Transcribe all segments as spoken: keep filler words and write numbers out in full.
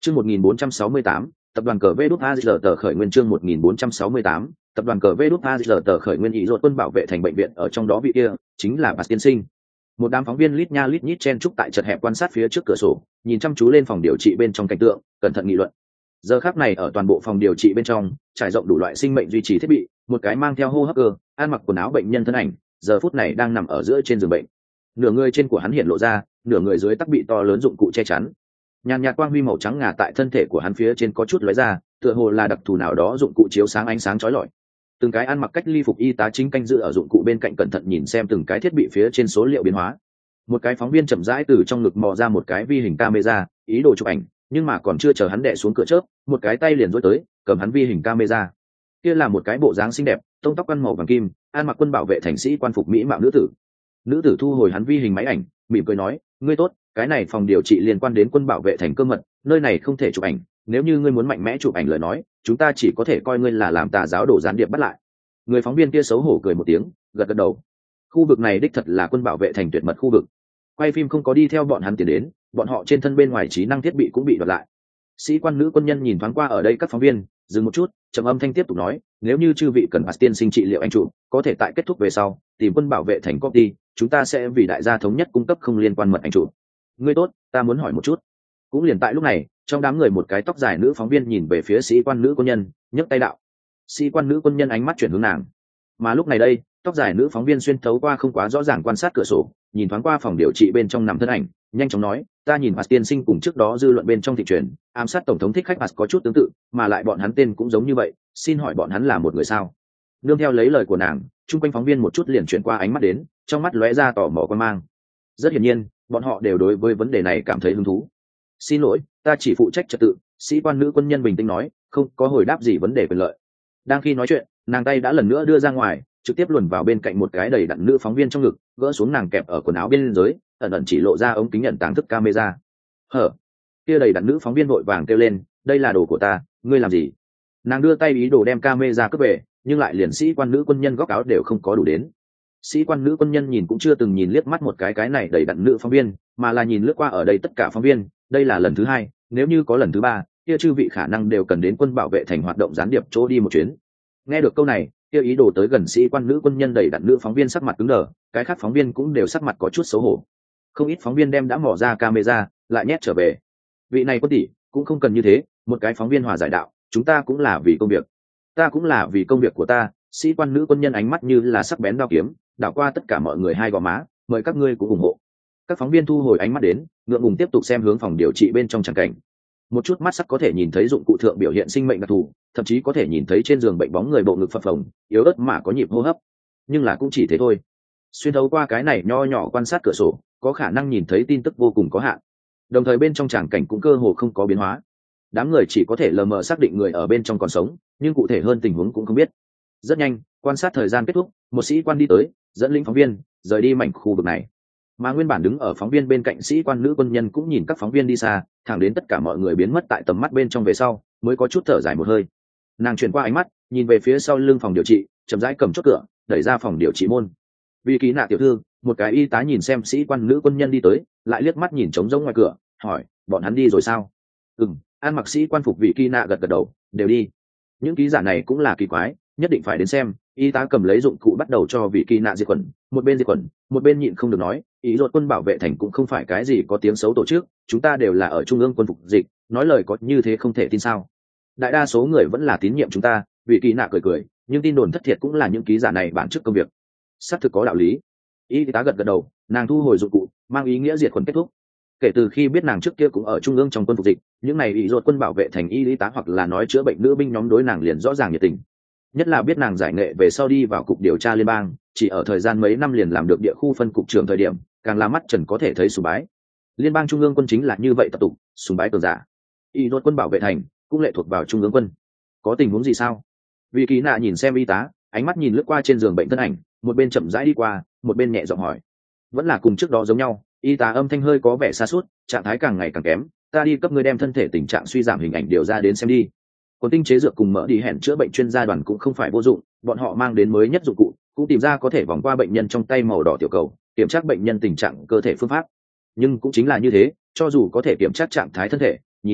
Chương một nghìn bốn trăm sáu mươi tám, tập đoàn cờ vê đút a giê tờ khởi nguyên chương một nghìn bốn trăm sáu mươi tám, tập đoàn cờ vê đút a giê tờ khởi nguyên ý ruột quân bảo vệ thành bệnh viện ở trong đó vị kia chính là Bạt tiên sinh. Một đám phóng viên lít nha lít nhít chen chúc tại chật hẹp quan sát phía trước cửa sổ, nhìn chăm chú lên phòng điều trị bên trong cảnh tượng, cẩn thận nghị luận. Giờ khắc này ở toàn bộ phòng điều trị bên trong, trải rộng đủ loại sinh mệnh duy trì thiết bị, một cái mang theo hô hấp cơ, ăn mặc quần áo bệnh nhân thân ảnh, giờ phút này đang nằm ở giữa trên giường bệnh. Nửa người trên của hắn hiện lộ ra, nửa người dưới tắc bị to lớn dụng cụ che chắn. Nhàn nhạt quang huy màu trắng ngà tại thân thể của hắn phía trên có chút lóe ra, tựa hồ là đặc thù nào đó dụng cụ chiếu sáng ánh sáng chói lọi. Từng cái ăn mặc cách ly phục y tá chính canh giữ ở dụng cụ bên cạnh cẩn thận nhìn xem từng cái thiết bị phía trên số liệu biến hóa. Một cái phóng viên chậm rãi từ trong ngực mò ra một cái vi hình camera, ý đồ chụp ảnh, nhưng mà còn chưa chờ hắn đè xuống cửa chớp, một cái tay liền duỗi tới, cầm hắn vi hình camera. Kia là một cái bộ dáng xinh đẹp, tông tóc ăn màu vàng kim, ăn mặc quân bảo vệ thành sĩ quan phục mỹ mạo nữ tử. Nữ tử thu hồi hắn vi hình máy ảnh, mỉm cười nói, ngươi tốt, cái này phòng điều trị liên quan đến quân bảo vệ thành cơ mật, nơi này không thể chụp ảnh, nếu như ngươi muốn mạnh mẽ chụp ảnh lời nói, chúng ta chỉ có thể coi ngươi là làm tà giáo đồ gián điệp bắt lại. Người phóng viên kia xấu hổ cười một tiếng, gật gật đầu. Khu vực này đích thật là quân bảo vệ thành tuyệt mật khu vực. Quay phim không có đi theo bọn hắn tiến đến, bọn họ trên thân bên ngoài trí năng thiết bị cũng bị đoạt lại. Sĩ quan nữ quân nhân nhìn thoáng qua ở đây các phóng viên, dừng một chút, trầm âm thanh tiếp tục nói, nếu như chư vị cần Bạt tiên sinh trị liệu anh chủ, có thể tại kết thúc về sau tìm quân bảo vệ thành copy, chúng ta sẽ vì đại gia thống nhất cung cấp không liên quan mật anh chủ. Ngươi tốt, ta muốn hỏi một chút. Cũng liền tại lúc này, trong đám người một cái tóc dài nữ phóng viên nhìn về phía sĩ quan nữ quân nhân, nhấc tay đạo. Sĩ quan nữ quân nhân ánh mắt chuyển hướng nàng. Mà lúc này đây, tóc dài nữ phóng viên xuyên thấu qua không quá rõ ràng quan sát cửa sổ, nhìn thoáng qua phòng điều trị bên trong nằm thân ảnh, nhanh chóng nói, ta nhìn Bạt tiên sinh cùng trước đó dư luận bên trong thị truyền, ám sát tổng thống thích khách Bạt có chút tương tự, mà lại bọn hắn tên cũng giống như vậy, xin hỏi bọn hắn là một người sao? Nương theo lấy lời của nàng, chung quanh phóng viên một chút liền chuyển qua ánh mắt đến, trong mắt lóe ra tò mò quan mang. Rất hiển nhiên, bọn họ đều đối với vấn đề này cảm thấy hứng thú. Xin lỗi, ta chỉ phụ trách trật tự, sĩ quan nữ quân nhân bình tĩnh nói, không có hồi đáp gì vấn đề quyền lợi. Đang khi nói chuyện, nàng tay đã lần nữa đưa ra ngoài, trực tiếp luồn vào bên cạnh một cái đầy đặn nữ phóng viên trong ngực, gỡ xuống nàng kẹp ở quần áo bên dưới, ẩn ẩn chỉ lộ ra ống kính nhận tàng thức camera. Hở? Kia đầy đặn nữ phóng viên vội vàng kêu lên, đây là đồ của ta, ngươi làm gì? Nàng đưa tay ý đồ đem camera cướp về, nhưng lại liền sĩ quan nữ quân nhân góc áo đều không có đủ đến. Sĩ quan nữ quân nhân nhìn cũng chưa từng nhìn liếc mắt một cái cái này đầy đặn nữ phóng viên, mà là nhìn lướt qua ở đây tất cả phóng viên, đây là lần thứ hai, nếu như có lần thứ ba, kia chư vị khả năng đều cần đến quân bảo vệ thành hoạt động gián điệp chỗ đi một chuyến. Nghe được câu này, kia ý đồ tới gần sĩ quan nữ quân nhân đầy đặn nữ phóng viên sắc mặt cứng đờ, cái khác phóng viên cũng đều sắc mặt có chút xấu hổ. Không ít phóng viên đem đã mò ra camera, lại nhét trở về. Vị này quân tỷ, cũng không cần như thế, một cái phóng viên hòa giải đạo, chúng ta cũng là vì công việc. Ta cũng là vì công việc của ta. Sĩ quan nữ quân nhân ánh mắt như là sắc bén đao kiếm, đảo qua tất cả mọi người hai gò má, mời các ngươi cũng ủng hộ. Các phóng viên thu hồi ánh mắt đến, ngượng ngùng tiếp tục xem hướng phòng điều trị bên trong tràng cảnh. Một chút mắt sắc có thể nhìn thấy dụng cụ thượng biểu hiện sinh mệnh đặc thù, thậm chí có thể nhìn thấy trên giường bệnh bóng người bộ ngực phập phồng, yếu ớt mà có nhịp hô hấp. Nhưng là cũng chỉ thế thôi. Xuyên thấu qua cái này nho nhỏ quan sát cửa sổ, có khả năng nhìn thấy tin tức vô cùng có hạn. Đồng thời bên trong tràng cảnh cũng cơ hồ không có biến hóa. Đám người chỉ có thể lờ mờ xác định người ở bên trong còn sống, nhưng cụ thể hơn tình huống cũng không biết. Rất nhanh, quan sát thời gian kết thúc, một sĩ quan đi tới, dẫn lĩnh phóng viên rời đi mảnh khu vực này. Mà nguyên bản đứng ở phóng viên bên cạnh sĩ quan nữ quân nhân cũng nhìn các phóng viên đi xa, thẳng đến tất cả mọi người biến mất tại tầm mắt bên trong về sau, mới có chút thở dài một hơi. Nàng chuyển qua ánh mắt, nhìn về phía sau lưng phòng điều trị, chậm rãi cầm chốt cửa, đẩy ra phòng điều trị môn. Vì ký nạ tiểu thư, một cái y tá nhìn xem sĩ quan nữ quân nhân đi tới, lại liếc mắt nhìn trống rỗng ngoài cửa, hỏi, bọn hắn đi rồi sao? Ừm, an mặc sĩ quan phục vị kỳ nạ gật gật đầu, đều đi. Những ký giả này cũng là kỳ quái, nhất định phải đến xem. Y tá cầm lấy dụng cụ bắt đầu cho vị kỳ nạ diệt khuẩn, một bên diệt khuẩn, một bên nhịn không được nói, ý ruột quân bảo vệ thành cũng không phải cái gì có tiếng xấu tổ chức, chúng ta đều là ở trung ương quân phục dịch, nói lời có như thế không thể tin sao? Đại đa số người vẫn là tín nhiệm chúng ta. Vị kỳ nạ cười cười, nhưng tin đồn thất thiệt cũng là những ký giả này bản chức công việc. Xác thực có đạo lý. Y tá gật gật đầu, nàng thu hồi dụng cụ, mang ý nghĩa diệt khuẩn kết thúc. Kể từ khi biết nàng trước kia cũng ở trung ương trong quân phục dịch, những này ý ruột quân bảo vệ thành y tá hoặc là nói chữa bệnh nữ binh nhóm đối nàng liền rõ ràng nhiệt tình. Nhất là biết nàng giải nghệ về sau đi vào cục điều tra liên bang, chỉ ở thời gian mấy năm liền làm được địa khu phân cục trưởng thời điểm, càng là mắt trần có thể thấy sùng bái. Liên bang trung ương quân chính là như vậy tập tục, sùng bái cường giả. Y đột quân bảo vệ thành cũng lệ thuộc vào trung ương quân. Có tình huống gì sao? Vị kỳ nạ nhìn xem y tá, ánh mắt nhìn lướt qua trên giường bệnh thân ảnh, một bên chậm rãi đi qua, một bên nhẹ giọng hỏi. Vẫn là cùng trước đó giống nhau. Y tá âm thanh hơi có vẻ xa suốt, trạng thái càng ngày càng kém. Ta đi cấp ngươi đem thân thể tình trạng suy giảm hình ảnh điều ra đến xem đi. Còn tinh chế dược cùng mỡ đi hẹn chữa bệnh chuyên gia đoàn cũng không phải vô dụng, bọn họ mang đến mới nhất dụng cụ, cũng tìm ra có thể vòng qua bệnh nhân trong tay màu đỏ tiểu cầu, kiểm tra bệnh nhân tình trạng cơ thể phương pháp. Nhưng cũng chính là như thế, cho dù có thể kiểm tra trạng thái thân thể, nhìn thấy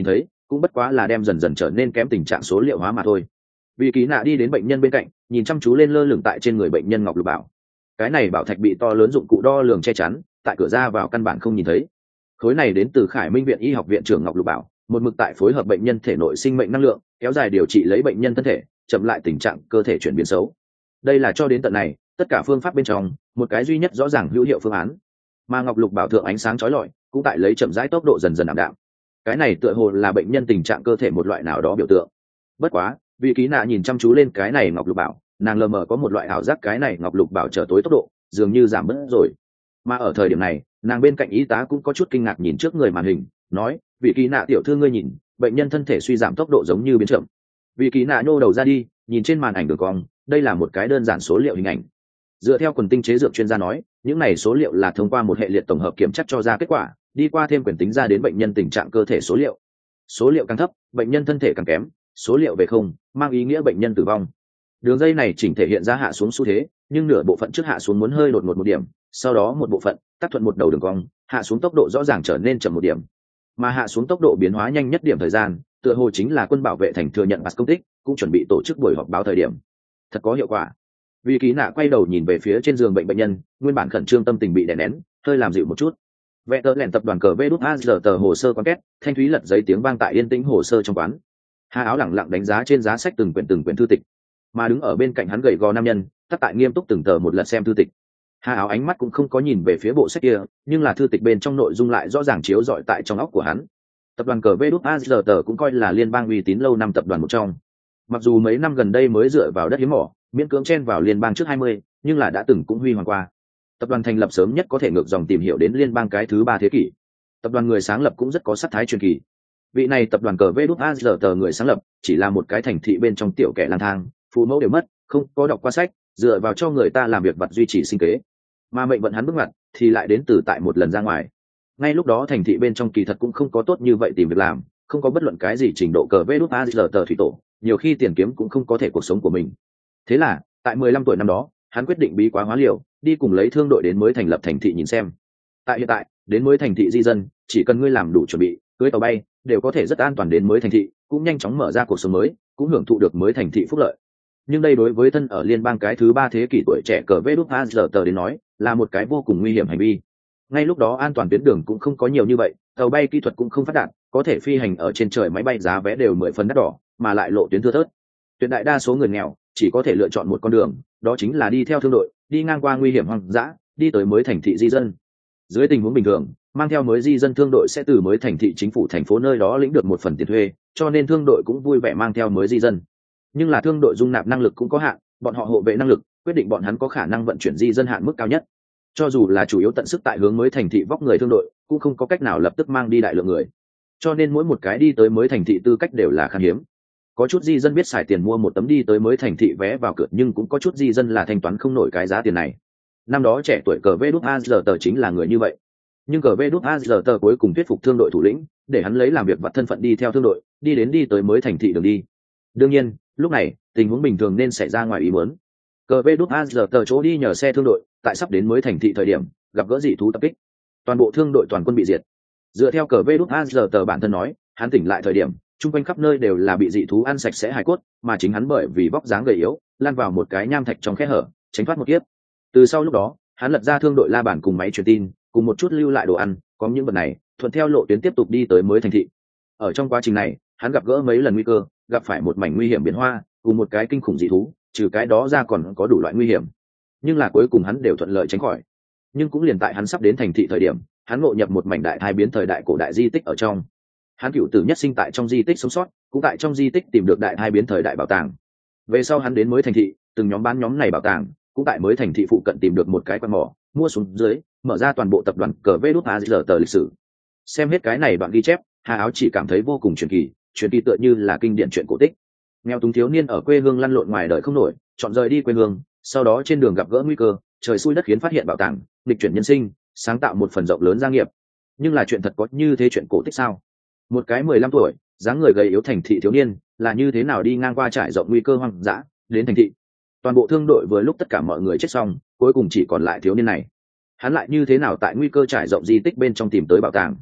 cũng bất quá là đem dần dần trở nên kém tình trạng số liệu hóa mà thôi. Vì Kỳ Nạ đi đến bệnh nhân bên cạnh, nhìn chăm chú lên lơ lửng tại trên người bệnh nhân ngọc lục bảo. Cái này bảo thạch bị to lớn dụng cụ đo lường che chắn, tại cửa ra vào căn bản không nhìn thấy. Khối này đến từ Khải Minh viện y học viện trưởng ngọc lục bảo, một mực tại phối hợp bệnh nhân thể nội sinh mệnh năng lượng, kéo dài điều trị lấy bệnh nhân thân thể, chậm lại tình trạng cơ thể chuyển biến xấu. Đây là cho đến tận này, tất cả phương pháp bên trong, một cái duy nhất rõ ràng hữu hiệu phương án. Mà ngọc lục bảo thượng ánh sáng chói lọi, cũng tại lấy chậm rãi tốc độ dần dần ảm đạm. Cái này tựa hồ là bệnh nhân tình trạng cơ thể một loại nào đó biểu tượng. Bất quá, Vì Ký Nạ nhìn chăm chú lên cái này ngọc lục bảo, nàng lờ mờ có một loại ảo giác cái này ngọc lục bảo trở tối tốc độ dường như giảm bớt rồi. Mà ở thời điểm này, nàng bên cạnh y tá cũng có chút kinh ngạc nhìn trước người màn hình, nói: Vị Ký Nạ tiểu thư ngươi nhìn, bệnh nhân thân thể suy giảm tốc độ giống như biến chậm. Vị Ký Nạ nhô đầu ra đi, nhìn trên màn ảnh đường cong, đây là một cái đơn giản số liệu hình ảnh. Dựa theo quần tinh chế dược chuyên gia nói, những này số liệu là thông qua một hệ liệt tổng hợp kiểm tra cho ra kết quả, đi qua thêm quyền tính ra đến bệnh nhân tình trạng cơ thể số liệu. Số liệu càng thấp, bệnh nhân thân thể càng kém, số liệu về không, mang ý nghĩa bệnh nhân tử vong. Đường dây này chỉnh thể hiện ra hạ xuống xu thế, nhưng nửa bộ phận trước hạ xuống muốn hơi đột ngột một điểm, sau đó một bộ phận tác thuận một đầu đường cong, hạ xuống tốc độ rõ ràng trở nên chậm một điểm. Mà hạ xuống tốc độ biến hóa nhanh nhất điểm thời gian, tựa hồ chính là quân bảo vệ thành thừa nhận bạt công tích, cũng chuẩn bị tổ chức buổi họp báo thời điểm. Thật có hiệu quả. Vì Ký Nạ quay đầu nhìn về phía trên giường bệnh bệnh nhân, nguyên bản khẩn trương tâm tình bị đè nén, hơi làm dịu một chút. Vẽ tờ lẻn tập đoàn cờ vê đút a giờ tờ hồ sơ quán két, thanh thúy lật giấy tiếng vang tại yên tĩnh hồ sơ trong quán. Hà Áo lẳng lặng đánh giá trên giá sách từng quyển từng quyển thư tịch, mà đứng ở bên cạnh hắn gầy gò nam nhân, tắt tại nghiêm túc từng tờ một lật xem thư tịch. Hà Áo ánh mắt cũng không có nhìn về phía bộ sách kia, nhưng là thư tịch bên trong nội dung lại rõ ràng chiếu rọi tại trong óc của hắn. Tập đoàn cờ vê đút a giờ tờ cũng coi là liên bang uy tín lâu năm tập đoàn một trong. Mặc dù mấy năm gần đây mới dựa vào đất hiếm mỏ, miễn cưỡng chen vào liên bang trước hai mươi, nhưng là đã từng cũng huy hoàng qua. Tập đoàn thành lập sớm nhất có thể ngược dòng tìm hiểu đến liên bang cái thứ ba thế kỷ. Tập đoàn người sáng lập cũng rất có sắc thái truyền kỳ. Vị này tập đoàn cờ vê đút a giờ tờ người sáng lập chỉ là một cái thành thị bên trong tiểu kẻ lang thang, phụ mẫu đều mất, không có đọc qua sách, dựa vào cho người ta làm việc vặt duy trì sinh kế. Mà mệnh vận hắn bước ngoặt thì lại đến từ tại một lần ra ngoài. Ngay lúc đó thành thị bên trong kỳ thật cũng không có tốt như vậy tìm việc làm, không có bất luận cái gì trình độ cờ vê đút a giờ tờ thủy tổ, nhiều khi tiền kiếm cũng không có thể cuộc sống của mình. Thế là tại mười lăm tuổi năm đó, hắn quyết định bí quá hóa liều, đi cùng lấy thương đội đến mới thành lập thành thị nhìn xem. Tại hiện tại, đến mới thành thị di dân, chỉ cần ngươi làm đủ chuẩn bị, cưới tàu bay, đều có thể rất an toàn đến mới thành thị, cũng nhanh chóng mở ra cuộc sống mới, cũng hưởng thụ được mới thành thị phúc lợi. Nhưng đây đối với thân ở liên bang cái thứ ba thế kỷ tuổi trẻ cờ vê đút a giờ tờ đến nói, là một cái vô cùng nguy hiểm hành vi. Ngay lúc đó an toàn tuyến đường cũng không có nhiều như vậy, tàu bay kỹ thuật cũng không phát đạt, có thể phi hành ở trên trời máy bay giá vé đều mười phần đắt đỏ, mà lại lộ tuyến thưa thớt. Tuyệt đại đa số người nghèo chỉ có thể lựa chọn một con đường, đó chính là đi theo thương đội, đi ngang qua nguy hiểm hoang dã, đi tới mới thành thị di dân. Dưới tình huống bình thường, mang theo mới di dân thương đội sẽ từ mới thành thị chính phủ thành phố nơi đó lĩnh được một phần tiền thuê, cho nên thương đội cũng vui vẻ mang theo mới di dân. Nhưng là thương đội dung nạp năng lực cũng có hạn, bọn họ hộ vệ năng lực quyết định bọn hắn có khả năng vận chuyển di dân hạn mức cao nhất. Cho dù là chủ yếu tận sức tại hướng mới thành thị vóc người thương đội, cũng không có cách nào lập tức mang đi đại lượng người. Cho nên mỗi một cái đi tới mới thành thị tư cách đều là khan hiếm. Có chút di dân biết xài tiền mua một tấm đi tới mới thành thị vé vào cửa, nhưng cũng có chút di dân là thanh toán không nổi cái giá tiền này. Năm đó trẻ tuổi cờ vê đút a giờ tờ chính là người như vậy. Nhưng cờ vê đút a giờ tờ cuối cùng thuyết phục thương đội thủ lĩnh, để hắn lấy làm việc vặt thân phận đi theo thương đội, đi đến đi tới mới thành thị đường đi. Đương nhiên, lúc này tình huống bình thường nên xảy ra ngoài ý muốn. Cờ vê đút a giờ tờ chỗ đi nhờ xe thương đội, tại sắp đến mới thành thị thời điểm, gặp gỡ dị thú tập kích, toàn bộ thương đội toàn quân bị diệt. Dựa theo cờ vê đút a giờ tờ bản thân nói, hắn tỉnh lại thời điểm, chung quanh khắp nơi đều là bị dị thú ăn sạch sẽ hài cốt, mà chính hắn bởi vì vóc dáng gầy yếu, lan vào một cái nham thạch trong khe hở, tránh thoát một kiếp. Từ sau lúc đó, hắn lật ra thương đội la bàn cùng máy truyền tin, cùng một chút lưu lại đồ ăn, có những vật này, thuận theo lộ tuyến tiếp tục đi tới mới thành thị. Ở trong quá trình này, hắn gặp gỡ mấy lần nguy cơ, gặp phải một mảnh nguy hiểm biến hoa, cùng một cái kinh khủng dị thú, trừ cái đó ra còn có đủ loại nguy hiểm. Nhưng là cuối cùng hắn đều thuận lợi tránh khỏi. Nhưng cũng liền tại hắn sắp đến thành thị thời điểm, hắn ngộ nhập một mảnh đại thai biến thời đại cổ đại di tích ở trong. Hắn cựu tử nhất sinh tại trong di tích sống sót, cũng tại trong di tích tìm được đại thai biến thời đại bảo tàng. Về sau hắn đến mới thành thị, từng nhóm bán nhóm này bảo tàng, cũng tại mới thành thị phụ cận tìm được một cái quan mỏ, mua xuống dưới, mở ra toàn bộ tập đoàn cờ vê đút a giờ tờ lịch sử. Xem hết cái này đoạn ghi chép, Hà Áo chỉ cảm thấy vô cùng truyền kỳ, truyền kỳ tựa như là kinh điển chuyện cổ tích. Nghèo túng thiếu niên ở quê hương lăn lộn ngoài đời không nổi, chọn rời đi quê hương, sau đó trên đường gặp gỡ nguy cơ, trời xui đất khiến phát hiện bảo tàng, nghịch chuyển nhân sinh, sáng tạo một phần rộng lớn gia nghiệp. Nhưng là chuyện thật có như thế chuyện cổ tích sao? Một cái mười lăm tuổi, dáng người gầy yếu thành thị thiếu niên, là như thế nào đi ngang qua trải rộng nguy cơ hoang dã, đến thành thị. Toàn bộ thương đội vừa lúc tất cả mọi người chết xong, cuối cùng chỉ còn lại thiếu niên này. Hắn lại như thế nào tại nguy cơ trải rộng di tích bên trong tìm tới bảo tàng?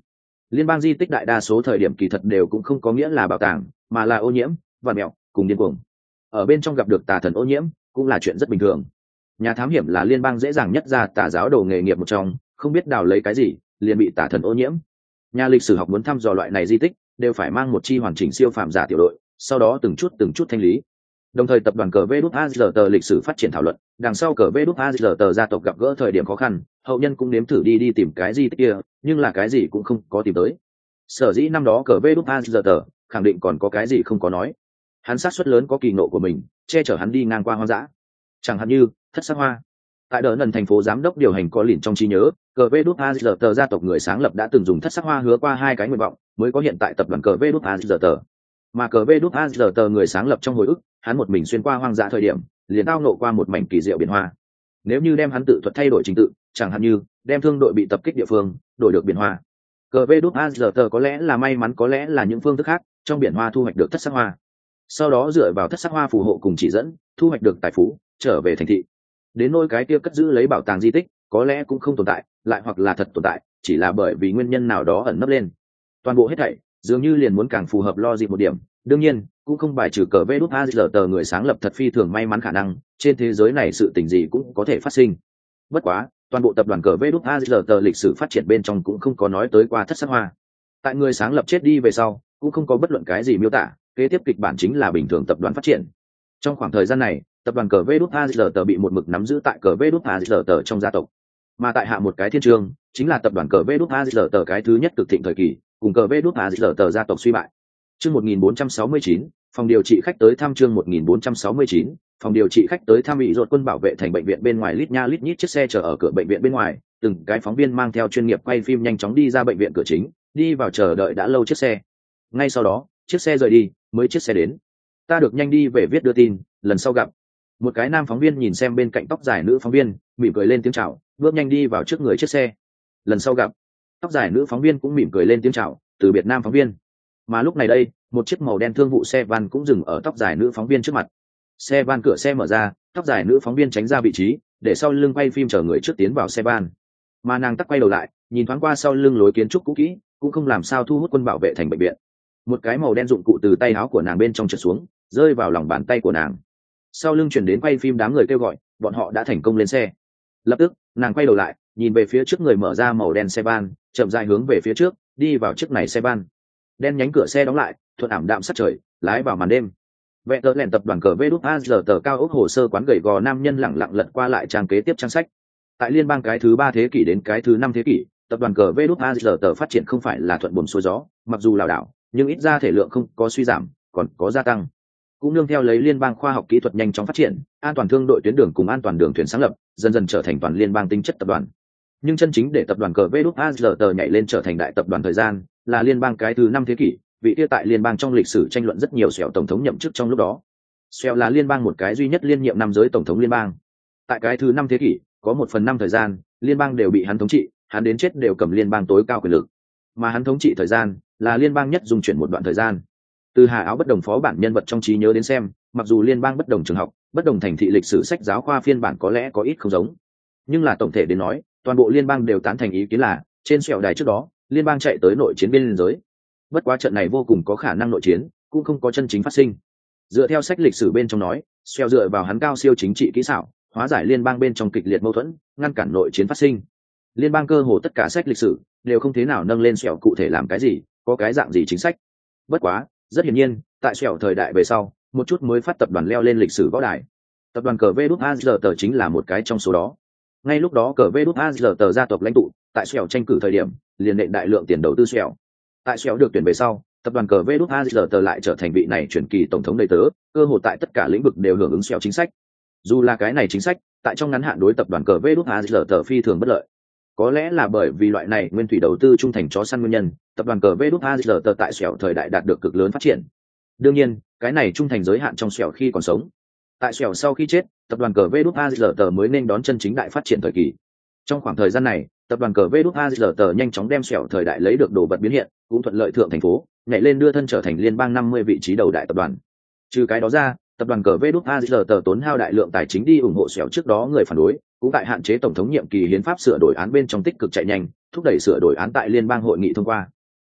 Liên bang di tích đại đa số thời điểm kỳ thật đều cũng không có nghĩa là bảo tàng, mà là ô nhiễm, vằn mẹo, cùng điên cuồng. Ở bên trong gặp được tà thần ô nhiễm cũng là chuyện rất bình thường. Nhà thám hiểm là liên bang dễ dàng nhất ra tà giáo đồ nghề nghiệp một trong, không biết đào lấy cái gì liền bị tà thần ô nhiễm. Nhà lịch sử học muốn thăm dò loại này di tích đều phải mang một chi hoàn chỉnh siêu phàm giả tiểu đội, sau đó từng chút từng chút thanh lý. Đồng thời tập đoàn cờ vê đút a giê tờ lịch sử phát triển thảo luận, đằng sau cờ vê đút a giê tờ gia tộc gặp gỡ thời điểm khó khăn, hậu nhân cũng nếm thử đi đi tìm cái di tích kia, nhưng là cái gì cũng không có tìm tới. Sở dĩ năm đó cờ vê đút a giê tờ khẳng định còn có cái gì không có nói. Hắn sát suất lớn có kỳ nộ của mình, che chở hắn đi ngang qua hoang dã. Chẳng hạn như thất sắc hoa. Tại đỡ nần thành phố giám đốc điều hành có lìn trong trí nhớ, cờ vê đút a giê tờ gia tộc người sáng lập đã từng dùng thất sắc hoa hứa qua hai cái nguyện vọng mới có hiện tại tập đoàn cờ vê đút a giê tờ. Mà cờ vê đút a giê tờ người sáng lập trong hồi ức, hắn một mình xuyên qua hoang dã thời điểm liền tao nộ qua một mảnh kỳ diệu biển hoa. Nếu như đem hắn tự thuật thay đổi trình tự, chẳng hạn như đem thương đội bị tập kích địa phương đổi được biển hoa, cờ vê đút a giê tờ có lẽ là may mắn, có lẽ là những phương thức khác, trong biển hoa thu hoạch được thất sắc hoa, sau đó dựa vào thất sắc hoa phù hộ cùng chỉ dẫn thu hoạch được tài phú, trở về thành thị. Đến nỗi cái kia cất giữ lấy bảo tàng di tích có lẽ cũng không tồn tại, lại hoặc là thật tồn tại, chỉ là bởi vì nguyên nhân nào đó ẩn nấp lên. Toàn bộ hết thảy dường như liền muốn càng phù hợp logic một điểm. Đương nhiên cũng không bài trừ cờ vê đút a giê tờ người sáng lập thật phi thường may mắn khả năng trên thế giới này sự tình gì cũng có thể phát sinh. Bất quá toàn bộ tập đoàn cờ vê đút a giê tờ lịch sử phát triển bên trong cũng không có nói tới qua thất sắc hoa. Tại người sáng lập chết đi về sau cũng không có bất luận cái gì miêu tả, kế tiếp kịch bản chính là bình thường tập đoàn phát triển. Trong khoảng thời gian này tập đoàn cờ vê đút a giê tờ bị một mực nắm giữ tại cờ vê đút a giê tờ trong gia tộc, mà tại hạ một cái thiên trường chính là tập đoàn cờ vê đút a giê tờ cái thứ nhất cực thịnh thời kỳ, cùng cờ vê đút a giê tờ gia tộc suy bại. Chương một nghìn bốn trăm sáu mươi chín, phòng điều trị khách tới thăm. Chương một nghìn bốn trăm sáu mươi chín, phòng điều trị khách tới thăm. Bị ruột quân bảo vệ thành bệnh viện bên ngoài lít nha lít nhít chiếc xe chờ ở cửa bệnh viện bên ngoài, từng cái phóng viên mang theo chuyên nghiệp quay phim nhanh chóng đi ra bệnh viện cửa chính, đi vào chờ đợi đã lâu chiếc xe. Ngay sau đó chiếc xe rời đi, mới chiếc xe đến. Ta được nhanh đi về viết đưa tin, lần sau gặp. Một cái nam phóng viên nhìn xem bên cạnh tóc dài nữ phóng viên, mỉm cười lên tiếng chào, bước nhanh đi vào trước người chiếc xe. Lần sau gặp. Tóc dài nữ phóng viên cũng mỉm cười lên tiếng chào, từ biệt nam phóng viên. Mà lúc này đây một chiếc màu đen thương vụ xe van cũng dừng ở tóc dài nữ phóng viên trước mặt. Xe van cửa xe mở ra, tóc dài nữ phóng viên tránh ra vị trí, để sau lưng quay phim chờ người trước tiến vào xe van. Mà nàng tắc quay đầu lại, nhìn thoáng qua sau lưng lối kiến trúc cũ kỹ, cũng không làm sao thu hút quân bảo vệ thành bệnh viện. Một cái màu đen dụng cụ từ tay áo của nàng bên trong trượt xuống, rơi vào lòng bàn tay của nàng. Sau lưng chuyển đến quay phim đám người kêu gọi, bọn họ đã thành công lên xe. Lập tức nàng quay đầu lại, nhìn về phía trước người mở ra màu đen xe van, chậm rãi hướng về phía trước đi vào chiếc này xe van. Đen nhánh cửa xe đóng lại, thuận ảm đạm sát trời lái vào màn đêm. Vẹn tờ lẻn tập đoàn cờ vê đút a giê tờ cao ốc hồ sơ quán gầy gò nam nhân lẳng lặng lật qua lại trang kế tiếp trang sách. Tại liên bang cái thứ ba thế kỷ đến cái thứ năm thế kỷ, tập đoàn cờ vê đút a giê tờ phát triển không phải là thuận buồm xuôi gió, mặc dù lảo đảo nhưng ít ra thể lượng không có suy giảm, còn có gia tăng. Cũng nương theo lấy liên bang khoa học kỹ thuật nhanh chóng phát triển, an toàn thương đội tuyến đường cùng an toàn đường thuyền sáng lập, dần dần trở thành toàn liên bang tính chất tập đoàn. Nhưng chân chính để tập đoàn cờ vê đút a giê tờ nhảy lên trở thành đại tập đoàn thời gian là liên bang cái thứ năm thế kỷ, vị kia tại liên bang trong lịch sử tranh luận rất nhiều sẹo tổng thống nhậm chức trong lúc đó. Sẹo là liên bang một cái duy nhất liên nhiệm năm giới tổng thống liên bang. Tại cái thứ năm thế kỷ, có một phần năm thời gian liên bang đều bị hắn thống trị, hắn đến chết đều cầm liên bang tối cao quyền lực. Mà hắn thống trị thời gian là liên bang nhất dung chuyển một đoạn thời gian. Từ hà áo bất đồng phó bản nhân vật trong trí nhớ đến xem, mặc dù liên bang bất đồng trường học, bất đồng thành thị lịch sử sách giáo khoa phiên bản có lẽ có ít không giống, nhưng là tổng thể đến nói toàn bộ liên bang đều tán thành ý kiến là trên sẹo đài trước đó liên bang chạy tới nội chiến biên giới. Bất quá trận này vô cùng có khả năng nội chiến cũng không có chân chính phát sinh. Dựa theo sách lịch sử bên trong nói, sẹo dựa vào hắn cao siêu chính trị kỹ xảo hóa giải liên bang bên trong kịch liệt mâu thuẫn, ngăn cản nội chiến phát sinh. Liên bang cơ hồ tất cả sách lịch sử đều không thế nào nâng lên sẹo cụ thể làm cái gì, có cái dạng gì chính sách. Bất quá rất hiển nhiên tại sẹo thời đại về sau một chút mới phát tập đoàn leo lên lịch sử võ đài. Tập đoàn cờ vê đút a giê tờ chính là một cái trong số đó. Ngay lúc đó cờ vê đút a giê tờ gia tộc lãnh tụ tại sẹo tranh cử thời điểm liền nện đại lượng tiền đầu tư sẹo. Tại sẹo được tuyển về sau, tập đoàn cờ vê đút a giê tờ lại trở thành vị này truyền kỳ tổng thống đầy tớ, cơ hội tại tất cả lĩnh vực đều hưởng ứng sẹo chính sách. Dù là cái này chính sách tại trong ngắn hạn đối tập đoàn cờ vê đút a giê tờ phi thường bất lợi, có lẽ là bởi vì loại này nguyên thủy đầu tư trung thành chó săn nguyên nhân, tập đoàn cờ vê đút a giê tờ tại sẹo thời đại đạt được cực lớn phát triển. Đương nhiên cái này trung thành giới hạn trong sẹo khi còn sống. Tại sẹo sau khi chết, tập đoàn cờ vê đút a giê tờ mới nên đón chân chính đại phát triển thời kỳ. Trong khoảng thời gian này, tập đoàn cờ vê đút a giê tờ nhanh chóng đem sẹo thời đại lấy được đồ vật biến hiện, cũng thuận lợi thượng thành phố, nhảy lên đưa thân trở thành liên bang năm mươi vị trí đầu đại tập đoàn. Trừ cái đó ra, tập đoàn cờ vê đút a giê tờ tốn hao đại lượng tài chính đi ủng hộ sẹo trước đó người phản đối, cũng tại hạn chế tổng thống nhiệm kỳ hiến pháp sửa đổi án bên trong tích cực chạy nhanh, thúc đẩy sửa đổi án tại liên bang hội nghị thông qua.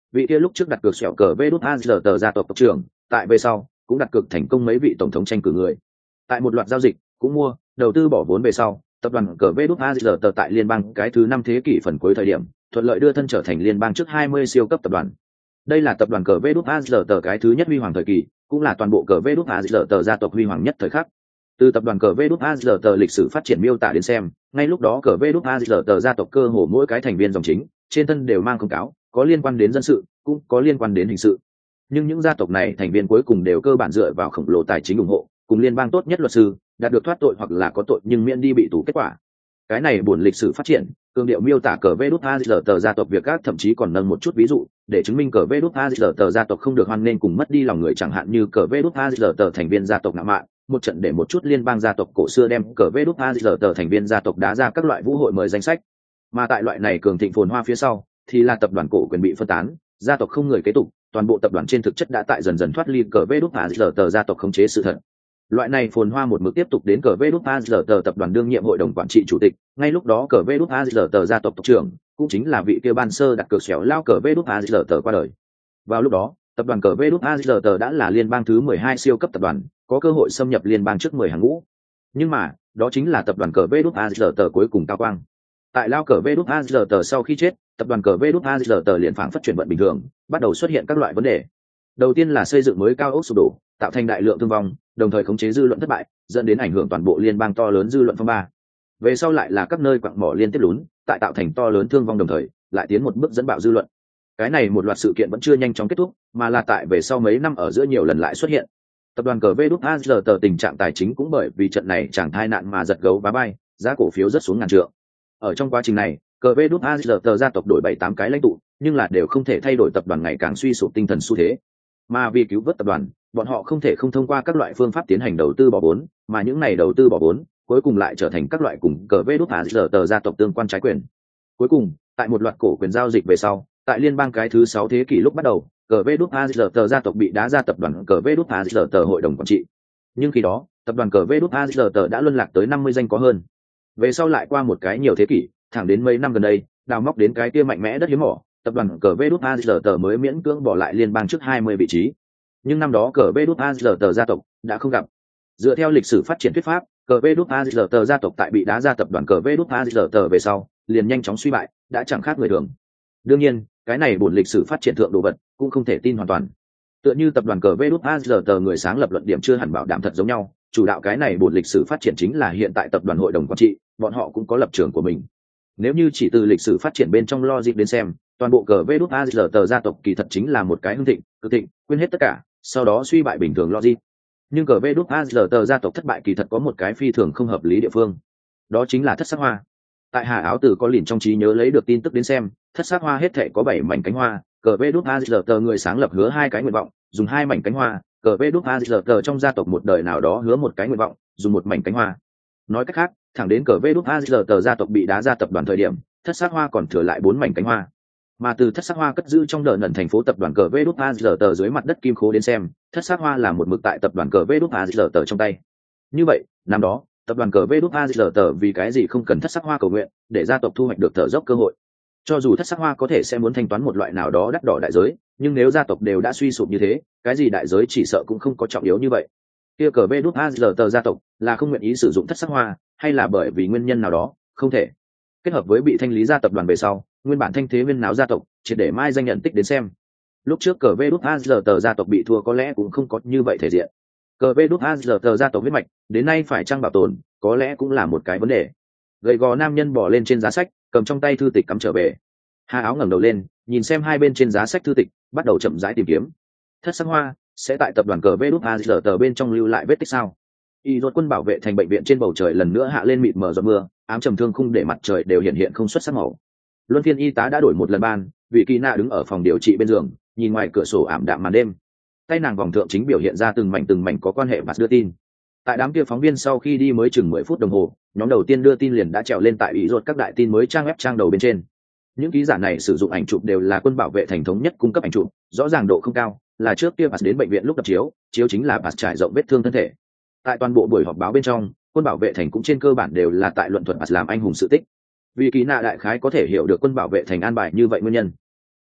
vị kia lúc trước đặt cược sẹo cờ vê đút a giờ tờ gia tộc tộc trưởng, tại về sau cũng đặt cược thành công mấy vị tổng thống tranh cử người. Tại một loạt giao dịch cũng mua đầu tư bỏ vốn về sau, tập đoàn cờ vê đút a giờ tờ tại liên bang cái thứ năm thế kỷ phần cuối thời điểm thuận lợi đưa thân trở thành liên bang trước hai mươi siêu cấp tập đoàn. Đây là tập đoàn cờ vê đút a giờ tờ cái thứ nhất huy hoàng thời kỳ, cũng là toàn bộ cờ vê đút a giờ tờ gia tộc huy hoàng nhất thời khắc. Từ tập đoàn cờ vê đút a giờ tờ lịch sử phát triển miêu tả đến xem, ngay lúc đó cờ vê đút a giờ tờ gia tộc cơ hồ mỗi cái thành viên dòng chính trên thân đều mang công cáo, có liên quan đến dân sự, cũng có liên quan đến hình sự. Nhưng những gia tộc này thành viên cuối cùng đều cơ bản dựa vào khổng lồ tài chính ủng hộ, cùng liên bang tốt nhất luật sư, đạt được thoát tội hoặc là có tội nhưng miễn đi bị tù kết quả. Cái này buồn lịch sử phát triển, cường điệu miêu tả cờ vê đút a giờ tờ gia tộc việc các thậm chí còn nâng một chút ví dụ để chứng minh cờ vê đút a giờ tờ gia tộc không được hoan nên cùng mất đi lòng người, chẳng hạn như cờ vê đút a giờ tờ thành viên gia tộc ngạo mạn, một trận để một chút liên bang gia tộc cổ xưa đem cờ vê đút a giờ tờ thành viên gia tộc đá ra các loại vũ hội mời danh sách. Mà tại loại này cường thịnh phồn hoa phía sau thì là tập đoàn cổ quyền bị phân tán, gia tộc không người kế tục, toàn bộ tập đoàn trên thực chất đã tại dần dần thoát ly cờ vê đút a giờ tờ gia tộc khống chế sự thật. Loại này phồn hoa một mực tiếp tục đến cờ vê đút a giờ tờ tập đoàn đương nhiệm hội đồng quản trị chủ tịch, ngay lúc đó cờ vê đút a giờ tờ gia tộc tộc trưởng cũng chính là vị kia ban sơ đặt cược xẻo lao cờ vê đút a giờ tờ qua đời. Vào lúc đó tập đoàn cờ vê đút a giờ tờ đã là liên bang thứ mười hai siêu cấp tập đoàn, có cơ hội xâm nhập liên bang trước mười hàng ngũ. Nhưng mà đó chính là tập đoàn cờ vê đút a giờ tờ cuối cùng cao quang. Tại lao cờ vê đút a giờ tờ sau khi chết, tập đoàn cờ vê đút a giờ tờ liền phảng phất chuyển vận bình thường, bắt đầu xuất hiện các loại vấn đề. Đầu tiên là xây dựng mới cao ốc sụp đổ, tạo thành đại lượng thương vong, đồng thời khống chế dư luận thất bại, dẫn đến ảnh hưởng toàn bộ liên bang to lớn dư luận phong ba. Về sau lại là các nơi quặng mỏ liên tiếp lún, tại tạo thành to lớn thương vong đồng thời lại tiến một bước dẫn bạo dư luận. Cái này một loạt sự kiện vẫn chưa nhanh chóng kết thúc, mà là tại về sau mấy năm ở giữa nhiều lần lại xuất hiện. Tập đoàn cờ vê đút a giờ tờ tình trạng tài chính cũng bởi vì trận này chẳng thai nạn mà giật gấu vá bay, giá cổ phiếu rất xuống ngàn trượng. Ở trong quá trình này, cờ vê đút a giờ tờ gia tộc đổi bảy tám cái lãnh tụ, nhưng là đều không thể thay đổi tập đoàn ngày càng suy sụp tinh thần xu thế. Mà vì cứu vớt tập đoàn, bọn họ không thể không thông qua các loại phương pháp tiến hành đầu tư bỏ vốn, mà những này đầu tư bỏ vốn cuối cùng lại trở thành các loại cùng cờ vê đút a giờ tờ gia tộc tương quan trái quyền. Cuối cùng, tại một loạt cổ quyền giao dịch về sau, tại liên bang cái thứ sáu thế kỷ lúc bắt đầu, cờ vê đút a giờ tờ gia tộc bị đá ra tập đoàn cờ vê đút a giờ tờ hội đồng quản trị. Nhưng khi đó, tập đoàn cờ vê đút a giờ tờ đã luân lạc tới năm mươi danh có hơn. Về sau lại qua một cái nhiều thế kỷ, thẳng đến mấy năm gần đây, đào móc đến cái kia mạnh mẽ đất hiếm mỏ, tập đoàn cờ vê đút a giờ tờ mới miễn cưỡng bỏ lại liên bang trước hai mươi vị trí. Nhưng năm đó cờ vê đút a giờ tờ gia tộc đã không gặp. Dựa theo lịch sử phát triển thuyết pháp, cờ vê đút a giờ tờ gia tộc tại bị đá ra tập đoàn cờ vê đút a giờ tờ về sau liền nhanh chóng suy bại, đã chẳng khác người thường. Đương nhiên, cái này buồn lịch sử phát triển thượng đồ vật cũng không thể tin hoàn toàn. Tựa như tập đoàn cờ vê đút a giờ tờ người sáng lập luận điểm chưa hẳn bảo đảm thật giống nhau, chủ đạo cái này buồn lịch sử phát triển chính là hiện tại tập đoàn hội đồng quản trị, bọn họ cũng có lập trường của mình. Nếu như chỉ từ lịch sử phát triển bên trong logic đến xem, toàn bộ cờ vê đút a giờ tờ gia tộc kỳ thật chính là một cái hưng thịnh, cực thịnh, quên hết tất cả, sau đó suy bại bình thường logic. Nhưng cờ vê đút a giờ tờ gia tộc thất bại kỳ thật có một cái phi thường không hợp lý địa phương, đó chính là thất sắc hoa. Tại Hà Áo Tử có liền trong trí nhớ lấy được tin tức đến xem, thất sắc hoa hết thể có bảy mảnh cánh hoa, cờ vê đút a giờ tờ người sáng lập hứa hai cái nguyện vọng, dùng hai mảnh cánh hoa, cờ vê đút a giờ tờ trong gia tộc một đời nào đó hứa một cái nguyện vọng, dùng một mảnh cánh hoa. Nói cách khác, thẳng đến cờ vê đút a giờ tờ gia tộc bị đá ra tập đoàn thời điểm, thất sắc hoa còn thừa lại bốn mảnh cánh hoa. Mà từ thất sắc hoa cất giữ trong đợt nần thành phố tập đoàn cờ vê đút a giờ tờ dưới mặt đất kim khố đến xem, thất sắc hoa là một mực tại tập đoàn cờ vê đút a giờ tờ trong tay. Như vậy, năm đó tập đoàn cờ vê đút a giờ tờ vì cái gì không cần thất sắc hoa cầu nguyện để gia tộc thu hoạch được thở dốc cơ hội? Cho dù thất sắc hoa có thể sẽ muốn thanh toán một loại nào đó đắt đỏ đại giới, nhưng nếu gia tộc đều đã suy sụp như thế, cái gì đại giới chỉ sợ cũng không có trọng yếu như vậy. Kia cờ vê đút a giờ tờ gia tộc là không nguyện ý sử dụng thất sắc hoa, hay là bởi vì nguyên nhân nào đó không thể? Kết hợp với bị thanh lý ra tập đoàn về sau, nguyên bản thanh thế viên náo gia tộc triệt để mai danh nhận tích đến xem. Lúc trước cờ vê đút a giờ tờ gia tộc bị thua có lẽ cũng không có như vậy thể diện. Cờ vê đút a giờ tờ gia tộc huyết mạch đến nay phải chăng bảo tồn, có lẽ cũng là một cái vấn đề. Gầy gò nam nhân bỏ lên trên giá sách, cầm trong tay thư tịch cắm trở về. Hà Áo ngẩng đầu lên, nhìn xem hai bên trên giá sách thư tịch, bắt đầu chậm rãi tìm kiếm. Thất sắc hoa sẽ tại tập đoàn cờ vê đút a giờ tờ bên trong lưu lại vết tích sao? Y rốt quân bảo vệ thành bệnh viện trên bầu trời lần nữa hạ lên mịt mờ giọt mưa, ám trầm thương khung để mặt trời đều hiện hiện không xuất sắc màu. Luân phiên y tá đã đổi một lần ban, vị kỳ nạ đứng ở phòng điều trị bên giường, nhìn ngoài cửa sổ ảm đạm màn đêm. Tay nàng vòng thượng chính biểu hiện ra từng mảnh từng mảnh có quan hệ và đưa tin. Tại đám kia phóng viên sau khi đi mới chừng mười phút đồng hồ, nhóm đầu tiên đưa tin liền đã trèo lên tại Y rốt các đại tin mới trang web trang đầu bên trên. Những ký giả này sử dụng ảnh chụp đều là quân bảo vệ thành thống nhất cung cấp ảnh chụp, rõ ràng độ không cao, là trước kia Bas đến bệnh viện lúc đập chiếu, chiếu chính là Bas trải rộng vết thương thân thể. Tại toàn bộ buổi họp báo bên trong, quân bảo vệ thành cũng trên cơ bản đều là tại luận thuật Bas làm anh hùng sự tích. Vì kỳ nạ đại khái có thể hiểu được quân bảo vệ thành an bài như vậy nguyên nhân.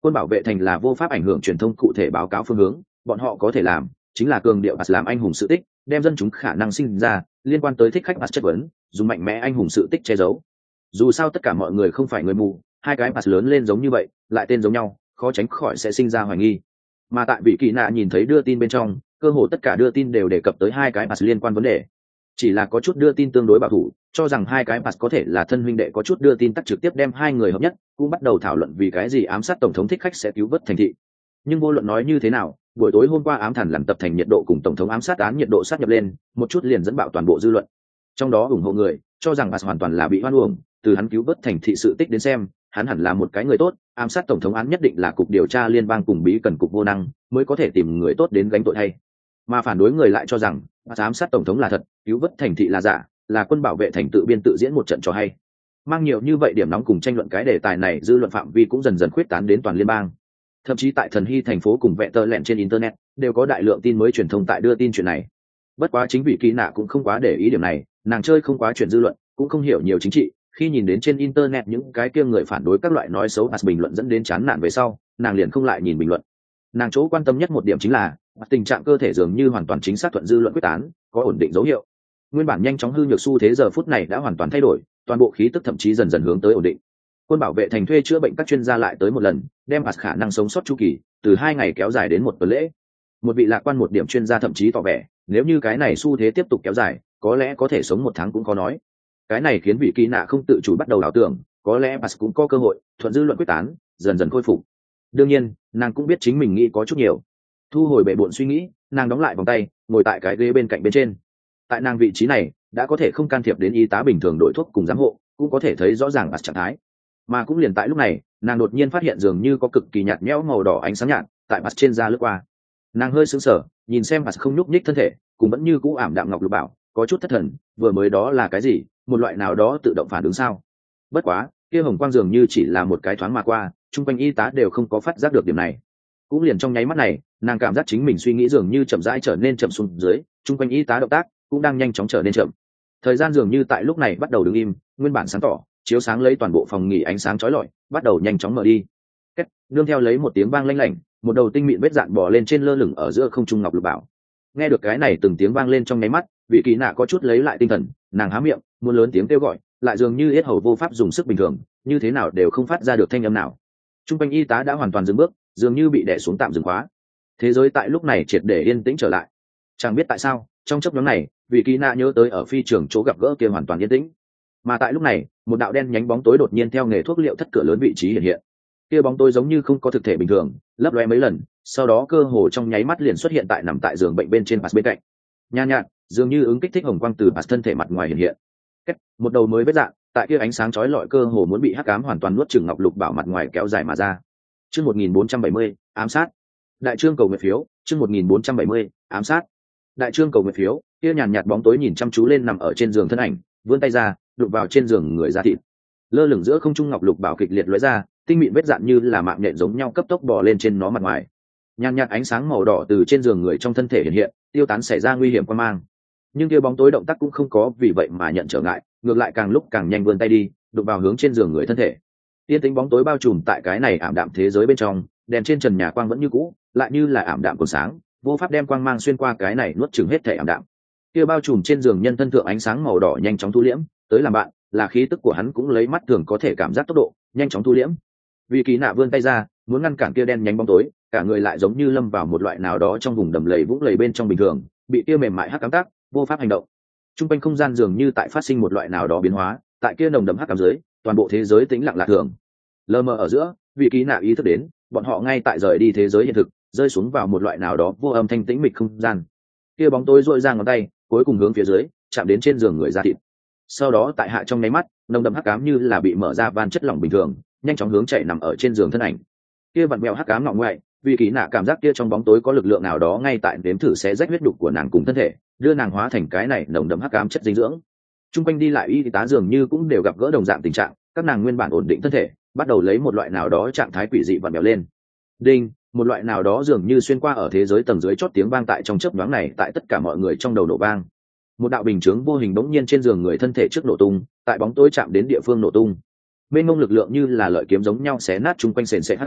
Quân bảo vệ thành là vô pháp ảnh hưởng truyền thông cụ thể báo cáo phương hướng, bọn họ có thể làm chính là cường điệu bạt làm anh hùng sự tích, đem dân chúng khả năng sinh ra liên quan tới thích khách bạt chất vấn, dùng mạnh mẽ anh hùng sự tích che giấu. Dù sao tất cả mọi người không phải người mù, hai cái bạt lớn lên giống như vậy, lại tên giống nhau, khó tránh khỏi sẽ sinh ra hoài nghi. Mà tại vị kỳ nạ nhìn thấy đưa tin bên trong, cơ hồ tất cả đưa tin đều đề cập tới hai cái bạt liên quan vấn đề. Chỉ là có chút đưa tin tương đối bảo thủ, cho rằng hai cái bạt có thể là thân huynh đệ, có chút đưa tin tắt trực tiếp đem hai người hợp nhất, cũng bắt đầu thảo luận vì cái gì ám sát tổng thống thích khách sẽ cứu vớt thành thị. Nhưng vô luận nói như thế nào, buổi tối hôm qua ám thần làm tập thành nhiệt độ cùng tổng thống ám sát án nhiệt độ sát nhập lên, một chút liền dẫn bạo toàn bộ dư luận. Trong đó ủng hộ người cho rằng bạt hoàn toàn là bị hoan uổng, từ hắn cứu vớt thành thị sự tích đến xem, hắn hẳn là một cái người tốt, ám sát tổng thống án nhất định là cục điều tra liên bang cùng bí cần cục vô năng mới có thể tìm người tốt đến gánh tội thay. Mà phản đối người lại cho rằng ám sát tổng thống là thật, cứu vớt thành thị là giả, là quân bảo vệ thành tự biên tự diễn một trận trò hay. Mang nhiều như vậy điểm nóng cùng tranh luận cái đề tài này, dư luận phạm vi cũng dần dần khuyết tán đến toàn liên bang. Thậm chí tại Thần Hy thành phố cùng vẹ tơ lẹn trên internet đều có đại lượng tin mới truyền thông tại đưa tin chuyện này. Bất quá chính vị Kỳ Nạ cũng không quá để ý điểm này, nàng chơi không quá chuyện dư luận, cũng không hiểu nhiều chính trị. Khi nhìn đến trên internet những cái kia người phản đối các loại nói xấu as bình luận dẫn đến chán nản về sau, nàng liền không lại nhìn bình luận. Nàng chỗ quan tâm nhất một điểm chính là tình trạng cơ thể dường như hoàn toàn chính xác thuận dư luận quyết tán, có ổn định dấu hiệu. Nguyên bản nhanh chóng hư nhược xu thế giờ phút này đã hoàn toàn thay đổi, toàn bộ khí tức thậm chí dần dần hướng tới ổn định. Quân bảo vệ thành thuê chữa bệnh các chuyên gia lại tới một lần, đem as khả năng sống sót chu kỳ từ hai ngày kéo dài đến một tuần lễ. Một vị lạc quan một điểm chuyên gia thậm chí tỏ vẻ, nếu như cái này xu thế tiếp tục kéo dài, có lẽ có thể sống một tháng cũng có nói. Cái này khiến vị Kỳ Nạ không tự chủ bắt đầu đảo tưởng, có lẽ as cũng có cơ hội thuận dư luận quyết tán, dần dần khôi phục. Đương nhiên, nàng cũng biết chính mình nghĩ có chút nhiều. Thu hồi bệ bội suy nghĩ, nàng đóng lại vòng tay, ngồi tại cái ghế bên cạnh bên trên. Tại nàng vị trí này, đã có thể không can thiệp đến y tá bình thường đội thuốc cùng giám hộ, cũng có thể thấy rõ ràng as trạng thái. Mà cũng liền tại lúc này, nàng đột nhiên phát hiện dường như có cực kỳ nhạt nhẽo màu đỏ ánh sáng nhạt tại as trên da lướt qua. Nàng hơi sững sờ, nhìn xem as không nhúc nhích thân thể, cũng vẫn như cũ ảm đạm ngọc lục bảo, có chút thất thần, vừa mới đó là cái gì, một loại nào đó tự động phản ứng sao? Bất quá, kia hồng quang dường như chỉ là một cái thoáng mà qua, chung quanh y tá đều không có phát giác được điểm này. Cũng liền trong nháy mắt này, nàng cảm giác chính mình suy nghĩ dường như chậm rãi trở nên chậm xuống dưới, chung quanh y tá động tác cũng đang nhanh chóng trở nên chậm. Thời gian dường như tại lúc này bắt đầu đứng im, nguyên bản sáng tỏ, chiếu sáng lấy toàn bộ phòng nghỉ ánh sáng chói lọi, bắt đầu nhanh chóng mở đi. Kết, nương theo lấy một tiếng vang lanh lảnh, một đầu tinh mịn vết dạn bò lên trên lơ lửng ở giữa không trung ngọc lục bảo. Nghe được cái này từng tiếng vang lên trong nháy mắt, vị Kỳ Nạ có chút lấy lại tinh thần, nàng há miệng, muốn lớn tiếng kêu gọi, lại dường như yết hầu vô pháp dùng sức bình thường, như thế nào đều không phát ra được thanh âm nào. Trung quanh y tá đã hoàn toàn dừng bước, dường như bị đè xuống tạm dừng khóa. Thế giới tại lúc này triệt để yên tĩnh trở lại. Chẳng biết tại sao, trong chốc ngắn này, vị Kỳ Nạ nhớ tới ở phi trường chỗ gặp gỡ kia hoàn toàn yên tĩnh. Mà tại lúc này, một đạo đen nhánh bóng tối đột nhiên theo nghề thuốc liệu thất cửa lớn vị trí hiện hiện. Kia bóng tối giống như không có thực thể bình thường, lấp lóe mấy lần, sau đó cơ hồ trong nháy mắt liền xuất hiện tại nằm tại giường bệnh bên trên Pass bên cạnh. Nhàn nhạt, dường như ứng kích thích hồng quang từ Pass thân thể mặt ngoài hiện hiện. Kết, một đầu mới vết dạng, tại kia ánh sáng chói lọi cơ hồ muốn bị hắc ám hoàn toàn nuốt chửng ngọc lục bảo mặt ngoài kéo dài mà ra. Chương một nghìn bốn trăm bảy mươi, ám sát. Đại trương cầu nguyện phiếu, chương một nghìn bốn trăm bảy mươi, ám sát. Đại trương cầu nguyện phiếu, kia nhàn nhạt bóng tối nhìn chăm chú lên nằm ở trên giường thân ảnh, vươn tay ra, đụng vào trên giường người da thịt. Lơ lửng giữa không trung ngọc lục bảo kịch liệt lóe ra, tinh mịn vết dạn như là mạng nhện giống nhau cấp tốc bò lên trên nó mặt ngoài. Nhàn nhạt ánh sáng màu đỏ từ trên giường người trong thân thể hiện hiện, tiêu tán xảy ra nguy hiểm quan mang. Nhưng kia bóng tối động tác cũng không có vì vậy mà nhận trở ngại, ngược lại càng lúc càng nhanh vươn tay đi, đụng vào hướng trên giường người thân thể. Tiên tính bóng tối bao trùm tại cái này ảm đạm thế giới bên trong, đèn trên trần nhà quang vẫn như cũ, lại như là ảm đạm còn sáng, vô pháp đem quang mang xuyên qua cái này nuốt chửng hết thể ảm đạm. Kia bao trùm trên giường nhân thân thượng ánh sáng màu đỏ nhanh chóng thu liễm, tới làm bạn, là khí tức của hắn cũng lấy mắt thường có thể cảm giác tốc độ, nhanh chóng thu liễm. Vì Kỳ Nạ vươn tay ra, muốn ngăn cản kia đen nhánh bóng tối, cả người lại giống như lâm vào một loại nào đó trong vùng đầm lầy vũng lầy bên trong bình thường, bị kia mềm mại hắc ám tác, vô pháp hành động. Trung quanh không gian dường như tại phát sinh một loại nào đó biến hóa, tại kia nồng đậm hắc ám dưới, toàn bộ thế giới tĩnh lặng lạ thường. Lờ mờ ở giữa, Vị Kỳ Nạ ý thức đến, bọn họ ngay tại rời đi thế giới hiện thực, rơi xuống vào một loại nào đó vô âm thanh tĩnh mịch không gian. Kia bóng tối duỗi ra ngón tay, cuối cùng hướng phía dưới, chạm đến trên giường người da thịt. Sau đó tại hạ trong nháy mắt, nồng đậm hắc ám như là bị mở ra van chất lỏng bình thường, nhanh chóng hướng chạy nằm ở trên giường thân ảnh. Kia vặn vẹo hắc ám ngọ ngoại, Vị Kỳ Nạ cảm giác kia trong bóng tối có lực lượng nào đó ngay tại đếm thử xé rách huyết đục của nàng cùng thân thể, đưa nàng hóa thành cái này nồng đậm hắc ám chất dinh dưỡng. Trung quanh đi lại y tá dường như cũng đều gặp gỡ đồng dạng tình trạng, các nàng nguyên bản ổn định thân thể, bắt đầu lấy một loại nào đó trạng thái quỷ dị vặn vẹo lên. Đinh, một loại nào đó dường như xuyên qua ở thế giới tầng dưới chót tiếng vang tại trong chớp nhoáng này tại tất cả mọi người trong đầu nổ vang. Một đạo bình chướng vô hình bỗng nhiên trên giường người thân thể trước nổ tung, tại bóng tối chạm đến địa phương nổ tung. Mênh mông lực lượng như là lợi kiếm giống nhau xé nát chung quanh sền sệt hắc ám,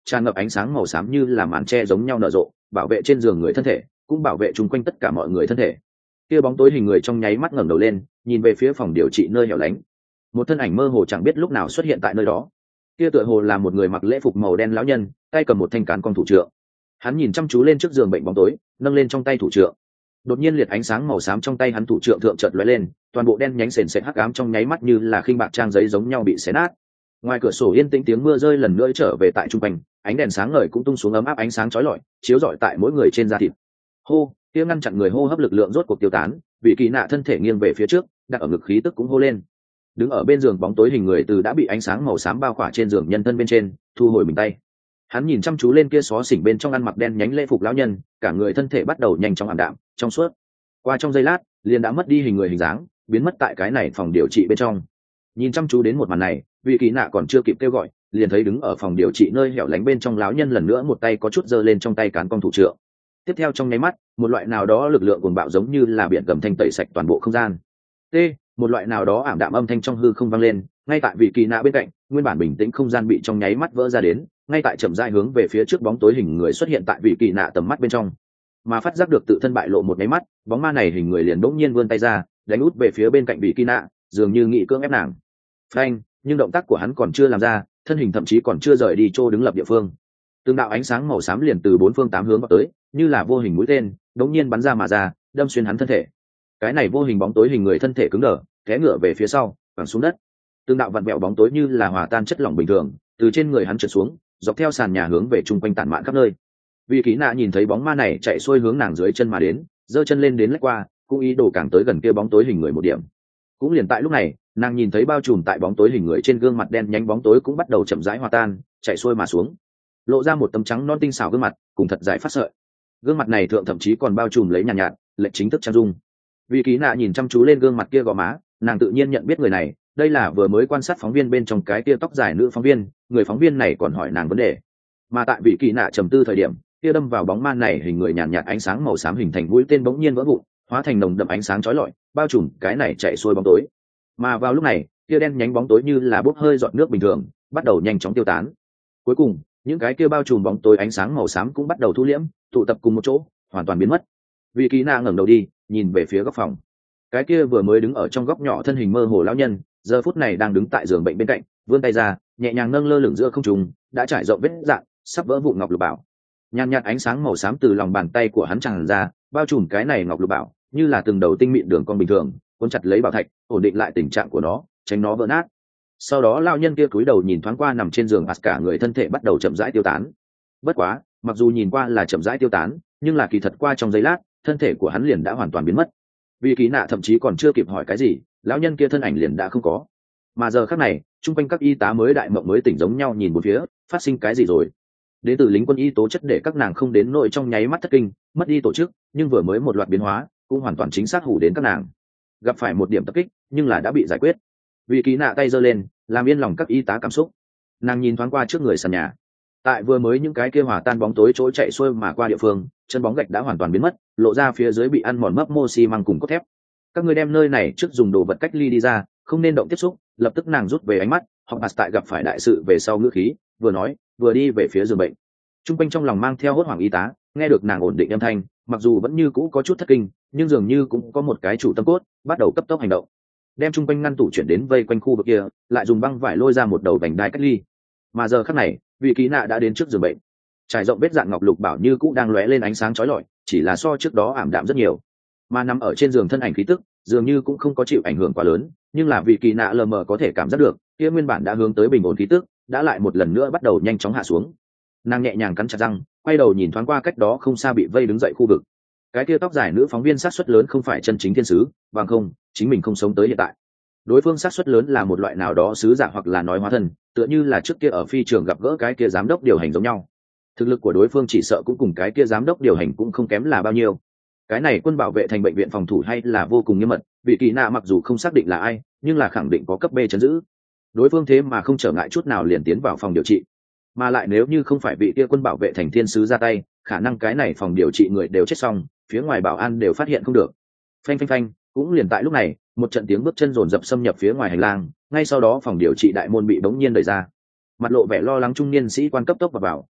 tràn ngập ánh sáng màu xám như là màn tre giống nhau nở rộ, bảo vệ trên giường người thân thể, cũng bảo vệ chung quanh tất cả mọi người thân thể. Kia bóng tối hình người trong nháy mắt ngẩng đầu lên, nhìn về phía phòng điều trị nơi hẻo lánh. Một thân ảnh mơ hồ chẳng biết lúc nào xuất hiện tại nơi đó. Kia tựa hồ là một người mặc lễ phục màu đen lão nhân, tay cầm một thanh cán con thủ trượng. Hắn nhìn chăm chú lên trước giường bệnh bóng tối, nâng lên trong tay thủ trượng. Đột nhiên liệt ánh sáng màu xám trong tay hắn thủ trượng thượng chợt lóe lên, toàn bộ đen nhánh sền sệt hắc ám trong nháy mắt như là khinh bạc trang giấy giống nhau bị xé nát. Ngoài cửa sổ yên tĩnh tiếng mưa rơi lần nữa trở về tại trung quanh, ánh đèn sáng ngời cũng tung xuống ấm áp ánh sáng chói lọi, chiếu rọi tại mỗi người trên da thịt. Hô, kia ngăn chặn người hô hấp lực lượng rốt cuộc tiêu tán, vị kỳ nạ thân thể nghiêng về phía trước, đặt ở ngực khí tức cũng hô lên. Đứng ở bên giường bóng tối hình người từ đã bị ánh sáng màu xám bao khỏa trên giường nhân thân bên trên, thu hồi mình tay. Hắn nhìn chăm chú lên kia xó xỉnh bên trong ăn mặc đen nhánh lễ phục lão nhân, cả người thân thể bắt đầu nhanh chóng ảm đạm, trong suốt. Qua trong giây lát, liền đã mất đi hình người hình dáng, biến mất tại cái này phòng điều trị bên trong. Nhìn chăm chú đến một màn này, vị kỳ nạ còn chưa kịp kêu gọi, liền thấy đứng ở phòng điều trị nơi hẻo lánh bên trong lão nhân lần nữa một tay có chút giơ lên trong tay cán con thủ trượng. Tiếp theo trong nháy mắt, một loại nào đó lực lượng cuồng bạo giống như là biển gầm thanh tẩy sạch toàn bộ không gian. T, một loại nào đó ảm đạm âm thanh trong hư không vang lên, ngay tại vị kỳ nạ bên cạnh, nguyên bản bình tĩnh không gian bị trong nháy mắt vỡ ra đến, ngay tại chậm rãi hướng về phía trước bóng tối hình người xuất hiện tại vị kỳ nạ tầm mắt bên trong. Mà phát giác được tự thân bại lộ một nháy mắt, bóng ma này hình người liền bỗng nhiên vươn tay ra, đánh út về phía bên cạnh vị kỳ nạ, dường như nghị cưỡng ép nàng. Phanh, nhưng động tác của hắn còn chưa làm ra, thân hình thậm chí còn chưa rời đi chỗ đứng lập địa phương. Từng đạo ánh sáng màu xám liền từ bốn phương tám hướng vào tới, như là vô hình mũi tên, đống nhiên bắn ra mà ra, đâm xuyên hắn thân thể. Cái này vô hình bóng tối hình người thân thể cứng đờ, té ngửa về phía sau, vẳng xuống đất. Từng đạo vặn vẹo bóng tối như là hòa tan chất lỏng bình thường, từ trên người hắn trượt xuống, dọc theo sàn nhà hướng về trung quanh tản mạn khắp nơi. Vì Ký Nạ nhìn thấy bóng ma này chạy xuôi hướng nàng dưới chân mà đến, giơ chân lên đến lách qua, cũng ý đồ càng tới gần kia bóng tối hình người một điểm. Cũng liền tại lúc này, nàng nhìn thấy bao trùm tại bóng tối hình người trên gương mặt đen nhánh bóng tối cũng bắt đầu chậm rãi hòa tan, chạy xuôi mà xuống, lộ ra một tấm trắng non tinh xảo gương mặt, cùng thật dài phát sợi. Gương mặt này thượng thậm chí còn bao trùm lấy nhàn nhạt, nhạt, lệnh chính thức trang dung. Vì Ký Nạ nhìn chăm chú lên gương mặt kia gò má, nàng tự nhiên nhận biết người này, đây là vừa mới quan sát phóng viên bên trong cái kia tóc dài nữ phóng viên, người phóng viên này còn hỏi nàng vấn đề. Mà tại Vị Ký Nạ trầm tư thời điểm, kia đâm vào bóng ma này hình người nhàn nhạt, nhạt ánh sáng màu xám hình thành mũi tên bỗng nhiên vỡ vụn, hóa thành nồng đậm ánh sáng chói lọi, bao trùm cái này chạy xuôi bóng tối. Mà vào lúc này, kia đen nhánh bóng tối như là bốc hơi giọt nước bình thường, bắt đầu nhanh chóng tiêu tán. Cuối cùng, những cái kia bao trùm bóng tối ánh sáng màu xám cũng bắt đầu thu liễm, tụ tập cùng một chỗ, hoàn toàn biến mất. Vị Ký Nạ ngẩng đầu đi, nhìn về phía góc phòng. Cái kia vừa mới đứng ở trong góc nhỏ thân hình mơ hồ lão nhân, giờ phút này đang đứng tại giường bệnh bên cạnh, vươn tay ra, nhẹ nhàng nâng lơ lửng giữa không trung, đã trải rộng vết dạn, sắp vỡ vụn ngọc lục bảo. Nhàn nhạt ánh sáng màu xám từ lòng bàn tay của hắn tràn ra, bao trùm cái này ngọc lục bảo, như là từng đầu tinh mịn đường cong bình thường, cuốn chặt lấy bảo thạch, ổn định lại tình trạng của nó, tránh nó vỡ nát. Sau đó lão nhân kia cúi đầu nhìn thoáng qua nằm trên giường, cả người thân thể bắt đầu chậm rãi tiêu tán. Bất quá, mặc dù nhìn qua là chậm rãi tiêu tán, nhưng là kỳ thật qua trong giây lát, thân thể của hắn liền đã hoàn toàn biến mất. Vì Ký Nạ thậm chí còn chưa kịp hỏi cái gì, lão nhân kia thân ảnh liền đã không có. Mà giờ khắc này, trung quanh các y tá mới đại mộng mới tỉnh giống nhau nhìn một phía, phát sinh cái gì rồi? Đến từ lính quân y tố chất để các nàng không đến nội trong nháy mắt thất kinh, mất đi tổ chức, nhưng vừa mới một loạt biến hóa, cũng hoàn toàn chính xác hủ đến các nàng. Gặp phải một điểm tập kích, nhưng là đã bị giải quyết. Vì Ký Nạ tay giơ lên, làm yên lòng các y tá cảm xúc. Nàng nhìn thoáng qua trước người sàn nhà. Tại vừa mới những cái kia hòa tan bóng tối chỗ chạy xuôi mà qua địa phương, chân bóng gạch đã hoàn toàn biến mất, lộ ra phía dưới bị ăn mòn mấp mô xi măng cùng cốt thép. Các người đem nơi này trước dùng đồ vật cách ly đi ra, không nên động tiếp xúc. Lập tức nàng rút về ánh mắt, học bạt tại gặp phải đại sự về sau ngữ khí, vừa nói vừa đi về phía giường bệnh. Trung quanh trong lòng mang theo hốt hoảng y tá, nghe được nàng ổn định âm thanh, mặc dù vẫn như cũ có chút thất kinh, nhưng dường như cũng có một cái chủ tâm cốt, bắt đầu cấp tốc hành động. Đem trung quanh ngăn tủ chuyển đến vây quanh khu vực kia, lại dùng băng vải lôi ra một đầu vành đai cách ly. Mà giờ khắc này, Vị Ký Nạ đã đến trước giường bệnh, trải rộng vết dạn ngọc lục bảo như cũ đang lóe lên ánh sáng chói lọi, chỉ là so trước đó ảm đạm rất nhiều. Mà nằm ở trên giường thân ảnh khí tức, dường như cũng không có chịu ảnh hưởng quá lớn, nhưng là Vị Ký Nạ lờ mờ có thể cảm giác được, kia nguyên bản đã hướng tới bình ổn khí tức, đã lại một lần nữa bắt đầu nhanh chóng hạ xuống. Nàng nhẹ nhàng cắn chặt răng, quay đầu nhìn thoáng qua cách đó không xa bị vây đứng dậy khu vực. Cái kia tóc dài nữ phóng viên sát suất lớn không phải chân chính thiên sứ, bằng không, chính mình không sống tới hiện tại. Đối phương sát suất lớn là một loại nào đó sứ giả hoặc là nói hóa thân, tựa như là trước kia ở phi trường gặp gỡ cái kia giám đốc điều hành giống nhau. Thực lực của đối phương chỉ sợ cũng cùng cái kia giám đốc điều hành cũng không kém là bao nhiêu. Cái này quân bảo vệ thành bệnh viện phòng thủ hay là vô cùng nghiêm mật, Vị Ký Nạ mặc dù không xác định là ai, nhưng là khẳng định có cấp B trấn giữ. Đối phương thế mà không trở ngại chút nào liền tiến vào phòng điều trị. Mà lại nếu như không phải vị kia quân bảo vệ thành thiên sứ ra tay, khả năng cái này phòng điều trị người đều chết xong, phía ngoài bảo an đều phát hiện không được. Phanh phanh phanh, cũng liền tại lúc này, một trận tiếng bước chân rồn rập xâm nhập phía ngoài hành lang, ngay sau đó phòng điều trị đại môn bị bỗng nhiên đẩy ra. Mặt lộ vẻ lo lắng trung niên sĩ quan cấp tốc vào vào,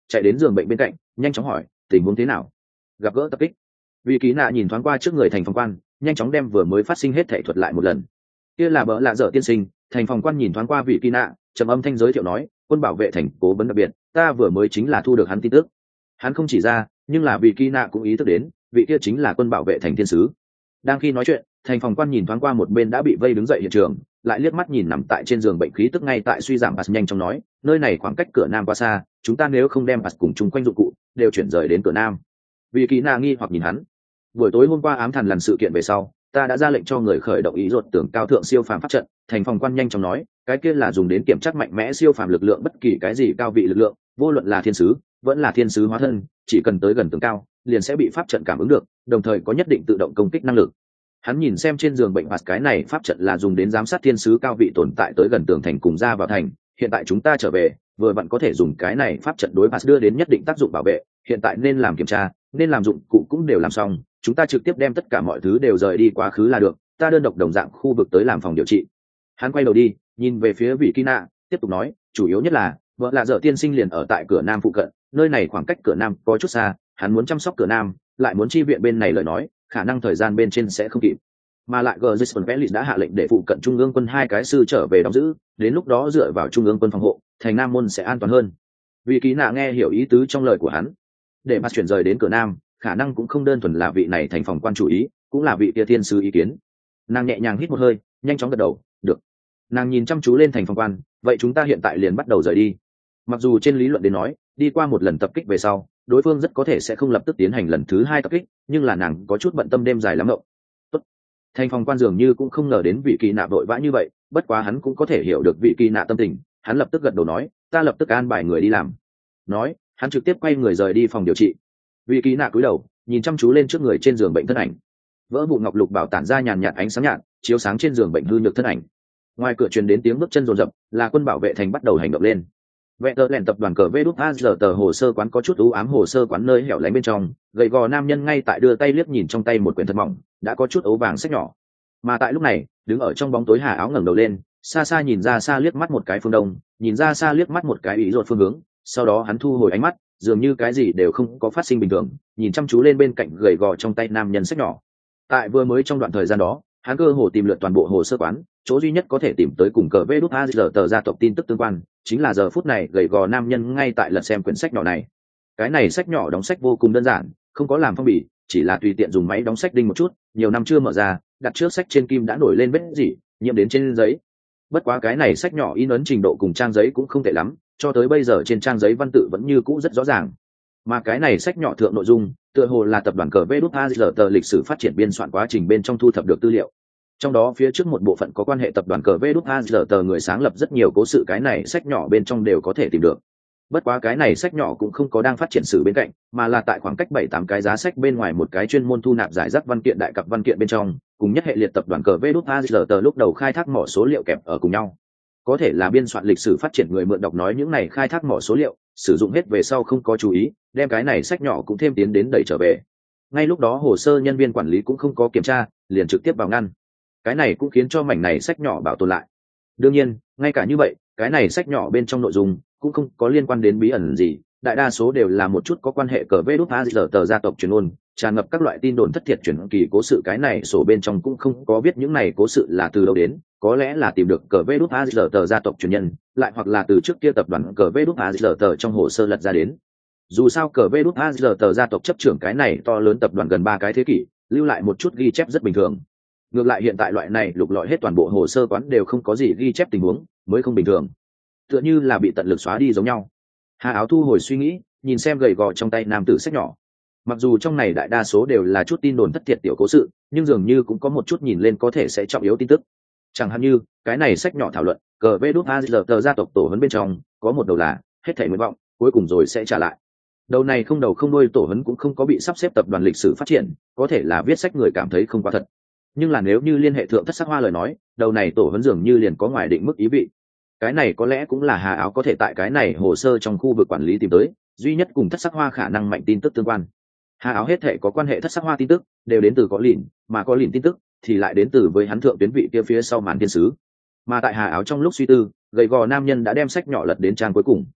chạy đến giường bệnh bên cạnh nhanh chóng hỏi tình huống thế nào, gặp gỡ tập kích. Vị Kỳ Nạ nhìn thoáng qua trước người thành phòng quan, nhanh chóng đem vừa mới phát sinh hết thể thuật lại một lần. Kia là bỡ lạ dở tiên sinh. Thành phòng quan nhìn thoáng qua Vị Kỳ Nạ, trầm âm thanh giới thiệu nói, quân bảo vệ thành cố vấn đặc biệt, ta vừa mới chính là thu được hắn tin tức. Hắn không chỉ ra, nhưng là Vị Kỳ Nạ cũng ý thức đến, vị kia chính là quân bảo vệ thành thiên sứ. Đang khi nói chuyện, thành phòng quan nhìn thoáng qua một bên đã bị vây đứng dậy hiện trường, lại liếc mắt nhìn nằm tại trên giường bệnh khí tức ngay tại suy giảm Pass nhanh chóng nói, nơi này khoảng cách cửa nam quá xa, chúng ta nếu không đem Pass cùng chung quanh dụng cụ đều chuyển rời đến cửa nam. Vị Kỳ Nạ nghi hoặc nhìn hắn. Buổi tối hôm qua ám thần lần sự kiện về sau, ta đã ra lệnh cho người khởi động ý ruột tưởng cao thượng siêu phàm pháp trận. Thành phòng quan nhanh chóng nói, cái kia là dùng đến kiểm tra mạnh mẽ siêu phàm lực lượng bất kỳ cái gì cao vị lực lượng, vô luận là thiên sứ vẫn là thiên sứ hóa thân, chỉ cần tới gần tường cao liền sẽ bị pháp trận cảm ứng được, đồng thời có nhất định tự động công kích năng lực. Hắn nhìn xem trên giường bệnh Pass, cái này pháp trận là dùng đến giám sát thiên sứ cao vị tồn tại tới gần tường thành cùng ra vào thành. Hiện tại chúng ta trở về, vừa vặn có thể dùng cái này pháp trận đối Pass đưa đến nhất định tác dụng bảo vệ. Hiện tại nên làm kiểm tra, nên làm dụng cụ cũng đều làm xong, chúng ta trực tiếp đem tất cả mọi thứ đều rời đi quá khứ là được, ta đơn độc đồng dạng khu vực tới làm phòng điều trị. Hắn quay đầu đi, nhìn về phía Vị Kỳ Nạ, tiếp tục nói, chủ yếu nhất là vợ lạ dở tiên sinh liền ở tại cửa nam phụ cận, nơi này khoảng cách cửa nam có chút xa, hắn muốn chăm sóc cửa nam, lại muốn chi viện bên này lời nói, khả năng thời gian bên trên sẽ không kịp. Mà lại Gerson Pelis đã hạ lệnh để phụ cận trung ương quân hai cái sư trở về đóng giữ, đến lúc đó dựa vào trung ương quân phòng hộ, thành nam môn sẽ an toàn hơn. Vị Kỳ Nạ nghe hiểu ý tứ trong lời của hắn, để mà chuyển rời đến cửa nam, khả năng cũng không đơn thuần là vị này thành phòng quan chủ ý, cũng là vị kia thiên sứ ý kiến. Nàng nhẹ nhàng hít một hơi, nhanh chóng gật đầu, được. Nàng nhìn chăm chú lên thành phòng quan, vậy chúng ta hiện tại liền bắt đầu rời đi. Mặc dù trên lý luận đến nói, đi qua một lần tập kích về sau, đối phương rất có thể sẽ không lập tức tiến hành lần thứ hai tập kích, nhưng là nàng có chút bận tâm đêm dài lắm ngộng. Tốt. Thành phòng quan dường như cũng không ngờ đến Vị Kỳ Nạ vội vã như vậy, bất quá hắn cũng có thể hiểu được Vị Kỳ Nạ tâm tình, hắn lập tức gật đầu nói, ta lập tức an bài người đi làm. Nói, hắn trực tiếp quay người rời đi phòng điều trị. Vị Kỳ Nạ cúi đầu, nhìn chăm chú lên trước người trên giường bệnh thân ảnh. Vỡ vụ ngọc lục bảo tản ra nhàn nhạt ánh sáng nhạt, chiếu sáng trên giường bệnh hư nhược thân ảnh. Ngoài cửa truyền đến tiếng bước chân rồn rập, là quân bảo vệ thành bắt đầu hành động lên. Vẹn tờ lẻn tập đoàn cờ vê đút a giờ tờ hồ sơ quán có chút u ám, hồ sơ quán nơi hẻo lánh bên trong, gầy gò nam nhân ngay tại đưa tay liếc nhìn trong tay một quyển thật mỏng, đã có chút ấu vàng sách nhỏ. Mà tại lúc này, đứng ở trong bóng tối Hà Áo ngẩng đầu lên, xa xa nhìn ra xa liếc mắt một cái phương đông, nhìn ra xa liếc mắt một cái ý rột phương hướng, sau đó hắn thu hồi ánh mắt, dường như cái gì đều không có phát sinh bình thường, nhìn chăm chú lên bên cạnh gầy gò trong tay nam nhân sách nhỏ. Tại vừa mới trong đoạn thời gian đó, hắn cơ hồ tìm lượt toàn bộ hồ sơ quán, chỗ duy nhất có thể tìm tới cùng cờ vê đút a giờ tờ gia tộc tin tức tương quan, chính là giờ phút này gầy gò nam nhân ngay tại lật xem quyển sách nhỏ này. Cái này sách nhỏ đóng sách vô cùng đơn giản, không có làm phong bì, chỉ là tùy tiện dùng máy đóng sách đinh một chút, nhiều năm chưa mở ra, đặt trước sách trên kim đã nổi lên vết rỉ, nhiễm đến trên giấy. Bất quá cái này sách nhỏ in ấn trình độ cùng trang giấy cũng không tệ lắm, cho tới bây giờ trên trang giấy văn tự vẫn như cũ rất rõ ràng. Mà cái này sách nhỏ thượng nội dung, tựa hồ là tập đoàn cờ vê đút a giờ tờ lịch sử phát triển biên soạn quá trình bên trong thu thập được tư liệu. Trong đó phía trước một bộ phận có quan hệ tập đoàn cờ vê đút a giờ tờ người sáng lập rất nhiều cố sự, cái này sách nhỏ bên trong đều có thể tìm được. Bất quá cái này sách nhỏ cũng không có đang phát triển sử bên cạnh, mà là tại khoảng cách bảy tám cái giá sách bên ngoài một cái chuyên môn thu nạp giải rác văn kiện đại cặp văn kiện bên trong, cùng nhất hệ liệt tập đoàn cờ vê đút a giờ tờ lúc đầu khai thác mỏ số liệu kẹp ở cùng nhau. Có thể là biên soạn lịch sử phát triển người mượn đọc nói những này khai thác mỏ số liệu sử dụng hết về sau không có chú ý, đem cái này sách nhỏ cũng thêm tiến đến đẩy trở về. Ngay lúc đó hồ sơ nhân viên quản lý cũng không có kiểm tra, liền trực tiếp vào ngăn. Cái này cũng khiến cho mảnh này sách nhỏ bảo tồn lại. Đương nhiên, ngay cả như vậy, cái này sách nhỏ bên trong nội dung cũng không có liên quan đến bí ẩn gì, đại đa số đều là một chút có quan hệ cờ vê đút a giờ tờ gia tộc truyền ngôn, tràn ngập các loại tin đồn thất thiệt truyền kỳ cố sự. Cái này sổ bên trong cũng không có biết những này cố sự là từ đâu đến, có lẽ là tìm được cờ vê đút a giờ tờ gia tộc truyền nhân, lại hoặc là từ trước kia tập đoàn cờ vê đút a giờ tờ trong hồ sơ lật ra đến. Dù sao cờ vê đút a giờ tờ gia tộc chấp trưởng cái này to lớn tập đoàn gần ba cái thế kỷ, lưu lại một chút ghi chép rất bình thường. Ngược lại hiện tại loại này lục lọi hết toàn bộ hồ sơ quán đều không có gì ghi chép tình huống mới không bình thường, tựa như là bị tận lực xóa đi giống nhau. Hà Áo thu hồi suy nghĩ, nhìn xem gầy gò trong tay nam tử sách nhỏ. Mặc dù trong này đại đa số đều là chút tin đồn thất thiệt tiểu cố sự, nhưng dường như cũng có một chút nhìn lên có thể sẽ trọng yếu tin tức. Chẳng hạn như cái này sách nhỏ thảo luận cờ vê đút a giờ tờ gia tộc tổ huấn bên trong có một đầu là hết thảy nguyện vọng cuối cùng rồi sẽ trả lại. Đầu này không đầu không đuôi tổ huấn cũng không có bị sắp xếp tập đoàn lịch sử phát triển, có thể là viết sách người cảm thấy không quá thật. Nhưng là nếu như liên hệ thượng thất sắc hoa lời nói, đầu này tổ huấn dường như liền có ngoài định mức ý vị. Cái này có lẽ cũng là Hà Áo có thể tại cái này hồ sơ trong khu vực quản lý tìm tới duy nhất cùng thất sắc hoa khả năng mạnh tin tức tương quan. Hà Áo hết thể có quan hệ thất sắc hoa tin tức đều đến từ có lìn, mà có lìn tin tức thì lại đến từ với hắn thượng tuyến vị kia phía sau màn thiên sứ. Mà tại Hà Áo trong lúc suy tư, gầy gò nam nhân đã đem sách nhỏ lật đến trang cuối cùng.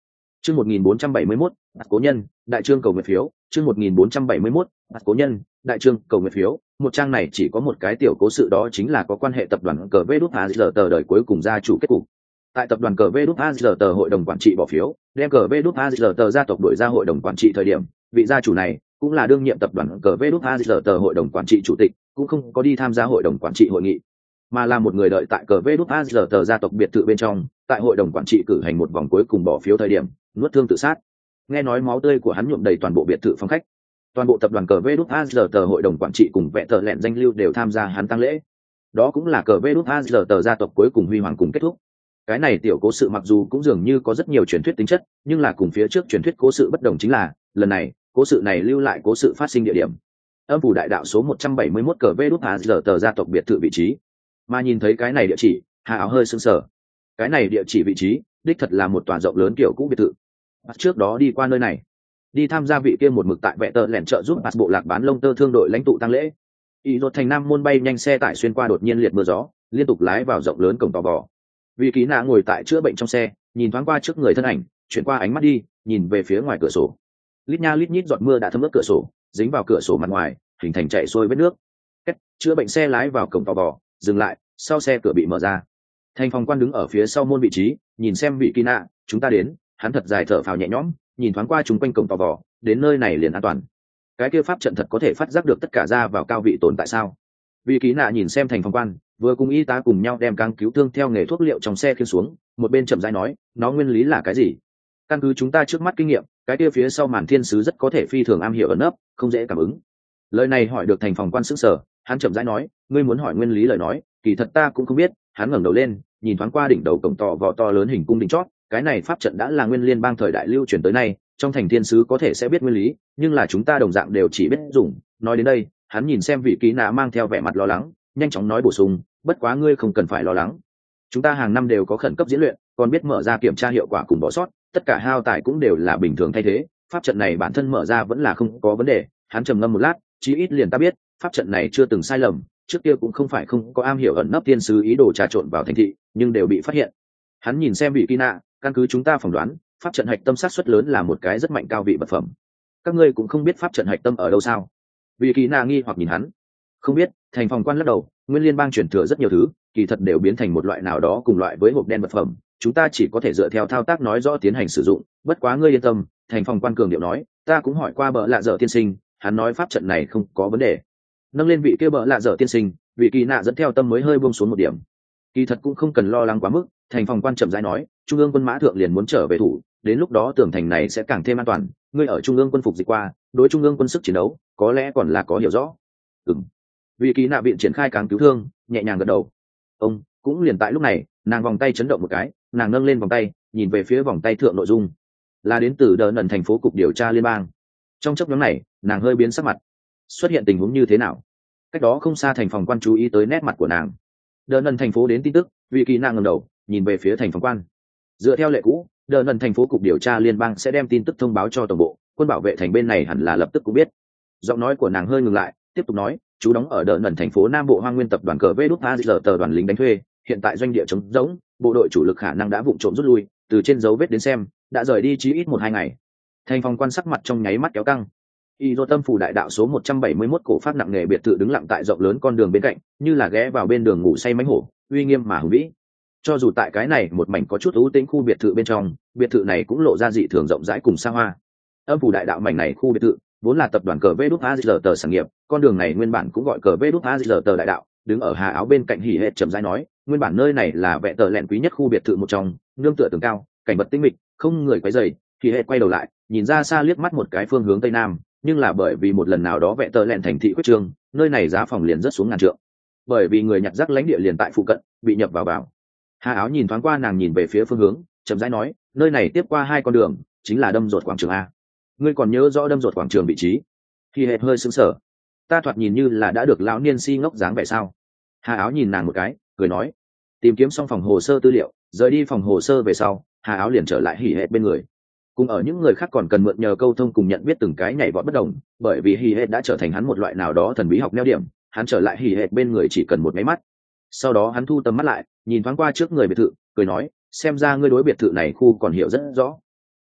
chương một nghìn bốn trăm bảy mươi mốt, đặt cố nhân, đại trương cầu nguyện phiếu, chương một nghìn bốn trăm bảy mươi mốt, đặt cố nhân, đại trương cầu nguyện phiếu. Một trang này chỉ có một cái tiểu cố sự, đó chính là có quan hệ tập đoàn cờ vê đút a giê tờ đời cuối cùng gia chủ kết cục. Tại tập đoàn cờ vê đút a giê tờ hội đồng quản trị bỏ phiếu, đem cờ vê đút a giê tờ gia tộc đổi ra hội đồng quản trị thời điểm, vị gia chủ này cũng là đương nhiệm tập đoàn cờ vê đút a giê tờ hội đồng quản trị chủ tịch, cũng không có đi tham gia hội đồng quản trị hội nghị, mà là một người đợi tại cờ vê đút a giê tờ gia tộc biệt thự bên trong, tại hội đồng quản trị cử hành một vòng cuối cùng bỏ phiếu thời điểm nuốt thương tự sát. Nghe nói máu tươi của hắn nhuộm đầy toàn bộ biệt thự phòng khách. Toàn bộ tập đoàn cờ vê đút a giê tờ hội đồng quản trị cùng vẽ tờ lẹn danh lưu đều tham gia hắn tang lễ. Đó cũng là cờ vê đút a giê tờ gia tộc cuối cùng huy hoàng cùng kết thúc. Cái này tiểu cố sự mặc dù cũng dường như có rất nhiều truyền thuyết tính chất, nhưng là cùng phía trước truyền thuyết cố sự bất đồng chính là, lần này cố sự này lưu lại cố sự phát sinh địa điểm âm phủ đại đạo số một trăm bảy mươi mốt cờ vê đút a giê tờ gia tộc biệt thự vị trí. Mà nhìn thấy cái này địa chỉ, Hà Áo hơi sững sờ. Cái này địa chỉ vị trí đích thật là một tòa rộng lớn kiểu cũ biệt thự. Trước đó đi qua nơi này, đi tham gia vị kia một mực tại vẽ tờ lẻn trợ giúp bạt bộ lạc bán lông tơ thương đội lãnh tụ tăng lễ. Ý rốt thành nam môn bay nhanh xe tải xuyên qua đột nhiên liệt mưa gió, liên tục lái vào rộng lớn cổng tò vò. Vị Ký Nạ ngồi tại chữa bệnh trong xe, nhìn thoáng qua trước người thân ảnh, chuyển qua ánh mắt đi, nhìn về phía ngoài cửa sổ. Lít nha lít nhít giọt mưa đã thấm ướt cửa sổ, dính vào cửa sổ mặt ngoài, hình thành chảy xuôi vết nước. Cách chữa bệnh xe lái vào cổng tò vò, dừng lại, sau xe cửa bị mở ra. Thành phòng quan đứng ở phía sau môn vị trí, nhìn xem vị Ký Nạ, chúng ta đến. Hắn thật dài thở phào nhẹ nhõm, nhìn thoáng qua chúng quanh cổng tò vò, đến nơi này liền an toàn. Cái kia pháp trận thật có thể phát giác được tất cả ra vào cao vị tồn tại sao? Vị Ký Nạ nhìn xem thành phòng quan, vừa cùng y tá cùng nhau đem căng cứu thương theo nghề thuốc liệu trong xe khiêng xuống, một bên chậm rãi nói, nó nguyên lý là cái gì? Căn cứ chúng ta trước mắt kinh nghiệm, cái kia phía sau màn thiên sứ rất có thể phi thường am hiểu ẩn nấp, không dễ cảm ứng. Lời này hỏi được thành phòng quan sững sờ, hắn chậm rãi nói, ngươi muốn hỏi nguyên lý lời nói, kỳ thật ta cũng không biết. Hắn ngẩng đầu lên, nhìn thoáng qua đỉnh đầu cổng tò vò to lớn hình cung đỉnh chót, cái này pháp trận đã là nguyên liên bang thời đại lưu truyền tới nay, trong thành thiên sứ có thể sẽ biết nguyên lý, nhưng là chúng ta đồng dạng đều chỉ biết dùng. Nói đến đây, hắn nhìn xem vị Ký Nạ mang theo vẻ mặt lo lắng, nhanh chóng nói bổ sung, bất quá ngươi không cần phải lo lắng, chúng ta hàng năm đều có khẩn cấp diễn luyện, còn biết mở ra kiểm tra hiệu quả cùng bỏ sót, tất cả hao tài cũng đều là bình thường thay thế, pháp trận này bản thân mở ra vẫn là không có vấn đề. Hắn trầm ngâm một lát, chí ít liền ta biết pháp trận này chưa từng sai lầm, trước kia cũng không phải không có am hiểu ẩn nấp thiên sứ ý đồ trà trộn vào thành thị, nhưng đều bị phát hiện. Hắn nhìn xem vị Ký Nạ, căn cứ chúng ta phỏng đoán, pháp trận hạch tâm sát suất lớn là một cái rất mạnh cao vị vật phẩm. Các ngươi cũng không biết pháp trận hạch tâm ở đâu sao? Vị Ký Nạ nghi hoặc nhìn hắn. Không biết. Thành phòng quan lắc đầu, nguyên liên bang chuyển thừa rất nhiều thứ, kỳ thật đều biến thành một loại nào đó cùng loại với hộp đen vật phẩm, chúng ta chỉ có thể dựa theo thao tác nói rõ tiến hành sử dụng. Bất quá ngươi yên tâm, thành phòng quan cường điệu nói, ta cũng hỏi qua bợ lạ dở tiên sinh, hắn nói pháp trận này không có vấn đề. Nâng lên vị kia bợ lạ dở tiên sinh, vị Ký Nạ dẫn theo tâm mới hơi buông xuống một điểm. Kỳ thật cũng không cần lo lắng quá mức, thành phòng quan chậm rãi nói, trung ương quân mã thượng liền muốn trở về thủ, đến lúc đó tường thành này sẽ càng thêm an toàn. Ngươi ở trung ương quân phục dịch qua, đối trung ương quân sức chiến đấu có lẽ còn là có hiểu rõ. Ừm. Vị Ký Nạ viện triển khai cáng cứu thương, nhẹ nhàng gật đầu. Ông cũng liền tại lúc này, nàng vòng tay chấn động một cái, nàng nâng lên vòng tay, nhìn về phía vòng tay thượng nội dung, là đến từ đờ nần thành phố cục điều tra liên bang. Trong chốc ngắn này, nàng hơi biến sắc mặt. Xuất hiện tình huống như thế nào? Cách đó không xa thành phòng quan chú ý tới nét mặt của nàng. Đờ nần thành phố đến tin tức, Vị Ký Nạ ngẩng đầu, nhìn về phía thành phòng quan. Dựa theo lệ cũ, đờ nần thành phố cục điều tra liên bang sẽ đem tin tức thông báo cho tổng bộ, quân bảo vệ thành bên này hẳn là lập tức cũng biết. Giọng nói của nàng hơi ngừng lại, tiếp tục nói, chú đóng ở đờ nần thành phố nam bộ hoang nguyên tập đoàn cờ vê đút a giê tờ đoàn lính đánh thuê, hiện tại doanh địa trống rỗng, bộ đội chủ lực khả năng đã vụng trộm rút lui, từ trên dấu vết đến xem đã rời đi chí ít một hai ngày. Thành phòng quan sắc mặt trong nháy mắt kéo căng. Y do tâm phủ đại đạo số một trăm bảy mươi mốt cổ phát nặng nghề biệt thự đứng lặng tại rộng lớn con đường bên cạnh, như là ghé vào bên đường ngủ say mánh hổ, uy nghiêm mà hùng vĩ. Cho dù tại cái này một mảnh có chút ưu tĩnh khu biệt thự bên trong, biệt thự này cũng lộ ra dị thường rộng rãi cùng xa hoa. Âm phủ đại đạo mảnh này khu biệt thự vốn là tập đoàn cờ vê đút a giê tờ sản nghiệp, con đường này nguyên bản cũng gọi cờ vê đút a giê tờ đại đạo. Đứng ở Hà Áo bên cạnh hỉ hệ chậm rãi nói, nguyên bản nơi này là vẽ tờ lẹn quý nhất khu biệt thự một trong, nương tựa tường cao, cảnh vật tinh mịch, không người quấy rầy. Hỉ hệ quay đầu lại, nhìn ra xa liếc mắt một cái phương hướng tây nam, nhưng là bởi vì một lần nào đó vẽ tờ lẹn thành thị quyết trương, nơi này giá phòng liền rất xuống ngàn trượng. Bởi vì người nhặt rác lãnh địa liền tại phụ cận, bị nhập vào vào. Hà Áo nhìn thoáng qua, nàng nhìn về phía phương hướng, chậm rãi nói, nơi này tiếp qua hai con đường, chính là đâm rột quảng trường a. Ngươi còn nhớ rõ đâm rột quảng trường vị trí? Hỉ hệ hơi sững sờ. Ta thoạt nhìn như là đã được lão niên si ngốc dáng vẻ sao? Hà Áo nhìn nàng một cái, cười nói, tìm kiếm xong phòng hồ sơ tư liệu, rời đi phòng hồ sơ về sau, Hà Áo liền trở lại hỉ hệ bên người. Cùng ở những người khác còn cần mượn nhờ câu thông cùng nhận biết từng cái nhảy vọt bất đồng, bởi vì hỉ hệ đã trở thành hắn một loại nào đó thần bí học neo điểm, hắn trở lại hỉ hệ bên người chỉ cần một máy mắt. Sau đó hắn thu tầm mắt lại, nhìn thoáng qua trước người biệt thự, cười nói, xem ra ngươi đối biệt thự này khu còn hiểu rất rõ.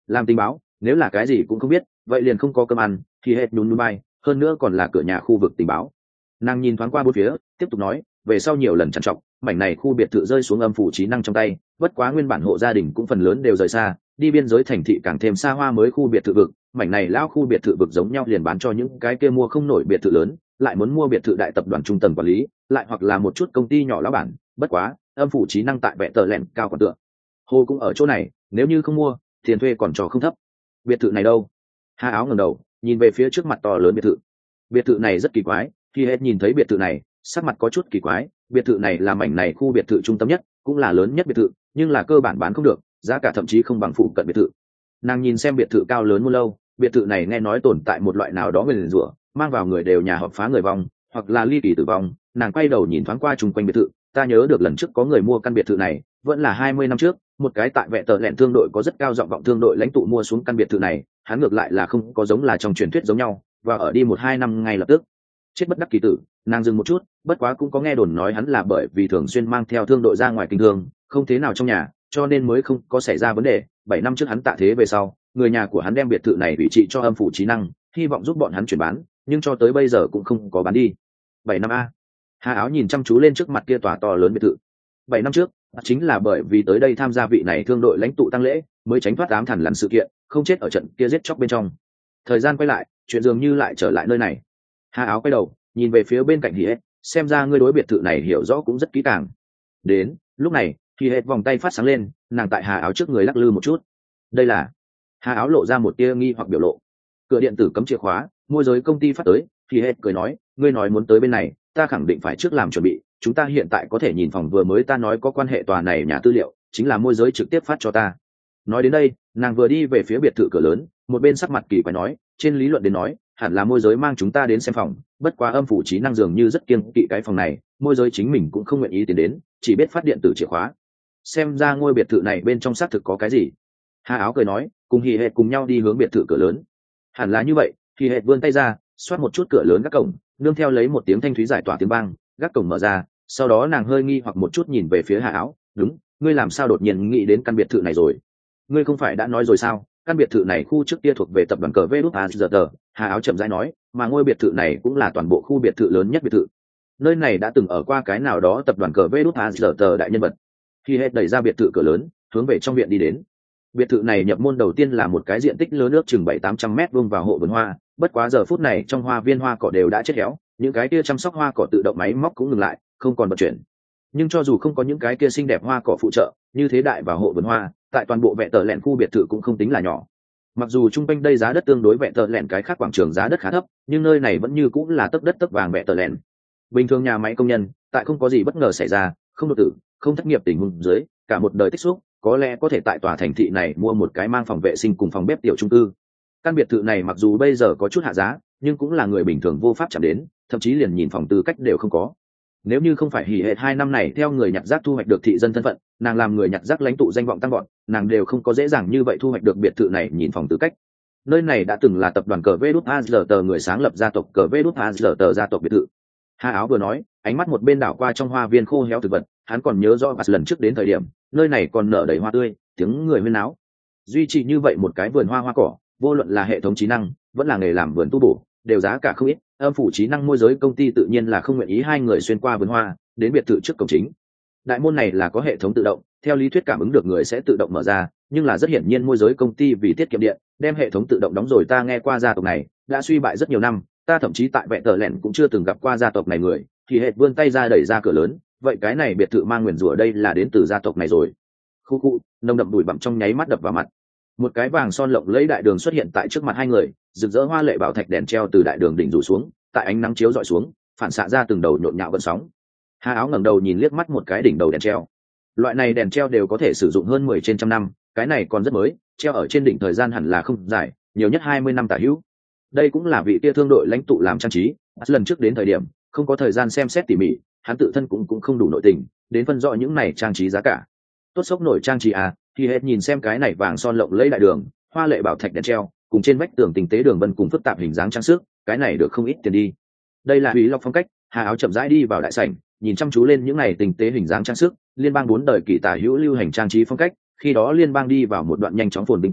làm tình báo nếu là cái gì cũng không biết vậy liền không có cơm ăn. Thì hết nhún nhún bay, hơn nữa còn là cửa nhà khu vực tình báo. Nàng nhìn thoáng qua bốn phía tiếp tục nói, về sau nhiều lần trằn trọc mảnh này khu biệt thự rơi xuống âm phủ trí năng trong tay, bất quá nguyên bản hộ gia đình cũng phần lớn đều rời xa đi biên giới thành thị càng thêm xa hoa mới khu biệt thự vực. Mảnh này lao khu biệt thự vực giống nhau liền bán cho những cái kia mua không nổi biệt thự lớn lại muốn mua biệt thự đại tập đoàn trung tầng quản lý, lại hoặc là một chút công ty nhỏ lão bản. Bất quá âm phủ trí năng tại vẽ tờ lẹn cao còn tượng hồ cũng ở chỗ này, nếu như không mua tiền thuê còn trò không thấp. Biệt thự này đâu? Hà Áo ngẩng đầu nhìn về phía trước mặt to lớn biệt thự. Biệt thự này rất kỳ quái. Khi hết nhìn thấy biệt thự này sắc mặt có chút kỳ quái. Biệt thự này là mảnh này khu biệt thự trung tâm nhất cũng là lớn nhất biệt thự, nhưng là cơ bản bán không được, giá cả thậm chí không bằng phụ cận biệt thự. Nàng nhìn xem biệt thự cao lớn muôn lâu, biệt thự này nghe nói tồn tại một loại nào đó nguyền rủa mang vào người đều nhà hợp phá người vong hoặc là ly kỳ tử vong. Nàng quay đầu nhìn thoáng qua chung quanh biệt thự, ta nhớ được lần trước có người mua căn biệt thự này vẫn là hai mươi năm trước, một cái tại vẽ tờ lẹn thương đội có rất cao giọng vọng thương đội lãnh tụ mua xuống căn biệt thự này, hắn ngược lại là không có giống là trong truyền thuyết giống nhau và ở đi một hai năm ngay lập tức chết bất đắc kỳ tử. Nàng dừng một chút, bất quá cũng có nghe đồn nói hắn là bởi vì thường xuyên mang theo thương đội ra ngoài kinh thương không thế nào trong nhà cho nên mới không có xảy ra vấn đề. Bảy năm trước hắn tạ thế về sau, người nhà của hắn đem biệt thự này ủy trị cho âm phủ trí năng, hy vọng giúp bọn hắn chuyển bán, nhưng cho tới bây giờ cũng không có bán đi. Bảy năm a. Hà Áo nhìn chăm chú lên trước mặt kia tòa to lớn biệt thự. Bảy năm trước chính là bởi vì tới đây tham gia vị này thương đội lãnh tụ tăng lễ mới tránh thoát ám thần lằn sự kiện, không chết ở trận kia giết chóc bên trong. Thời gian quay lại, chuyện dường như lại trở lại nơi này. Hà Áo quay đầu nhìn về phía bên cạnh Hi hết, xem ra ngươi đối biệt thự này hiểu rõ cũng rất kỹ càng. Đến lúc này Hi hết vòng tay phát sáng lên, nàng tại Hà Áo trước người lắc lư một chút. Đây là? Hà Áo lộ ra một tia nghi hoặc biểu lộ. Cửa điện tử cấm chìa khóa, môi giới công ty phát tới. Hi hết cười nói, ngươi nói muốn tới bên này, ta khẳng định phải trước làm chuẩn bị. Chúng ta hiện tại có thể nhìn phòng vừa mới ta nói có quan hệ tòa này nhà tư liệu, chính là môi giới trực tiếp phát cho ta. Nói đến đây, nàng vừa đi về phía biệt thự cửa lớn, một bên sắc mặt kỳ quái nói, trên lý luận đến nói hẳn là môi giới mang chúng ta đến xem phòng, bất quá âm phủ trí năng dường như rất kiêng kỵ cái phòng này, môi giới chính mình cũng không nguyện ý tiến đến, chỉ biết phát điện tử chìa khóa. Xem ra ngôi biệt thự này bên trong xác thực có cái gì. Hà Áo cười nói, cùng Hỉ Hệt cùng nhau đi hướng biệt thự cửa lớn. Hẳn là như vậy. Hỉ Hệt vươn tay ra xoát một chút cửa lớn gác cổng, nương theo lấy một tiếng thanh thúy giải tỏa tiếng vang, gác cổng mở ra. Sau đó nàng hơi nghi hoặc một chút nhìn về phía Hà Áo, đúng, ngươi làm sao đột nhiên nghĩ đến căn biệt thự này rồi? Ngươi không phải đã nói rồi sao, căn biệt thự này khu trước kia thuộc về tập đoàn cờ vê đút a giê tờ. Hà Áo chậm rãi nói, mà ngôi biệt thự này cũng là toàn bộ khu biệt thự lớn nhất biệt thự. Nơi này đã từng ở qua cái nào đó tập đoàn cờ vê đút a giê tờ đại nhân vật. Khi hết đẩy ra biệt thự cửa lớn, hướng về trong viện đi đến. Biệt thự này nhập môn đầu tiên là một cái diện tích lớn nước chừng bảy tám trăm mét vuông vào hộ vườn hoa, bất quá giờ phút này trong hoa viên hoa cỏ đều đã chết héo, những cái kia chăm sóc hoa cỏ tự động máy móc cũng ngừng lại, không còn vận chuyển. Nhưng cho dù không có những cái kia xinh đẹp hoa cỏ phụ trợ, như thế đại vào hộ vườn hoa, tại toàn bộ vẹn tờ lẹn khu biệt thự cũng không tính là nhỏ. Mặc dù trung quanh đây giá đất tương đối vẹn tờ lẹn cái khác quảng trường giá đất khá thấp, nhưng nơi này vẫn như cũng là tấc đất tấc vàng vẹn tờ lẹn. Bình thường nhà máy công nhân, tại không có gì bất ngờ xảy ra, không đột tử, không thất nghiệp tình huống dưới, cả một đời tích xúc, có lẽ có thể tại tòa thành thị này mua một cái mang phòng vệ sinh cùng phòng bếp tiểu chung cư. Căn biệt thự này mặc dù bây giờ có chút hạ giá, nhưng cũng là người bình thường vô pháp chạm đến, thậm chí liền nhìn phòng tư cách đều không có. Nếu như không phải Hỉ Hệt hai năm này theo người nhặt rác thu hoạch được thị dân thân phận, nàng làm người nhặt rác lãnh tụ danh vọng tăng vọt, nàng đều không có dễ dàng như vậy thu hoạch được biệt thự này nhìn phòng tư cách. Nơi này đã từng là tập đoàn cờ vê đút a giê tờ người sáng lập gia tộc cờ vê đút a giê tờ gia tộc biệt thự. Hà Áo vừa nói, ánh mắt một bên đảo qua trong hoa viên khô héo thực vật, hắn còn nhớ rõ lần trước đến thời điểm, nơi này còn nở đầy hoa tươi, tiếng người huyên náo. Duy trì như vậy một cái vườn hoa hoa cỏ, vô luận là hệ thống trí năng, vẫn là nghề làm vườn tu bổ, đều giá cả không ít. Âm phủ trí năng môi giới công ty tự nhiên là không nguyện ý hai người xuyên qua vườn hoa đến biệt thự trước cổng chính. Đại môn này là có hệ thống tự động, theo lý thuyết cảm ứng được người sẽ tự động mở ra, nhưng là rất hiển nhiên môi giới công ty vì tiết kiệm điện, đem hệ thống tự động đóng rồi. Ta nghe qua gia tộc này đã suy bại rất nhiều năm, ta thậm chí tại vẹn tờ lẹn cũng chưa từng gặp qua gia tộc này người. Thì Hệt vươn tay ra đẩy ra cửa lớn, vậy cái này biệt thự mang nguyền rủa đây là đến từ gia tộc này rồi. Khu khu, nồng đậm bụi bặm trong nháy mắt đập vào mặt. Một cái vàng son lộng lẫy đại đường xuất hiện tại trước mặt hai người, rực rỡ hoa lệ bảo thạch đèn treo từ đại đường đỉnh rủ xuống, tại ánh nắng chiếu dọi xuống, phản xạ ra từng đầu nhộn nhạo gợn sóng. Hà Áo ngẩng đầu nhìn liếc mắt một cái đỉnh đầu đèn treo. Loại này đèn treo đều có thể sử dụng hơn mười trên trăm năm, cái này còn rất mới, treo ở trên đỉnh thời gian hẳn là không dài, nhiều nhất hai mươi năm tả hữu. Đây cũng là vị kia thương đội lãnh tụ làm trang trí, lần trước đến thời điểm không có thời gian xem xét tỉ mỉ, hắn tự thân cũng cũng không đủ nội tình, đến phân rõ những này trang trí giá cả. Tốt sốc nổi trang trí à, thì hết nhìn xem cái này vàng son lộng lẫy đại đường, hoa lệ bảo thạch đèn treo, cùng trên vách tường tinh tế đường vân cùng phức tạp hình dáng trang sức, cái này được không ít tiền đi. Đây là Hủy Lộc phong cách. Hà Áo chậm rãi đi vào đại sảnh, nhìn chăm chú lên những này tinh tế hình dáng trang sức, liên bang bốn đời kỳ tả hữu lưu hành trang trí phong cách, khi đó liên bang đi vào một đoạn nhanh chóng phồn vinh kỳ,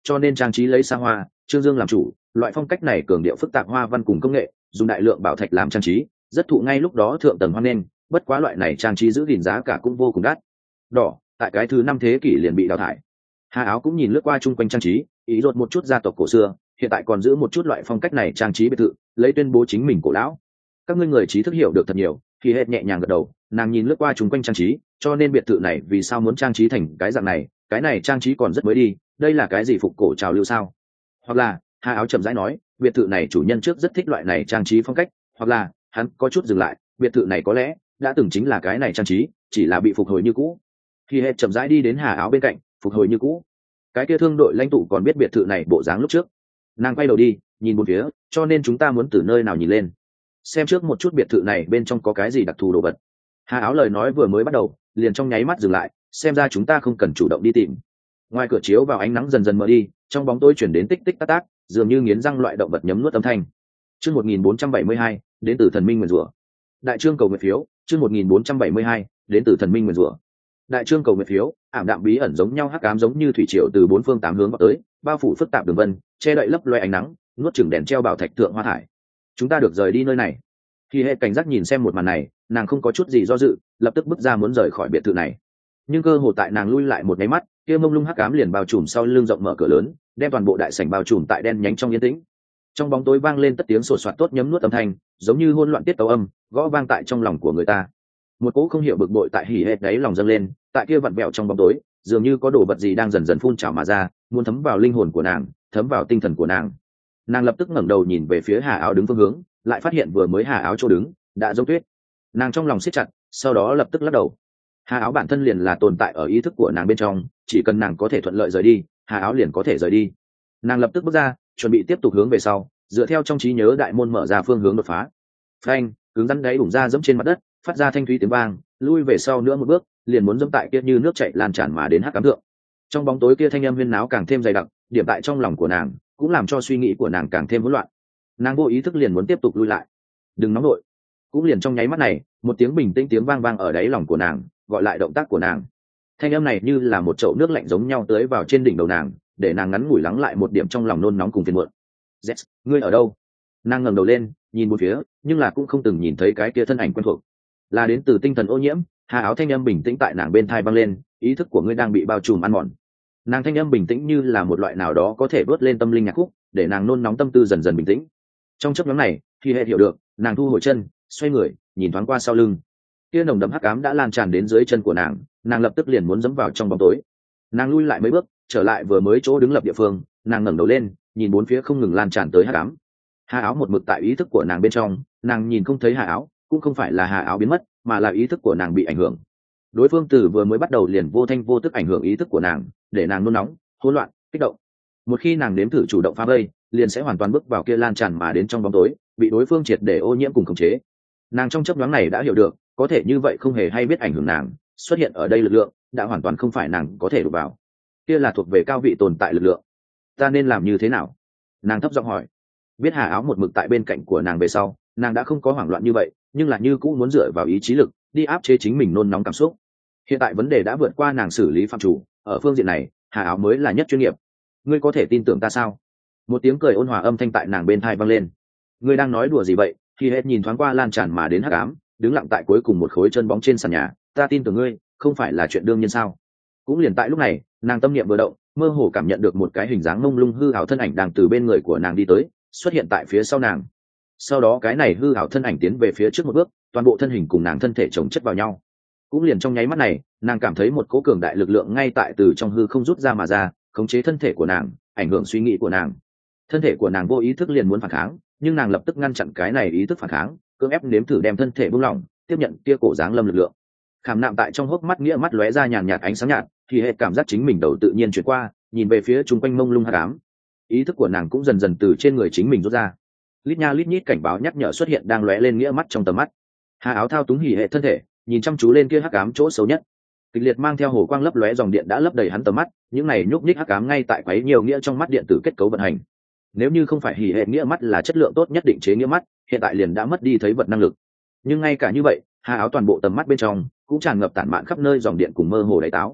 cho nên trang trí lấy xa hoa trương dương làm chủ. Loại phong cách này cường điệu phức tạp hoa văn cùng công nghệ, dùng đại lượng bảo thạch làm trang trí, rất thụ ngay lúc đó thượng tầng hoan nghênh. Bất quá loại này trang trí giữ gìn giá cả cũng vô cùng đắt đỏ, tại cái thứ năm thế kỷ liền bị đào thải. Hà Áo cũng nhìn lướt qua chung quanh trang trí, ý rột một chút gia tộc cổ xưa, hiện tại còn giữ một chút loại phong cách này trang trí biệt thự, lấy tuyên bố chính mình cổ lão. Các ngươi người trí thức hiểu được thật nhiều. Khi hết nhẹ nhàng gật đầu, nàng nhìn lướt qua chung quanh trang trí, cho nên biệt thự này vì sao muốn trang trí thành cái dạng này, cái này trang trí còn rất mới đi, đây là cái gì phục cổ trào lưu sao? Hoặc là, Hà Áo chậm rãi nói, biệt thự này chủ nhân trước rất thích loại này trang trí phong cách, hoặc là hắn có chút dừng lại, biệt thự này có lẽ đã từng chính là cái này trang trí, chỉ là bị phục hồi như cũ. Khi hết chậm rãi đi đến Hà Áo bên cạnh, phục hồi như cũ. Cái kia thương đội lãnh tụ còn biết biệt thự này bộ dáng lúc trước. Nàng quay đầu đi, nhìn một phía, cho nên chúng ta muốn từ nơi nào nhìn lên, xem trước một chút biệt thự này bên trong có cái gì đặc thù đồ vật. Hà Áo lời nói vừa mới bắt đầu, liền trong nháy mắt dừng lại, xem ra chúng ta không cần chủ động đi tìm. Ngoài cửa chiếu vào ánh nắng dần dần mờ đi, trong bóng tối chuyển đến tích tích tắc tắc, dường như nghiến răng loại động vật nhấm nuốt âm thanh. Chương một nghìn bốn trăm bảy mươi hai, đến từ thần minh nguyền rủa. Đại trương cầu nguyện phiếu, chương một nghìn bốn trăm bảy mươi hai, đến từ thần minh nguyền rủa. Đại trương cầu nguyện phiếu, ảm đạm bí ẩn giống nhau hắc ám giống như thủy triều từ bốn phương tám hướng vào tới, bao phủ phức tạp đường vân, che đậy lấp loé ánh nắng, nuốt chửng đèn treo bảo thạch thượng hoa thải. Chúng ta được rời đi nơi này. Khi hệ cảnh giác nhìn xem một màn này, nàng không có chút gì do dự, lập tức bước ra muốn rời khỏi biệt thự này. Nhưng cơ hồ tại nàng lui lại một cái mắt, kia mông lung hắc ám liền bao trùm sau lưng rộng mở cửa lớn, đem toàn bộ đại sảnh bao trùm tại đen nhánh trong yên tĩnh. Trong bóng tối vang lên tất tiếng sột soạt tốt nhấm nuốt âm thanh, giống như hỗn loạn tiết tấu âm, gõ vang tại trong lòng của người ta. Một cỗ không hiểu bực bội tại hỉ hệt đáy lòng dâng lên, tại kia vặn vẹo trong bóng tối, dường như có đồ vật gì đang dần dần phun trào mà ra, muốn thấm vào linh hồn của nàng, thấm vào tinh thần của nàng. Nàng lập tức ngẩng đầu nhìn về phía Hà Áo đứng phương hướng, lại phát hiện vừa mới Hà Áo chỗ đứng đã giống tuyết. Nàng trong lòng siết chặt, sau đó lập tức lắc đầu. Hà Áo bản thân liền là tồn tại ở ý thức của nàng bên trong, chỉ cần nàng có thể thuận lợi rời đi, Hà Áo liền có thể rời đi. Nàng lập tức bước ra, chuẩn bị tiếp tục hướng về sau, dựa theo trong trí nhớ đại môn mở ra phương hướng đột phá. Phanh, cứng rắn đáy đủng ra dẫm trên mặt đất, phát ra thanh thúy tiếng vang, lui về sau nữa một bước, liền muốn dẫm tại kia như nước chảy lan tràn mà đến hắc ám thượng. Trong bóng tối kia thanh âm huyên náo càng thêm dày đặc, điểm tại trong lòng của nàng, cũng làm cho suy nghĩ của nàng càng thêm hỗn loạn. Nàng vô ý thức liền muốn tiếp tục lui lại. Đừng nóng nổi. Cũng liền trong nháy mắt này, một tiếng bình tĩnh tiếng vang vang ở đáy lòng của nàng, gọi lại động tác của nàng. Thanh âm này như là một chậu nước lạnh giống nhau tưới vào trên đỉnh đầu nàng, để nàng ngắn ngủi lắng lại một điểm trong lòng nôn nóng cùng phiền muộn. "Zets, ngươi ở đâu?" Nàng ngẩng đầu lên, nhìn bốn phía, nhưng là cũng không từng nhìn thấy cái kia thân ảnh quen thuộc. Là đến từ tinh thần ô nhiễm. Hà Áo thanh âm bình tĩnh tại nàng bên tai vang lên, "Ý thức của ngươi đang bị bao trùm ăn mòn." Nàng thanh âm bình tĩnh như là một loại nào đó có thể vớt lên tâm linh nhạc khúc, để nàng nôn nóng tâm tư dần dần bình tĩnh. Trong chốc ngắn này, khi hệ hiểu được, nàng thu hồi chân, xoay người, nhìn thoáng qua sau lưng. Kia nồng đậm hắc ám đã lan tràn đến dưới chân của nàng, nàng lập tức liền muốn dẫm vào trong bóng tối. Nàng lui lại mấy bước, trở lại vừa mới chỗ đứng lập địa phương, nàng ngẩng đầu lên, nhìn bốn phía không ngừng lan tràn tới hắc ám. Hà Áo một mực tại ý thức của nàng bên trong, nàng nhìn không thấy Hà Áo, cũng không phải là Hà Áo biến mất, mà là ý thức của nàng bị ảnh hưởng. Đối phương từ vừa mới bắt đầu liền vô thanh vô tức ảnh hưởng ý thức của nàng, để nàng nôn nóng, hỗn loạn, kích động. Một khi nàng nếm thử chủ động phá vây, liền sẽ hoàn toàn bước vào kia lan tràn mà đến trong bóng tối, bị đối phương triệt để ô nhiễm cùng khống chế. Nàng trong chớp nhoáng này đã hiểu được, có thể như vậy không hề hay biết ảnh hưởng nàng, xuất hiện ở đây lực lượng đã hoàn toàn không phải nàng có thể đụng vào. Kia là thuộc về cao vị tồn tại lực lượng. Ta nên làm như thế nào? Nàng thấp giọng hỏi. Biết Hà Áo một mực tại bên cạnh của nàng về sau, nàng đã không có hoảng loạn như vậy, nhưng là như cũng muốn dựa vào ý chí lực đi áp chế chính mình nôn nóng cảm xúc. Hiện tại vấn đề đã vượt qua nàng xử lý phạm chủ, ở phương diện này, Hà Áo mới là nhất chuyên nghiệp. Ngươi có thể tin tưởng ta sao? Một tiếng cười ôn hòa âm thanh tại nàng bên tai vang lên. Ngươi đang nói đùa gì vậy? Khi hết nhìn thoáng qua lan tràn mà đến hắc ám, đứng lặng tại cuối cùng một khối chân bóng trên sàn nhà. Ta tin tưởng ngươi, không phải là chuyện đương nhiên sao? Cũng liền tại lúc này, nàng tâm niệm vừa động, mơ hồ cảm nhận được một cái hình dáng mông lung hư ảo thân ảnh đang từ bên người của nàng đi tới, xuất hiện tại phía sau nàng. Sau đó cái này hư ảo thân ảnh tiến về phía trước một bước, toàn bộ thân hình cùng nàng thân thể chồng chất vào nhau. Cũng liền trong nháy mắt này, nàng cảm thấy một cỗ cường đại lực lượng ngay tại từ trong hư không rút ra mà ra, khống chế thân thể của nàng, ảnh hưởng suy nghĩ của nàng. Thân thể của nàng vô ý thức liền muốn phản kháng, nhưng nàng lập tức ngăn chặn cái này ý thức phản kháng, cưỡng ép nếm thử đem thân thể buông lỏng, tiếp nhận kia cổ dáng lâm lực lượng. Khảm nạm tại trong hốc mắt nghĩa mắt lóe ra nhàn nhạt ánh sáng nhạt, thì hệ cảm giác chính mình đầu tự nhiên chuyển qua, nhìn về phía chung quanh mông lung hắc ám. Ý thức của nàng cũng dần dần từ trên người chính mình rút ra. Lít nha lít nhít cảnh báo nhắc nhở xuất hiện đang lóe lên nghĩa mắt trong tầm mắt. Hà Áo thao túng hỉ hệ thân thể, nhìn chăm chú lên kia hắc ám chỗ xấu nhất. Kịch liệt mang theo hồ quang lấp lóe dòng điện đã lấp đầy hắn tầm mắt, những này nhúc nhích hắc ám ngay tại quấy nhiều nghĩa trong mắt điện tử kết cấu vận hành. Nếu như không phải hỉ hệ nghĩa mắt là chất lượng tốt nhất định chế nghĩa mắt, hiện tại liền đã mất đi thấy vật năng lực. Nhưng ngay cả như vậy, Hà Áo toàn bộ tầm mắt bên trong cũng tràn ngập tản mạn khắp nơi dòng điện cùng mơ hồ đáy táo.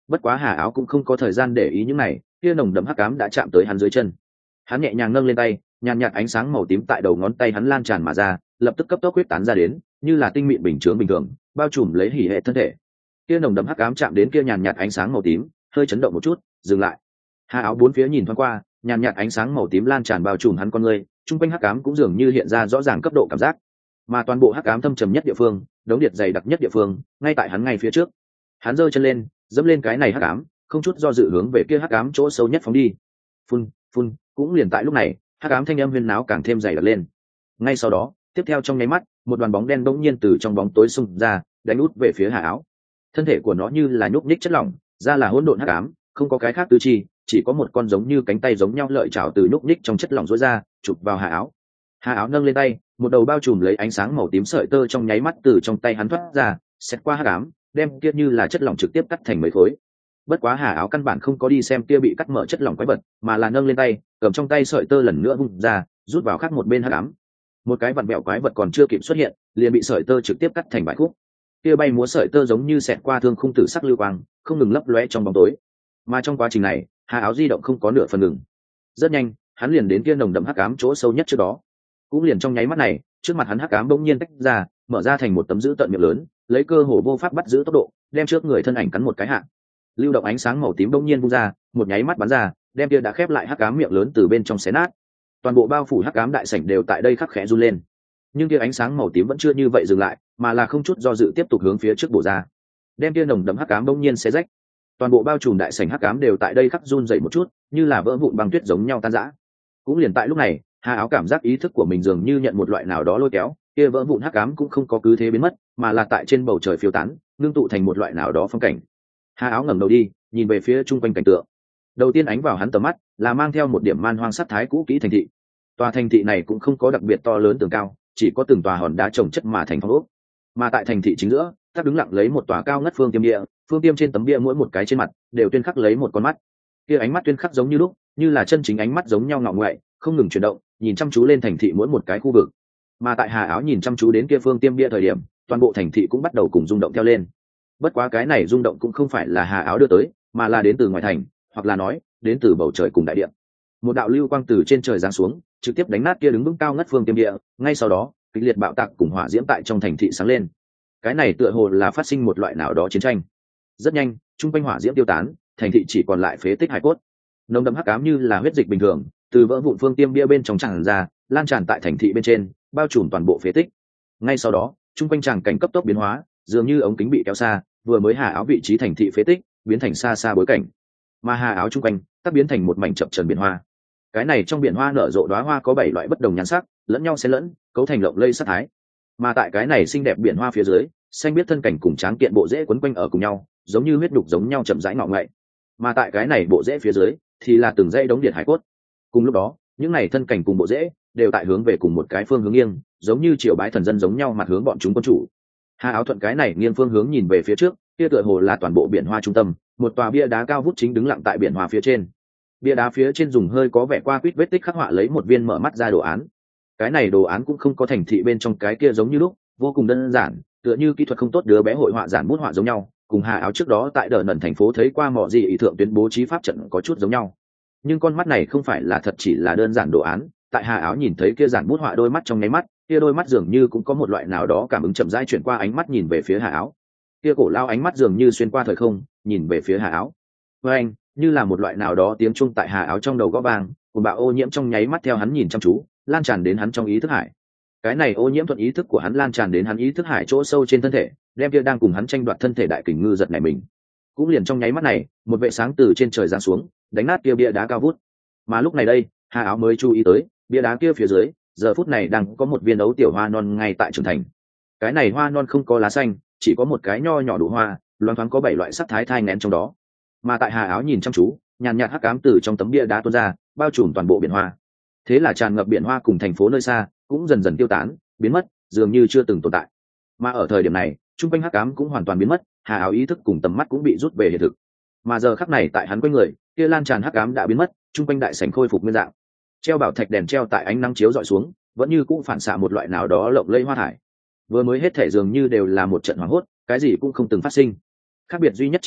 bất quá Hà Áo cũng không có thời gian để ý những này, kia nồng đậm hắc ám đã chạm tới hắn dưới chân. Hắn nhẹ nhàng nâng lên tay, nhàn nhạt ánh sáng màu tím tại đầu ngón tay hắn lan tràn mà ra, lập tức cấp tốc huyết tán ra đến, như là tinh mịn bình chướng bình thường, bao trùm lấy hỉ hệ thân thể. Kia nồng đậm hắc ám chạm đến kia nhàn nhạt ánh sáng màu tím, hơi chấn động một chút, dừng lại. Hà Áo bốn phía nhìn thoáng qua, nhàn nhạt ánh sáng màu tím lan tràn bao trùm hắn con người, trung quanh hắc ám cũng dường như hiện ra rõ ràng cấp độ cảm giác. Mà toàn bộ hắc ám thâm trầm nhất địa phương, đống điện dày đặc nhất địa phương, ngay tại hắn ngay phía trước. Hắn giơ chân lên, dẫm lên cái này hắc ám, không chút do dự hướng về kia hắc ám chỗ sâu nhất phóng đi. Phun, phun, cũng liền tại lúc này, hắc ám thanh âm huyên náo càng thêm dày đặc lên. Ngay sau đó, tiếp theo trong nháy mắt, một đoàn bóng đen bỗng nhiên từ trong bóng tối xung ra, đánh út về phía Hà Áo. Thân thể của nó như là nhúc nhích chất lỏng, ra là hỗn độn hắc ám, không có cái khác tứ chi, chỉ có một con giống như cánh tay giống nhau lợi chảo từ nhúc nhích trong chất lỏng rối ra, chụp vào Hà Áo. Hà Áo nâng lên tay, một đầu bao trùm lấy ánh sáng màu tím sợi tơ trong nháy mắt từ trong tay hắn thoát ra, xẹt qua hắc ám, đem kia như là chất lỏng trực tiếp cắt thành mấy khối. Bất quá Hà Áo căn bản không có đi xem kia bị cắt mở chất lỏng quái vật, mà là nâng lên tay, cầm trong tay sợi tơ lần nữa vung ra, rút vào khác một bên hắc ám. Một cái vặn bẹo quái vật còn chưa kịp xuất hiện, liền bị sợi tơ trực tiếp cắt thành vài khúc. Kia bay múa sợi tơ giống như xẹt qua thương khung tử sắc lưu quang, không ngừng lấp lóe trong bóng tối. Mà trong quá trình này, Hà Áo di động không có nửa phần ngừng. Rất nhanh, hắn liền đến kia nồng đậm hắc ám chỗ sâu nhất trước đó. Cũng liền trong nháy mắt này, trước mặt hắn hắc ám bỗng nhiên tách ra, mở ra thành một tấm dữ tợn miệng lớn, lấy cơ hồ vô pháp bắt giữ tốc độ, đem trước người thân ảnh cắn một cái hạ. Lưu động ánh sáng màu tím bỗng nhiên vung ra, một nháy mắt bắn ra, đem kia đã khép lại hắc ám miệng lớn từ bên trong xé nát. Toàn bộ bao phủ hắc ám đại sảnh đều tại đây khắc khẽ run lên. Nhưng kia ánh sáng màu tím vẫn chưa như vậy dừng lại, mà là không chút do dự tiếp tục hướng phía trước bổ ra, đem kia nồng đậm hắc ám bỗng nhiên xé rách. Toàn bộ bao trùm đại sảnh hắc ám đều tại đây khắc run dậy một chút, như là vỡ vụn băng tuyết giống nhau tan rã. Cũng liền tại lúc này, Hà Áo cảm giác ý thức của mình dường như nhận một loại nào đó lôi kéo, kia vỡ vụn hắc ám cũng không có cứ thế biến mất, mà là tại trên bầu trời phiêu tán, ngưng tụ thành một loại nào đó phong cảnh. Hà Áo ngẩng đầu đi, nhìn về phía trung quanh cảnh tượng. Đầu tiên ánh vào hắn tầm mắt là mang theo một điểm man hoang sắt thái cũ kỹ thành thị. Tòa thành thị này cũng không có đặc biệt to lớn tường cao, chỉ có từng tòa hòn đá chồng chất mà thành phong ốc. Mà tại thành thị chính giữa, tác đứng lặng lấy một tòa cao ngất phương tiêm bia, phương tiêm trên tấm bia mỗi một cái trên mặt đều tuyên khắc lấy một con mắt. Kia ánh mắt tuyên khắc giống như lúc, như là chân chính ánh mắt giống nhau ngọ ngoại, không ngừng chuyển động, nhìn chăm chú lên thành thị mỗi một cái khu vực. Mà tại Hà Áo nhìn chăm chú đến kia phương tiêm bia thời điểm, toàn bộ thành thị cũng bắt đầu cùng rung động theo lên. Bất quá cái này rung động cũng không phải là Hà Áo đưa tới, mà là đến từ ngoài thành, hoặc là nói, đến từ bầu trời cùng đại địa. Một đạo lưu quang từ trên trời giáng xuống, trực tiếp đánh nát kia đứng vững cao ngất phương tiêm địa, ngay sau đó, kịch liệt bạo tạc cùng hỏa diễm tại trong thành thị sáng lên. Cái này tựa hồ là phát sinh một loại nào đó chiến tranh. Rất nhanh, trung quanh hỏa diễm tiêu tán, thành thị chỉ còn lại phế tích hải cốt. Nồng đậm hắc ám như là huyết dịch bình thường, từ vỡ vụn phương tiêm bia bên trong tràn ra, lan tràn tại thành thị bên trên, bao trùm toàn bộ phế tích. Ngay sau đó, trung quanh tràng cảnh cấp tốc biến hóa, dường như ống kính bị kéo xa, vừa mới Hà Áo vị trí thành thị phế tích, biến thành xa xa bối cảnh. Mà Hà Áo trung quanh, tắc biến thành một mảnh chập chờn biển hoa. Cái này trong biển hoa nở rộ đóa hoa có bảy loại bất đồng nhan sắc, lẫn nhau xen lẫn, cấu thành lộng lây sắc thái. Mà tại cái này xinh đẹp biển hoa phía dưới, xanh biết thân cảnh cùng tráng kiện bộ rễ quấn quanh ở cùng nhau, giống như huyết đục giống nhau chậm rãi ngọ ngậy. Mà tại cái này bộ rễ phía dưới, thì là từng dãy đống điện hải cốt. Cùng lúc đó, những này thân cảnh cùng bộ rễ đều tại hướng về cùng một cái phương hướng nghiêng, giống như triều bái thần dân giống nhau mặt hướng bọn chúng quân chủ. Hà Áo thuận cái này nghiêng phương hướng nhìn về phía trước, kia tựa hồ là toàn bộ biển hoa trung tâm, một tòa bia đá cao vút chính đứng lặng tại biển hoa phía trên. Bia đá phía trên dùng hơi có vẻ qua quýt vết tích khắc họa lấy một viên mở mắt ra đồ án. Cái này đồ án cũng không có thành thị bên trong cái kia giống như lúc, vô cùng đơn giản, tựa như kỹ thuật không tốt đứa bé hội họa giản bút họa giống nhau, cùng Hà Áo trước đó tại Đờ Nẩn thành phố thấy qua mọ gì ý thượng tuyến bố trí pháp trận có chút giống nhau. Nhưng con mắt này không phải là thật chỉ là đơn giản đồ án, tại Hà Áo nhìn thấy kia giản bút họa đôi mắt trong nháy mắt, kia đôi mắt dường như cũng có một loại nào đó cảm ứng chậm rãi chuyển qua ánh mắt nhìn về phía Hà Áo. Kia cổ lao ánh mắt dường như xuyên qua thời không, nhìn về phía Hà Áo. Với anh, như là một loại nào đó tiếng chuông tại Hà Áo trong đầu gõ vang, cùng bạo ô nhiễm trong nháy mắt theo hắn nhìn chăm chú, lan tràn đến hắn trong ý thức hải. Cái này ô nhiễm thuận ý thức của hắn lan tràn đến hắn ý thức hải chỗ sâu trên thân thể, đem kia đang cùng hắn tranh đoạt thân thể đại kình ngư giật nảy mình. Cũng liền trong nháy mắt này, một vệ sáng từ trên trời giáng xuống, đánh nát kia bia đá cao vút. Mà lúc này đây, Hà Áo mới chú ý tới, bia đá kia phía dưới, giờ phút này đang có một viên ấu tiểu hoa non ngay tại trưởng thành. Cái này hoa non không có lá xanh, chỉ có một cái nho nhỏ đủ hoa, loáng thoáng có bảy loại sắc thái thai nghén trong đó. Mà tại Hà Áo nhìn chăm chú, nhàn nhạt hắc ám từ trong tấm bia đá tuôn ra, bao trùm toàn bộ biển hoa. Thế là tràn ngập biển hoa cùng thành phố nơi xa cũng dần dần tiêu tán, biến mất, dường như chưa từng tồn tại. Mà ở thời điểm này, trung quanh hắc ám cũng hoàn toàn biến mất, Hà Áo ý thức cùng tầm mắt cũng bị rút về hiện thực. Mà giờ khắc này tại hắn quanh người, kia lan tràn hắc ám đã biến mất, trung quanh đại sảnh khôi phục nguyên dạng. Treo bảo thạch đèn treo tại ánh nắng chiếu dọi xuống, vẫn như cũng phản xạ một loại nào đó lộng lẫy hoa thải. Vừa mới hết thể dường như đều là một trận hoảng hốt, cái gì cũng không từng phát sinh. Khác biệt duy nhất chính là,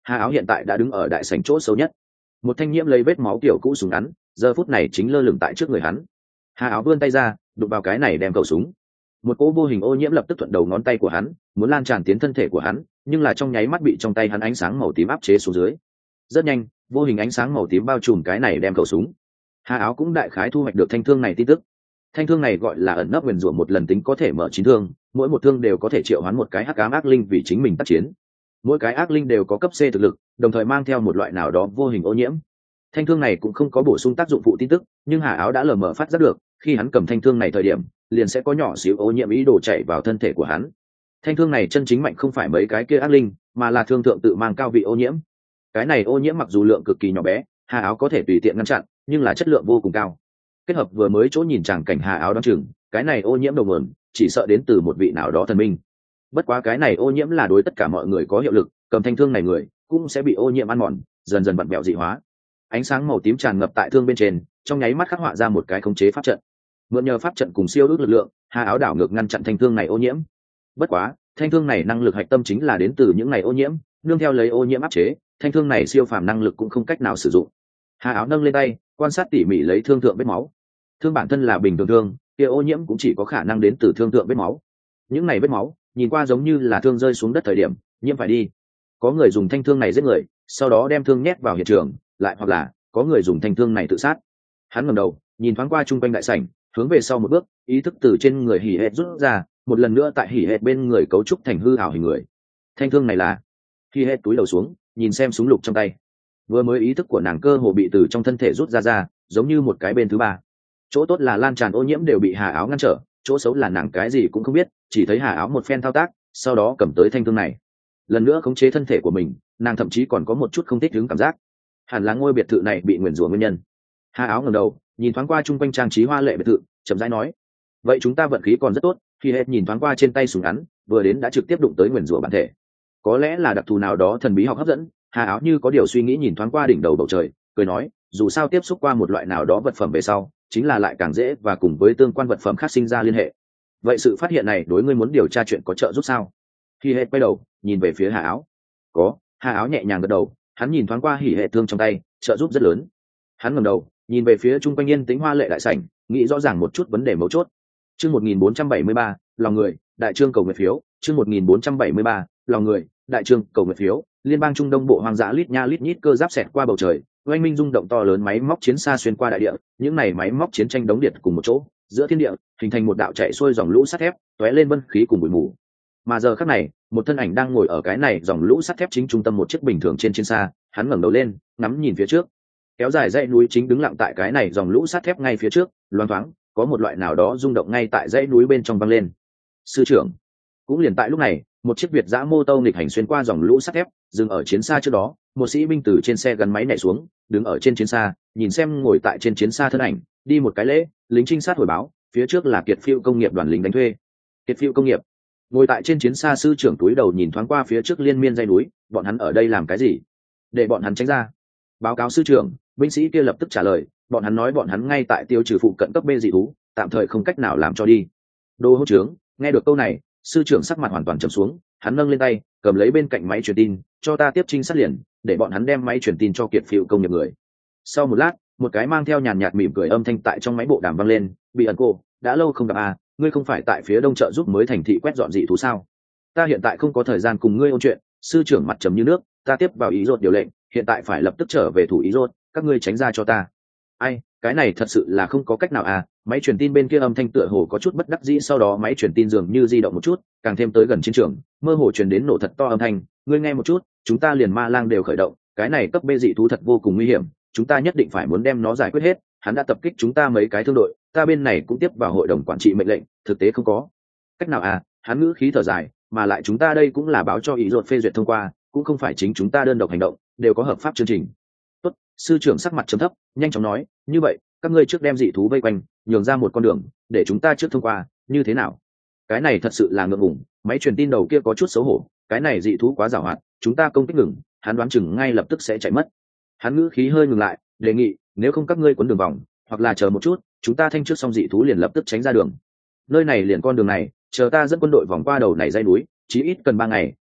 Hà Áo hiện tại đã đứng ở đại sảnh chỗ sâu nhất, một thanh nhiễm lấy vết máu tiểu cũ súng ngắn giờ phút này chính lơ lửng tại trước người hắn. Hà Áo vươn tay ra đụng vào cái này đem khẩu súng, một cỗ vô hình ô nhiễm lập tức thuận đầu ngón tay của hắn muốn lan tràn tiến thân thể của hắn, nhưng là trong nháy mắt bị trong tay hắn ánh sáng màu tím áp chế xuống dưới. Rất nhanh vô hình ánh sáng màu tím bao trùm cái này đem khẩu súng. Hà Áo cũng đại khái thu hoạch được thanh thương này tin tức. Thanh thương này gọi là ẩn nấp huyền rủa, một lần tính có thể mở chín thương, mỗi một thương đều có thể triệu hoán một cái hắc ám ác linh vì chính mình tác chiến. Mỗi cái ác linh đều có cấp C thực lực, đồng thời mang theo một loại nào đó vô hình ô nhiễm. Thanh thương này cũng không có bổ sung tác dụng phụ tin tức, nhưng Hà Áo đã lờ mờ phát giác được, khi hắn cầm thanh thương này thời điểm, liền sẽ có nhỏ xíu ô nhiễm ý đồ chảy vào thân thể của hắn. Thanh thương này chân chính mạnh không phải mấy cái kia ác linh, mà là thương thượng tự mang cao vị ô nhiễm. Cái này ô nhiễm mặc dù lượng cực kỳ nhỏ bé, Hà Áo có thể tùy tiện ngăn chặn, nhưng là chất lượng vô cùng cao. Kết hợp vừa mới chỗ nhìn chàng cảnh Hà Áo đoán chừng, cái này ô nhiễm đầu nguồn chỉ sợ đến từ một vị nào đó thần minh. Bất quá cái này ô nhiễm là đối tất cả mọi người có hiệu lực, cầm thanh thương này người cũng sẽ bị ô nhiễm ăn mòn, dần dần vặn vẹo dị hóa. Ánh sáng màu tím tràn ngập tại thương bên trên, trong nháy mắt khắc họa ra một cái khống chế pháp trận. Mượn nhờ pháp trận cùng siêu ước lực lượng, Hà Áo đảo ngược ngăn chặn thanh thương này ô nhiễm. Bất quá thanh thương này năng lực hạch tâm chính là đến từ những này ô nhiễm, nương theo lấy ô nhiễm áp chế, thanh thương này siêu phàm năng lực cũng không cách nào sử dụng. Hà Áo nâng lên tay quan sát tỉ mỉ lấy thương thượng vết máu. Thương bản thân là bình thường thương, kia ô nhiễm cũng chỉ có khả năng đến từ thương thượng vết máu. Những này vết máu nhìn qua giống như là thương rơi xuống đất thời điểm nhiễm phải đi. Có người dùng thanh thương này giết người, sau đó đem thương nhét vào hiện trường, lại hoặc là có người dùng thanh thương này tự sát. Hắn ngẩng đầu nhìn thoáng qua trung quanh đại sảnh, hướng về sau một bước, ý thức từ trên người hỉ hệt rút ra, một lần nữa tại hỉ hệt bên người cấu trúc thành hư ảo hình người. Thanh thương này là hỉ hệt túi đầu xuống nhìn xem súng lục trong tay, vừa mới ý thức của nàng cơ hồ bị từ trong thân thể rút ra ra, giống như một cái bên thứ ba. Chỗ tốt là lan tràn ô nhiễm đều bị Hà Áo ngăn trở, chỗ xấu là nàng cái gì cũng không biết, chỉ thấy Hà Áo một phen thao tác, sau đó cầm tới thanh thương này, lần nữa khống chế thân thể của mình. Nàng thậm chí còn có một chút không thích ứng cảm giác, hẳn là ngôi biệt thự này bị nguyền rủa nguyên nhân. Hà Áo ngẩng đầu nhìn thoáng qua chung quanh trang trí hoa lệ biệt thự, chậm rãi nói: vậy chúng ta vận khí còn rất tốt. Khi hết nhìn thoáng qua trên tay súng ngắn, vừa đến đã trực tiếp đụng tới nguyền rủa bản thể. Có lẽ là đặc thù nào đó thần bí học hấp dẫn, Hà Áo như có điều suy nghĩ nhìn thoáng qua đỉnh đầu bầu trời, cười nói: dù sao tiếp xúc qua một loại nào đó vật phẩm về sau, chính là lại càng dễ và cùng với tương quan vật phẩm khác sinh ra liên hệ. Vậy sự phát hiện này đối ngươi muốn điều tra chuyện có trợ giúp sao? Khi hết quay đầu nhìn về phía Hà Áo. Có. Hà Áo nhẹ nhàng gật đầu, hắn nhìn thoáng qua hỉ hệ thương trong tay, trợ giúp rất lớn. Hắn ngẩng đầu nhìn về phía trung quanh yên tĩnh hoa lệ đại sảnh, nghĩ rõ ràng một chút vấn đề mấu chốt. Chương một nghìn bốn trăm bảy mươi ba, lòng người, đại trương cầu nguyện phiếu. Chương một nghìn bốn trăm bảy mươi ba, lòng người, đại trương cầu nguyện phiếu. Liên bang Trung Đông bộ hoang dã lít nha lít nhít cơ giáp xẹt qua bầu trời, oanh minh rung động to lớn, máy móc chiến xa xuyên qua đại địa. Những này máy móc chiến tranh đống điện cùng một chỗ, giữa thiên địa hình thành một đạo chạy xuôi dòng lũ sắt thép, tóe lên vân khí cùng bụi mù. Mà giờ khắc này, một thân ảnh đang ngồi ở cái này dòng lũ sắt thép chính trung tâm một chiếc bình thường trên chiến xa. Hắn ngẩng đầu lên, ngắm nhìn phía trước. Kéo dài dãy núi chính đứng lặng tại cái này dòng lũ sắt thép ngay phía trước, loáng thoáng có một loại nào đó rung động ngay tại dãy núi bên trong vang lên. Sư trưởng. Cũng liền tại lúc này, một chiếc Việt dã mô tô nghịch hành xuyên qua dòng lũ sắt thép, dừng ở chiến xa trước đó. Một sĩ binh từ trên xe gắn máy nhảy xuống, đứng ở trên chiến xa, nhìn xem ngồi tại trên chiến xa thân ảnh, đi một cái lễ. Lính trinh sát hồi báo, phía trước là Kiệt Phiêu công nghiệp đoàn lính đánh thuê. Kiệt Phiêu công nghiệp. Ngồi tại trên chiến xa sư trưởng túi đầu nhìn thoáng qua phía trước liên miên dãy núi, bọn hắn ở đây làm cái gì? Để bọn hắn tránh ra. Báo cáo sư trưởng. Binh sĩ kia lập tức trả lời, bọn hắn nói bọn hắn ngay tại tiêu trừ phụ cận cấp B dị thú, tạm thời không cách nào làm cho đi. Đô hỗn trướng. Nghe được câu này, sư trưởng sắc mặt hoàn toàn trầm xuống, hắn nâng lên tay, cầm lấy bên cạnh máy truyền tin, cho ta tiếp trinh sát liền, để bọn hắn đem máy truyền tin cho Kiệt Phiêu công nghiệp người. Sau một lát, một cái mang theo nhàn nhạt mỉm cười âm thanh tại trong máy bộ đàm vang lên, bị ẩn cô, đã lâu không gặp à, ngươi không phải tại phía đông chợ giúp mới thành thị quét dọn dị thú sao? Ta hiện tại không có thời gian cùng ngươi ôn chuyện. Sư trưởng mặt trầm như nước, ta tiếp vào ý rốt điều lệnh, hiện tại phải lập tức trở về thủ ý rốt, các ngươi tránh ra cho ta. Ai, cái này thật sự là không có cách nào à? Máy truyền tin bên kia âm thanh tựa hồ có chút bất đắc dĩ, sau đó máy truyền tin dường như di động một chút, càng thêm tới gần chiến trường, mơ hồ truyền đến nổ thật to âm thanh, ngươi nghe một chút, chúng ta liền ma lang đều khởi động, cái này cấp B dị thú thật vô cùng nguy hiểm, chúng ta nhất định phải muốn đem nó giải quyết hết, hắn đã tập kích chúng ta mấy cái thương đội, ta bên này cũng tiếp vào hội đồng quản trị mệnh lệnh, thực tế không có cách nào à? Hắn ngữ khí thở dài, mà lại chúng ta đây cũng là báo cho ý ruột phê duyệt thông qua, cũng không phải chính chúng ta đơn độc hành động, đều có hợp pháp chương trình. Tốt. Sư trưởng sắc mặt trầm thấp, nhanh chóng nói, như vậy các ngươi trước đem dị thú vây quanh, nhường ra một con đường để chúng ta trước thông qua, như thế nào? Cái này thật sự là ngượng ngùng. Máy truyền tin đầu kia có chút xấu hổ, cái này dị thú quá giàu hoạt, chúng ta công kích ngừng, hắn đoán chừng ngay lập tức sẽ chạy mất. Hắn ngữ khí hơi ngừng lại, đề nghị, nếu không các ngươi quấn đường vòng, hoặc là chờ một chút, chúng ta thanh trước xong dị thú liền lập tức tránh ra đường. Nơi này liền con đường này, chờ ta dẫn quân đội vòng qua đầu này dãy núi, chí ít cần ba ngày,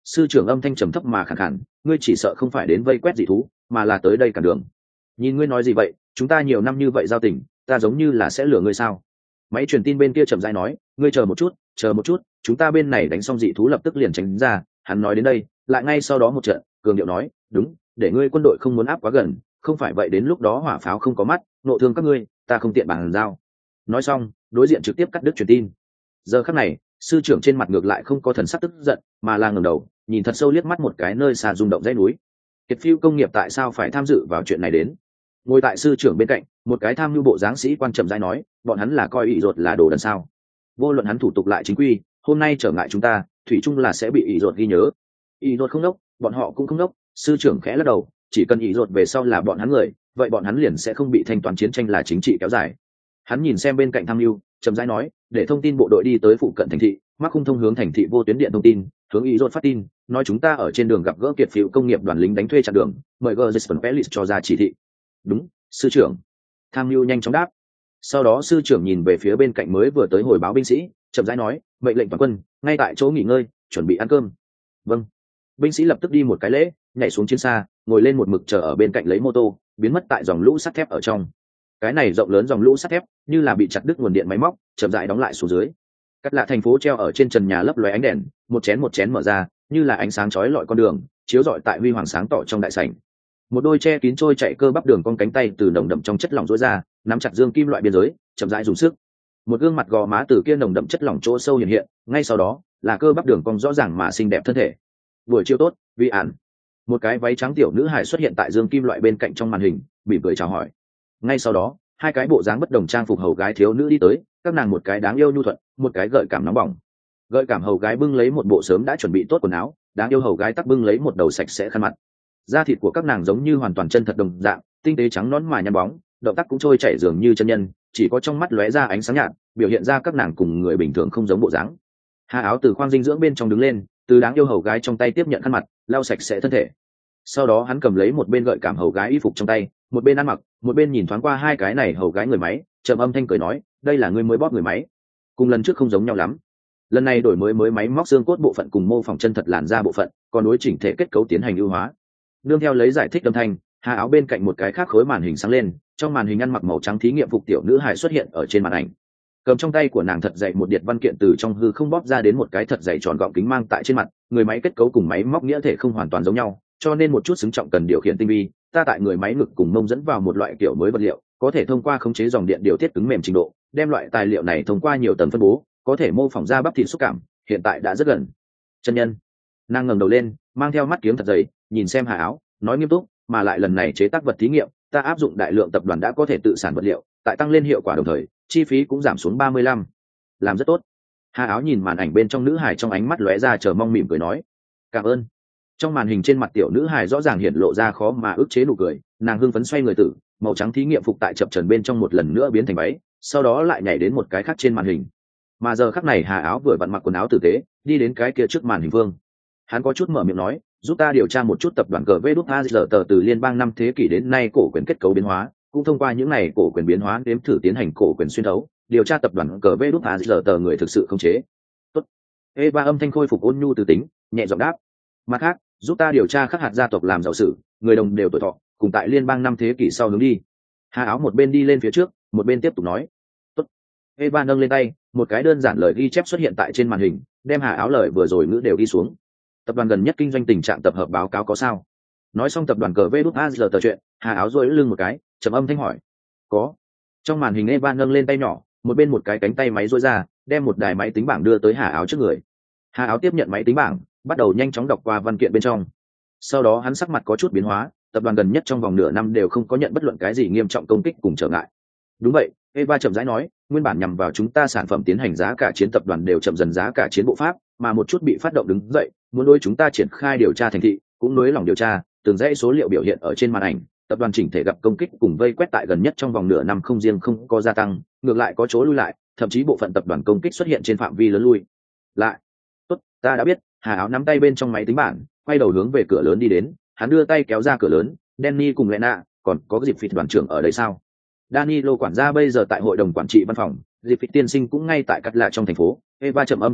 sư trưởng âm thanh trầm thấp mà khẳng khẳng, ngươi chỉ sợ không phải đến vây quét dị thú mà là tới đây cản đường. Nhìn ngươi nói gì vậy, chúng ta nhiều năm như vậy giao tình, ta giống như là sẽ lừa ngươi sao? Máy truyền tin bên kia chậm rãi nói, ngươi chờ một chút, chờ một chút, chúng ta bên này đánh xong dị thú lập tức liền tránh ra. Hắn nói đến đây lại ngay sau đó một trận cường điệu nói, đúng, để ngươi quân đội không muốn áp quá gần, không phải vậy đến lúc đó hỏa pháo không có mắt nộ thương các ngươi, ta không tiện bàn giao. Nói xong đối diện trực tiếp cắt đứt truyền tin. Giờ khắc này sư trưởng trên mặt ngược lại không có thần sắc tức giận, mà là ngẩng đầu nhìn thật sâu liếc mắt một cái nơi xa rung động dãy núi. Kiệt Phiêu công nghiệp tại sao phải tham dự vào chuyện này đến? Ngồi tại sư trưởng bên cạnh một cái tham mưu bộ giáng sĩ quan trầm rãi nói, bọn hắn là coi ỷ ruột là đồ đần sao? Vô luận hắn thủ tục lại chính quy, hôm nay trở ngại chúng ta thủy chung là sẽ bị ỷ ruột ghi nhớ. Ỷ ruột không đốc, bọn họ cũng không đốc. Sư trưởng khẽ lắc đầu, chỉ cần ỷ ruột về sau là bọn hắn người, vậy bọn hắn liền sẽ không bị thanh toán chiến tranh là chính trị kéo dài. Hắn nhìn xem bên cạnh tham mưu trầm rãi nói, để thông tin bộ đội đi tới phụ cận thành thị, mắc khung thông hướng thành thị vô tuyến điện thông tin, hướng ỷ ruột phát tin, nói chúng ta ở trên đường gặp gỡ Kiệt Phiêu công nghiệp đoàn lính đánh thuê chặn đường, mời Gerson Pelis cho ra chỉ thị. Đúng, sư trưởng. Tham mưu nhanh chóng đáp. Sau đó sư trưởng nhìn về phía bên cạnh mới vừa tới hồi báo binh sĩ, chậm rãi nói, mệnh lệnh toàn quân ngay tại chỗ nghỉ ngơi, chuẩn bị ăn cơm. Vâng. Binh sĩ lập tức đi một cái lễ, nhảy xuống chiến xa, ngồi lên một mực chờ ở bên cạnh lấy mô tô, biến mất tại dòng lũ sắt thép ở trong. Cái này rộng lớn dòng lũ sắt thép như là bị chặt đứt nguồn điện máy móc, chậm rãi đóng lại xuống dưới. Cắt lạ thành phố treo ở trên trần nhà lấp lóe ánh đèn, một chén một chén mở ra, như là ánh sáng chói lọi con đường, chiếu rọi tại huy hoàng sáng tỏ trong đại sảnh. Một đôi che kín trôi chạy cơ bắp đường con cánh tay từ nồng đậm trong chất lỏng rối ra, nắm chặt dương kim loại biên giới, chậm rãi dùng sức. Một gương mặt gò má từ kia nồng đậm chất lỏng chỗ sâu hiện hiện, ngay sau đó là cơ bắp đường cong rõ ràng mà xinh đẹp thân thể. Buổi chiều tốt, Vi An. Một cái váy trắng tiểu nữ hài xuất hiện tại dương kim loại bên cạnh trong màn hình, mỉm cười chào hỏi. Ngay sau đó hai cái bộ dáng bất đồng trang phục hầu gái thiếu nữ đi tới, các nàng một cái đáng yêu nhu thuận, một cái gợi cảm nóng bỏng. Gợi cảm hầu gái bưng lấy một bộ sớm đã chuẩn bị tốt quần áo, đáng yêu hầu gái tắc bưng lấy một đầu sạch sẽ khăn mặt. Da thịt của các nàng giống như hoàn toàn chân thật đồng dạng, tinh tế trắng nõn mà nhăn bóng, động tác cũng trôi chảy dường như chân nhân, chỉ có trong mắt lóe ra ánh sáng nhạt, biểu hiện ra các nàng cùng người bình thường không giống bộ dáng. Hà áo từ khoang dinh dưỡng bên trong đứng lên, từ đáng yêu hầu gái trong tay tiếp nhận khăn mặt, lau sạch sẽ thân thể. Sau đó hắn cầm lấy một bên gợi cảm hầu gái y phục trong tay, một bên ăn mặc, một bên nhìn thoáng qua hai cái này hầu gái người máy, trầm âm thanh cười nói, đây là người mới bóp người máy, cùng lần trước không giống nhau lắm. Lần này đổi mới mới máy móc xương cốt bộ phận cùng mô phỏng chân thật làn da bộ phận, còn đối chỉnh thể kết cấu tiến hành ưu hóa. Nương theo lấy giải thích âm thanh, Hà áo bên cạnh một cái khác khối màn hình sáng lên, trong màn hình ăn mặc màu trắng thí nghiệm phục tiểu nữ hài xuất hiện ở trên màn ảnh. Cầm trong tay của nàng thật dày một điệt văn kiện từ trong hư không bóp ra đến một cái thật dày tròn gọng kính mang tại trên mặt. Người máy kết cấu cùng máy móc nghĩa thể không hoàn toàn giống nhau, cho nên một chút xứng trọng cần điều khiển tinh vi. Ta tại người máy ngực cùng mông dẫn vào một loại kiểu mới vật liệu, có thể thông qua khống chế dòng điện điều tiết cứng mềm trình độ, đem loại tài liệu này thông qua nhiều tầng phân bố, có thể mô phỏng ra bắp thịt xúc cảm, hiện tại đã rất gần chân nhân. Nàng ngẩng đầu lên, mang theo mắt kiếm thật dày, nhìn xem Hà áo, nói nghiêm túc, mà lại lần này chế tác vật thí nghiệm, ta áp dụng đại lượng tập đoàn đã có thể tự sản vật liệu, tại tăng lên hiệu quả đồng thời, chi phí cũng giảm xuống ba mươi lăm. Làm rất tốt. Hà áo nhìn màn ảnh bên trong nữ hài trong ánh mắt lóe ra chờ mong mỉm cười nói, cảm ơn. Trong màn hình trên mặt tiểu nữ hài rõ ràng hiện lộ ra khó mà ức chế nụ cười, nàng hưng phấn xoay người tử, màu trắng thí nghiệm phục tại chập chờn bên trong một lần nữa biến thành váy, sau đó lại nhảy đến một cái khác trên màn hình. Mà giờ khắc này Hà áo vừa vặn mặc quần áo tử tế, đi đến cái kia trước màn hình vương. Hắn có chút mở miệng nói, giúp ta điều tra một chút tập đoàn cờ vê đút a giờ tờ từ liên bang năm thế kỷ đến nay cổ quyền kết cấu biến hóa, cũng thông qua những này cổ quyền biến hóa đếm thử tiến hành cổ quyền xuyên thấu, điều tra tập đoàn cờ vê đút a giờ tờ người thực sự không chế. Tốt. Eva âm thanh khôi phục ôn nhu từ tính, nhẹ giọng đáp. Mặt khác, giúp ta điều tra khắc hạt gia tộc làm giàu sử, người đồng đều tuổi thọ, cùng tại liên bang năm thế kỷ sau hướng đi. Hà áo một bên đi lên phía trước, một bên tiếp tục nói. Tốt. Eva nâng lên tay, một cái đơn giản lời ghi chép xuất hiện tại trên màn hình, đem Hà áo lời vừa rồi ngữ đều đi xuống. Tập đoàn gần nhất kinh doanh tình trạng tập hợp báo cáo có sao? Nói xong tập đoàn cờ vê đút a giờ tờ chuyện, Hà áo duỗi lưng một cái, trầm âm thanh hỏi. Có. Trong màn hình Eva nâng lên tay nhỏ, một bên một cái cánh tay máy duỗi ra, đem một đài máy tính bảng đưa tới Hà áo trước người. Hà áo tiếp nhận máy tính bảng, bắt đầu nhanh chóng đọc qua văn kiện bên trong. Sau đó hắn sắc mặt có chút biến hóa, tập đoàn gần nhất trong vòng nửa năm đều không có nhận bất luận cái gì nghiêm trọng công kích cùng trở ngại. Đúng vậy, Eva chậm rãi nói, nguyên bản nhằm vào chúng ta sản phẩm tiến hành giá cả chiến tập đoàn đều chậm dần giá cả chiến bộ pháp, mà một chút bị phát động đứng dậy, muốn đối chúng ta triển khai điều tra thành thị, cũng nới lỏng điều tra, từng dãy số liệu biểu hiện ở trên màn ảnh, tập đoàn chỉnh thể gặp công kích cùng vây quét tại gần nhất trong vòng nửa năm không riêng không có gia tăng, ngược lại có chỗ lui lại, thậm chí bộ phận tập đoàn công kích xuất hiện trên phạm vi lớn lui lại. Tốt, ta đã biết. Hà áo nắm tay bên trong máy tính bảng, quay đầu hướng về cửa lớn đi đến, hắn đưa tay kéo ra cửa lớn. Danny cùng Lena, còn có dịp phịt đoàn trưởng ở đây sao? Danilo quản gia bây giờ tại hội đồng quản trị văn phòng, dịp phịt tiên sinh cũng ngay tại cắt lạ trong thành phố. Eva chậm âm thanh đáp,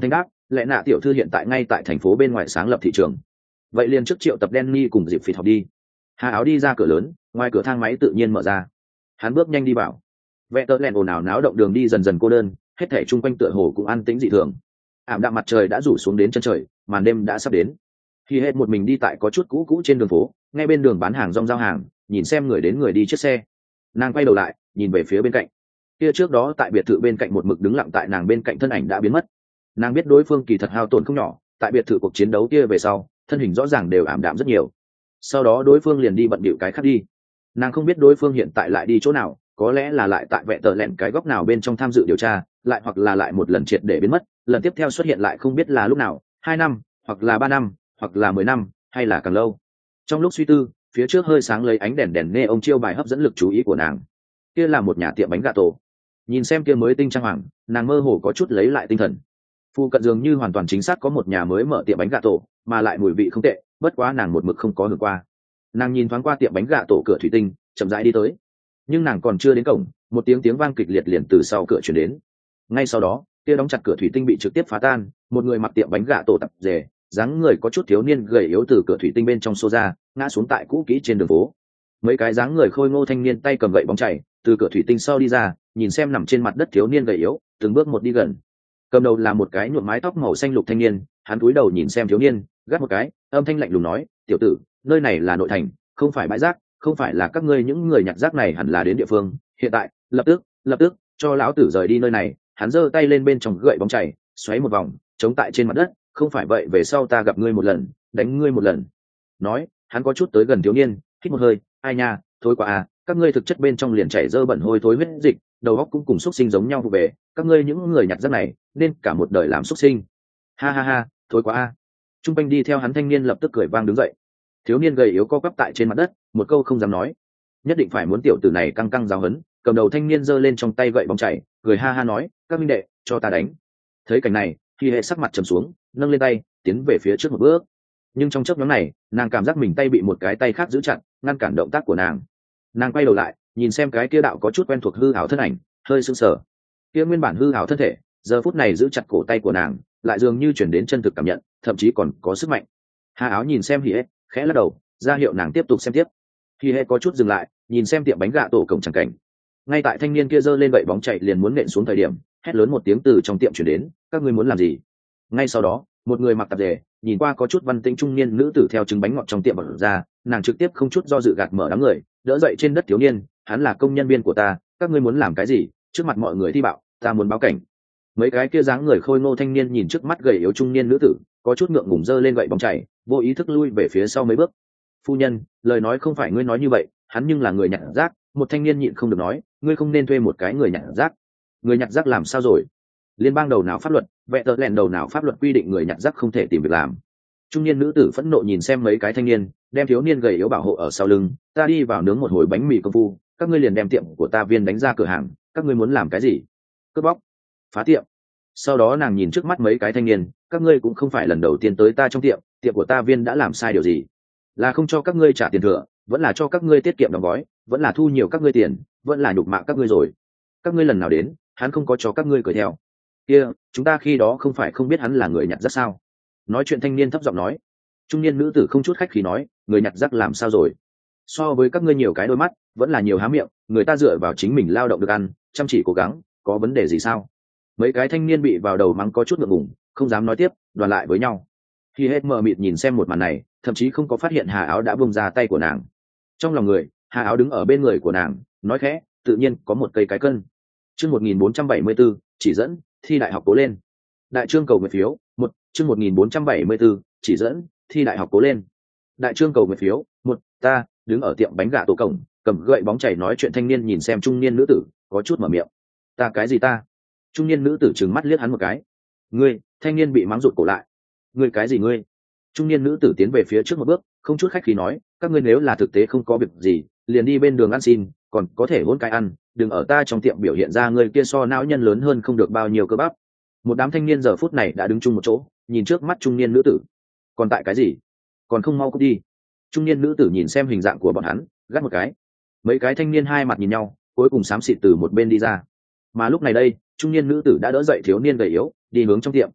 lẽ nạ tiểu thư hiện tại ngay tại thành phố bên ngoài sáng lập thị trường. Vậy liền trước triệu tập Danny cùng dịp phịt học đi. Hà áo đi ra cửa lớn, ngoài cửa thang máy tự nhiên mở ra. Hắn bước nhanh đi vào. Vẽ tớ lẹn ồn ào náo động đường đi dần dần cô đơn, hết thảy chung quanh tựa hồ cũng an tĩnh dị thường. Ảm đạm mặt trời đã rủ xuống đến chân trời, màn đêm đã sắp đến. Khi hết một mình đi tại có chút cũ cũ trên đường phố, ngay bên đường bán hàng rong giao hàng, nhìn xem người đến người đi chiếc xe. Nàng quay đầu lại, nhìn về phía bên cạnh. Kia trước đó tại biệt thự bên cạnh một mực đứng lặng tại nàng bên cạnh thân ảnh đã biến mất. Nàng biết đối phương kỳ thật hao tổn không nhỏ, tại biệt thự cuộc chiến đấu kia về sau, thân hình rõ ràng đều ảm đạm rất nhiều. Sau đó đối phương liền đi bận bịu cái khác đi. Nàng không biết đối phương hiện tại lại đi chỗ nào, có lẽ là lại tại vẹn tờ lẹn cái góc nào bên trong tham dự điều tra, lại hoặc là lại một lần triệt để biến mất, lần tiếp theo xuất hiện lại không biết là lúc nào, hai năm, hoặc là ba năm, hoặc là mười năm, hay là càng lâu. Trong lúc suy tư, phía trước hơi sáng lấy ánh đèn đèn nê ông chiêu bài hấp dẫn lực chú ý của nàng. Kia là một nhà tiệm bánh gà tổ. Nhìn xem kia mới tinh trang hoàng, nàng mơ hồ có chút lấy lại tinh thần. Phu cận dường như hoàn toàn chính xác có một nhà mới mở tiệm bánh gà tổ, mà lại mùi vị không tệ, bất quá nàng một mực không có hưởng qua. Nàng nhìn thoáng qua tiệm bánh gà tổ cửa thủy tinh, chậm rãi đi tới. Nhưng nàng còn chưa đến cổng, một tiếng tiếng vang kịch liệt liền từ sau cửa truyền đến. Ngay sau đó, kia đóng chặt cửa thủy tinh bị trực tiếp phá tan, một người mặc tiệm bánh gà tổ tập rể, dáng người có chút thiếu niên gầy yếu từ cửa thủy tinh bên trong xô ra, ngã xuống tại cũ kỹ trên đường phố. Mấy cái dáng người khôi ngô thanh niên tay cầm gậy bóng chảy, từ cửa thủy tinh sau đi ra, nhìn xem nằm trên mặt đất thiếu niên gầy yếu, từng bước một đi gần. Cầm đầu là một cái nhuộm mái tóc màu xanh lục thanh niên, hắn cúi đầu nhìn xem thiếu niên, gắt một cái, âm thanh lạnh lùng nói, "Tiểu tử, nơi này là nội thành, không phải bãi rác, không phải là các ngươi những người nhặt rác này hẳn là đến địa phương, hiện tại, lập tức, lập tức cho lão tử rời đi nơi này." Hắn giơ tay lên bên trong gậy bóng chảy, xoáy một vòng, chống tại trên mặt đất, "Không phải vậy về sau ta gặp ngươi một lần, đánh ngươi một lần." Nói, hắn có chút tới gần thiếu niên, hít một hơi, "Ai nha, thối quá à, các ngươi thực chất bên trong liền chảy dơ bẩn hôi thối huyết dịch, đầu óc cũng cùng xúc sinh giống nhau vụ về, các ngươi những người nhặt rác này, nên cả một đời làm xúc sinh." Ha ha ha, thối quá a. Trung quanh đi theo hắn thanh niên lập tức cười vang đứng dậy. Thiếu niên gầy yếu co quắp tại trên mặt đất, một câu không dám nói. Nhất định phải muốn tiểu tử này căng căng giáo hấn, cầm đầu thanh niên giơ lên trong tay gậy bóng chảy, cười ha ha nói, "Các minh đệ, cho ta đánh." Thấy cảnh này, Khi Hệ sắc mặt trầm xuống, nâng lên tay, tiến về phía trước một bước. Nhưng trong chớp nhoáng này, nàng cảm giác mình tay bị một cái tay khác giữ chặt, ngăn cản động tác của nàng. Nàng quay đầu lại, nhìn xem cái kia đạo có chút quen thuộc hư ảo thân ảnh, hơi sững sờ. Kia nguyên bản hư ảo thân thể, giờ phút này giữ chặt cổ tay của nàng, lại dường như chuyển đến chân thực cảm nhận, thậm chí còn có sức mạnh. Hà áo nhìn xem Hi Hệ, khẽ lắc đầu, ra hiệu nàng tiếp tục xem tiếp. Hi Hệ có chút dừng lại, nhìn xem tiệm bánh gà tổ cổng chẳng cảnh. Ngay tại thanh niên kia giơ lên gậy bóng chạy liền muốn nện xuống thời điểm, hét lớn một tiếng từ trong tiệm truyền đến, "Các ngươi muốn làm gì?" Ngay sau đó, một người mặc tạp dề, nhìn qua có chút văn tĩnh trung niên nữ tử theo trứng bánh ngọt trong tiệm bật ra, nàng trực tiếp không chút do dự gạt mở đám người, đỡ dậy trên đất thiếu niên, "Hắn là công nhân viên của ta, các ngươi muốn làm cái gì?" Trước mặt mọi người thi bạo, "Ta muốn báo cảnh." Mấy cái kia dáng người khôi ngô thanh niên nhìn trước mắt gầy yếu trung niên nữ tử, có chút ngượng ngùng giơ lên gậy bóng chảy, vô ý thức lui về phía sau mấy bước. "Phu nhân, lời nói không phải ngươi nói như vậy, hắn nhưng là người nhặt rác." Một thanh niên nhịn không được nói, "Ngươi không nên thuê một cái người nhặt rác." "Người nhặt rác làm sao rồi? Liên bang đầu nào pháp luật, vẹn tờ lẹn đầu nào pháp luật quy định người nhặt rác không thể tìm việc làm?" Trung niên nữ tử phẫn nộ nhìn xem mấy cái thanh niên, đem thiếu niên gầy yếu bảo hộ ở sau lưng, "Ta đi vào nướng một hồi bánh mì công phu, các ngươi liền đem tiệm của ta viên đánh ra cửa hàng, các ngươi muốn làm cái gì? Cướp bóc? Phá tiệm?" Sau đó nàng nhìn trước mắt mấy cái thanh niên, "Các ngươi cũng không phải lần đầu tiên tới ta trong tiệm, tiệm của ta viên đã làm sai điều gì? Là không cho các ngươi trả tiền thừa, vẫn là cho các ngươi tiết kiệm đóng gói, vẫn là thu nhiều các ngươi tiền, vẫn là nhục mạ các ngươi rồi. Các ngươi lần nào đến, hắn không có cho các ngươi cười theo. Kia, chúng ta khi đó không phải không biết hắn là người nhặt rác sao?" Nói chuyện thanh niên thấp giọng nói. Trung niên nữ tử không chút khách khí nói, "Người nhặt rác làm sao rồi? So với các ngươi nhiều cái đôi mắt, vẫn là nhiều há miệng, người ta dựa vào chính mình lao động được ăn, chăm chỉ cố gắng, có vấn đề gì sao?" Mấy cái thanh niên bị vào đầu mắng có chút ngượng ngùng, không dám nói tiếp, đoàn lại với nhau. Khi hết mờ mịt nhìn xem một màn này, thậm chí không có phát hiện Hà áo đã buông ra tay của nàng. Trong lòng người, Hà áo đứng ở bên người của nàng, nói khẽ, "Tự nhiên có một cây cái cân." Chương một nghìn bốn trăm bảy mươi bốn, chỉ dẫn, thi đại học cố lên. Đại trương cầu nguyện phiếu, một, chương một nghìn bốn trăm bảy mươi bốn, chỉ dẫn, thi đại học cố lên. Đại trương cầu nguyện phiếu, một, ta, đứng ở tiệm bánh gà tổ cổng, cầm gậy bóng chảy nói chuyện thanh niên nhìn xem trung niên nữ tử, có chút mở miệng. "Ta cái gì ta?" Trung niên nữ tử trừng mắt liếc hắn một cái. "Ngươi," thanh niên bị mắng rụt cổ lại. "Ngươi cái gì ngươi?" Trung niên nữ tử tiến về phía trước một bước, không chút khách khí nói, "Các ngươi nếu là thực tế không có việc gì, liền đi bên đường ăn xin, còn có thể hôn cái ăn, đừng ở ta trong tiệm biểu hiện ra người kia so não nhân lớn hơn không được bao nhiêu cơ bắp." Một đám thanh niên giờ phút này đã đứng chung một chỗ, nhìn trước mắt trung niên nữ tử. "Còn tại cái gì? Còn không mau cút đi." Trung niên nữ tử nhìn xem hình dạng của bọn hắn, gắt một cái. Mấy cái thanh niên hai mặt nhìn nhau, cuối cùng xám xịt từ một bên đi ra. Mà lúc này đây, trung niên nữ tử đã đỡ dậy thiếu niên gầy yếu, đi hướng trong tiệm.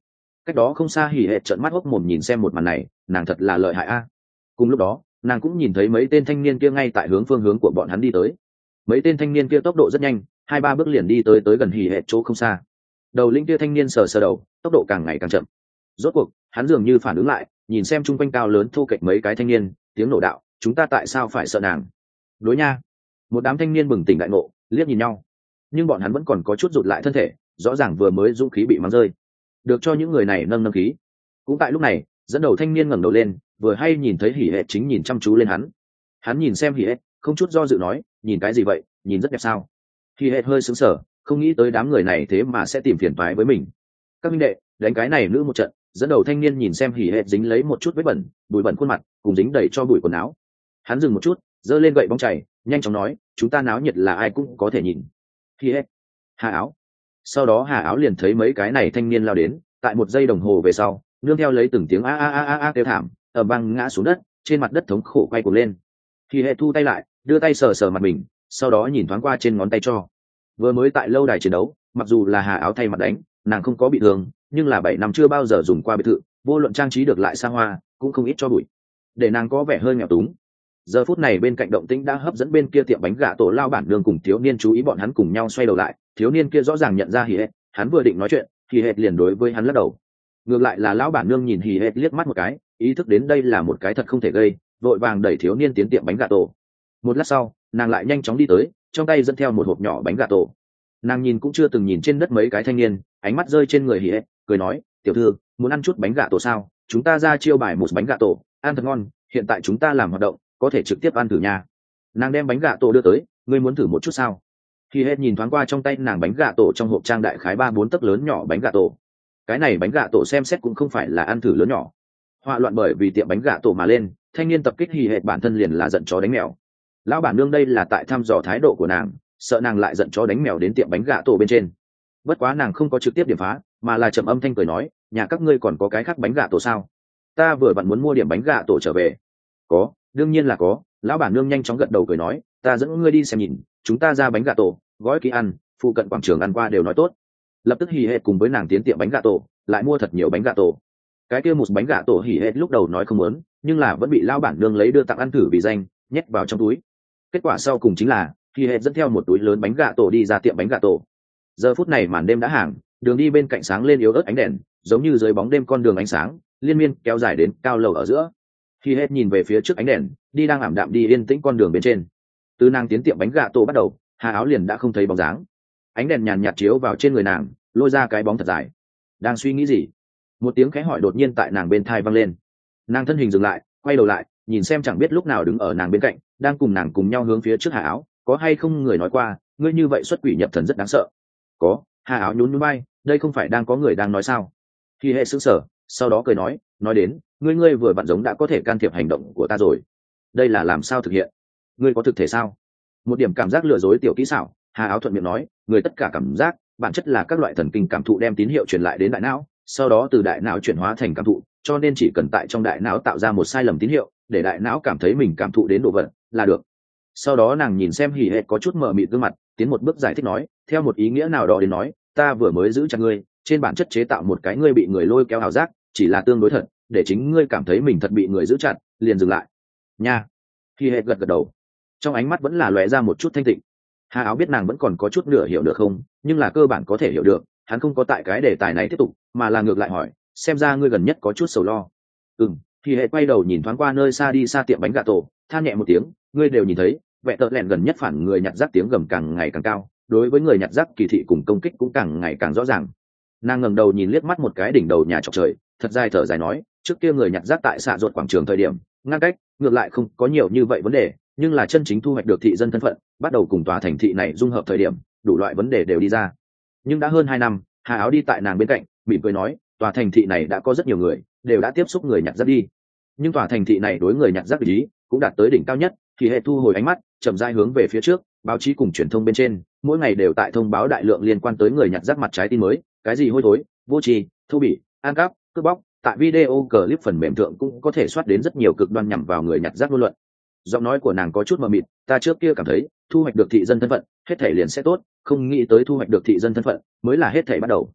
cách đó không xa hỉ hệt trợn mắt hốc mồm nhìn xem một màn này, nàng thật là lợi hại a. Cùng lúc đó nàng cũng nhìn thấy mấy tên thanh niên kia ngay tại hướng phương hướng của bọn hắn đi tới. Mấy tên thanh niên kia tốc độ rất nhanh, hai ba bước liền đi tới tới gần hỉ hệt chỗ không xa. Đầu linh kia thanh niên sờ sờ đầu, tốc độ càng ngày càng chậm. Rốt cuộc hắn dường như phản ứng lại, nhìn xem chung quanh cao lớn thu kệch mấy cái thanh niên, tiếng nổ đạo, chúng ta tại sao phải sợ nàng? Đối nha. Một đám thanh niên bừng tỉnh đại ngộ, liếc nhìn nhau, nhưng bọn hắn vẫn còn có chút rụt lại thân thể, rõ ràng vừa mới dũng khí bị mắng rơi, được cho những người này nâng nâng khí. Cũng tại lúc này, dẫn đầu thanh niên ngẩng đầu lên, vừa hay nhìn thấy hỉ hệt chính nhìn chăm chú lên hắn. Hắn nhìn xem hỉ hệt, không chút do dự nói, nhìn cái gì vậy, nhìn rất đẹp sao? Hỉ hệt hơi sững sờ, không nghĩ tới đám người này thế mà sẽ tìm phiền toái với mình. Các minh đệ, đánh cái này nữ một trận. Dẫn đầu thanh niên nhìn xem hỉ hệt dính lấy một chút vết bẩn, bụi bẩn khuôn mặt cùng dính đầy cho bụi quần áo. Hắn dừng một chút, giơ lên gậy bóng chảy, nhanh chóng nói, chúng ta náo nhiệt là ai cũng có thể nhìn. Hỉ hệt, Hà Áo. Sau đó Hà Áo liền thấy mấy cái này thanh niên lao đến, tại một giây đồng hồ về sau, nương theo lấy từng tiếng a a a a a kêu thảm, ở băng ngã xuống đất, trên mặt đất thống khổ quay cuồng lên. Hỉ hệt thu tay lại, đưa tay sờ sờ mặt mình, sau đó nhìn thoáng qua trên ngón tay cho. Vừa mới tại lâu đài chiến đấu, mặc dù là Hà Áo thay mặt đánh, nàng không có bị thương, nhưng là bảy năm chưa bao giờ dùng qua biệt thự, vô luận trang trí được lại xa hoa, cũng không ít cho bụi, để nàng có vẻ hơi nghèo túng. Giờ phút này bên cạnh động tĩnh đã hấp dẫn bên kia tiệm bánh gà tổ lao bản nương cùng thiếu niên chú ý, bọn hắn cùng nhau xoay đầu lại, thiếu niên kia rõ ràng nhận ra hỉ hệt, hắn vừa định nói chuyện, hỉ hệt liền đối với hắn lắc đầu. Ngược lại là lão bản nương nhìn hỉ hệt liếc mắt một cái, ý thức đến đây là một cái thật không thể gây, vội vàng đẩy thiếu niên tiến tiệm bánh gà tổ. Một lát sau, nàng lại nhanh chóng đi tới, trong tay dẫn theo một hộp nhỏ bánh gà tổ. Nàng nhìn cũng chưa từng nhìn trên đất mấy cái thanh niên, ánh mắt rơi trên người hỉ hệt, cười nói, tiểu thư, muốn ăn chút bánh gà tổ sao? Chúng ta ra chiêu bài một bánh gà tổ, ăn thật ngon, hiện tại chúng ta làm hoạt động, có thể trực tiếp ăn thử nha. Nàng đem bánh gà tổ đưa tới, ngươi muốn thử một chút sao? Hỉ hệt nhìn thoáng qua trong tay nàng bánh gà tổ trong hộp trang đại khái ba bốn tấc lớn nhỏ bánh gà tổ. Cái này bánh gà tổ xem xét cũng không phải là ăn thử lớn nhỏ. Họa loạn bởi vì tiệm bánh gà tổ mà lên, thanh niên tập kích hỉ hệt bản thân liền là giận chó đánh mèo. Lão bản nương đây là tại thăm dò thái độ của nàng, sợ nàng lại giận chó đánh mèo đến tiệm bánh gà tổ bên trên. Bất quá nàng không có trực tiếp điểm phá, mà là trầm âm thanh cười nói, nhà các ngươi còn có cái khác bánh gà tổ sao? Ta vừa vặn muốn mua điểm bánh gà tổ trở về. Có, đương nhiên là có. Lão bản nương nhanh chóng gật đầu cười nói, ta dẫn ngươi đi xem nhìn, chúng ta ra bánh gà tổ, gói kỹ ăn, phụ cận quảng trường ăn qua đều nói tốt. Lập tức hỉ hệt cùng với nàng tiến tiệm bánh gà tổ, lại mua thật nhiều bánh gà tổ. Cái kia một bánh gà tổ hỉ hệt lúc đầu nói không muốn, nhưng là vẫn bị lão bản nương lấy đưa tặng ăn thử vì danh, nhét vào trong túi. Kết quả sau cùng chính là hỉ hệt dẫn theo một túi lớn bánh gà tổ đi ra tiệm bánh gà tổ. Giờ phút này màn đêm đã hàng, đường đi bên cạnh sáng lên yếu ớt ánh đèn, giống như dưới bóng đêm con đường ánh sáng liên miên kéo dài đến cao lầu ở giữa. Hỉ hệt nhìn về phía trước ánh đèn, đi đang ảm đạm đi yên tĩnh con đường bên trên. Từ nàng tiến tiệm bánh gà tổ bắt đầu, Hà Áo liền đã không thấy bóng dáng. Ánh đèn nhàn nhạt chiếu vào trên người nàng, lôi ra cái bóng thật dài. Đang suy nghĩ gì? Một tiếng khẽ hỏi đột nhiên tại nàng bên thai vang lên. Nàng thân hình dừng lại, quay đầu lại, nhìn xem chẳng biết lúc nào đứng ở nàng bên cạnh, đang cùng nàng cùng nhau hướng phía trước Hà Áo. Có hay không người nói qua, ngươi như vậy xuất quỷ nhập thần rất đáng sợ? Có. Hà Áo nhún nhún vai, đây không phải đang có người đang nói sao? Khi hệ sững sờ, sau đó cười nói, nói đến, ngươi ngươi vừa vặn giống đã có thể can thiệp hành động của ta rồi. Đây là làm sao thực hiện? Ngươi có thực thể sao? Một điểm cảm giác lừa dối tiểu kỹ xảo. Hà Áo thuận miệng nói, người tất cả cảm giác bản chất là các loại thần kinh cảm thụ đem tín hiệu truyền lại đến đại não, sau đó từ đại não chuyển hóa thành cảm thụ, cho nên chỉ cần tại trong đại não tạo ra một sai lầm tín hiệu, để đại não cảm thấy mình cảm thụ đến đồ vật là được. Sau đó nàng nhìn xem hỉ hệt có chút mờ mịt gương mặt, tiến một bước giải thích nói, theo một ý nghĩa nào đó đến nói, ta vừa mới giữ chặt ngươi, trên bản chất chế tạo một cái ngươi bị người lôi kéo ảo giác, chỉ là tương đối thật, để chính ngươi cảm thấy mình thật bị người giữ chặt, liền dừng lại. Nha. Hỉ hệt gật gật đầu, trong ánh mắt vẫn là lóe ra một chút thanh tịnh. Hà Áo biết nàng vẫn còn có chút nửa hiểu được không, nhưng là cơ bản có thể hiểu được, hắn không có tại cái đề tài này tiếp tục, mà là ngược lại hỏi, xem ra ngươi gần nhất có chút sầu lo. Ừm. Thì hệ quay đầu nhìn thoáng qua nơi xa đi xa tiệm bánh gà tổ, than nhẹ một tiếng, ngươi đều nhìn thấy, vẹn tợ lẹn gần nhất phản người nhặt rác tiếng gầm càng ngày càng cao, đối với người nhặt rác kỳ thị cùng công kích cũng càng ngày càng rõ ràng. Nàng ngẩng đầu nhìn liếc mắt một cái đỉnh đầu nhà chọc trời, thật dài thở dài nói, trước kia người nhặt rác tại xạ ruột quảng trường thời điểm ngăn cách, ngược lại không có nhiều như vậy vấn đề, nhưng là chân chính thu hoạch được thị dân thân phận, bắt đầu cùng tòa thành thị này dung hợp thời điểm, đủ loại vấn đề đều đi ra. Nhưng đã hơn hai năm, Hà Áo đi tại nàng bên cạnh, mỉm cười nói, tòa thành thị này đã có rất nhiều người đều đã tiếp xúc người nhặt rác đi, nhưng tòa thành thị này đối người nhặt rác ý cũng đạt tới đỉnh cao nhất. Thì hệ thu hồi ánh mắt, chậm rãi hướng về phía trước, báo chí cùng truyền thông bên trên mỗi ngày đều tại thông báo đại lượng liên quan tới người nhặt rác mặt trái tin mới, cái gì hôi thối, vô tri, thô bỉ, ăn cắp, cướp bóc, tại video clip phần mềm thượng cũng có thể soát đến rất nhiều cực đoan nhằm vào người nhặt rác ngôn luận. Giọng nói của nàng có chút mờ mịt, ta trước kia cảm thấy thu hoạch được thị dân thân phận hết thể liền sẽ tốt, không nghĩ tới thu hoạch được thị dân thân phận mới là hết thể bắt đầu.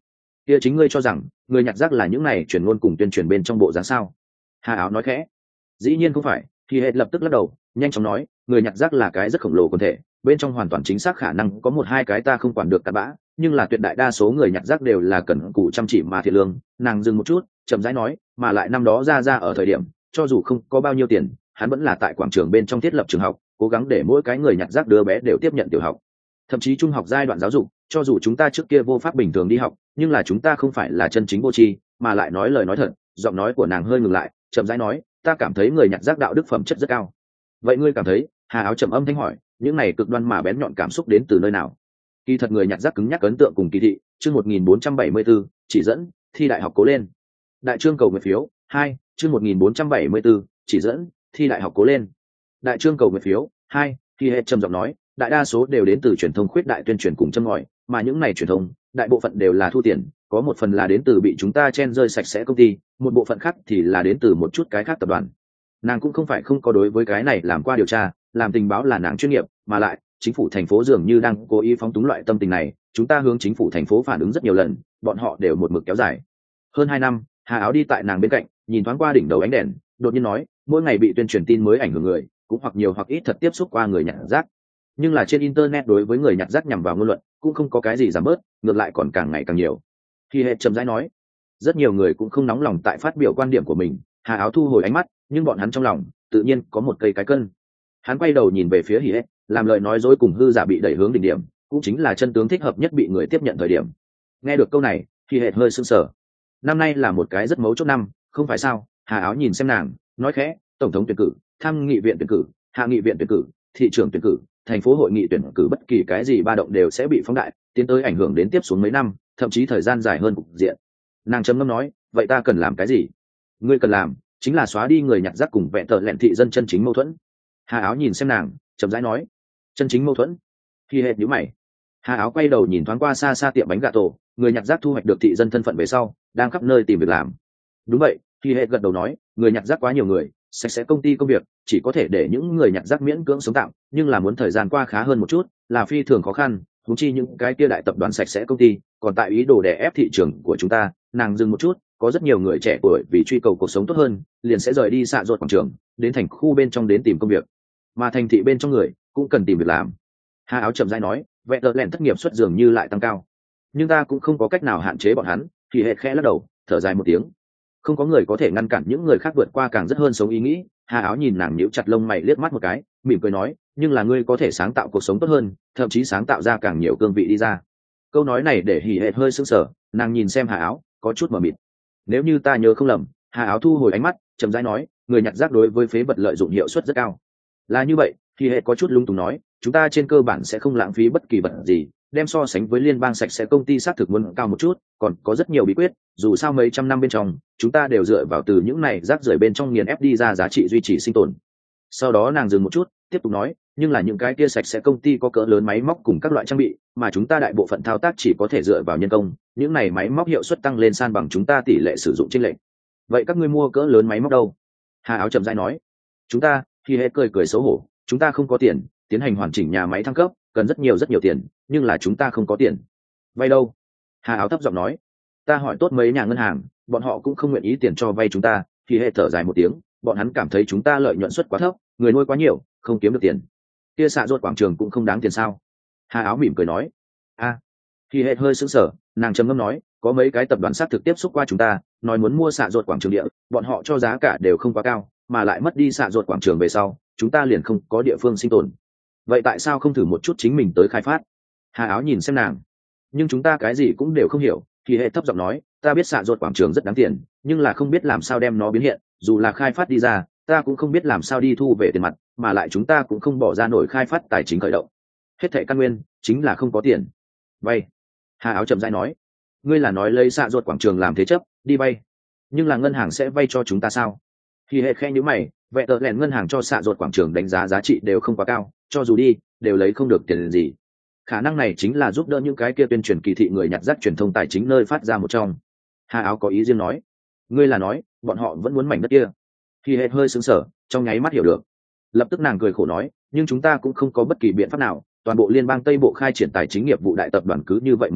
kia chính ngươi cho rằng người nhặt rác là những này truyền ngôn cùng tuyên truyền bên trong bộ dáng sao? Hà Áo nói khẽ. Dĩ nhiên không phải. Thì hệ lập tức lắc đầu, nhanh chóng nói, người nhặt rác là cái rất khổng lồ quần thể, bên trong hoàn toàn chính xác khả năng có một hai cái ta không quản được cặn bã, nhưng là tuyệt đại đa số người nhặt rác đều là cẩn cù chăm chỉ mà thiệt lương. Nàng dừng một chút, chậm rãi nói, mà lại năm đó ra ra ở thời điểm, cho dù không có bao nhiêu tiền, hắn vẫn là tại quảng trường bên trong thiết lập trường học, cố gắng để mỗi cái người nhặt rác đứa bé đều tiếp nhận tiểu học, thậm chí trung học giai đoạn giáo dục. Cho dù chúng ta trước kia vô pháp bình thường đi học, nhưng là chúng ta không phải là chân chính vô tri, mà lại nói lời nói thật. Giọng nói của nàng hơi ngừng lại, chậm rãi nói, ta cảm thấy người nhặt rác đạo đức phẩm chất rất cao. Vậy ngươi cảm thấy? Hà Áo trầm âm thanh hỏi, những này cực đoan mà bén nhọn cảm xúc đến từ nơi nào? Kỳ thật người nhặt rác cứng nhắc ấn tượng cùng kỳ thị. Chương một nghìn bốn trăm bảy mươi bốn, chỉ dẫn thi đại học cố lên. Đại trương cầu nguyện phiếu hai. Chương một nghìn bốn trăm bảy mươi bốn, chỉ dẫn thi đại học cố lên. Đại trương cầu nguyện phiếu hai. Khi hệ trầm giọng nói, đại đa số đều đến từ truyền thông khuyết đại tuyên truyền cùng châm ngòi, mà những này truyền thông đại bộ phận đều là thu tiền, có một phần là đến từ bị chúng ta chen rơi sạch sẽ công ty, một bộ phận khác thì là đến từ một chút cái khác tập đoàn. Nàng cũng không phải không có đối với cái này làm qua điều tra, làm tình báo là nàng chuyên nghiệp, mà lại chính phủ thành phố dường như đang cố ý phóng túng loại tâm tình này, chúng ta hướng chính phủ thành phố phản ứng rất nhiều lần, bọn họ đều một mực kéo dài. Hơn hai năm, Hà Áo đi tại nàng bên cạnh, nhìn thoáng qua đỉnh đầu ánh đèn, đột nhiên nói, mỗi ngày bị tuyên truyền tin mới ảnh hưởng người, cũng hoặc nhiều hoặc ít thật tiếp xúc qua người nhặt rác. Nhưng là trên internet đối với người nhặt rác nhằm vào ngôn luận cũng không có cái gì giảm bớt, ngược lại còn càng ngày càng nhiều. Khi hệ chậm rãi nói, rất nhiều người cũng không nóng lòng tại phát biểu quan điểm của mình. Hà Áo thu hồi ánh mắt, nhưng bọn hắn trong lòng tự nhiên có một cây cái cân. Hắn quay đầu nhìn về phía Hỉ Hệ, làm lời nói dối cùng hư giả bị đẩy hướng đỉnh điểm, cũng chính là chân tướng thích hợp nhất bị người tiếp nhận thời điểm. Nghe được câu này, Hỉ Hệ hơi sững sờ. Năm nay là một cái rất mấu chốt năm, không phải sao? Hà Áo nhìn xem nàng, nói khẽ, tổng thống tuyển cử, tham nghị viện tuyển cử, hạ nghị viện tuyển cử, thị trưởng tuyển cử, thành phố hội nghị tuyển cử, bất kỳ cái gì ba động đều sẽ bị phóng đại, tiến tới ảnh hưởng đến tiếp xuống mấy năm, thậm chí thời gian dài hơn cục diện. Nàng trầm ngâm nói, vậy ta cần làm cái gì? Ngươi cần làm chính là xóa đi người nhặt rác cùng vẹn tợ lẹn thị dân chân chính mâu thuẫn. Hà Áo nhìn xem nàng, chậm rãi nói, chân chính mâu thuẫn. Khi hệt nhíu mày, Hà Áo quay đầu nhìn thoáng qua xa xa tiệm bánh gà tổ, người nhặt rác thu hoạch được thị dân thân phận về sau, đang khắp nơi tìm việc làm. Đúng vậy. Khi hệt gật đầu nói, người nhặt rác quá nhiều người, sạch sẽ công ty công việc chỉ có thể để những người nhặt rác miễn cưỡng sống tạm, nhưng là muốn thời gian qua khá hơn một chút là phi thường khó khăn. Huống chi những cái kia đại tập đoàn sạch sẽ công ty còn tại ý đồ đè ép thị trường của chúng ta. Nàng dừng một chút, có rất nhiều người trẻ tuổi vì truy cầu cuộc sống tốt hơn, liền sẽ rời đi xạ ruột quảng trường, đến thành khu bên trong đến tìm công việc, mà thành thị bên trong người cũng cần tìm việc làm. Hà Áo chậm rãi nói, vẹn tợ lẹn thất nghiệp suất dường như lại tăng cao, nhưng ta cũng không có cách nào hạn chế bọn hắn. Thì hệ khẽ lắc đầu, thở dài một tiếng, không có người có thể ngăn cản những người khác vượt qua càng rất hơn sống ý nghĩ. Hà Áo nhìn nàng nhíu chặt lông mày liếc mắt một cái, mỉm cười nói, nhưng là ngươi có thể sáng tạo cuộc sống tốt hơn, thậm chí sáng tạo ra càng nhiều cương vị đi ra. Câu nói này để Hỉ Hệ hơi sững sờ, nàng nhìn xem Hà Áo, có chút mờ mịt. Nếu như ta nhớ không lầm, Hà Áo thu hồi ánh mắt, chậm rãi nói, người nhặt rác đối với phế vật lợi dụng hiệu suất rất cao. Là như vậy. Hỉ Hệ có chút lung túng nói, chúng ta trên cơ bản sẽ không lãng phí bất kỳ vật gì, đem so sánh với liên bang sạch sẽ công ty xác thực muốn cao một chút, còn có rất nhiều bí quyết, dù sao mấy trăm năm bên trong chúng ta đều dựa vào từ những này rác rưởi bên trong nghiền ép đi ra giá trị duy trì sinh tồn. Sau đó nàng dừng một chút, tiếp tục nói, nhưng là những cái kia sạch sẽ công ty có cỡ lớn máy móc cùng các loại trang bị, mà chúng ta đại bộ phận thao tác chỉ có thể dựa vào nhân công, những này máy móc hiệu suất tăng lên san bằng chúng ta tỷ lệ sử dụng chênh lệch. Vậy các ngươi mua cỡ lớn máy móc đâu? Hà Áo chậm rãi nói, chúng ta. Khi hết cười cười xấu hổ, chúng ta không có tiền tiến hành hoàn chỉnh nhà máy thăng cấp, cần rất nhiều rất nhiều tiền, nhưng là chúng ta không có tiền. Vay đâu? Hà Áo thấp giọng nói, ta hỏi tốt mấy nhà ngân hàng, bọn họ cũng không nguyện ý tiền cho vay chúng ta. Khi hệ thở dài một tiếng, bọn hắn cảm thấy chúng ta lợi nhuận suất quá thấp, người nuôi quá nhiều, không kiếm được tiền. Kia xạ ruột quảng trường cũng không đáng tiền sao? Hà Áo mỉm cười nói, a. À. Khi hệ hơi sững sờ, nàng trầm ngâm nói, có mấy cái tập đoàn sát thực tiếp xúc qua chúng ta, nói muốn mua xạ ruột quảng trường địa, bọn họ cho giá cả đều không quá cao, mà lại mất đi xạ ruột quảng trường về sau, chúng ta liền không có địa phương sinh tồn. Vậy tại sao không thử một chút chính mình tới khai phát? Hà Áo nhìn xem nàng, nhưng chúng ta cái gì cũng đều không hiểu. Khi hệ thấp giọng nói, ta biết xạ ruột quảng trường rất đáng tiền, nhưng là không biết làm sao đem nó biến hiện, dù là khai phát đi ra, ta cũng không biết làm sao đi thu về tiền mặt, mà lại chúng ta cũng không bỏ ra nổi khai phát tài chính khởi động. Hết thảy căn nguyên chính là không có tiền. Vay. Hà Áo chậm rãi nói, ngươi là nói lấy xạ ruột quảng trường làm thế chấp đi vay, nhưng là ngân hàng sẽ vay cho chúng ta sao? Khi hệ khe nhíu mày, vẹn tợ lẹn ngân hàng cho xạ ruột quảng trường đánh giá giá trị đều không quá cao, cho dù đi đều lấy không được tiền gì. Khả năng này chính là giúp đỡ những cái kia tuyên truyền kỳ thị người nhặt rác truyền thông tài chính nơi phát ra một trong. Hà Áo có ý riêng nói, ngươi là nói bọn họ vẫn muốn mảnh đất kia? Khi hệ hơi sững sờ, trong nháy mắt hiểu được, lập tức nàng cười khổ nói, nhưng chúng ta cũng không có bất kỳ biện pháp nào, toàn bộ liên bang Tây Bộ khai triển tài chính nghiệp vụ đại tập đoàn cứ như vậy mấy nhà,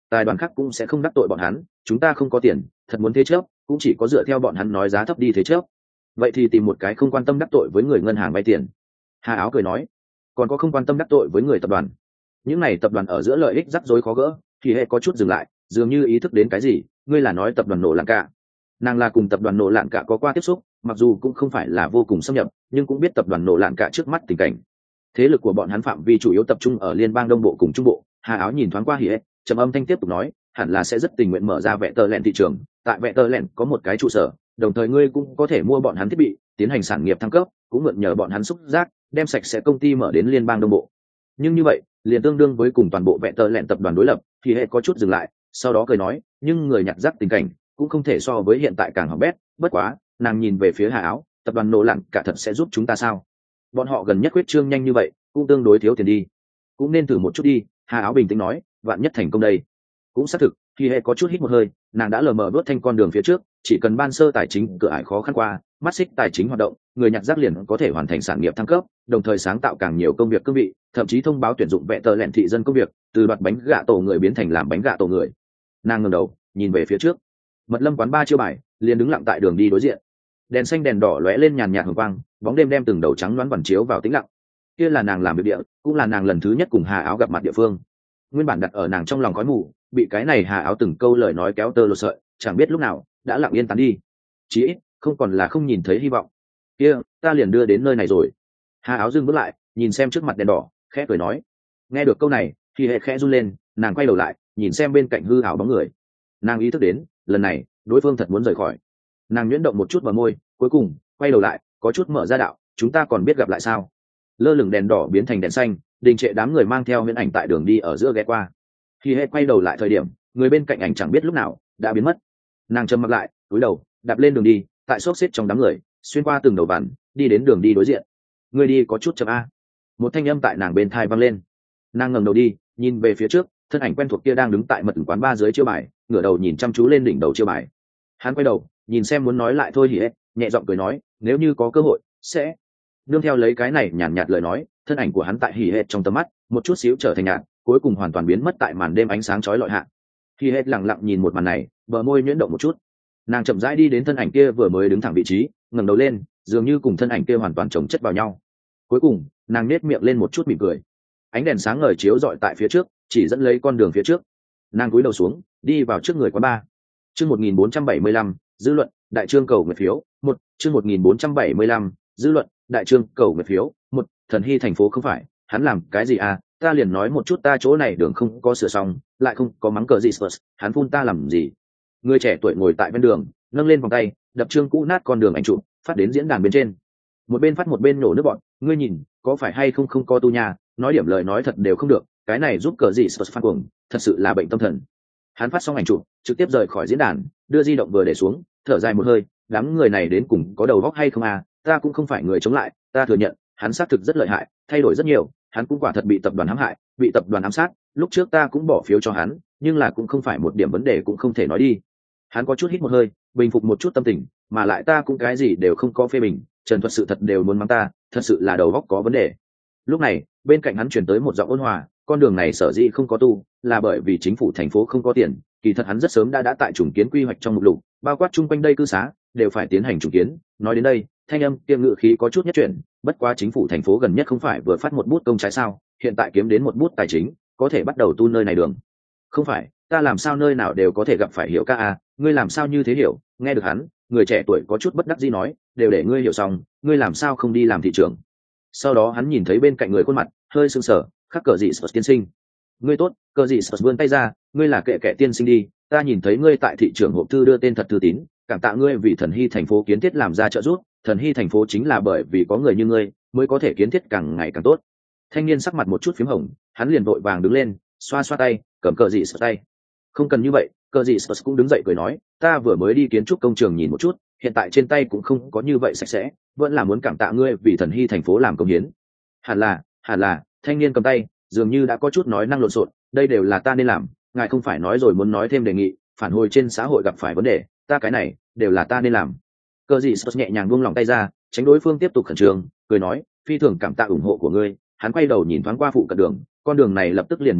tài đoàn khác cũng sẽ không đắc tội bọn hắn, chúng ta không có tiền, thật muốn thế chấp cũng chỉ có dựa theo bọn hắn nói giá thấp đi thế chấp. Vậy thì tìm một cái không quan tâm đắc tội với người ngân hàng vay tiền. Hà Áo cười nói, còn có không quan tâm đắc tội với người tập đoàn. Những này tập đoàn ở giữa lợi ích rắc rối khó gỡ, thì hệ có chút dừng lại, dường như ý thức đến cái gì. Ngươi là nói tập đoàn nổ lạng cả? Nàng là cùng tập đoàn nổ lạng cả có qua tiếp xúc, mặc dù cũng không phải là vô cùng xâm nhập, nhưng cũng biết tập đoàn nổ lạng cả trước mắt tình cảnh. Thế lực của bọn hắn phạm vi chủ yếu tập trung ở liên bang đông bộ cùng trung bộ. Hà Áo nhìn thoáng qua Hỉ, trầm âm thanh tiếp tục nói, hẳn là sẽ rất tình nguyện mở ra vẽ tờ lẹn thị trường. Tại vẽ tờ lẹn có một cái trụ sở, đồng thời ngươi cũng có thể mua bọn hắn thiết bị, tiến hành sản nghiệp thăng cấp, cũng mượn nhờ bọn hắn xúc giác, đem sạch sẽ công ty mở đến liên bang đông bộ. Nhưng như vậy, liền tương đương với cùng toàn bộ vẽ tờ lẹn tập đoàn đối lập. Thì hệ có chút dừng lại, sau đó cười nói, nhưng người nhặt rác tình cảnh cũng không thể so với hiện tại càng hỏng bét. Bất quá, nàng nhìn về phía Hà Áo, tập đoàn nổ lặn cả thật sẽ giúp chúng ta sao? Bọn họ gần nhất quyết trương nhanh như vậy, cũng tương đối thiếu tiền đi, cũng nên thử một chút đi. Hà Áo bình tĩnh nói, vạn nhất thành công đây. Cũng xác thực, khi hệ có chút hít một hơi, nàng đã lờ mờ bước thanh con đường phía trước, chỉ cần ban sơ tài chính cửa ải khó khăn qua, mắt xích tài chính hoạt động, người nhặt rác liền có thể hoàn thành sản nghiệp thăng cấp, đồng thời sáng tạo càng nhiều công việc cương vị, thậm chí thông báo tuyển dụng vẽ tờ lẹn thị dân công việc, từ đoạt bánh gạ tổ người biến thành làm bánh gạ tổ người. Nàng ngẩng đầu nhìn về phía trước, mật lâm quán ba chiêu bài liền đứng lặng tại đường đi đối diện, đèn xanh đèn đỏ lóe lên nhàn nhạt hồng quang, bóng đêm đem từng đầu trắng loáng vằn chiếu vào tĩnh lặng. Kia là nàng làm việc địa, cũng là nàng lần thứ nhất cùng Hà Áo gặp mặt địa phương. Nguyên bản đặt ở nàng trong lòng khói mù, bị cái này Hà Áo từng câu lời nói kéo tơ lột sợi, chẳng biết lúc nào đã lặng yên tán đi. Chí ít không còn là không nhìn thấy hy vọng. Kia, ta liền đưa đến nơi này rồi. Hà Áo dừng bước lại, nhìn xem trước mặt đèn đỏ, khẽ cười nói. Nghe được câu này, thì hệ khẽ run lên, nàng quay đầu lại, nhìn xem bên cạnh hư ảo bóng người. Nàng ý thức đến, lần này đối phương thật muốn rời khỏi. Nàng nhuyễn động một chút vào môi, cuối cùng quay đầu lại, có chút mở ra đạo, chúng ta còn biết gặp lại sao? Lơ lửng đèn đỏ biến thành đèn xanh, đình trệ đám người mang theo huyễn ảnh tại đường đi ở giữa ghé qua. Khi hệ quay đầu lại thời điểm, người bên cạnh ảnh chẳng biết lúc nào đã biến mất. Nàng trầm mặc lại, cúi đầu đạp lên đường đi, tại xốc xếp trong đám người, xuyên qua từng đầu vằn, đi đến đường đi đối diện. Người đi có chút chậm a. Một thanh âm tại nàng bên tai vang lên. Nàng ngẩng đầu đi, nhìn về phía trước, thân ảnh quen thuộc kia đang đứng tại mật quán ba dưới chiêu bài, ngửa đầu nhìn chăm chú lên đỉnh đầu chiêu bài. Hắn quay đầu, nhìn xem muốn nói lại thôi Hỉ, nhẹ giọng cười nói, nếu như có cơ hội, sẽ. Nương theo lấy cái này nhàn nhạt lời nói, thân ảnh của hắn tại Hỉ trong tầm mắt, một chút xíu trở thành nhạt, cuối cùng hoàn toàn biến mất tại màn đêm ánh sáng chói lọi hạ. Hỉ lặng lặng nhìn một màn này, bờ môi nhuyễn động một chút. Nàng chậm rãi đi đến thân ảnh kia vừa mới đứng thẳng vị trí, ngẩng đầu lên, dường như cùng thân ảnh kia hoàn toàn chồng chất vào nhau. Cuối cùng, nàng nết miệng lên một chút mỉm cười. Ánh đèn sáng ngời chiếu rọi tại phía trước, chỉ dẫn lấy con đường phía trước. Nàng cúi đầu xuống, đi vào trước người quán ba. Chương một nghìn bốn trăm bảy mươi lăm, dư luận, đại trương cầu nguyện phiếu, một, chương một nghìn bốn trăm bảy mươi lăm, dư luận, đại trương cầu nguyện phiếu, một, Thần Hy thành phố không phải, hắn làm cái gì à, ta liền nói một chút ta chỗ này đường không có sửa xong, lại không có mắng cờ gì Spurs, hắn phun ta làm gì? Người trẻ tuổi ngồi tại bên đường, nâng lên vòng tay, đập trương cũ nát con đường ảnh chụp, phát đến diễn đàn bên trên. Một bên phát một bên nổ nước bọn, ngươi nhìn, có phải hay không không có tu nhà, nói điểm lời nói thật đều không được, cái này giúp cờ gì Spurs phát cuồng, thật sự là bệnh tâm thần. Hắn phát xong ảnh chụp, trực tiếp rời khỏi diễn đàn, đưa di động vừa để xuống, thở dài một hơi, đám người này đến cùng có đầu óc hay không à, ta cũng không phải người chống lại, ta thừa nhận, hắn xác thực rất lợi hại, thay đổi rất nhiều, hắn cũng quả thật bị tập đoàn hãm hại, bị tập đoàn ám sát, lúc trước ta cũng bỏ phiếu cho hắn, nhưng là cũng không phải một điểm vấn đề cũng không thể nói đi. Hắn có chút hít một hơi, bình phục một chút tâm tình, mà lại ta cũng cái gì đều không có phê bình, Trần Thuật sự thật đều muốn mắng ta, thật sự là đầu óc có vấn đề. Lúc này, bên cạnh hắn truyền tới một giọng ôn hòa, con đường này sở dĩ không có tu, là bởi vì chính phủ thành phố không có tiền, kỳ thật hắn rất sớm đã đã tại trùng kiến quy hoạch trong mục lục, bao quát chung quanh đây cư xá đều phải tiến hành trùng kiến. Nói đến đây, thanh âm kia ngự khí có chút nhất chuyển, bất quá chính phủ thành phố gần nhất không phải vừa phát một bút công trái sao, hiện tại kiếm đến một bút tài chính, có thể bắt đầu tu nơi này đường. Không phải, ta làm sao nơi nào đều có thể gặp phải hiểu ca à, ngươi làm sao như thế hiểu? Nghe được hắn, người trẻ tuổi có chút bất đắc dĩ nói, đều để ngươi hiểu xong, ngươi làm sao không đi làm thị trường? Sau đó hắn nhìn thấy bên cạnh người khuôn mặt hơi sưng sờ, khắc cờ gì Spurs tiên sinh. Ngươi tốt, cờ gì Spurs vươn tay ra, ngươi là kệ kệ tiên sinh đi, ta nhìn thấy ngươi tại thị trường hộp thư đưa tên thật thư tín, cảm tạ ngươi vì Thần Hy thành phố kiến thiết làm ra trợ giúp, Thần Hy thành phố chính là bởi vì có người như ngươi mới có thể kiến thiết càng ngày càng tốt. Thanh niên sắc mặt một chút phím hồng, hắn liền vội vàng đứng lên, xoa xoa tay, cầm cờ gì Spurs tay. Không cần như vậy, cờ gì Spurs cũng đứng dậy cười nói, ta vừa mới đi kiến trúc công trường nhìn một chút, hiện tại trên tay cũng không có như vậy sạch sẽ, vẫn là muốn cảm tạ ngươi vì Thần Hy thành phố làm công hiến. Hẳn là, hẳn là, thanh niên cầm tay, dường như đã có chút nói năng lộn xộn, đây đều là ta nên làm, ngài không phải nói rồi muốn nói thêm đề nghị, phản hồi trên xã hội gặp phải vấn đề, ta cái này đều là ta nên làm. Cờ gì Spurs nhẹ nhàng buông lòng tay ra, tránh đối phương tiếp tục khẩn trương, cười nói, phi thường cảm tạ ủng hộ của ngươi. Hắn quay đầu nhìn thoáng qua phụ cận đường, con đường này lập tức liền muốn tu,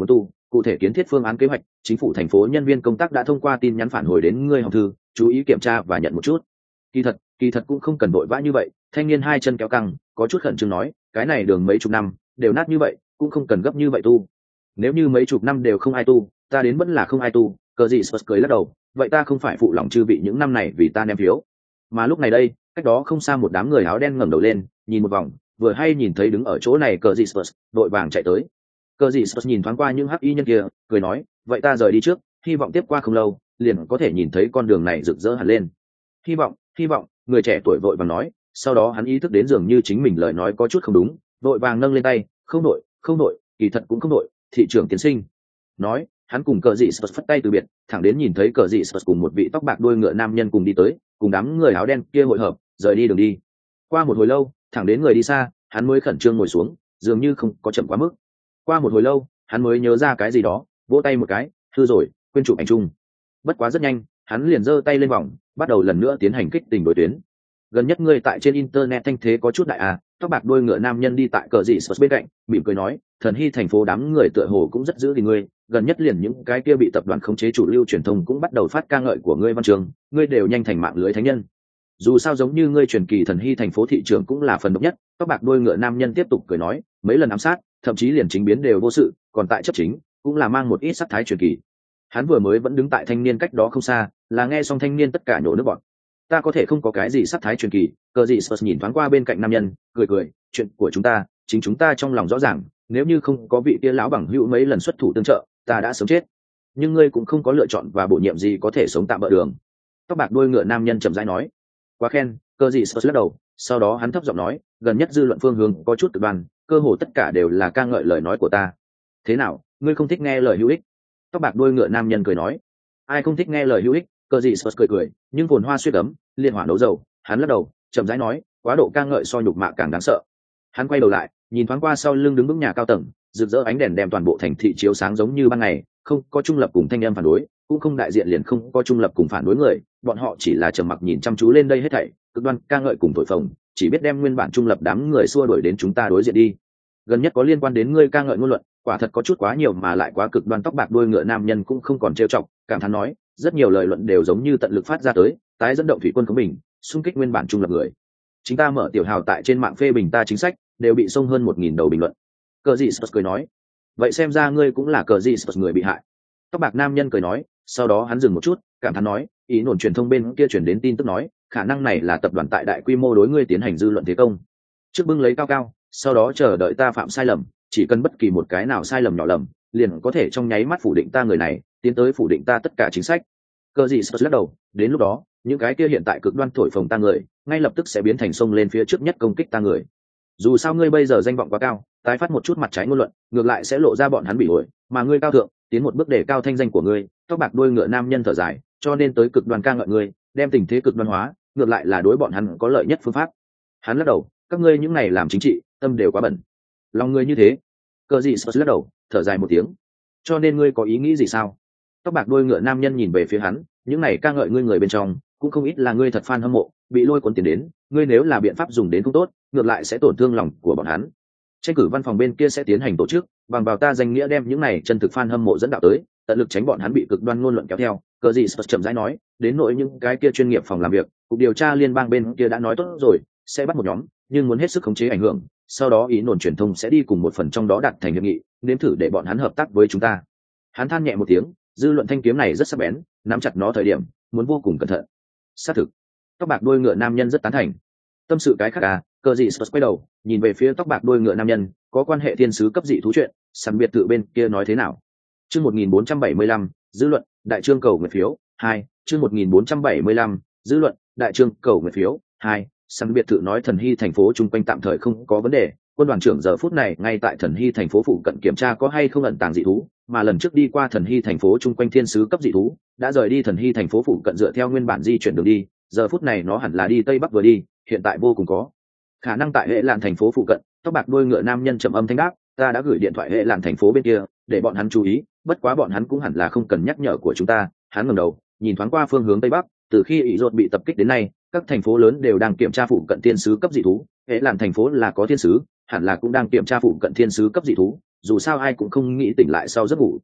cụ thể kiến thiết phương án kế hoạch chính phủ thành phố nhân viên công tác đã thông qua tin nhắn phản hồi đến ngươi hồng thư, chú ý kiểm tra và nhận một chút. Kỳ thật kỳ thật cũng không cần vội vã như vậy. Thanh niên hai chân kéo căng, có chút khẩn trương nói, cái này đường mấy chục năm đều nát như vậy, cũng không cần gấp như vậy tu. Nếu như mấy chục năm đều không ai tu, ta đến vẫn là không ai tu. Cờ gì Spurs cười lắc đầu, vậy ta không phải phụ lòng chư vị những năm này vì ta ném phiếu. Mà lúc này đây, cách đó không xa một đám người áo đen ngẩng đầu lên, nhìn một vòng, vừa hay nhìn thấy đứng ở chỗ này cờ gì Spurs, đội vàng chạy tới. Cờ gì Spurs nhìn thoáng qua những hắc y nhân kia, cười nói, vậy ta rời đi trước, hy vọng tiếp qua không lâu, liền có thể nhìn thấy con đường này rực rỡ hẳn lên. Hy vọng, hy vọng, người trẻ tuổi vội vàng nói, sau đó hắn ý thức đến dường như chính mình lời nói có chút không đúng, vội vàng nâng lên tay, không nội, không nội, kỳ thật cũng không nội, thị trưởng tiến sinh. Nói, hắn cùng cờ dị Spurs phất tay từ biệt, thẳng đến nhìn thấy cờ dị Spurs cùng một vị tóc bạc đuôi ngựa nam nhân cùng đi tới, cùng đám người áo đen kia hội hợp, rời đi đường đi. Qua một hồi lâu, thẳng đến người đi xa, hắn mới khẩn trương ngồi xuống, dường như không có chậm quá mức. Qua một hồi lâu, hắn mới nhớ ra cái gì đó, vỗ tay một cái, hư rồi, quên chụp ảnh chung. Bất quá rất nhanh, hắn liền giơ tay lên vòng, bắt đầu lần nữa tiến hành kích tình đối tuyến. Gần nhất ngươi tại trên internet thanh thế có chút đại à? Tóc bạc đuôi ngựa nam nhân đi tại cờ dị Spurs bên cạnh, mỉm cười nói, thần hy thành phố đám người tựa hồ cũng rất giữ thì ngươi, gần nhất liền những cái kia bị tập đoàn khống chế chủ lưu truyền thông cũng bắt đầu phát ca ngợi của ngươi văn trường, ngươi đều nhanh thành mạng lưới thánh nhân. Dù sao giống như ngươi truyền kỳ thần hy thành phố thị trường cũng là phần độc nhất. Tóc bạc đuôi ngựa nam nhân tiếp tục cười nói, mấy lần ám sát, thậm chí liền chính biến đều vô sự, còn tại chấp chính cũng là mang một ít sắc thái truyền kỳ. Hắn vừa mới vẫn đứng tại thanh niên cách đó không xa, là nghe xong thanh niên tất cả nhổ nước bọt. Ta có thể không có cái gì sắc thái truyền kỳ. Cờ gì Spurs nhìn thoáng qua bên cạnh nam nhân, cười cười, chuyện của chúng ta chính chúng ta trong lòng rõ ràng, nếu như không có vị kia lão bằng hữu mấy lần xuất thủ tương trợ, ta đã sớm chết. Nhưng ngươi cũng không có lựa chọn và bổ nhiệm gì có thể sống tạm bỡ đường. Tóc bạc đuôi ngựa nam nhân chậm rãi nói. Quá khen. Cờ gì Spurs lắc đầu, sau đó hắn thấp giọng nói, gần nhất dư luận phương hướng có chút cực đoan, cơ hồ tất cả đều là ca ngợi lời nói của ta. Thế nào, ngươi không thích nghe lời hữu ích? Tóc bạc đuôi ngựa nam nhân cười nói, ai không thích nghe lời hữu ích? Cờ gì Spurs cười cười, nhưng phồn hoa suy cấm, liên hỏa nấu dầu. Hắn lắc đầu, chậm rãi nói, quá độ ca ngợi so nhục mạ càng đáng sợ. Hắn quay đầu lại, nhìn thoáng qua sau lưng đứng vững nhà cao tầng, rực rỡ ánh đèn đem toàn bộ thành thị chiếu sáng giống như ban ngày, không có trung lập cùng thanh em phản đối, cũng không đại diện liền không có trung lập cùng phản đối người, bọn họ chỉ là trầm mặc nhìn chăm chú lên đây hết thảy, cực đoan ca ngợi cùng thổi phồng, chỉ biết đem nguyên bản trung lập đám người xua đuổi đến chúng ta đối diện đi. Gần nhất có liên quan đến ngươi ca ngợi ngôn luận, quả thật có chút quá nhiều mà lại quá cực đoan. Tóc bạc đuôi ngựa nam nhân cũng không còn trêu chọc, cảm thán nói, rất nhiều lời luận đều giống như tận lực phát ra tới, tái dẫn động thủy quân của mình, xung kích nguyên bản trung lập người. Chính ta mở tiểu hào tại trên mạng phê bình ta chính sách, đều bị xông hơn một nghìn đầu bình luận. Cờ gì Spurs cười nói, vậy xem ra ngươi cũng là cờ gì Spurs người bị hại. Tóc bạc nam nhân cười nói, sau đó hắn dừng một chút, cảm thán nói, ý nổn truyền thông bên kia chuyển đến tin tức nói, khả năng này là tập đoàn tại đại quy mô đối ngươi tiến hành dư luận thế công. Trước bưng lấy cao cao, sau đó chờ đợi ta phạm sai lầm, chỉ cần bất kỳ một cái nào sai lầm nhỏ lầm, liền có thể trong nháy mắt phủ định ta người này, tiến tới phủ định ta tất cả chính sách. Cờ gì Spurs lắc đầu, đến lúc đó, những cái kia hiện tại cực đoan thổi phồng ta người, ngay lập tức sẽ biến thành sông lên phía trước nhất công kích ta người. Dù sao ngươi bây giờ danh vọng quá cao, tái phát một chút mặt trái ngôn luận, ngược lại sẽ lộ ra bọn hắn bị ổi, mà ngươi cao thượng, tiến một bước để cao thanh danh của ngươi. Tóc bạc đuôi ngựa nam nhân thở dài, cho nên tới cực đoan ca ngợi ngươi, đem tình thế cực đoan hóa, ngược lại là đối bọn hắn có lợi nhất phương pháp. Hắn lắc đầu, các ngươi những này làm chính trị, tâm đều quá bẩn. Lòng ngươi như thế. Cờ gì Spurs lắc đầu, thở dài một tiếng. Cho nên ngươi có ý nghĩ gì sao? Tóc bạc đuôi ngựa nam nhân nhìn về phía hắn, những này ca ngợi ngươi người bên trong, cũng không ít là ngươi thật fan hâm mộ, bị lôi cuốn tiền đến, ngươi nếu là biện pháp dùng đến không tốt, ngược lại sẽ tổn thương lòng của bọn hắn. Tranh cử văn phòng bên kia sẽ tiến hành tổ chức, bằng vào ta danh nghĩa đem những này chân thực fan hâm mộ dẫn đạo tới, tận lực tránh bọn hắn bị cực đoan ngôn luận kéo theo. Cờ gì Spurs chậm rãi nói, đến nội những cái kia chuyên nghiệp phòng làm việc, cục điều tra liên bang bên kia đã nói tốt rồi, sẽ bắt một nhóm, nhưng muốn hết sức khống chế ảnh hưởng, sau đó ý nổn truyền thông sẽ đi cùng một phần trong đó đạt thành hiệp nghị, nếm thử để bọn hắn hợp tác với chúng ta. Hắn than nhẹ một tiếng, dư luận thanh kiếm này rất sắc bén, nắm chặt nó thời điểm, muốn vô cùng cẩn thận. Xác thực. Tóc bạc đuôi ngựa nam nhân rất tán thành. Tâm sự cái khác à? Cờ gì Spurs quay đầu, nhìn về phía tóc bạc đuôi ngựa nam nhân, có quan hệ thiên sứ cấp dị thú chuyện, săn biệt thự bên kia nói thế nào? Chương một nghìn bốn trăm bảy mươi lăm, dư luận, đại trương cầu nguyện phiếu, hai, chương một nghìn bốn trăm bảy mươi lăm, dư luận, đại trương cầu nguyện phiếu, hai, săn biệt thự nói thần hy thành phố chung quanh tạm thời không có vấn đề, quân đoàn trưởng giờ phút này ngay tại thần hy thành phố phụ cận kiểm tra có hay không ẩn tàng dị thú, mà lần trước đi qua thần hy thành phố chung quanh thiên sứ cấp dị thú đã rời đi thần hy thành phố phụ cận dựa theo nguyên bản di chuyển đường đi, giờ phút này nó hẳn là đi tây bắc vừa đi, hiện tại vô cùng có khả năng tại hệ làn thành phố phụ cận. Tóc bạc đuôi ngựa nam nhân trầm âm thanh đáp, ta đã gửi điện thoại hệ làn thành phố bên kia để bọn hắn chú ý, bất quá bọn hắn cũng hẳn là không cần nhắc nhở của chúng ta. Hắn ngẩng đầu nhìn thoáng qua phương hướng tây bắc, từ khi ỷ rột bị tập kích đến nay, các thành phố lớn đều đang kiểm tra phụ cận thiên sứ cấp dị thú, hệ làn thành phố là có thiên sứ, hẳn là cũng đang kiểm tra phụ cận thiên sứ cấp dị thú, dù sao ai cũng không nghĩ tỉnh lại sau giấc ngủ,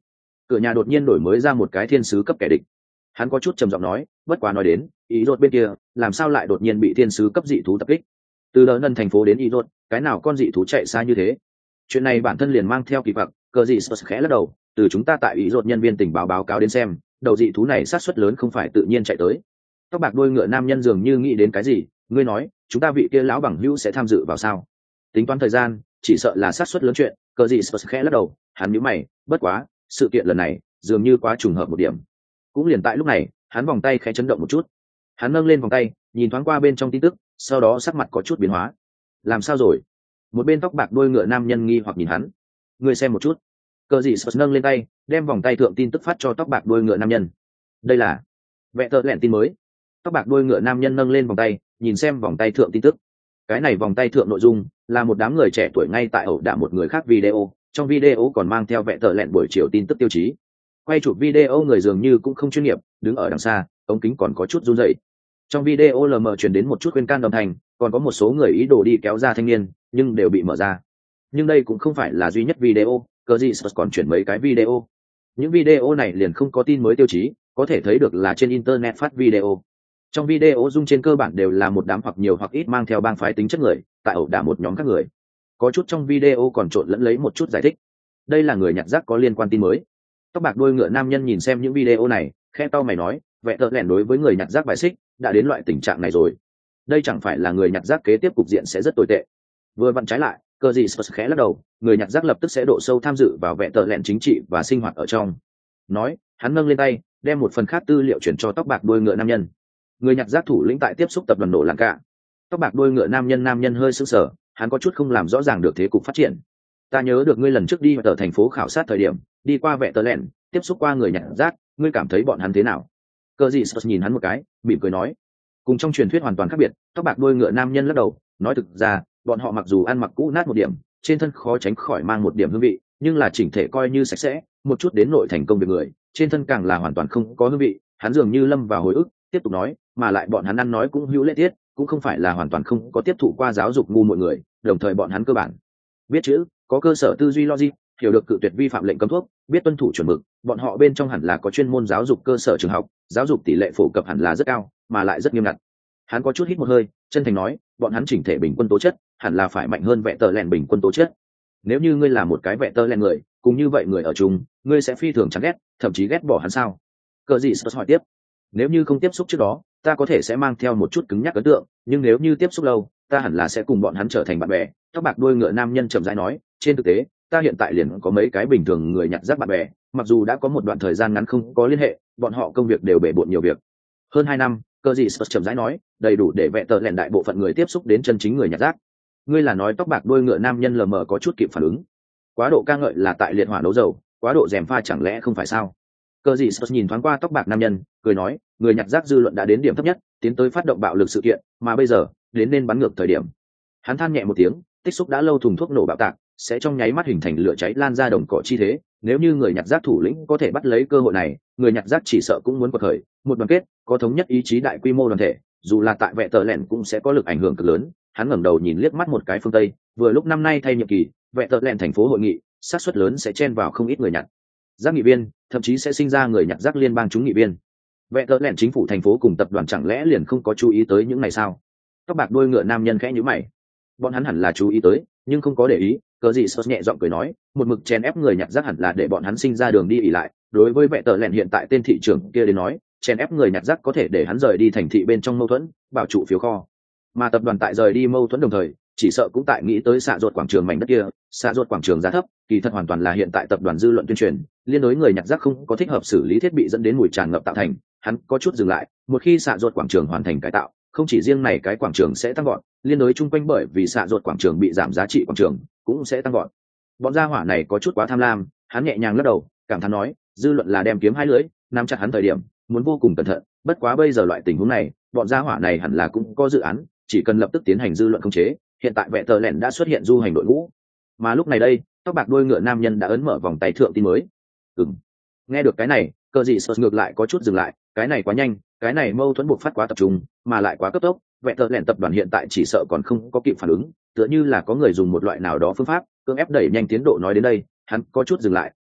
cửa nhà đột nhiên đổi mới ra một cái thiên sứ cấp kẻ địch. Hắn có chút trầm giọng nói, bất quá nói đến ý rốt bên kia làm sao lại đột nhiên bị thiên sứ cấp dị thú tập kích. Từ đỡ nần thành phố đến ý rốt, cái nào con dị thú chạy xa như thế? Chuyện này bản thân liền mang theo kỳ vọng. Cờ dị sờ khẽ lắc đầu, từ chúng ta tại ý rốt nhân viên tình báo báo cáo đến xem, đầu dị thú này sát suất lớn không phải tự nhiên chạy tới. Tóc bạc đuôi ngựa nam nhân dường như nghĩ đến cái gì, ngươi nói chúng ta vị kia lão bằng hữu sẽ tham dự vào sao? Tính toán thời gian, chỉ sợ là sát suất lớn chuyện. Cờ dị sờ khẽ lắc đầu, hắn nhíu mày, bất quá sự kiện lần này dường như quá trùng hợp một điểm. Cũng liền tại lúc này, hắn vòng tay khẽ chấn động một chút. Hắn nâng lên vòng tay, nhìn thoáng qua bên trong tin tức, sau đó sắc mặt có chút biến hóa. Làm sao rồi? Một bên tóc bạc đuôi ngựa nam nhân nghi hoặc nhìn hắn. Ngươi xem một chút. Cờ dị sờ nâng lên tay, đem vòng tay thượng tin tức phát cho tóc bạc đuôi ngựa nam nhân. Đây là vẽ tờ lẹn tin mới. Tóc bạc đuôi ngựa nam nhân nâng lên vòng tay, nhìn xem vòng tay thượng tin tức. Cái này vòng tay thượng nội dung là một đám người trẻ tuổi ngay tại ẩu đả một người khác video, trong video còn mang theo vẽ tờ lẹn buổi chiều tin tức tiêu chí. Quay chụp video người dường như cũng không chuyên nghiệp, đứng ở đằng xa, ống kính còn có chút run rẩy. Trong video lờ mờ truyền đến một chút khuyên can đồng thành, còn có một số người ý đồ đi kéo ra thanh niên, nhưng đều bị mở ra. Nhưng đây cũng không phải là duy nhất video, cờ gì còn chuyển mấy cái video. Những video này liền không có tin mới tiêu chí, có thể thấy được là trên internet phát video. Trong video dung trên cơ bản đều là một đám hoặc nhiều hoặc ít mang theo bang phái tính chất người, tại ẩu đả một nhóm các người. Có chút trong video còn trộn lẫn lấy một chút giải thích. Đây là người nhặt rác có liên quan tin mới. Tóc bạc đuôi ngựa nam nhân nhìn xem những video này, khẽ cau mày nói, vẽ tợ lẻn đối với người nhặt rác bài xích đã đến loại tình trạng này rồi. Đây chẳng phải là người nhặt rác kế tiếp cục diện sẽ rất tồi tệ. Vừa vặn trái lại, cơ gì Spurs khẽ lắc đầu, người nhặt rác lập tức sẽ độ sâu tham dự vào vẽ tợ lẻn chính trị và sinh hoạt ở trong. Nói, hắn nâng lên tay, đem một phần khác tư liệu chuyển cho tóc bạc đuôi ngựa nam nhân. Người nhặt rác thủ lĩnh tại tiếp xúc tập đoàn nổ làng cả. Tóc bạc đuôi ngựa nam nhân nam nhân hơi sững sờ, hắn có chút không làm rõ ràng được thế cục phát triển. Ta nhớ được ngươi lần trước đi ở thành phố khảo sát thời điểm, đi qua vẽ tợ lẻn, tiếp xúc qua người nhặt rác, ngươi cảm thấy bọn hắn thế nào? Cơ gì Spurs nhìn hắn một cái, mỉm cười nói, cùng trong truyền thuyết hoàn toàn khác biệt. Tóc bạc đuôi ngựa nam nhân lắc đầu, nói thực ra, bọn họ mặc dù ăn mặc cũ nát một điểm, trên thân khó tránh khỏi mang một điểm hương vị, nhưng là chỉnh thể coi như sạch sẽ, một chút đến nội thành công việc người, trên thân càng là hoàn toàn không có hương vị. Hắn dường như lâm vào hồi ức, tiếp tục nói, mà lại bọn hắn ăn nói cũng hữu lễ tiết, cũng không phải là hoàn toàn không có tiếp thụ qua giáo dục ngu mọi người, đồng thời bọn hắn cơ bản biết chữ, có cơ sở tư duy logic, hiểu được cự tuyệt vi phạm lệnh cấm thuốc, biết tuân thủ chuẩn mực. Bọn họ bên trong hẳn là có chuyên môn giáo dục cơ sở trường học, giáo dục tỷ lệ phổ cập hẳn là rất cao, mà lại rất nghiêm ngặt. Hắn có chút hít một hơi, chân thành nói, bọn hắn chỉnh thể bình quân tố chất hẳn là phải mạnh hơn vẽ tờ lẹn bình quân tố chất. Nếu như ngươi là một cái vẽ tờ lẹn người, cùng như vậy người ở chung, ngươi sẽ phi thường chán ghét, thậm chí ghét bỏ hắn sao? Cờ gì Spurs hỏi tiếp. Nếu như không tiếp xúc trước đó, ta có thể sẽ mang theo một chút cứng nhắc ấn tượng, nhưng nếu như tiếp xúc lâu, ta hẳn là sẽ cùng bọn hắn trở thành bạn bè. Tóc bạc đuôi ngựa nam nhân chậm rãi nói, trên thực tế, ta hiện tại liền có mấy cái bình thường người nhặt rác bạn bè, mặc dù đã có một đoạn thời gian ngắn không có liên hệ, bọn họ công việc đều bể bộn nhiều việc. Hơn hai năm, cơ gì Spurs chậm rãi nói, đầy đủ để vẽ tờ lẹn đại bộ phận người tiếp xúc đến chân chính người nhặt rác. Ngươi là nói tóc bạc đuôi ngựa nam nhân lờ mờ có chút kịp phản ứng. Quá độ ca ngợi là tại liệt hỏa nấu dầu, quá độ rèm pha chẳng lẽ không phải sao? Cơ gì Spurs nhìn thoáng qua tóc bạc nam nhân, cười nói, người nhặt rác dư luận đã đến điểm thấp nhất, tiến tới phát động bạo lực sự kiện, mà bây giờ đến nên bắn ngược thời điểm. Hắn than nhẹ một tiếng, tích xúc đã lâu thùng thuốc nổ bạo tạc, sẽ trong nháy mắt hình thành lửa cháy lan ra đồng cỏ chi thế. Nếu như người nhặt rác thủ lĩnh có thể bắt lấy cơ hội này, người nhặt rác chỉ sợ cũng muốn quật khởi, một đoàn kết, có thống nhất ý chí đại quy mô đoàn thể, dù là tại vẽ tờ lẹn cũng sẽ có lực ảnh hưởng cực lớn. Hắn ngẩng đầu nhìn liếc mắt một cái phương tây, vừa lúc năm nay thay nhiệm kỳ, vẽ tờ lẹn thành phố hội nghị, xác suất lớn sẽ chen vào không ít người nhặt rác nghị viên, thậm chí sẽ sinh ra người nhặt rác liên bang chúng nghị viên. Vẽ tờ lẹn chính phủ thành phố cùng tập đoàn chẳng lẽ liền không có chú ý tới những này sao? Tóc bạc đuôi ngựa nam nhân khẽ nhíu mày. Bọn hắn hẳn là chú ý tới, nhưng không có để ý. Cớ gì Spurs nhẹ giọng cười nói, một mực chèn ép người nhặt rác hẳn là để bọn hắn sinh ra đường đi ỉ lại. Đối với vẽ tờ lẹn hiện tại tên thị trưởng kia đến nói, chèn ép người nhặt rác có thể để hắn rời đi thành thị bên trong mâu thuẫn, bảo trụ phiếu kho. Mà tập đoàn tại rời đi mâu thuẫn đồng thời, chỉ sợ cũng tại nghĩ tới xạ ruột quảng trường mảnh đất kia. Xạ ruột quảng trường giá thấp, kỳ thật hoàn toàn là hiện tại tập đoàn dư luận tuyên truyền, liên đối người nhặt rác không có thích hợp xử lý thiết bị dẫn đến mùi tràn ngập tạo thành. Hắn có chút dừng lại, một khi xạ ruột quảng trường hoàn thành cải tạo, không chỉ riêng này cái quảng trường sẽ tăng gọn, liên đối chung quanh bởi vì xạ ruột quảng trường bị giảm giá trị quảng trường cũng sẽ tăng gọn. Bọn gia hỏa này có chút quá tham lam. Hắn nhẹ nhàng lắc đầu, cảm thán nói, dư luận là đem kiếm hai lưỡi, nắm chặt hắn thời điểm muốn vô cùng cẩn thận. Bất quá bây giờ loại tình huống này, bọn gia hỏa này hẳn là cũng có dự án, chỉ cần lập tức tiến hành dư luận khống chế. Hiện tại vẽ tờ lẹn đã xuất hiện du hành đội ngũ, mà lúc này đây, tóc bạc đuôi ngựa nam nhân đã ấn mở vòng tay thượng tin mới. Ừm, nghe được cái này, cơ gì Spurs ngược lại có chút dừng lại, cái này quá nhanh, cái này mâu thuẫn buộc phát quá tập trung, mà lại quá cấp tốc. Vẽ tờ lẹn tập đoàn hiện tại chỉ sợ còn không có kịp phản ứng, tựa như là có người dùng một loại nào đó phương pháp cưỡng ép đẩy nhanh tiến độ. Nói đến đây, hắn có chút dừng lại,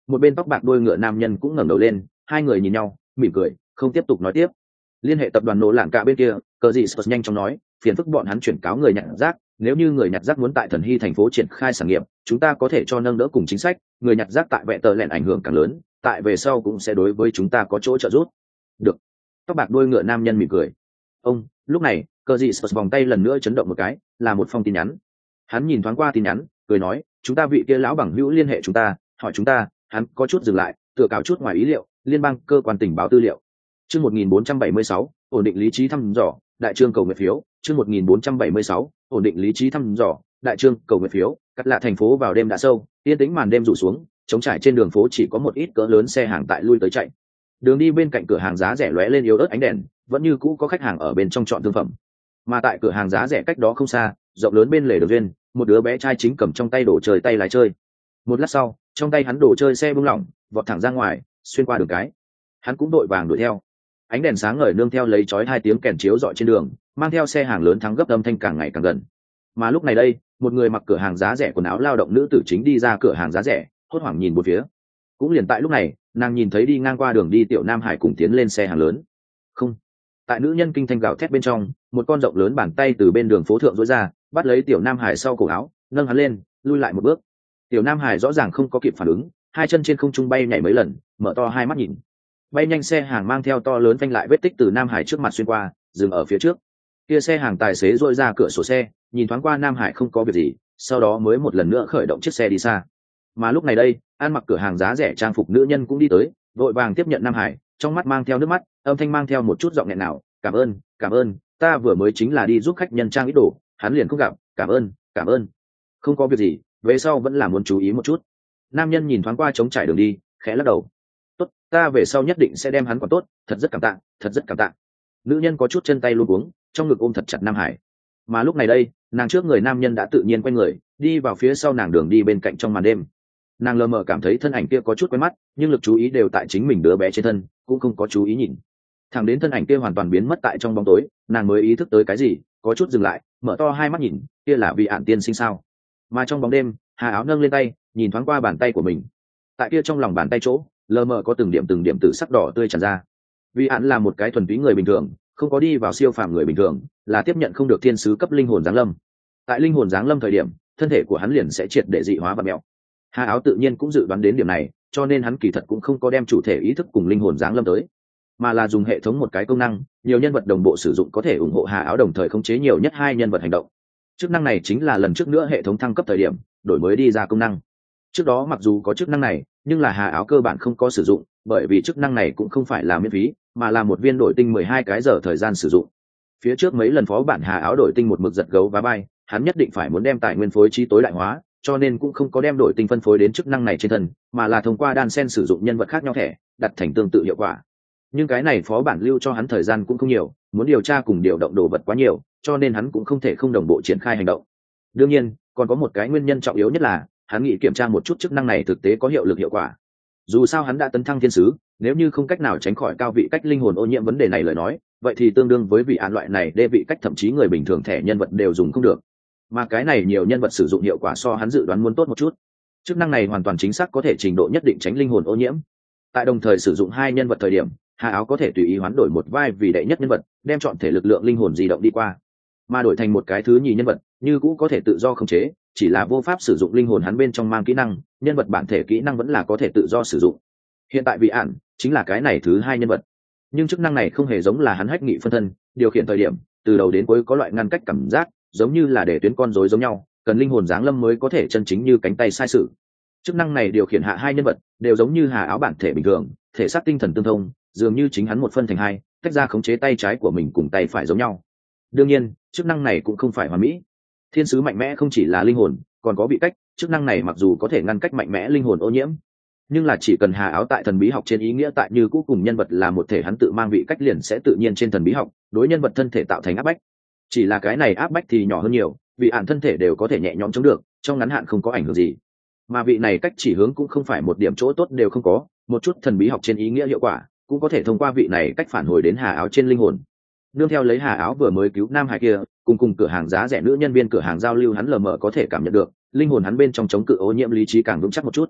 một bên tóc bạc đuôi ngựa nam nhân cũng ngẩng đầu lên, hai người nhìn nhau mỉm cười, không tiếp tục nói tiếp. Liên hệ tập đoàn nổ lạng cả bên kia, cờ gì Spurs nhanh chóng nói, phiền phức bọn hắn chuyển cáo người nhặt rác, nếu như người nhặt rác muốn tại Thần Hy thành phố triển khai sản nghiệp, chúng ta có thể cho nâng đỡ cùng chính sách, người nhặt rác tại vẹ tờ lẹn ảnh hưởng càng lớn, tại về sau cũng sẽ đối với chúng ta có chỗ trợ giúp. Được. Tóc bạc đuôi ngựa nam nhân mỉm cười. Ông, lúc này, cờ gì Spurs vòng tay lần nữa chấn động một cái, là một phong tin nhắn. Hắn nhìn thoáng qua tin nhắn, cười nói, chúng ta vị kia lão bằng hữu liên hệ chúng ta, hỏi chúng ta, hắn có chút dừng lại, tựa cáo chút ngoài ý liệu, liên bang cơ quan tình báo tư liệu. Chương một nghìn bốn trăm bảy mươi sáu, ổn định lý trí thăm dò, đại trương cầu nguyện phiếu. Chương một nghìn bốn trăm bảy mươi sáu, ổn định lý trí thăm dò, đại trương cầu nguyện phiếu. Cắt lạ thành phố vào đêm đã sâu, yên tĩnh màn đêm rủ xuống, trống trải trên đường phố chỉ có một ít cỡ lớn xe hàng tại lui tới chạy. Đường đi bên cạnh cửa hàng giá rẻ lóe lên yếu ớt ánh đèn, vẫn như cũ có khách hàng ở bên trong chọn thương phẩm. Mà tại cửa hàng giá rẻ cách đó không xa, rộng lớn bên lề đường duyên, một đứa bé trai chính cầm trong tay đồ chơi tay lái chơi. Một lát sau, trong tay hắn đồ chơi xe bung lỏng, vọt thẳng ra ngoài, xuyên qua đường cái. Hắn cũng đội vàng đuổi theo. Ánh đèn sáng ngời nương theo lấy chói hai tiếng kèn chiếu dọi trên đường, mang theo xe hàng lớn thắng gấp âm thanh càng ngày càng gần. Mà lúc này đây, một người mặc cửa hàng giá rẻ quần áo lao động nữ tử chính đi ra cửa hàng giá rẻ, hốt hoảng nhìn một phía. Cũng liền tại lúc này, nàng nhìn thấy đi ngang qua đường đi tiểu Nam Hải cùng tiến lên xe hàng lớn. Không. Tại nữ nhân kinh thanh gào thét bên trong, một con rộng lớn bàn tay từ bên đường phố thượng rối ra, bắt lấy tiểu Nam Hải sau cổ áo, nâng hắn lên, lui lại một bước. Tiểu Nam Hải rõ ràng không có kịp phản ứng, hai chân trên không trung bay nhảy mấy lần, mở to hai mắt nhìn. Bay nhanh xe hàng mang theo to lớn phanh lại vết tích từ Nam Hải trước mặt xuyên qua, dừng ở phía trước. Kia xe hàng tài xế rôi ra cửa sổ xe, nhìn thoáng qua Nam Hải không có việc gì, sau đó mới một lần nữa khởi động chiếc xe đi xa. Mà lúc này đây, ăn mặc cửa hàng giá rẻ trang phục nữ nhân cũng đi tới, vội vàng tiếp nhận Nam Hải, trong mắt mang theo nước mắt, âm thanh mang theo một chút giọng nghẹn nào, cảm ơn, cảm ơn, ta vừa mới chính là đi giúp khách nhân trang ít đồ, hắn liền không gặp, cảm ơn, cảm ơn. Không có việc gì, về sau vẫn là muốn chú ý một chút. Nam nhân nhìn thoáng qua trống trải đường đi, khẽ lắc đầu. Tốt, ta về sau nhất định sẽ đem hắn quản tốt, thật rất cảm tạ, thật rất cảm tạ. Nữ nhân có chút chân tay luống cuống, trong ngực ôm thật chặt Nam Hải. Mà lúc này đây, nàng trước người nam nhân đã tự nhiên quay người, đi vào phía sau nàng đường đi bên cạnh trong màn đêm. Nàng lờ mờ cảm thấy thân ảnh kia có chút quen mắt, nhưng lực chú ý đều tại chính mình đứa bé trên thân, cũng không có chú ý nhìn. Thẳng đến thân ảnh kia hoàn toàn biến mất tại trong bóng tối, nàng mới ý thức tới cái gì, có chút dừng lại, mở to hai mắt nhìn, kia là vị ản tiên sinh sao? Mà trong bóng đêm, Hà Áo nâng lên tay, nhìn thoáng qua bàn tay của mình. Tại kia trong lòng bàn tay chỗ, lờ mờ có từng điểm từng điểm tử sắc đỏ tươi tràn ra. Vị ản là một cái thuần túy người bình thường, không có đi vào siêu phàm người bình thường, là tiếp nhận không được thiên sứ cấp linh hồn giáng lâm. Tại linh hồn giáng lâm thời điểm, thân thể của hắn liền sẽ triệt để dị hóa và mẹo. Hà Áo tự nhiên cũng dự đoán đến điểm này, cho nên hắn kỳ thật cũng không có đem chủ thể ý thức cùng linh hồn giáng lâm tới, mà là dùng hệ thống một cái công năng, nhiều nhân vật đồng bộ sử dụng có thể ủng hộ Hà Áo đồng thời khống chế nhiều nhất hai nhân vật hành động. Chức năng này chính là lần trước nữa hệ thống thăng cấp thời điểm đổi mới đi ra công năng. Trước đó mặc dù có chức năng này, nhưng là Hà Áo cơ bản không có sử dụng, bởi vì chức năng này cũng không phải là miễn phí, mà là một viên đổi tinh mười hai cái giờ thời gian sử dụng. Phía trước mấy lần phó bản Hà Áo đổi tinh một mực giật gấu và bay, hắn nhất định phải muốn đem tài nguyên phối trí tối đại hóa, cho nên cũng không có đem đổi tinh phân phối đến chức năng này trên thân, mà là thông qua đan sen sử dụng nhân vật khác nhau thẻ, đặt thành tương tự hiệu quả. Nhưng cái này phó bản lưu cho hắn thời gian cũng không nhiều, muốn điều tra cùng điều động đồ vật quá nhiều, cho nên hắn cũng không thể không đồng bộ triển khai hành động. Đương nhiên, còn có một cái nguyên nhân trọng yếu nhất là, hắn nghĩ kiểm tra một chút chức năng này thực tế có hiệu lực hiệu quả. Dù sao hắn đã tấn thăng thiên sứ, nếu như không cách nào tránh khỏi cao vị cách linh hồn ô nhiễm vấn đề này lời nói, vậy thì tương đương với vị án loại này đê vị cách thậm chí người bình thường thẻ nhân vật đều dùng không được. Mà cái này nhiều nhân vật sử dụng hiệu quả so hắn dự đoán muốn tốt một chút. Chức năng này hoàn toàn chính xác có thể trình độ nhất định tránh linh hồn ô nhiễm. Tại đồng thời sử dụng hai nhân vật thời điểm, Hà Áo có thể tùy ý hoán đổi một vai vì đệ nhất nhân vật, đem chọn thể lực lượng linh hồn di động đi qua, mà đổi thành một cái thứ nhì nhân vật, như cũ có thể tự do khống chế, chỉ là vô pháp sử dụng linh hồn hắn bên trong mang kỹ năng, nhân vật bản thể kỹ năng vẫn là có thể tự do sử dụng. Hiện tại vị ản chính là cái này thứ hai nhân vật, nhưng chức năng này không hề giống là hắn hách nghị phân thân, điều khiển thời điểm từ đầu đến cuối có loại ngăn cách cảm giác, giống như là để tuyến con rối giống nhau, cần linh hồn giáng lâm mới có thể chân chính như cánh tay sai sự. Chức năng này điều khiển hạ hai nhân vật đều giống như Hà Áo bản thể bình thường, thể xác tinh thần tương thông, dường như chính hắn một phân thành hai, tách ra khống chế tay trái của mình cùng tay phải giống nhau. Đương nhiên, chức năng này cũng không phải hoàn mỹ. Thiên sứ mạnh mẽ không chỉ là linh hồn, còn có vị cách, chức năng này mặc dù có thể ngăn cách mạnh mẽ linh hồn ô nhiễm, nhưng là chỉ cần Hà Áo tại thần bí học trên ý nghĩa tại như cũ cùng nhân vật là một thể, hắn tự mang vị cách liền sẽ tự nhiên trên thần bí học đối nhân vật thân thể tạo thành áp bách. Chỉ là cái này áp bách thì nhỏ hơn nhiều, vị ản thân thể đều có thể nhẹ nhõm chống được, trong ngắn hạn không có ảnh hưởng gì. Mà vị này cách chỉ hướng cũng không phải một điểm chỗ tốt đều không có, một chút thần bí học trên ý nghĩa hiệu quả cũng có thể thông qua vị này cách phản hồi đến Hà Áo trên linh hồn. Nương theo lấy Hà Áo vừa mới cứu Nam Hải kia, cùng cùng cửa hàng giá rẻ nữ nhân viên cửa hàng giao lưu, hắn lờ mờ có thể cảm nhận được linh hồn hắn bên trong chống cự ô nhiễm lý trí càng vững chắc một chút.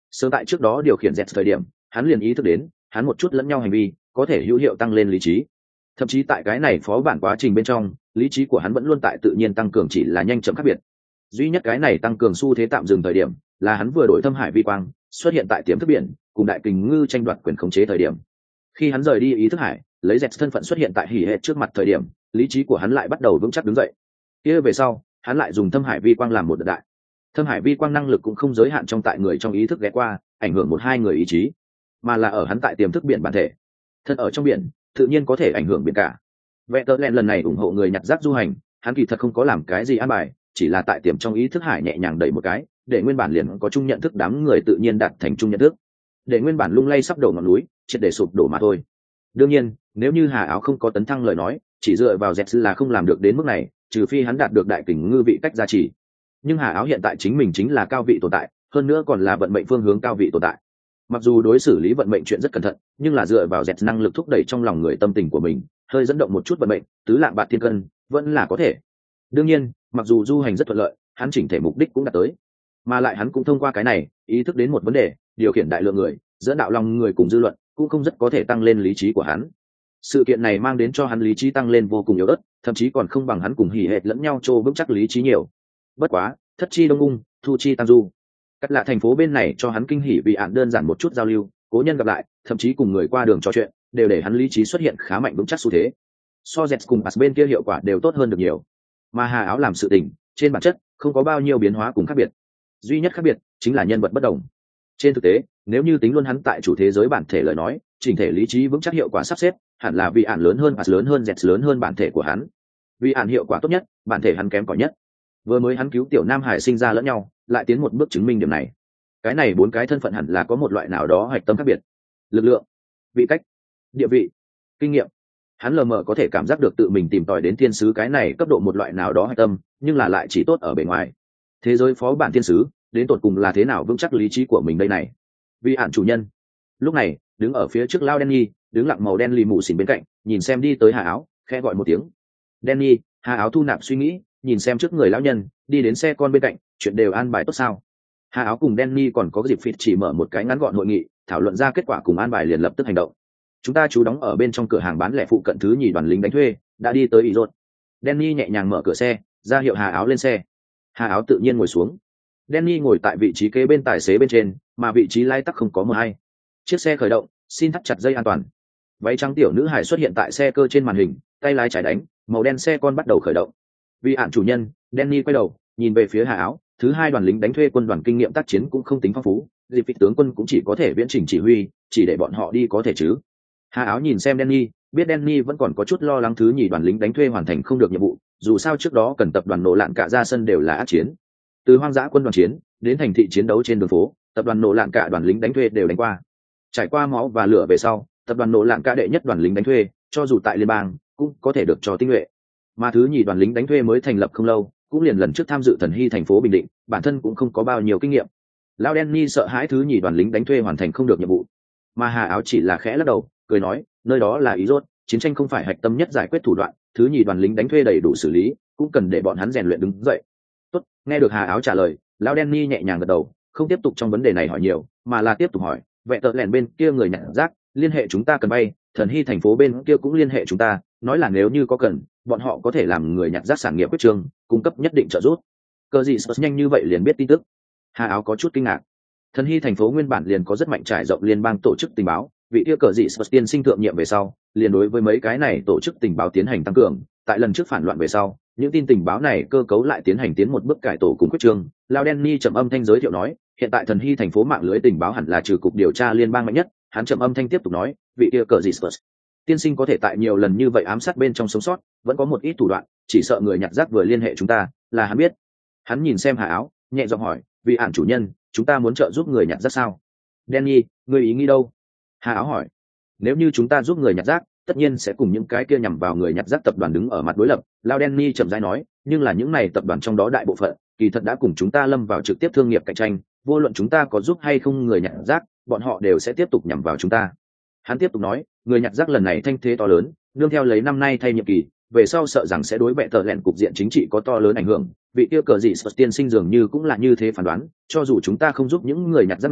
Sớm tại trước đó điều khiển Jets thời điểm, hắn liền ý thức đến, hắn một chút lẫn nhau hành vi, có thể hữu hiệu tăng lên lý trí. Thậm chí tại cái này phó bản quá trình bên trong, lý trí của hắn vẫn luôn tại tự nhiên tăng cường, chỉ là nhanh chậm khác biệt. Duy nhất cái này tăng cường xu thế tạm dừng thời điểm, là hắn vừa đổi thâm hải vi quang, xuất hiện tại tiềm thức biển, cùng đại kình ngư tranh đoạt quyền khống chế thời điểm. Khi hắn rời đi ý thức hải, lấy Jets thân phận xuất hiện tại hỉ hệ trước mặt thời điểm, lý trí của hắn lại bắt đầu vững chắc đứng dậy. Kia về sau, hắn lại dùng thâm hải vi quang làm một đợt đại. Thâm hải vi quang năng lực cũng không giới hạn trong tại người trong ý thức ghé qua, ảnh hưởng một hai người ý chí, mà là ở hắn tại tiềm thức biển bản thể. Thân ở trong biển, tự nhiên có thể ảnh hưởng biển cả. Vẹn tơ lẹn lần này ủng hộ người nhặt rác du hành, hắn kỳ thật không có làm cái gì an bài, chỉ là tại tiềm trong ý thức hải nhẹ nhàng đẩy một cái, để nguyên bản liền có chung nhận thức đám người tự nhiên đạt thành chung nhận thức, để nguyên bản lung lay sắp đổ ngọn núi triệt để sụp đổ mà thôi. Đương nhiên, nếu như Hà Áo không có tấn thăng lời nói, chỉ dựa vào Jets là không làm được đến mức này, trừ phi hắn đạt được đại kình ngư vị cách gia trì. Nhưng Hà Áo hiện tại chính mình chính là cao vị tồn tại, hơn nữa còn là vận mệnh phương hướng cao vị tồn tại. Mặc dù đối xử lý vận mệnh chuyện rất cẩn thận, nhưng là dựa vào Jets năng lực thúc đẩy trong lòng người tâm tình của mình, hơi dẫn động một chút vận mệnh, tứ lạng bạc thiên cân, vẫn là có thể. Đương nhiên, mặc dù du hành rất thuận lợi, hắn chỉnh thể mục đích cũng đạt tới, mà lại hắn cũng thông qua cái này ý thức đến một vấn đề, điều khiển đại lượng người, dẫn đạo lòng người cùng dư luận, cũng không rất có thể tăng lên lý trí của hắn. Sự kiện này mang đến cho hắn lý trí tăng lên vô cùng yếu ớt, thậm chí còn không bằng hắn cùng hỉ hệt lẫn nhau trô vững chắc lý trí nhiều. Bất quá, thất chi đông ung, thu chi tam du. Cắt lạ thành phố bên này cho hắn kinh hỉ vì án đơn giản một chút giao lưu, cố nhân gặp lại, thậm chí cùng người qua đường trò chuyện, đều để hắn lý trí xuất hiện khá mạnh vững chắc xu thế. So Jets cùng Pass bên kia hiệu quả đều tốt hơn được nhiều. Mà Hà Áo làm sự tình, trên bản chất không có bao nhiêu biến hóa cùng khác biệt. Duy nhất khác biệt chính là nhân vật bất đồng. Trên thực tế, nếu như tính luôn hắn tại chủ thế giới bản thể lời nói, chỉnh thể lý trí vững chắc hiệu quả sắp xếp, hẳn là vì án lớn hơn Pass lớn hơn Jets lớn hơn bản thể của hắn. Vì án hiệu quả tốt nhất, bản thể hắn kém cỏi nhất. Vừa mới hắn cứu tiểu Nam Hải sinh ra lẫn nhau, lại tiến một bước chứng minh điểm này. Cái này bốn cái thân phận hẳn là có một loại nào đó hạch tâm khác biệt. Lực lượng, vị cách, địa vị, kinh nghiệm. Hắn lờ mờ có thể cảm giác được tự mình tìm tòi đến thiên sứ cái này cấp độ một loại nào đó hạch tâm, nhưng là lại chỉ tốt ở bề ngoài. Thế giới phó bản thiên sứ, đến tột cùng là thế nào vững chắc lý trí của mình đây này? Vì án chủ nhân. Lúc này, đứng ở phía trước Lao Danny, đứng lặng màu đen lì mù xỉn bên cạnh, nhìn xem đi tới Hà Áo, khẽ gọi một tiếng. Danny, Hà Áo thu nạp suy nghĩ, nhìn xem trước người lão nhân, đi đến xe con bên cạnh, chuyện đều an bài tốt sao? Hà Áo cùng Danny còn có dịp phịt chỉ mở một cái ngắn gọn hội nghị, thảo luận ra kết quả cùng an bài liền lập tức hành động. Chúng ta chú đóng ở bên trong cửa hàng bán lẻ phụ cận thứ nhì đoàn lính đánh thuê, đã đi tới ý rốt. Danny nhẹ nhàng mở cửa xe, ra hiệu Hà Áo lên xe. Hà Áo tự nhiên ngồi xuống. Danny ngồi tại vị trí kế bên tài xế bên trên, mà vị trí lái tắc không có mờ hay. Chiếc xe khởi động, xin thắt chặt dây an toàn. Váy trắng tiểu nữ hải xuất hiện tại xe cơ trên màn hình, tay lái trái đánh, màu đen xe con bắt đầu khởi động. Vì án chủ nhân, Danny quay đầu, nhìn về phía Hà Áo, thứ hai đoàn lính đánh thuê quân đoàn kinh nghiệm tác chiến cũng không tính phong phú, dịp vị tướng quân cũng chỉ có thể viễn trình chỉ huy, chỉ để bọn họ đi có thể chứ. Hà Áo nhìn xem Danny, biết Danny vẫn còn có chút lo lắng thứ nhì đoàn lính đánh thuê hoàn thành không được nhiệm vụ, dù sao trước đó cần tập đoàn nổ lạn cả ra sân đều là ác chiến. Từ hoang dã quân đoàn chiến đến thành thị chiến đấu trên đường phố, tập đoàn nổ lạn cả đoàn lính đánh thuê đều đánh qua. Trải qua máu và lửa về sau, tập đoàn nổ lạn cả đệ nhất đoàn lính đánh thuê, cho dù tại liên bang, cũng có thể được cho tinh nhuệ. Mà thứ nhì đoàn lính đánh thuê mới thành lập không lâu, cũng liền lần trước tham dự thần hy thành phố Bình Định, bản thân cũng không có bao nhiêu kinh nghiệm. Lão Danny sợ hãi thứ nhì đoàn lính đánh thuê hoàn thành không được nhiệm vụ, mà Hà Áo chỉ là khẽ lắc đầu, cười nói, nơi đó là ý rốt, chiến tranh không phải hạch tâm nhất giải quyết thủ đoạn, thứ nhì đoàn lính đánh thuê đầy đủ xử lý, cũng cần để bọn hắn rèn luyện đứng dậy. Tốt, nghe được Hà Áo trả lời, Lão Danny nhẹ nhàng gật đầu, không tiếp tục trong vấn đề này hỏi nhiều, mà là tiếp tục hỏi, vệ tợ lẻn bên kia người nhặt rác, liên hệ chúng ta cần bay, thần hy thành phố bên kia cũng liên hệ chúng ta, nói là nếu như có cần, bọn họ có thể làm người nhặt rác sản nghiệp quyết trường, cung cấp nhất định trợ giúp. Cờ gì Spurs nhanh như vậy liền biết tin tức. Hà Áo có chút kinh ngạc. Thần hy thành phố nguyên bản liền có rất mạnh trải rộng liên bang tổ chức tình báo, vị kia cờ dị Spurs tiên sinh thượng nhiệm về sau, liền đối với mấy cái này tổ chức tình báo tiến hành tăng cường, tại lần trước phản loạn về sau, những tin tình báo này cơ cấu lại tiến hành tiến một bước cải tổ cùng quyết trường. Lao Danny trầm âm thanh giới thiệu nói, hiện tại thần hy thành phố mạng lưới tình báo hẳn là trừ cục điều tra liên bang mạnh nhất, hắn trầm âm thanh tiếp tục nói, vị kia cờ dị Spurs tiên sinh có thể tại nhiều lần như vậy ám sát bên trong sống sót, vẫn có một ít thủ đoạn, chỉ sợ người nhặt rác vừa liên hệ chúng ta, là hắn biết. Hắn nhìn xem Hà Áo, nhẹ giọng hỏi, vị án chủ nhân, chúng ta muốn trợ giúp người nhặt rác sao? Danny, người ý nghĩ đâu? Hà Áo hỏi. Nếu như chúng ta giúp người nhặt rác, tất nhiên sẽ cùng những cái kia nhằm vào người nhặt rác tập đoàn đứng ở mặt đối lập. Lao Danny chậm rãi nói, nhưng là những này tập đoàn trong đó đại bộ phận, kỳ thật đã cùng chúng ta lâm vào trực tiếp thương nghiệp cạnh tranh, vô luận chúng ta có giúp hay không người nhặt rác, bọn họ đều sẽ tiếp tục nhằm vào chúng ta. Hắn tiếp tục nói, người nhặt rác lần này thanh thế to lớn, nương theo lấy năm nay thay nhiệm kỳ, về sau sợ rằng sẽ đối vệ tờ lẹn cục diện chính trị có to lớn ảnh hưởng. Vị tiêu cờ dị Spurs tiên sinh dường như cũng là như thế phán đoán, cho dù chúng ta không giúp những người nhặt rác này,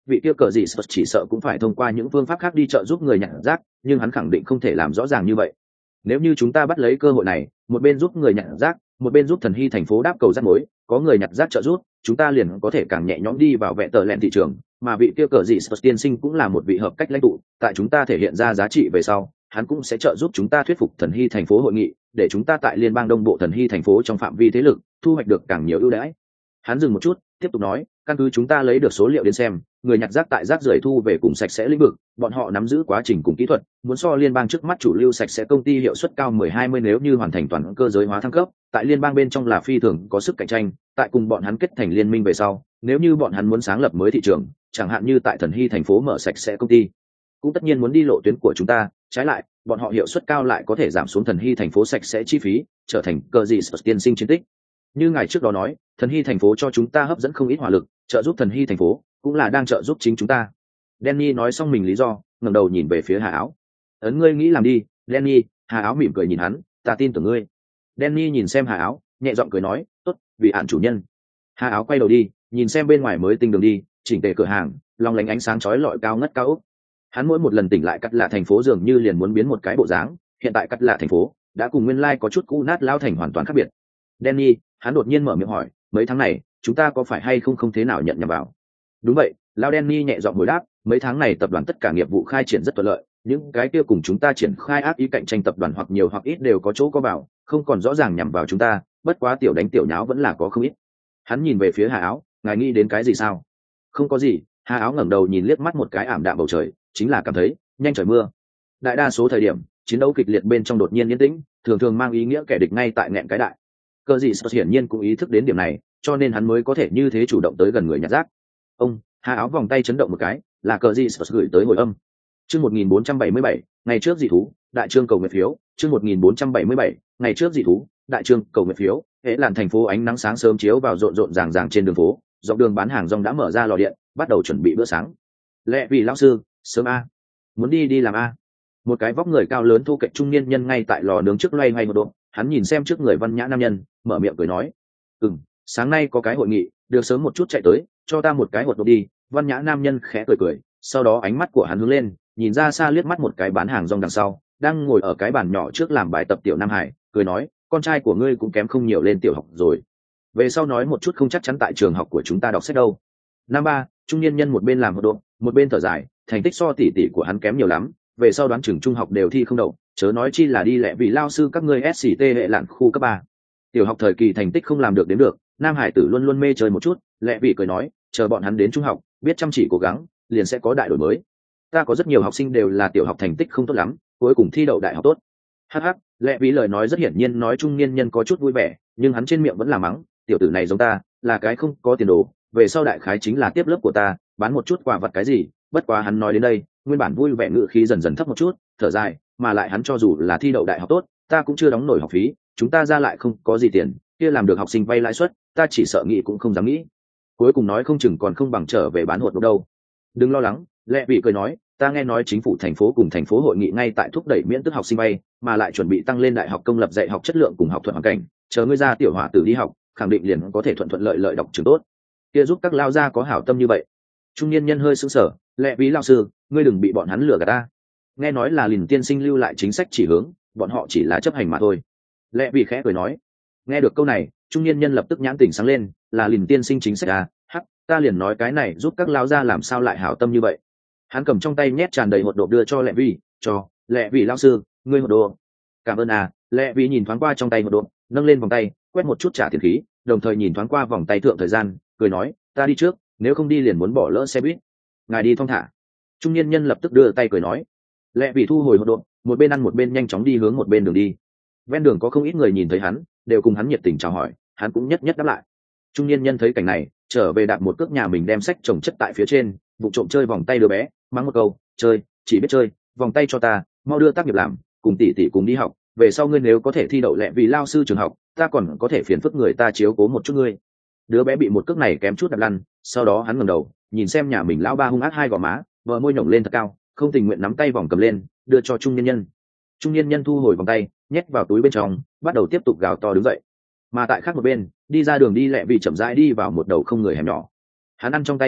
vị kia cờ gì chỉ sợ cũng phải thông qua những phương pháp khác đi trợ giúp người nhặt rác, nhưng hắn khẳng định không thể làm rõ ràng như vậy. Nếu như chúng ta bắt lấy cơ hội này, một bên giúp người nhặt rác, một bên giúp thần hy thành phố đáp cầu rác mối, có người nhặt rác trợ giúp, chúng ta liền có thể càng nhẹ nhõm đi vào vẹn tờ lẹn thị trường, mà vị kia cờ gì tiên sinh cũng là một vị hợp cách lãnh tụ, tại chúng ta thể hiện ra giá trị về sau, hắn cũng sẽ trợ giúp chúng ta thuyết phục thần hy thành phố hội nghị, để chúng ta tại liên bang đông bộ thần hy thành phố trong phạm vi thế lực thu hoạch được càng nhiều ưu đãi. Hắn dừng một chút, tiếp tục nói, căn cứ chúng ta lấy được số liệu đến xem, người nhặt rác tại rác rưởi thu về cùng sạch sẽ lĩnh vực, bọn họ nắm giữ quá trình cùng kỹ thuật, muốn so liên bang trước mắt chủ lưu sạch sẽ công ty hiệu suất cao mười hai mươi, nếu như hoàn thành toàn cơ giới hóa thăng cấp, tại liên bang bên trong là phi thường có sức cạnh tranh, tại cùng bọn hắn kết thành liên minh về sau, nếu như bọn hắn muốn sáng lập mới thị trường, chẳng hạn như tại thần hy thành phố mở sạch sẽ công ty, cũng tất nhiên muốn đi lộ tuyến của chúng ta, trái lại, bọn họ hiệu suất cao lại có thể giảm xuống thần hy thành phố sạch sẽ chi phí, trở thành cơ gì tiên sinh chiến tích. Như ngài trước đó nói, thần hy thành phố cho chúng ta hấp dẫn không ít hỏa lực, trợ giúp thần hy thành phố cũng là đang trợ giúp chính chúng ta. Danny nói xong mình lý do, ngẩng đầu nhìn về phía Hà Áo. Ấn ngươi nghĩ làm đi, Danny. Hà Áo mỉm cười nhìn hắn, ta tin tưởng ngươi. Danny nhìn xem Hà Áo, nhẹ giọng cười nói, tốt, vị ản chủ nhân. Hà Áo quay đầu đi, nhìn xem bên ngoài mới tinh đường đi, chỉnh tề cửa hàng, long lánh ánh sáng chói lọi cao ngất cao ốc. Hắn mỗi một lần tỉnh lại cắt lạ thành phố dường như liền muốn biến một cái bộ dáng, hiện tại cắt lạ thành phố đã cùng nguyên lai có chút cũ nát lao thành hoàn toàn khác biệt. Danny, hắn đột nhiên mở miệng hỏi, mấy tháng này chúng ta có phải hay không không thế nào nhận nhầm vào? Đúng vậy, lao Danny nhẹ giọng hồi đáp, mấy tháng này tập đoàn tất cả nghiệp vụ khai triển rất thuận lợi, những cái kia cùng chúng ta triển khai ác ý cạnh tranh tập đoàn hoặc nhiều hoặc ít đều có chỗ có vào, không còn rõ ràng nhằm vào chúng ta, bất quá tiểu đánh tiểu nháo vẫn là có không ít. Hắn nhìn về phía Hà Áo, ngài nghĩ đến cái gì sao? Không có gì. Hà Áo ngẩng đầu nhìn liếc mắt một cái ảm đạm bầu trời, chính là cảm thấy nhanh trời mưa. Đại đa số thời điểm chiến đấu kịch liệt bên trong đột nhiên yên tĩnh, thường thường mang ý nghĩa kẻ địch ngay tại nghẹn cái đại. Cơ gì Spurs hiển nhiên cũng ý thức đến điểm này, cho nên hắn mới có thể như thế chủ động tới gần người nhặt rác. Ông, Hà Áo vòng tay chấn động một cái, là Cơ gì Spurs gửi tới hồi âm. Chương một nghìn bốn trăm bảy mươi bảy, ngày trước dị thú, đại trương cầu nguyện phiếu. Chương một nghìn bốn trăm bảy mươi bảy, ngày trước dị thú, đại trương cầu nguyện phiếu. Hễ làn thành phố ánh nắng sáng sớm chiếu vào rộn rộn ràng ràng trên đường phố, dọc đường bán hàng rong đã mở ra lò điện, bắt đầu chuẩn bị bữa sáng. Lẹ vì lão sư, sớm a, muốn đi đi làm a. Một cái vóc người cao lớn thu cạnh trung niên nhân ngay tại lò nướng trước loay hoay một độ, hắn nhìn xem trước người văn nhã nam nhân, mở miệng cười nói, ừm, sáng nay có cái hội nghị, được sớm một chút chạy tới, cho ta một cái hột đột đi. Văn nhã nam nhân khẽ cười cười, sau đó ánh mắt của hắn hướng lên, nhìn ra xa liếc mắt một cái bán hàng rong đằng sau, đang ngồi ở cái bàn nhỏ trước làm bài tập tiểu Nam Hải, cười nói, con trai của ngươi cũng kém không nhiều lên tiểu học rồi. Về sau nói một chút không chắc chắn tại trường học của chúng ta đọc sách đâu. Năm ba, trung niên nhân một bên làm hột đột, một bên thở dài, thành tích so tỷ tỷ của hắn kém nhiều lắm, về sau đoán chừng trung học đều thi không đậu, chớ nói chi là đi lẹ vì lao sư các ngươi ét xê tê hệ lạn khu cấp ba. Tiểu học thời kỳ thành tích không làm được đến được, Nam Hải tử luôn luôn mê chơi một chút, lẹ vì cười nói, chờ bọn hắn đến trung học, biết chăm chỉ cố gắng, liền sẽ có đại đổi mới. Ta có rất nhiều học sinh đều là tiểu học thành tích không tốt lắm, cuối cùng thi đậu đại học tốt. Hắc hắc, lẹ vì lời nói rất hiển nhiên nói trung niên nhân có chút vui vẻ, nhưng hắn trên miệng vẫn là mắng, tiểu tử này giống ta, là cái không có tiền đồ, về sau đại khái chính là tiếp lớp của ta, bán một chút quà vật cái gì. Bất quá hắn nói đến đây, nguyên bản vui vẻ ngữ khí dần dần thấp một chút, thở dài, mà lại hắn cho dù là thi đậu đại học tốt, ta cũng chưa đóng nổi học phí, chúng ta ra lại không có gì tiền, kia làm được học sinh vay lãi suất, ta chỉ sợ nghĩ cũng không dám nghĩ. Cuối cùng nói không chừng còn không bằng trở về bán hột đột đâu. Đừng lo lắng, lẹ vị cười nói, ta nghe nói chính phủ thành phố cùng thành phố hội nghị ngay tại thúc đẩy miễn tức học sinh vay, mà lại chuẩn bị tăng lên đại học công lập dạy học chất lượng cùng học thuận hoàn cảnh, chờ ngươi ra tiểu hỏa tử đi học, khẳng định liền có thể thuận thuận lợi lợi đọc trường tốt. Kia giúp các lao gia có hảo tâm như vậy. Trung niên nhân hơi sững sờ, lẹ ví lao sư, ngươi đừng bị bọn hắn lừa gạt ta. Nghe nói là Lìn tiên sinh lưu lại chính sách chỉ hướng, bọn họ chỉ là chấp hành mà thôi. Lẹ vì khẽ cười nói. Nghe được câu này, trung niên nhân lập tức nhãn tỉnh sáng lên, là Lìn tiên sinh chính sách à? Hắc, ta liền nói cái này giúp các lao gia làm sao lại hảo tâm như vậy. Hắn cầm trong tay nhét tràn đầy hột đồ đưa cho lẹ vì, cho lẹ vì lao sư, ngươi hột đồ. Cảm ơn à. Lẹ vì nhìn thoáng qua trong tay hột đồ, nâng lên vòng tay, quét một chút trả tiền khí, đồng thời nhìn thoáng qua vòng tay thượng thời gian, cười nói, ta đi trước, nếu không đi liền muốn bỏ lỡ xe buýt. Ngài đi thong thả. Trung niên nhân lập tức đưa tay cười nói. Lẹ vì thu hồi hột độn, một bên ăn một bên nhanh chóng đi hướng một bên đường đi. Ven đường có không ít người nhìn thấy hắn, đều cùng hắn nhiệt tình chào hỏi, hắn cũng nhất nhất đáp lại. Trung niên nhân thấy cảnh này, trở về đạp một cước nhà mình đem sách chồng chất tại phía trên, vụ trộm chơi vòng tay đứa bé, mắng một câu, chơi, chỉ biết chơi, vòng tay cho ta, mau đưa tác nghiệp làm, cùng tỷ tỷ cùng đi học, về sau ngươi nếu có thể thi đậu lẹ vì lao sư trường học, ta còn có thể phiền phức người ta chiếu cố một chút ngươi. Đứa bé bị một cước này kém chút đập lăn, sau đó hắn ngẩng đầu, nhìn xem nhà mình lão ba hung ác hai gò má, bờ môi nhổng lên thật cao, không tình nguyện nắm tay vòng cầm lên, đưa cho trung niên nhân. Trung niên nhân thu hồi vòng tay, nhét vào túi bên trong, bắt đầu tiếp tục gào to đứng dậy. Mà tại khác một bên, đi ra đường đi lẹ vì chậm rãi đi vào một đầu không người hẻm nhỏ. Hắn ăn trong tay một đồ,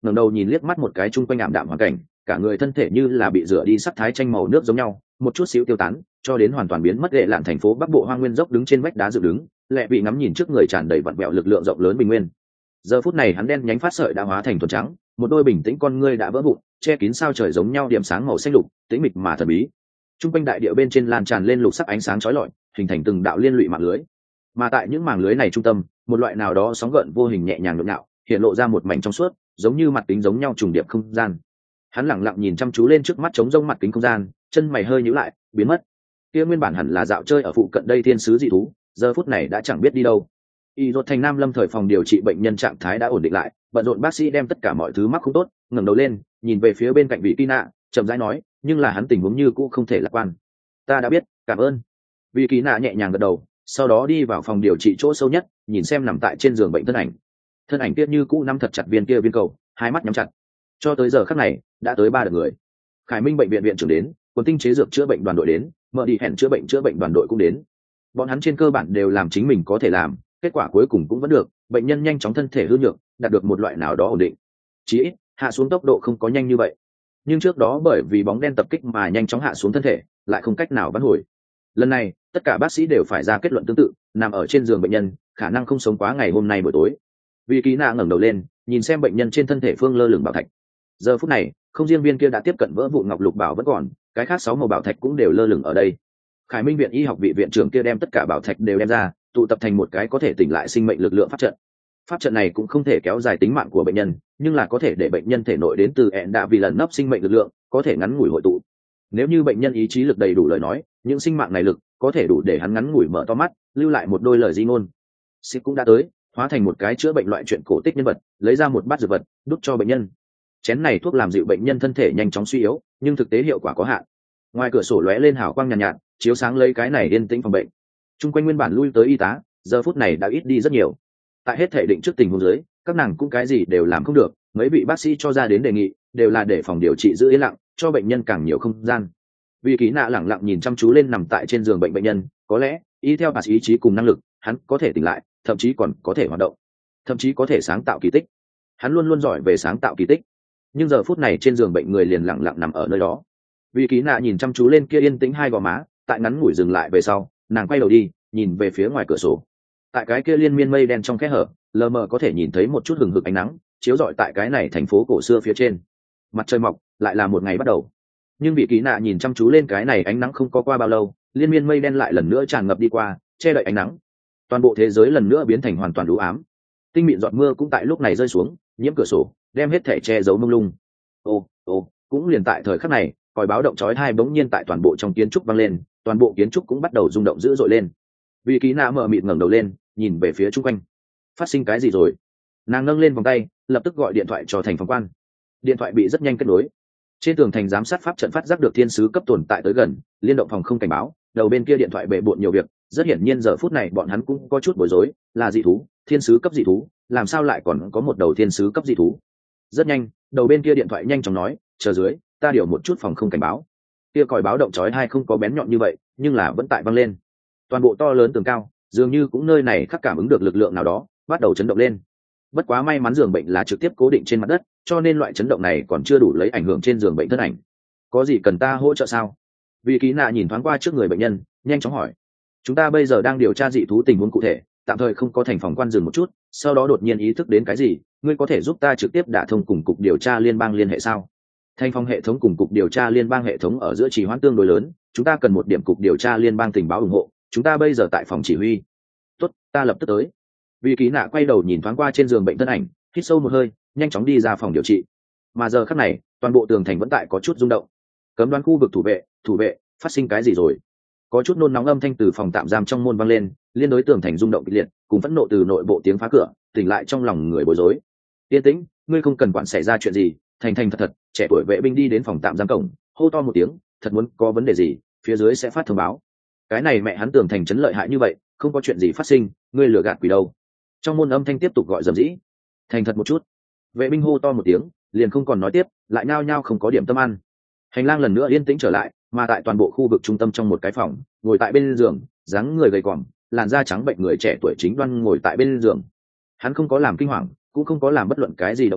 ngẩng đầu nhìn liếc mắt một cái chung quanh ảm đạm hoàn cảnh, cả người thân thể như là bị rửa đi sắc thái tranh màu nước giống nhau, một chút xíu tiêu tán, cho đến hoàn toàn biến mất. Lệ lạn thành phố bắc bộ hoang nguyên dốc đứng trên vách đá dựng đứng, lẹ bị ngắm nhìn trước người tràn đầy vặn vẹo lực lượng rộng lớn bình nguyên. Giờ phút này hắn đen nhánh phát sợi đã hóa thành thuần trắng, một đôi bình tĩnh con ngươi đã vỡ vụn, che kín sao trời giống nhau điểm sáng màu xanh lục, tĩnh mịch mà thần bí. Trung quanh đại địa bên trên lan tràn lên lục sắc ánh sáng chói lọi, hình thành từng đạo liên lụy mạng lưới. Mà tại những màng lưới này trung tâm, một loại nào đó sóng gợn vô hình nhẹ nhàng nhộn nhạo, hiện lộ ra một mảnh trong suốt, giống như mặt kính giống nhau trùng điệp không gian. Hắn lặng lặng nhìn chăm chú lên trước mắt trống rông mặt kính không gian, chân mày hơi nhíu lại, biến mất. Kia nguyên bản hẳn là dạo chơi ở phụ cận đây thiên sứ dị thú, giờ phút này đã chẳng biết đi đâu. Y Rốt thành Nam Lâm thời phòng điều trị bệnh nhân trạng thái đã ổn định lại, bận rộn bác sĩ đem tất cả mọi thứ mắc không tốt, ngẩng đầu lên, nhìn về phía bên cạnh vị Kỳ Nạ, chậm rãi nói, nhưng là hắn tình huống như cũ không thể lạc quan. Ta đã biết, cảm ơn. Vị Kỳ Nạ nhẹ nhàng gật đầu, sau đó đi vào phòng điều trị chỗ sâu nhất, nhìn xem nằm tại trên giường bệnh thân ảnh. Thân ảnh kia như cũ nắm thật chặt viên kia viên cầu, hai mắt nhắm chặt. Cho tới giờ khắc này, đã tới ba đợt người. Khải Minh bệnh viện viện trưởng đến, Quân Tinh chế dược chữa bệnh đoàn đội đến, Mở đi hẹn chữa bệnh chữa bệnh đoàn đội cũng đến. Bọn hắn trên cơ bản đều làm chính mình có thể làm, kết quả cuối cùng cũng vẫn được, bệnh nhân nhanh chóng thân thể hư nhược, đạt được một loại nào đó ổn định. Chỉ ít, hạ xuống tốc độ không có nhanh như vậy. Nhưng trước đó bởi vì bóng đen tập kích mà nhanh chóng hạ xuống thân thể, lại không cách nào vãn hồi. Lần này, tất cả bác sĩ đều phải ra kết luận tương tự, nằm ở trên giường bệnh nhân, khả năng không sống quá ngày hôm nay buổi tối. Vì Kỳ Nạ ngẩng đầu lên, nhìn xem bệnh nhân trên thân thể phương lơ lửng bảo thạch. Giờ phút này, không riêng viên kia đã tiếp cận vỡ vụn ngọc lục bảo vẫn còn, cái khác sáu màu bảo thạch cũng đều lơ lửng ở đây. Khải Minh viện y học vị viện trưởng kia đem tất cả bảo thạch đều đem ra, tụ tập thành một cái có thể tỉnh lại sinh mệnh lực lượng pháp trận. Pháp trận này cũng không thể kéo dài tính mạng của bệnh nhân, nhưng là có thể để bệnh nhân thể nội đến từ ẹn đạ vì lần nấp sinh mệnh lực lượng có thể ngắn ngủi hội tụ. Nếu như bệnh nhân ý chí lực đầy đủ lời nói, những sinh mạng này lực có thể đủ để hắn ngắn ngủi mở to mắt, lưu lại một đôi lời di ngôn. Sip cũng đã tới, hóa thành một cái chữa bệnh loại chuyện cổ tích nhân vật, lấy ra một bát dược vật, đút cho bệnh nhân. Chén này thuốc làm dịu bệnh nhân thân thể nhanh chóng suy yếu, nhưng thực tế hiệu quả có hạn. Ngoài cửa sổ lóe lên hào quang nhàn nhạt, nhạt, chiếu sáng lấy cái này yên tĩnh phòng bệnh. Trung quanh nguyên bản lui tới y tá, giờ phút này đã ít đi rất nhiều. Tại hết thể định trước tình huống dưới, các nàng cũng cái gì đều làm không được, mấy vị bác sĩ cho ra đến đề nghị, đều là để phòng điều trị giữ yên lặng, cho bệnh nhân càng nhiều không gian. Vì Kỳ Nạ lẳng lặng nhìn chăm chú lên nằm tại trên giường bệnh bệnh nhân, có lẽ, y theo bác sĩ ý chí cùng năng lực, hắn có thể tỉnh lại, thậm chí còn có thể hoạt động, thậm chí có thể sáng tạo kỳ tích. Hắn luôn luôn giỏi về sáng tạo kỳ tích. Nhưng giờ phút này trên giường bệnh người liền lặng lặng nằm ở nơi đó. Vì Kỳ Nạ nhìn chăm chú lên kia yên tĩnh hai gò má, tại ngắn ngủi dừng lại về sau, nàng quay đầu đi, nhìn về phía ngoài cửa sổ. Tại cái kia liên miên mây đen trong kẽ hở, lờ mờ có thể nhìn thấy một chút hừng hực ánh nắng chiếu rọi tại cái này thành phố cổ xưa phía trên. Mặt trời mọc, lại là một ngày bắt đầu. Nhưng Vị Kỳ Nạ nhìn chăm chú lên cái này ánh nắng không có qua bao lâu, liên miên mây đen lại lần nữa tràn ngập đi qua, che đậy ánh nắng. Toàn bộ thế giới lần nữa biến thành hoàn toàn u ám. Tinh mịn giọt mưa cũng tại lúc này rơi xuống, nhiễm cửa sổ, đem hết thể che giấu mông lung. Ô, ô, cũng liền tại thời khắc này, còi báo động chói tai bỗng nhiên tại toàn bộ trong kiến trúc vang lên, toàn bộ kiến trúc cũng bắt đầu rung động dữ dội lên. Vị Kỳ Nạ mở mịt ngẩng đầu lên, nhìn về phía chung quanh. Phát sinh cái gì rồi? Nàng nâng lên vòng tay, lập tức gọi điện thoại cho thành phòng quan. Điện thoại bị rất nhanh kết nối. Trên tường thành giám sát pháp trận phát giác được thiên sứ cấp tồn tại tới gần, liên động phòng không cảnh báo, đầu bên kia điện thoại bệ bội nhiều việc, rất hiển nhiên giờ phút này bọn hắn cũng có chút bối rối, là dị thú, thiên sứ cấp dị thú, làm sao lại còn có một đầu thiên sứ cấp dị thú? Rất nhanh, đầu bên kia điện thoại nhanh chóng nói, chờ dưới, ta điều một chút phòng không cảnh báo. Kia còi báo động chói tai không có bén nhọn như vậy, nhưng là vẫn tại vang lên. Toàn bộ to lớn tường cao, dường như cũng nơi này khắc cảm ứng được lực lượng nào đó, bắt đầu chấn động lên. Bất quá may mắn giường bệnh là trực tiếp cố định trên mặt đất, cho nên loại chấn động này còn chưa đủ lấy ảnh hưởng trên giường bệnh thân ảnh. Có gì cần ta hỗ trợ sao? Vị Kỳ Nạ nhìn thoáng qua trước người bệnh nhân, nhanh chóng hỏi. Chúng ta bây giờ đang điều tra dị thú tình huống cụ thể, tạm thời không có thành phòng quan dừng một chút, sau đó đột nhiên ý thức đến cái gì, ngươi có thể giúp ta trực tiếp đả thông cùng cục điều tra liên bang liên hệ sao? Thành phòng hệ thống cùng cục điều tra liên bang hệ thống ở giữa trì hoãn tương đối lớn, chúng ta cần một điểm cục điều tra liên bang tình báo ủng hộ, chúng ta bây giờ tại phòng chỉ huy. Tốt, ta lập tức tới. Vị Kỳ Nạ quay đầu nhìn thoáng qua trên giường bệnh thân ảnh, hít sâu một hơi, nhanh chóng đi ra phòng điều trị. Mà giờ khắc này, toàn bộ tường thành vẫn tại có chút rung động. Cấm đoán khu vực thủ vệ, thủ vệ, phát sinh cái gì rồi? Có chút nôn nóng âm thanh từ phòng tạm giam trong môn vang lên, liên đối tường thành rung động kịch liệt, cùng phẫn nộ từ nội bộ tiếng phá cửa, tỉnh lại trong lòng người bối rối. Yên tĩnh, ngươi không cần quản xảy ra chuyện gì, thành thành thật thật, trẻ tuổi vệ binh đi đến phòng tạm giam cổng, hô to một tiếng, thật muốn có vấn đề gì, phía dưới sẽ phát thông báo. Cái này mẹ hắn tường thành chấn lợi hại như vậy, không có chuyện gì phát sinh, ngươi lừa gạt quỷ đâu? Trong môn âm thanh tiếp tục gọi dầm dĩ. Thành thật một chút. Vệ binh hô to một tiếng, liền không còn nói tiếp, lại nhao nhao không có điểm tâm ăn. Hành lang lần nữa yên tĩnh trở lại, mà tại toàn bộ khu vực trung tâm trong một cái phòng, ngồi tại bên giường, dáng người gầy còm, làn da trắng bệnh người trẻ tuổi chính đoan ngồi tại bên giường. Hắn không có làm kinh hoàng, cũng không có làm bất luận cái gì động tác,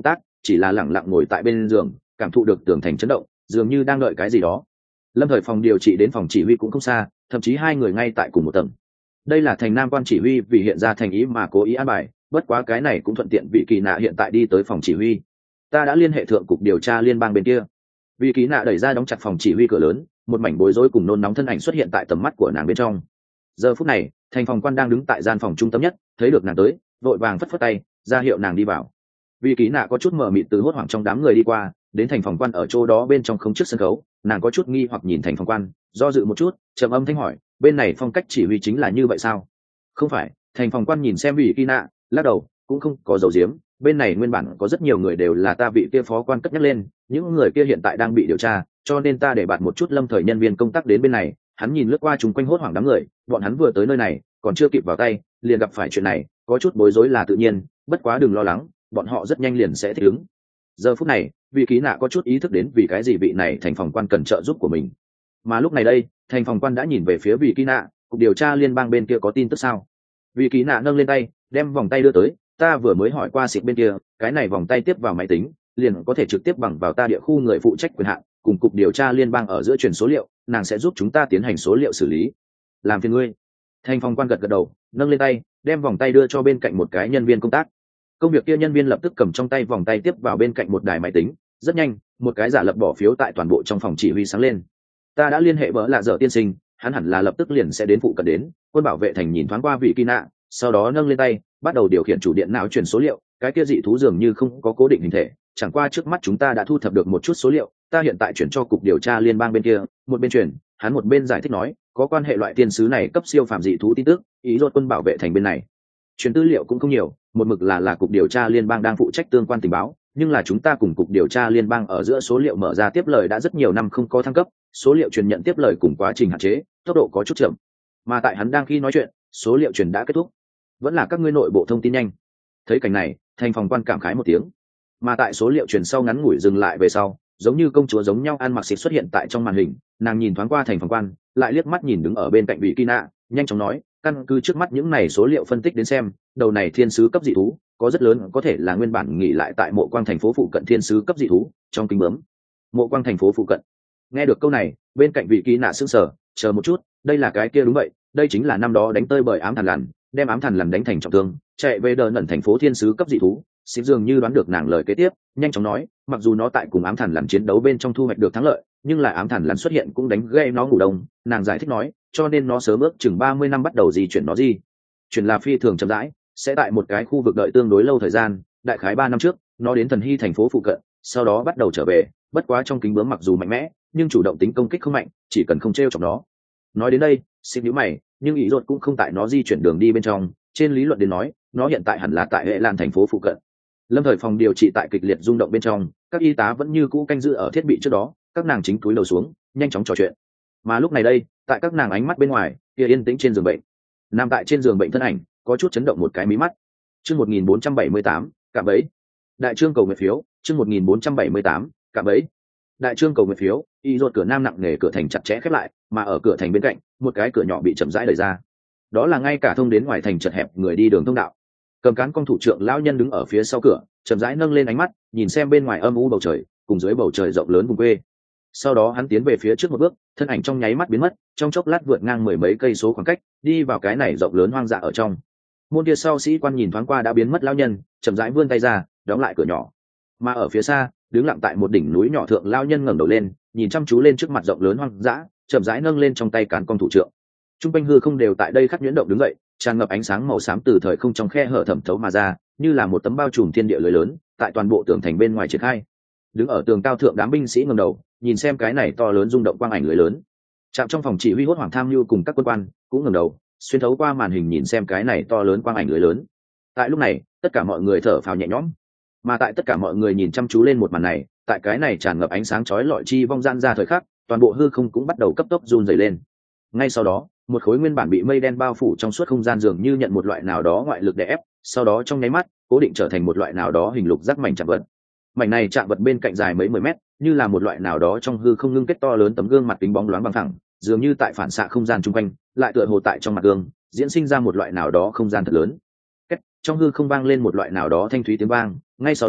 chỉ là lẳng lặng ngồi tại bên giường, cảm thụ được tường thành chấn động, dường như đang đợi cái gì đó. Lâm Thời phòng điều trị đến phòng chỉ huy cũng không xa, thậm chí hai người ngay tại cùng một tầng. Đây là thành Nam quan chỉ huy vì hiện ra thành ý mà cố ý an bài, bất quá cái này cũng thuận tiện vị Kỳ Nạ hiện tại đi tới phòng chỉ huy. Ta đã liên hệ thượng cục điều tra liên bang bên kia. Vị Kỳ Nạ đẩy ra đóng chặt phòng chỉ huy cửa lớn, một mảnh bối rối cùng nôn nóng thân ảnh xuất hiện tại tầm mắt của nàng bên trong. Giờ phút này, thành phòng quan đang đứng tại gian phòng trung tâm nhất, thấy được nàng tới, vội vàng phất phất tay, ra hiệu nàng đi vào. Vị Kỳ Nạ có chút mờ mịt từ hốt hoảng trong đám người đi qua, đến thành phòng quan ở chỗ đó bên trong không trước sân khấu, nàng có chút nghi hoặc nhìn thành phòng quan, do dự một chút, trầm âm thanh hỏi, bên này phong cách chỉ huy chính là như vậy sao? Không phải. Thành phòng quan nhìn xem Vị Kỳ Nạ, lắc đầu, cũng không có dấu diếm, bên này nguyên bản có rất nhiều người đều là ta vị kia phó quan cất nhắc lên, những người kia hiện tại đang bị điều tra, cho nên ta để bạt một chút Lâm Thời nhân viên công tác đến bên này. Hắn nhìn lướt qua chúng quanh hốt hoảng đám người, bọn hắn vừa tới nơi này, còn chưa kịp vào tay, liền gặp phải chuyện này, có chút bối rối là tự nhiên, bất quá đừng lo lắng, bọn họ rất nhanh liền sẽ thích ứng. Giờ phút này, Vị Kỳ Nạ có chút ý thức đến vì cái gì vị này thành phòng quan cần trợ giúp của mình. Mà lúc này đây, thành phòng quan đã nhìn về phía Vị Kỳ Nạ, cục điều tra liên bang bên kia có tin tức sao? Vị Kỳ Nạ nâng lên tay, đem vòng tay đưa tới, ta vừa mới hỏi qua xịt bên kia, cái này vòng tay tiếp vào máy tính, liền có thể trực tiếp bằng vào ta địa khu người phụ trách quyền hạn, cùng cục điều tra liên bang ở giữa truyền số liệu, nàng sẽ giúp chúng ta tiến hành số liệu xử lý. Làm phiền ngươi. Thành phòng quan gật gật đầu, nâng lên tay, đem vòng tay đưa cho bên cạnh một cái nhân viên công tác. Công việc kia nhân viên lập tức cầm trong tay vòng tay tiếp vào bên cạnh một đài máy tính, rất nhanh, một cái giả lập bỏ phiếu tại toàn bộ trong phòng chỉ huy sáng lên. Ta đã liên hệ bỡ lạ dở tiên sinh, hắn hẳn là lập tức liền sẽ đến phụ cận đến. Quân bảo vệ thành nhìn thoáng qua Vị Kỳ Nạ, sau đó nâng lên tay, bắt đầu điều khiển chủ điện não truyền số liệu. Cái kia dị thú dường như không có cố định hình thể, chẳng qua trước mắt chúng ta đã thu thập được một chút số liệu, ta hiện tại chuyển cho cục điều tra liên bang bên kia. Một bên chuyển, hắn một bên giải thích nói, có quan hệ loại tiên sứ này cấp siêu phàm dị thú tin tức, ý rốt quân bảo vệ thành bên này truyền tư liệu cũng không nhiều, một mực là là cục điều tra liên bang đang phụ trách tương quan tình báo, nhưng là chúng ta cùng cục điều tra liên bang ở giữa số liệu mở ra tiếp lời đã rất nhiều năm không có thăng cấp, số liệu truyền nhận tiếp lời cùng quá trình hạn chế, tốc độ có chút chậm. Mà tại hắn đang khi nói chuyện, số liệu truyền đã kết thúc. Vẫn là các ngươi nội bộ thông tin nhanh. Thấy cảnh này, thành phòng quan cảm khái một tiếng. Mà tại số liệu truyền sau ngắn ngủi dừng lại về sau, giống như công chúa giống nhau ăn mặc xịt xuất hiện tại trong màn hình, nàng nhìn thoáng qua thành phòng quan, lại liếc mắt nhìn đứng ở bên cạnh Vị Kỳ Nạ, nhanh chóng nói, căn cứ trước mắt những này số liệu phân tích đến xem, đầu này thiên sứ cấp dị thú có rất lớn có thể là nguyên bản nghỉ lại tại Mộ Quang thành phố phụ cận thiên sứ cấp dị thú trong kính bướm. Mộ Quang thành phố phụ cận. Nghe được câu này, bên cạnh Vị Kỳ Nạ sững sờ, chờ một chút, đây là cái kia đúng vậy, đây chính là năm đó đánh tơi bởi ám thần lằn, đem ám thần lằn đánh thành trọng thương, chạy về đờ nẩn thành phố thiên sứ cấp dị thú. Xịp dường như đoán được nàng lời kế tiếp, nhanh chóng nói, mặc dù nó tại cùng ám thần lằn chiến đấu bên trong thu hoạch được thắng lợi, nhưng là ám thần lằn xuất hiện cũng đánh gây nó ngủ đông. Nàng giải thích nói, cho nên nó sớm ước chừng ba mươi năm bắt đầu di chuyển nó di chuyển là phi thường chậm rãi, sẽ tại một cái khu vực đợi tương đối lâu thời gian, đại khái ba năm trước, nó đến Thần Hy thành phố phụ cận, sau đó bắt đầu trở về, bất quá trong kính bướm mặc dù mạnh mẽ, nhưng chủ động tính công kích không mạnh, chỉ cần không trêu chọc nó. Nói đến đây, xin nhíu mày, nhưng ý rốt cũng không tại nó di chuyển đường đi bên trong, trên lý luận đến nói, nó hiện tại hẳn là tại Hệ Lan thành phố phụ cận. Lâm Thời phòng điều trị tại kịch liệt rung động bên trong, các y tá vẫn như cũ canh giữ ở thiết bị trước đó, các nàng chính cúi đầu xuống, nhanh chóng trò chuyện. Mà lúc này đây, tại các nàng ánh mắt bên ngoài, kia yên tĩnh trên giường bệnh, nằm tại trên giường bệnh thân ảnh có chút chấn động một cái mí mắt. Chương một nghìn bốn trăm bảy mươi tám, cạm bẫy. Đại trương cầu nguyện phiếu, chương một nghìn bốn trăm bảy mươi tám, cạm bẫy. Đại trương cầu nguyện phiếu, y rốt cửa nam nặng nề cửa thành chặt chẽ khép lại, mà ở cửa thành bên cạnh, một cái cửa nhỏ bị chậm rãi đẩy ra. Đó là ngay cả thông đến ngoài thành chật hẹp người đi đường thông đạo. Cầm cán công thủ trưởng lão nhân đứng ở phía sau cửa, chậm rãi nâng lên ánh mắt, nhìn xem bên ngoài âm u bầu trời, cùng dưới bầu trời rộng lớn vùng quê. Sau đó hắn tiến về phía trước một bước, thân ảnh trong nháy mắt biến mất, trong chốc lát vượt ngang mười mấy cây số khoảng cách, đi vào cái này rộng lớn hoang dã ở trong. Môn kia sau sĩ quan nhìn thoáng qua đã biến mất lão nhân, chậm rãi vươn tay ra, đóng lại cửa nhỏ. Mà ở phía xa, đứng lặng tại một đỉnh núi nhỏ thượng lão nhân ngẩng đầu lên, nhìn chăm chú lên trước mặt rộng lớn hoang dã, chậm rãi nâng lên trong tay cán công thủ trưởng. Trung quanh hư không đều tại đây khắc nhuyễn động đứng dậy, tràn ngập ánh sáng màu xám từ thời không trong khe hở thẩm thấu mà ra, như là một tấm bao trùm thiên địa lưới lớn, tại toàn bộ tường thành bên ngoài triển khai. Đứng ở tường cao thượng đám binh sĩ ngẩng đầu, nhìn xem cái này to lớn rung động quang ảnh lưới lớn. Trạm trong phòng chỉ huy hốt hoảng tham nhu cùng các quân quan cũng ngẩng đầu, xuyên thấu qua màn hình nhìn xem cái này to lớn quang ảnh lưới lớn. Tại lúc này, tất cả mọi người thở phào nhẹ nhõm. Mà tại tất cả mọi người nhìn chăm chú lên một màn này, tại cái này tràn ngập ánh sáng chói lọi chi vong gian ra thời khắc, toàn bộ hư không cũng bắt đầu cấp tốc run rẩy lên. Ngay sau đó, một khối nguyên bản bị mây đen bao phủ trong suốt không gian dường như nhận một loại nào đó ngoại lực đè ép, sau đó trong nháy mắt cố định trở thành một loại nào đó hình lục giác mảnh chạm vật. Mảnh này chạm vật bên cạnh dài mấy mười mét, như là một loại nào đó trong hư không ngưng kết to lớn tấm gương mặt kính bóng loáng bằng thẳng, dường như tại phản xạ không gian chung quanh, lại tựa hồ tại trong mặt gương diễn sinh ra một loại nào đó không gian thật lớn. Kết, trong hư không vang lên một loại nào đó thanh thúy tiếng vang, ngay sau đó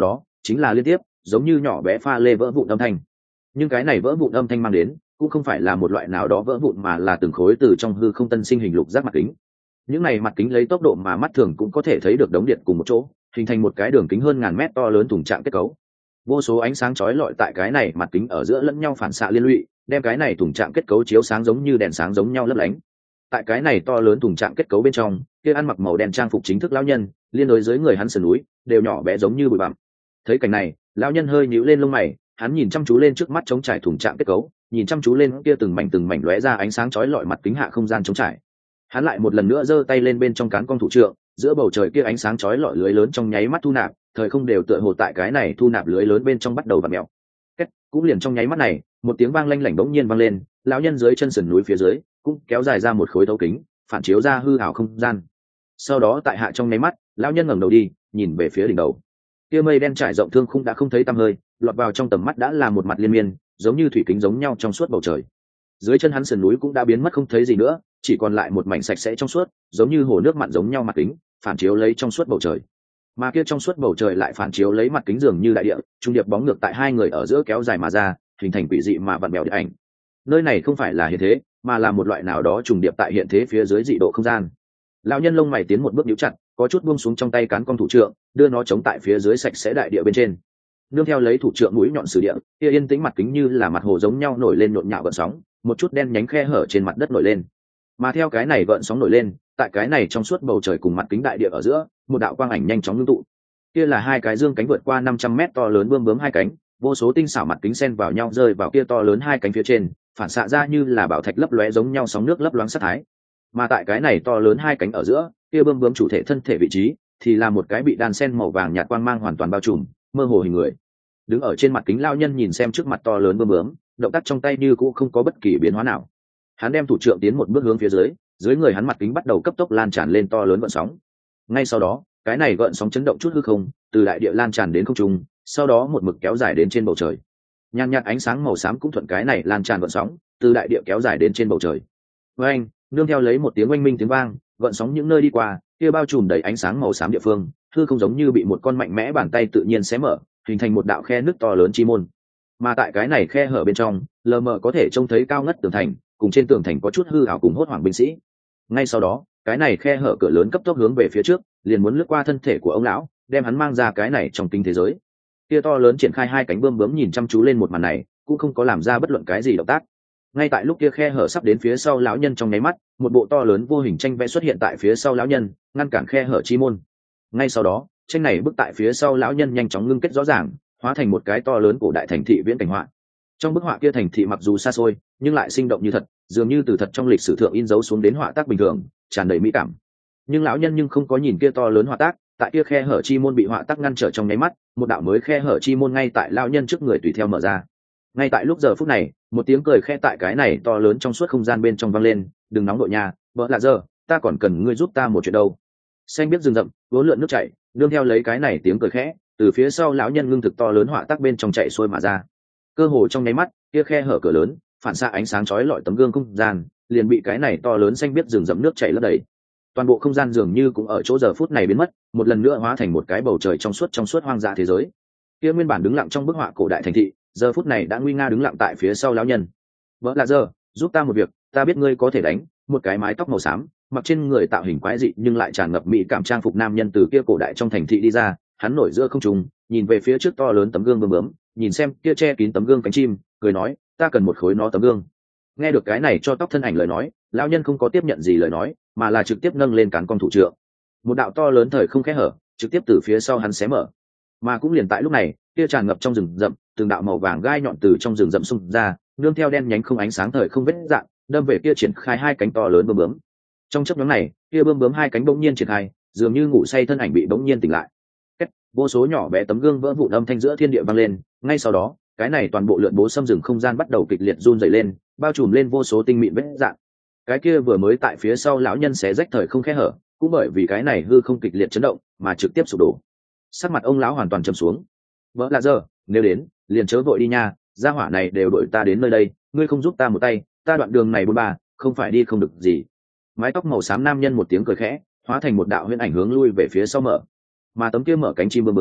chính là liên tiếp giống như nhỏ bé pha lê vỡ vụn âm thanh. Nhưng cái này vỡ vụn âm thanh mang đến cũng không phải là một loại nào đó vỡ vụn, mà là từng khối từ trong hư không tân sinh hình lục giác mặt kính. Những này mặt kính lấy tốc độ mà mắt thường cũng có thể thấy được đống điện cùng một chỗ, hình thành một cái đường kính hơn ngàn mét to lớn thùng trạng kết cấu. Vô số ánh sáng chói lọi tại cái này mặt kính ở giữa lẫn nhau phản xạ liên lụy, đem cái này thùng trạng kết cấu chiếu sáng giống như đèn sáng giống nhau lấp lánh. Tại cái này to lớn thùng trạng kết cấu bên trong, kia ăn mặc màu đen trang phục chính thức lão nhân, liên đối dưới người hắn sườn núi, đều nhỏ bé giống như bụi bặm. Thấy cảnh này, lão nhân hơi nhíu lên lông mày, hắn nhìn chăm chú lên trước mắt trống trải thùng trạng kết cấu, nhìn chăm chú lên kia từng mảnh từng mảnh lóe ra ánh sáng chói lọi mặt kính hạ không gian trống trải. Hắn lại một lần nữa giơ tay lên bên trong cán con thủ trượng, giữa bầu trời kia ánh sáng chói lọi lưới lớn trong nháy mắt thu nạp, thời không đều tựa hồ tại cái này thu nạp lưới lớn bên trong bắt đầu vặn mèo. Kết, cũng liền trong nháy mắt này, một tiếng vang lanh lảnh bỗng nhiên vang lên, lão nhân dưới chân sườn núi phía dưới cũng kéo dài ra một khối thấu kính, phản chiếu ra hư ảo không gian. Sau đó tại hạ trong nháy mắt, lão nhân ngẩng đầu đi, nhìn về phía đỉnh đầu. Kia mây đen trải rộng thương khung đã không thấy tăm hơi, lọt vào trong tầm mắt đã là một mặt liên miên, giống như thủy kính giống nhau trong suốt bầu trời. Dưới chân hắn sườn núi cũng đã biến mất không thấy gì nữa, chỉ còn lại một mảnh sạch sẽ trong suốt, giống như hồ nước mặn giống nhau mặt kính, phản chiếu lấy trong suốt bầu trời. Mà kia trong suốt bầu trời lại phản chiếu lấy mặt kính dường như đại địa, trung điệp bóng ngược tại hai người ở giữa kéo dài mà ra, hình thành quỷ dị mà vặn bèo địa ảnh. Nơi này không phải là hiện thế, mà là một loại nào đó trùng điệp tại hiện thế phía dưới dị độ không gian. Lão nhân lông mày tiến một bước nhíu chặt, có chút buông xuống trong tay cán con thủ trượng, đưa nó chống tại phía dưới sạch sẽ đại địa bên trên. Nương theo lấy thủ trượng mũi nhọn sử địa, kia yên tĩnh mặt kính như là mặt hồ giống nhau nổi lên nhộn nhạo gợn sóng, một chút đen nhánh khe hở trên mặt đất nổi lên. Mà theo cái này gợn sóng nổi lên, tại cái này trong suốt bầu trời cùng mặt kính đại địa ở giữa, một đạo quang ảnh nhanh chóng ngưng tụ. Kia là hai cái dương cánh vượt qua năm trăm mét to lớn bươm bướm hai cánh, vô số tinh xảo mặt kính xen vào nhau rơi vào kia to lớn hai cánh phía trên, phản xạ ra như là bảo thạch lấp lóe giống nhau sóng nước lấp loáng sát thái. Mà tại cái này to lớn hai cánh ở giữa, kia bươm bướm chủ thể thân thể vị trí thì là một cái bị đan sen màu vàng nhạt quang mang hoàn toàn bao trùm, mơ hồ hình người. Đứng ở trên mặt kính lão nhân nhìn xem trước mặt to lớn bươm bướm, động tác trong tay như cũng không có bất kỳ biến hóa nào. Hắn đem thủ trượng tiến một bước hướng phía dưới, dưới người hắn mặt kính bắt đầu cấp tốc lan tràn lên to lớn gợn sóng. Ngay sau đó, cái này gợn sóng chấn động chút hư không, từ đại địa lan tràn đến không trung, sau đó một mực kéo dài đến trên bầu trời. Nhàn nhạt ánh sáng màu xám cũng thuận cái này lan tràn gợn sóng, từ đại địa kéo dài đến trên bầu trời. Với anh, nương theo lấy một tiếng oanh minh tiếng vang, gợn sóng những nơi đi qua, kia bao trùm đầy ánh sáng màu xám địa phương, hư không giống như bị một con mạnh mẽ bàn tay tự nhiên xé mở, hình thành một đạo khe nước to lớn chi môn. Mà tại cái này khe hở bên trong, lờ mờ có thể trông thấy cao ngất tường thành, cùng trên tường thành có chút hư ảo cùng hốt hoảng binh sĩ. Ngay sau đó, cái này khe hở cửa lớn cấp tốc hướng về phía trước, liền muốn lướt qua thân thể của ông lão, đem hắn mang ra cái này trong kinh thế giới. Kia to lớn triển khai hai cánh bươm bướm nhìn chăm chú lên một màn này, cũng không có làm ra bất luận cái gì động tác. Ngay tại lúc kia khe hở sắp đến phía sau lão nhân trong nháy mắt, một bộ to lớn vô hình tranh vẽ xuất hiện tại phía sau lão nhân, ngăn cản khe hở chi môn. Ngay sau đó, tranh này bức tại phía sau lão nhân nhanh chóng ngưng kết rõ ràng, hóa thành một cái to lớn cổ đại thành thị viễn cảnh họa. Trong bức họa kia thành thị mặc dù xa xôi, nhưng lại sinh động như thật, dường như từ thật trong lịch sử thượng in dấu xuống đến họa tác bình thường, tràn đầy mỹ cảm. Nhưng lão nhân nhưng không có nhìn kia to lớn họa tác, tại kia khe hở chi môn bị họa tác ngăn trở trong nháy mắt, một đạo mới khe hở chi môn ngay tại lão nhân trước người tùy theo mở ra. Ngay tại lúc giờ phút này, một tiếng cười khẽ tại cái này to lớn trong suốt không gian bên trong vang lên, đừng nóng đội nhà, vợ là giờ, ta còn cần ngươi giúp ta một chuyện đâu. Xanh biết rừng rậm, vốn lượn nước chảy, đương theo lấy cái này tiếng cười khẽ, từ phía sau lão nhân ngưng thực to lớn họa tác bên trong chạy xuôi mà ra. Cơ hồ trong nháy mắt, kia khe hở cửa lớn, phản xạ ánh sáng chói lọi tấm gương không gian, liền bị cái này to lớn xanh biết rừng rậm nước chảy lấp đầy. Toàn bộ không gian dường như cũng ở chỗ giờ phút này biến mất, một lần nữa hóa thành một cái bầu trời trong suốt trong suốt hoang dã thế giới. Kia nguyên bản đứng lặng trong bức họa cổ đại thành thị, giờ phút này đã nguy nga đứng lặng tại phía sau lão nhân. Vợ là giờ, giúp ta một việc, ta biết ngươi có thể đánh. Một cái mái tóc màu xám, mặc trên người tạo hình quái dị nhưng lại tràn ngập mỹ cảm trang phục nam nhân từ kia cổ đại trong thành thị đi ra, hắn nổi giữa không trung, nhìn về phía trước to lớn tấm gương bướm bướm, nhìn xem kia che kín tấm gương cánh chim, cười nói, ta cần một khối nó tấm gương. Nghe được cái này cho tóc thân ảnh lời nói, lão nhân không có tiếp nhận gì lời nói, mà là trực tiếp nâng lên cán con thủ trượng. Một đạo to lớn thời không khẽ hở, trực tiếp từ phía sau hắn xé mở. Mà cũng liền tại lúc này, kia tràn ngập trong rừng rậm, từng đạo màu vàng gai nhọn từ trong rừng rậm xung ra, nương theo đen nhánh không ánh sáng thời không vết dạng, đâm về kia triển khai hai cánh to lớn bướm bướm. Trong chớp nhoáng này, kia bướm bướm hai cánh bỗng nhiên triển khai, dường như ngủ say thân ảnh bị bỗng nhiên tỉnh lại. Kết, vô số nhỏ bé tấm gương vỡ vụn âm thanh giữa thiên địa vang lên, ngay sau đó, cái này toàn bộ lượn bố xâm rừng không gian bắt đầu kịch liệt run rẩy lên, bao trùm lên vô số tinh mịn vết dạng. Cái kia vừa mới tại phía sau lão nhân xé rách thời không khẽ hở, cũng bởi vì cái này hư không kịch liệt chấn động, mà trực tiếp sụp đổ. Sắc mặt ông lão hoàn toàn trầm xuống. Vỡ là giờ, nếu đến, liền chớ vội đi nha, gia hỏa này đều đuổi ta đến nơi đây, ngươi không giúp ta một tay, ta đoạn đường này bốn bà, không phải đi không được gì. Mái tóc màu xám nam nhân một tiếng cười khẽ, hóa thành một đạo huyễn ảnh hướng lui về phía sau mở. Mà tấm kia mở cánh chim bướm bướm,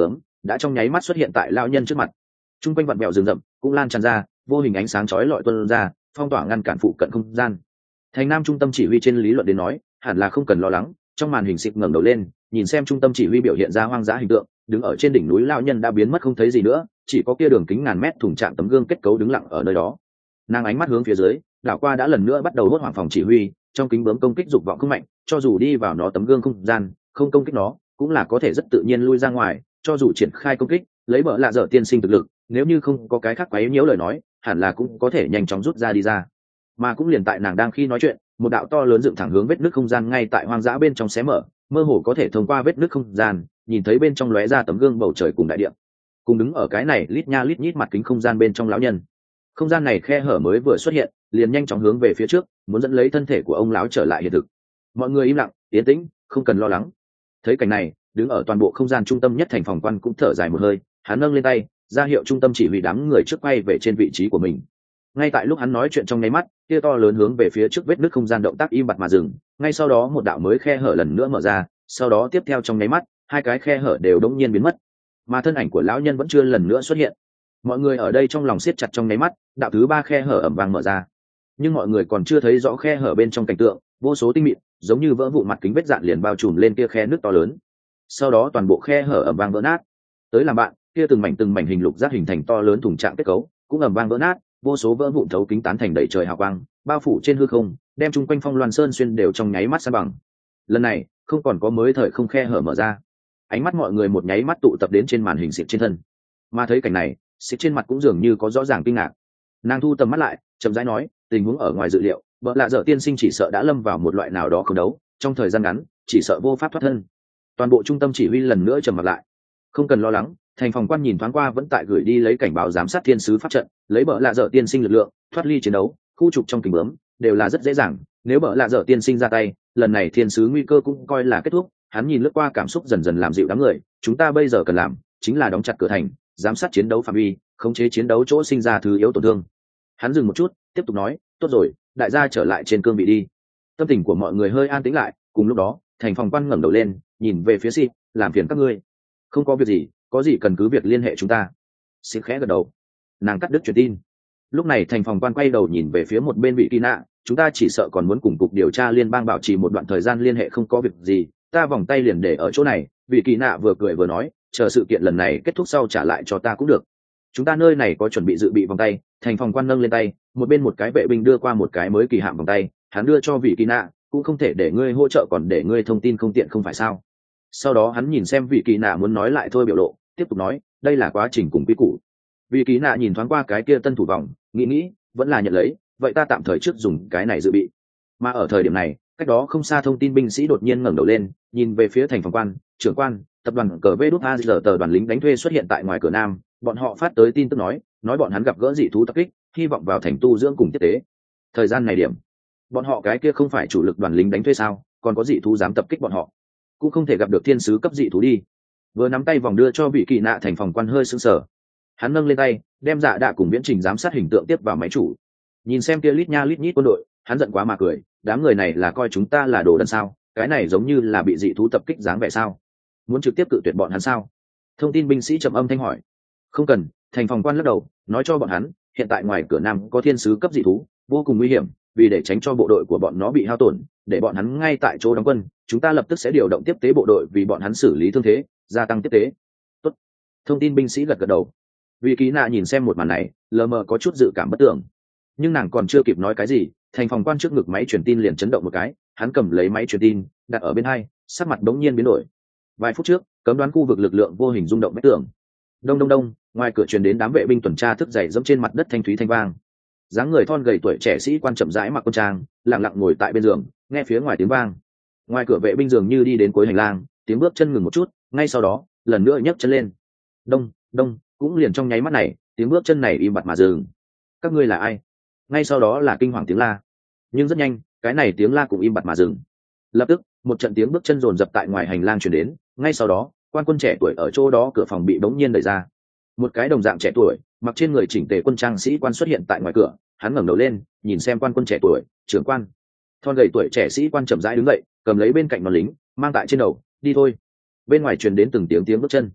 đã trong nháy mắt xuất hiện tại lão nhân trước mặt. Trung quanh vặn vẹo rừng rậm cũng lan tràn ra, vô hình ánh sáng chói lọi tuôn ra, phong tỏa ngăn cản phụ cận không gian. Thành Nam trung tâm chỉ huy trên lý luận đến nói, hẳn là không cần lo lắng. Trong màn hình xịt ngẩng đầu lên, nhìn xem trung tâm chỉ huy biểu hiện ra hoang dã hình tượng, đứng ở trên đỉnh núi lão nhân đã biến mất không thấy gì nữa, chỉ có kia đường kính ngàn mét thủng trạng tấm gương kết cấu đứng lặng ở nơi đó. Nàng ánh mắt hướng phía dưới, đảo qua đã lần nữa bắt đầu hốt hoảng phòng chỉ huy, trong kính bướm công kích dục vọng không mạnh, cho dù đi vào nó tấm gương không gian, không công kích nó, cũng là có thể rất tự nhiên lui ra ngoài, cho dù triển khai công kích, lấy bợ lạ dở tiên sinh thực lực, nếu như không có cái khác quấy nhiễu lời nói, hẳn là cũng có thể nhanh chóng rút ra đi ra. Mà cũng liền tại nàng đang khi nói chuyện, một đạo to lớn dựng thẳng hướng vết nứt không gian ngay tại hoang dã bên trong xé mở, mơ hồ có thể thông qua vết nứt không gian, nhìn thấy bên trong lóe ra tấm gương bầu trời cùng đại địa. Cùng đứng ở cái này lít nha lít nhít mặt kính không gian bên trong lão nhân. Không gian này khe hở mới vừa xuất hiện, liền nhanh chóng hướng về phía trước, muốn dẫn lấy thân thể của ông lão trở lại hiện thực. Mọi người im lặng, yên tĩnh, không cần lo lắng. Thấy cảnh này, đứng ở toàn bộ không gian trung tâm nhất thành phòng quan cũng thở dài một hơi, hắn nâng lên tay, ra hiệu trung tâm chỉ huy đám người trước quay về trên vị trí của mình. Ngay tại lúc hắn nói chuyện trong nháy mắt, kia to lớn hướng về phía trước vết nứt không gian động tác im bặt mà dừng, ngay sau đó một đạo mới khe hở lần nữa mở ra, sau đó tiếp theo trong nháy mắt, hai cái khe hở đều đống nhiên biến mất, mà thân ảnh của lão nhân vẫn chưa lần nữa xuất hiện. Mọi người ở đây trong lòng siết chặt trong nháy mắt, đạo thứ ba khe hở ầm vang mở ra, nhưng mọi người còn chưa thấy rõ khe hở bên trong cảnh tượng, vô số tinh mịn giống như vỡ vụn mặt kính vết dạn liền bao trùm lên kia khe nước to lớn, sau đó toàn bộ khe hở ầm vang vỡ nát. Tới làm bạn, kia từng mảnh từng mảnh hình lục giác hình thành to lớn thùng trạng kết cấu cũng ầm vang vỡ nát, vô số vỡ vụn thấu kính tán thành đầy trời hào quang, bao phủ trên hư không, đem chung quanh phong loan sơn xuyên đều trong nháy mắt san bằng. Lần này không còn có mới thời không khe hở mở ra, ánh mắt mọi người một nháy mắt tụ tập đến trên màn hình xịt trên thân. Mà thấy cảnh này, xịt trên mặt cũng dường như có rõ ràng kinh ngạc. Nàng thu tầm mắt lại, chậm rãi nói, tình huống ở ngoài dự liệu, vợ lạ dở tiên sinh chỉ sợ đã lâm vào một loại nào đó khống đấu, trong thời gian ngắn chỉ sợ vô pháp thoát thân. Toàn bộ trung tâm chỉ huy lần nữa trầm mặt lại. Không cần lo lắng, thành phòng quan nhìn thoáng qua vẫn tại gửi đi lấy cảnh báo giám sát thiên sứ pháp trận, lấy bợ lạ dở tiên sinh lực lượng thoát ly chiến đấu, khu trục trong kình bướm đều là rất dễ dàng. Nếu bợ lạ dở tiên sinh ra tay, lần này thiên sứ nguy cơ cũng coi là kết thúc. Hắn nhìn lướt qua cảm xúc dần dần làm dịu đám người, chúng ta bây giờ cần làm chính là đóng chặt cửa thành, giám sát chiến đấu phạm vi, khống chế chiến đấu chỗ sinh ra thứ yếu tổn thương. Hắn dừng một chút, tiếp tục nói, tốt rồi, đại gia trở lại trên cương vị đi. Tâm tình của mọi người hơi an tĩnh lại. Cùng lúc đó, thành phòng quan ngẩng đầu lên, nhìn về phía Xịt, làm phiền các ngươi. Không có việc gì, có gì cần cứ việc liên hệ chúng ta. Xịt khẽ gật đầu. Nàng cắt đứt truyền tin. Lúc này thành phòng quan quay đầu nhìn về phía một bên vị kỳ nạ, chúng ta chỉ sợ còn muốn cùng cục điều tra liên bang bảo trì một đoạn thời gian liên hệ, không có việc gì, ta vòng tay liền để ở chỗ này. Vị kỳ nạ vừa cười vừa nói, chờ sự kiện lần này kết thúc sau trả lại cho ta cũng được. Chúng ta nơi này có chuẩn bị dự bị vòng tay. Thành phòng quan nâng lên tay, một bên một cái vệ binh đưa qua một cái mới kỳ hạm vòng tay, hắn đưa cho vị kỳ nạ, cũng không thể để ngươi hỗ trợ còn để ngươi thông tin không tiện không phải sao. Sau đó hắn nhìn xem vị kỳ nạ muốn nói lại thôi biểu lộ, tiếp tục nói, đây là quá trình cùng quy củ. Vị kỳ nạ nhìn thoáng qua cái kia tân thủ vòng, nghĩ nghĩ vẫn là nhận lấy, vậy ta tạm thời trước dùng cái này dự bị. Mà ở thời điểm này, cách đó không xa thông tin binh sĩ đột nhiên ngẩng đầu lên, nhìn về phía thành phòng quan, trưởng quan, tập đoàn cờ vê đút a giờ tờ đoàn lính đánh thuê xuất hiện tại ngoài cửa nam, bọn họ phát tới tin tức nói, nói bọn hắn gặp gỡ dị thú tập kích, hy vọng vào thành tu dưỡng cùng tiếp tế. Thời gian này điểm, bọn họ cái kia không phải chủ lực đoàn lính đánh thuê sao, còn có dị thú dám tập kích bọn họ, cũng không thể gặp được thiên sứ cấp dị thú đi. Vừa nắm tay vòng đưa cho vị kỳ nạ, thành phòng quan hơi sững sờ, hắn nâng lên tay, đem dạ đạ cùng viễn trình giám sát hình tượng tiếp vào máy chủ. Nhìn xem kia lít nha lít nhít quân đội, hắn giận quá mà cười, đám người này là coi chúng ta là đồ đần sao? Cái này giống như là bị dị thú tập kích dáng vẻ sao? Muốn trực tiếp cự tuyệt bọn hắn sao? Thông tin binh sĩ trầm âm thanh hỏi. Không cần, thành phòng quan lắc đầu, nói cho bọn hắn, hiện tại ngoài cửa nam có thiên sứ cấp dị thú, vô cùng nguy hiểm, vì để tránh cho bộ đội của bọn nó bị hao tổn, để bọn hắn ngay tại chỗ đóng quân, chúng ta lập tức sẽ điều động tiếp tế bộ đội vì bọn hắn xử lý thương thế, gia tăng tiếp tế. Tốt. Thông tin binh sĩ gật gật đầu. Vị Ký Nạ nhìn xem một màn này, lờ mờ có chút dự cảm bất tưởng, nhưng nàng còn chưa kịp nói cái gì, thành phòng quan trước ngực máy truyền tin liền chấn động một cái, hắn cầm lấy máy truyền tin đặt ở bên hai, sắc mặt bỗng nhiên biến đổi. Vài phút trước, cấm đoán khu vực lực lượng vô hình rung động vách tường. Đông đông đông, ngoài cửa truyền đến đám vệ binh tuần tra thức dậy dẫm trên mặt đất thanh thúy thanh vang. Dáng người thon gầy tuổi trẻ sĩ quan chậm rãi mặc quân trang, lặng lặng ngồi tại bên giường, nghe phía ngoài tiếng vang. Ngoài cửa vệ binh dường như đi đến cuối hành lang, tiếng bước chân ngừng một chút, ngay sau đó, lần nữa nhấc chân lên. Đông, đông, cũng liền trong nháy mắt này, tiếng bước chân này im bặt mà dừng. Các ngươi là ai? Ngay sau đó là kinh hoàng tiếng la. Nhưng rất nhanh, cái này tiếng la cũng im bặt mà dừng. Lập tức, một trận tiếng bước chân rồn rập tại ngoài hành lang truyền đến, ngay sau đó, quan quân trẻ tuổi ở chỗ đó cửa phòng bị bỗng nhiên đẩy ra. Một cái đồng dạng trẻ tuổi, mặc trên người chỉnh tề quân trang sĩ quan xuất hiện tại ngoài cửa, hắn ngẩng đầu lên, nhìn xem quan quân trẻ tuổi, trưởng quan. Thon gầy tuổi trẻ sĩ quan chậm rãi đứng dậy, cầm lấy bên cạnh nón lính, mang tại trên đầu, đi thôi. Bên ngoài truyền đến từng tiếng tiếng bước chân.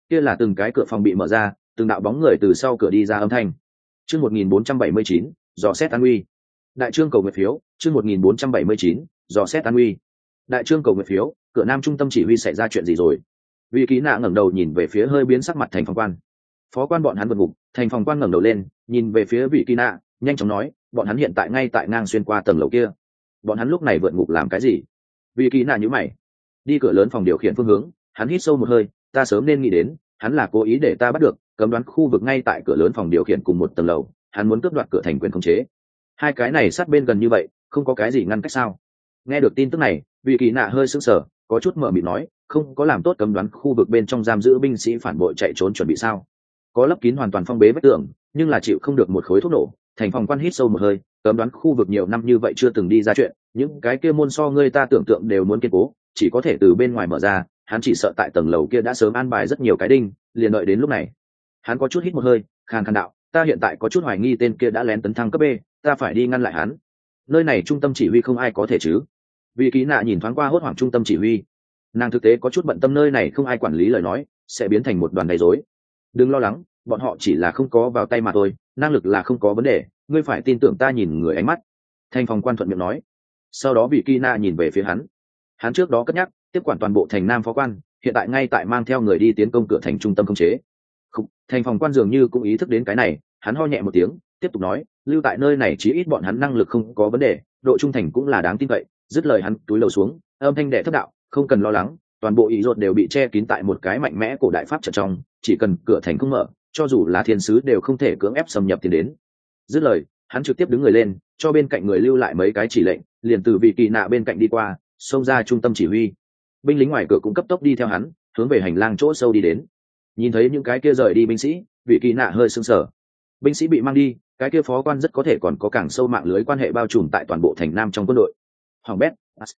kia là từng cái cửa phòng bị mở ra, từng đạo bóng người từ sau cửa đi ra âm thanh. Chương một nghìn bốn trăm bảy mươi chín, dò xét an nguy. Đại trương cầu nguyện phiếu, chương một nghìn bốn trăm bảy mươi chín, dò xét an nguy. Đại trương cầu nguyện phiếu, cửa nam trung tâm chỉ huy xảy ra chuyện gì rồi? Vị Ký Nạ ngẩng đầu nhìn về phía hơi biến sắc mặt thành phòng quan. Phó quan bọn hắn vượt ngục, thành phòng quan ngẩng đầu lên, nhìn về phía Vị Ký Nạ, nhanh chóng nói, bọn hắn hiện tại ngay tại ngang xuyên qua tầng lầu kia. Bọn hắn lúc này vượt ngục làm cái gì? Vị Ký Nạ nhíu mày. Đi cửa lớn phòng điều khiển phương hướng, hắn hít sâu một hơi, ta sớm nên nghĩ đến, hắn là cố ý để ta bắt được, cấm đoán khu vực ngay tại cửa lớn phòng điều khiển cùng một tầng lầu, hắn muốn cướp đoạt cửa thành quyền khống chế. Hai cái này sát bên gần như vậy, không có cái gì ngăn cách sao? Nghe được tin tức này, Vị Ký Nạ hơi sững sờ, có chút mờ mịt nói, không có làm tốt cấm đoán khu vực bên trong giam giữ binh sĩ phản bội chạy trốn chuẩn bị sao? Có lấp kín hoàn toàn phong bế vách tường, nhưng là chịu không được một khối thuốc nổ. Thành phòng quan hít sâu một hơi, cấm đoán khu vực nhiều năm như vậy chưa từng đi ra chuyện, những cái kia môn so ngươi ta tưởng tượng đều muốn kiên cố, chỉ có thể từ bên ngoài mở ra. Hắn chỉ sợ tại tầng lầu kia đã sớm an bài rất nhiều cái đinh, liền đợi đến lúc này. Hắn có chút hít một hơi, khàn khàn đạo, ta hiện tại có chút hoài nghi tên kia đã lén tấn thăng cấp B, ta phải đi ngăn lại hắn. Nơi này trung tâm chỉ huy không ai có thể chứ? Vị Ký Nạ nhìn thoáng qua hốt hoảng trung tâm chỉ huy, nàng thực tế có chút bận tâm nơi này không ai quản lý lời nói sẽ biến thành một đoàn đầy rối. Đừng lo lắng, bọn họ chỉ là không có vào tay mà thôi, năng lực là không có vấn đề, ngươi phải tin tưởng ta. Nhìn người ánh mắt, thành phòng quan thuận miệng nói. Sau đó Vị Ký Nạ nhìn về phía hắn, hắn trước đó cất nhắc tiếp quản toàn bộ thành nam phó quan, hiện tại ngay tại mang theo người đi tiến công cửa thành trung tâm khống chế. Không, thành phòng quan dường như cũng ý thức đến cái này, hắn ho nhẹ một tiếng, tiếp tục nói, lưu tại nơi này chí ít bọn hắn năng lực không có vấn đề, độ trung thành cũng là đáng tin cậy. Dứt lời hắn túi lầu xuống, âm thanh đệ thấp đạo, không cần lo lắng, toàn bộ ý rột đều bị che kín tại một cái mạnh mẽ cổ đại pháp trận trong, chỉ cần cửa thành không mở, cho dù là thiên sứ đều không thể cưỡng ép xâm nhập tiến đến. Dứt lời, hắn trực tiếp đứng người lên, cho bên cạnh người lưu lại mấy cái chỉ lệnh, liền từ Vị Ký Nạ bên cạnh đi qua, xông ra trung tâm chỉ huy. Binh lính ngoài cửa cũng cấp tốc đi theo hắn, hướng về hành lang chỗ sâu đi đến. Nhìn thấy những cái kia rời đi binh sĩ, Vị Ký Nạ hơi sững sờ. Binh sĩ bị mang đi, cái kia phó quan rất có thể còn có càng sâu mạng lưới quan hệ bao trùm tại toàn bộ thành nam trong quân đội. Hoàng bét,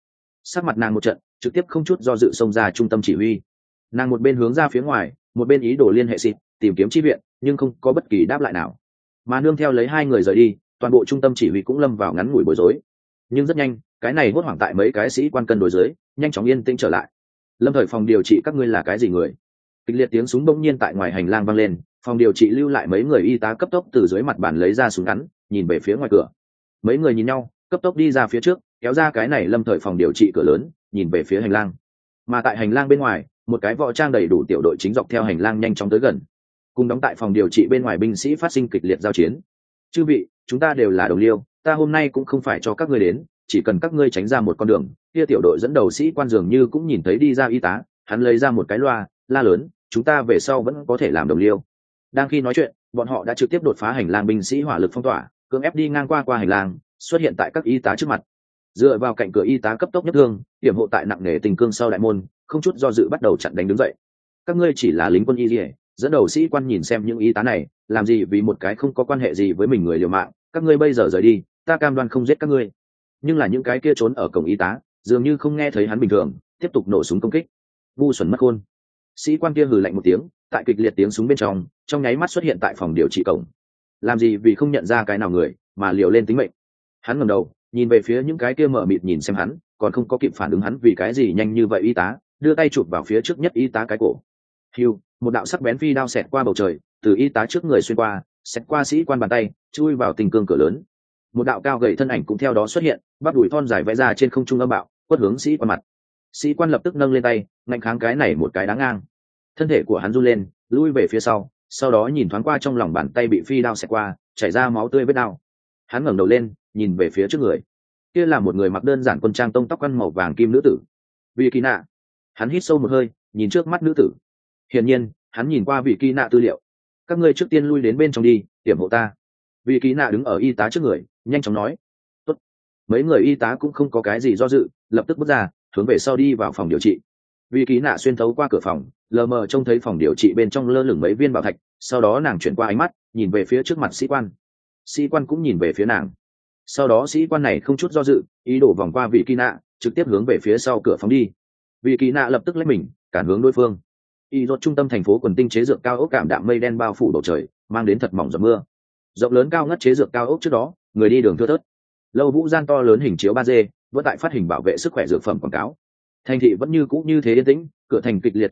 sắc mặt nàng một trận, trực tiếp không chút do dự xông ra trung tâm chỉ huy. Nàng một bên hướng ra phía ngoài, một bên ý đồ liên hệ xịt tìm kiếm chi viện, nhưng không có bất kỳ đáp lại nào. Mà nương theo lấy hai người rời đi, toàn bộ trung tâm chỉ huy cũng lâm vào ngắn ngủi bối rối. Nhưng rất nhanh, cái này hốt hoảng tại mấy cái sĩ quan cân đối dưới, nhanh chóng yên tĩnh trở lại. Lâm thời phòng điều trị các ngươi là cái gì người? Kịch liệt tiếng súng bỗng nhiên tại ngoài hành lang vang lên, phòng điều trị lưu lại mấy người y tá cấp tốc từ dưới mặt bàn lấy ra súng ngắn, nhìn về phía ngoài cửa. Mấy người nhìn nhau, cấp tốc đi ra phía trước, kéo ra cái này lâm thời phòng điều trị cửa lớn, nhìn về phía hành lang. Mà tại hành lang bên ngoài, một cái võ trang đầy đủ tiểu đội chính dọc theo hành lang nhanh chóng tới gần, cùng đóng tại phòng điều trị bên ngoài binh sĩ phát sinh kịch liệt giao chiến. Chư vị, chúng ta đều là đồng liêu, ta hôm nay cũng không phải cho các ngươi đến, chỉ cần các ngươi tránh ra một con đường. Kia tiểu đội dẫn đầu sĩ quan dường như cũng nhìn thấy đi ra y tá, hắn lấy ra một cái loa, la lớn, chúng ta về sau vẫn có thể làm đồng liêu. Đang khi nói chuyện, bọn họ đã trực tiếp đột phá hành lang binh sĩ hỏa lực phong tỏa, cưỡng ép đi ngang qua qua hành lang, xuất hiện tại các y tá trước mặt. Dựa vào cạnh cửa y tá cấp tốc nhất thương, hiểm hộ tại nặng nề tình cương sau đại môn, không chút do dự bắt đầu chặn đánh đứng dậy. Các ngươi chỉ là lính quân y liề, dẫn đầu sĩ quan nhìn xem những y tá này, làm gì vì một cái không có quan hệ gì với mình người liều mạng, các ngươi bây giờ rời đi, ta cam đoan không giết các ngươi. Nhưng là những cái kia trốn ở cổng y tá, dường như không nghe thấy hắn bình thường, tiếp tục nổ súng công kích. Ngu xuẩn mất khôn. Sĩ quan kia hừ lạnh một tiếng, tại kịch liệt tiếng súng bên trong, trong nháy mắt xuất hiện tại phòng điều trị cổng. Làm gì vì không nhận ra cái nào người, mà liều lên tính mệnh. Hắn ngẩng đầu, nhìn về phía những cái kia mở mịt nhìn xem hắn, còn không có kịp phản ứng hắn vì cái gì nhanh như vậy y tá, đưa tay chụp vào phía trước nhất y tá cái cổ. Hiu, một đạo sắc bén phi đao xẹt qua bầu trời, từ y tá trước người xuyên qua, xẹt qua sĩ quan bàn tay, chui vào tình cương cửa lớn. Một đạo cao gầy thân ảnh cũng theo đó xuất hiện, bắp đùi thon dài vẽ ra trên không trung âm bạo, quất hướng sĩ quan mặt. Sĩ quan lập tức nâng lên tay, ngăn kháng cái này một cái đáng ngang. Thân thể của hắn run lên, lui về phía sau, sau đó nhìn thoáng qua trong lòng bàn tay bị phi đao xẹt qua, chảy ra máu tươi vết đao. Hắn ngẩng đầu lên, nhìn về phía trước người. Kia là một người mặc đơn giản quân trang tông tóc quăn màu vàng kim nữ tử. Vị Ký Nạ. Hắn hít sâu một hơi, nhìn trước mắt nữ tử. Hiển nhiên, hắn nhìn qua Vị Ký Nạ tư liệu. Các ngươi trước tiên lui đến bên trong đi, tiểm hộ ta. Vị Ký Nạ đứng ở y tá trước người, nhanh chóng nói. Tốt. Mấy người y tá cũng không có cái gì do dự, lập tức bước ra, hướng về sau đi vào phòng điều trị. Vị Ký Nạ xuyên thấu qua cửa phòng, lờ mờ trông thấy phòng điều trị bên trong lơ lửng mấy viên bảo thạch, sau đó nàng chuyển qua ánh mắt, nhìn về phía trước mặt sĩ quan. Sĩ quan cũng nhìn về phía nàng. Sau đó sĩ quan này không chút do dự, ý đồ vòng qua Vị Ký Nạ, trực tiếp hướng về phía sau cửa phóng đi. Vị Ký Nạ lập tức lấy mình, cản hướng đối phương. Y rốt trung tâm thành phố quần tinh chế dược cao ốc cảm đạm mây đen bao phủ bầu trời, mang đến thật mỏng giọt mưa. Rộng lớn cao ngất chế dược cao ốc trước đó, người đi đường thưa thớt. Lâu vũ gian to lớn hình chiếu ba D, vẫn tại phát hình bảo vệ sức khỏe dược phẩm quảng cáo. Thành thị vẫn như cũ như thế yên tĩnh, cửa thành kịch liệt chiến đấu,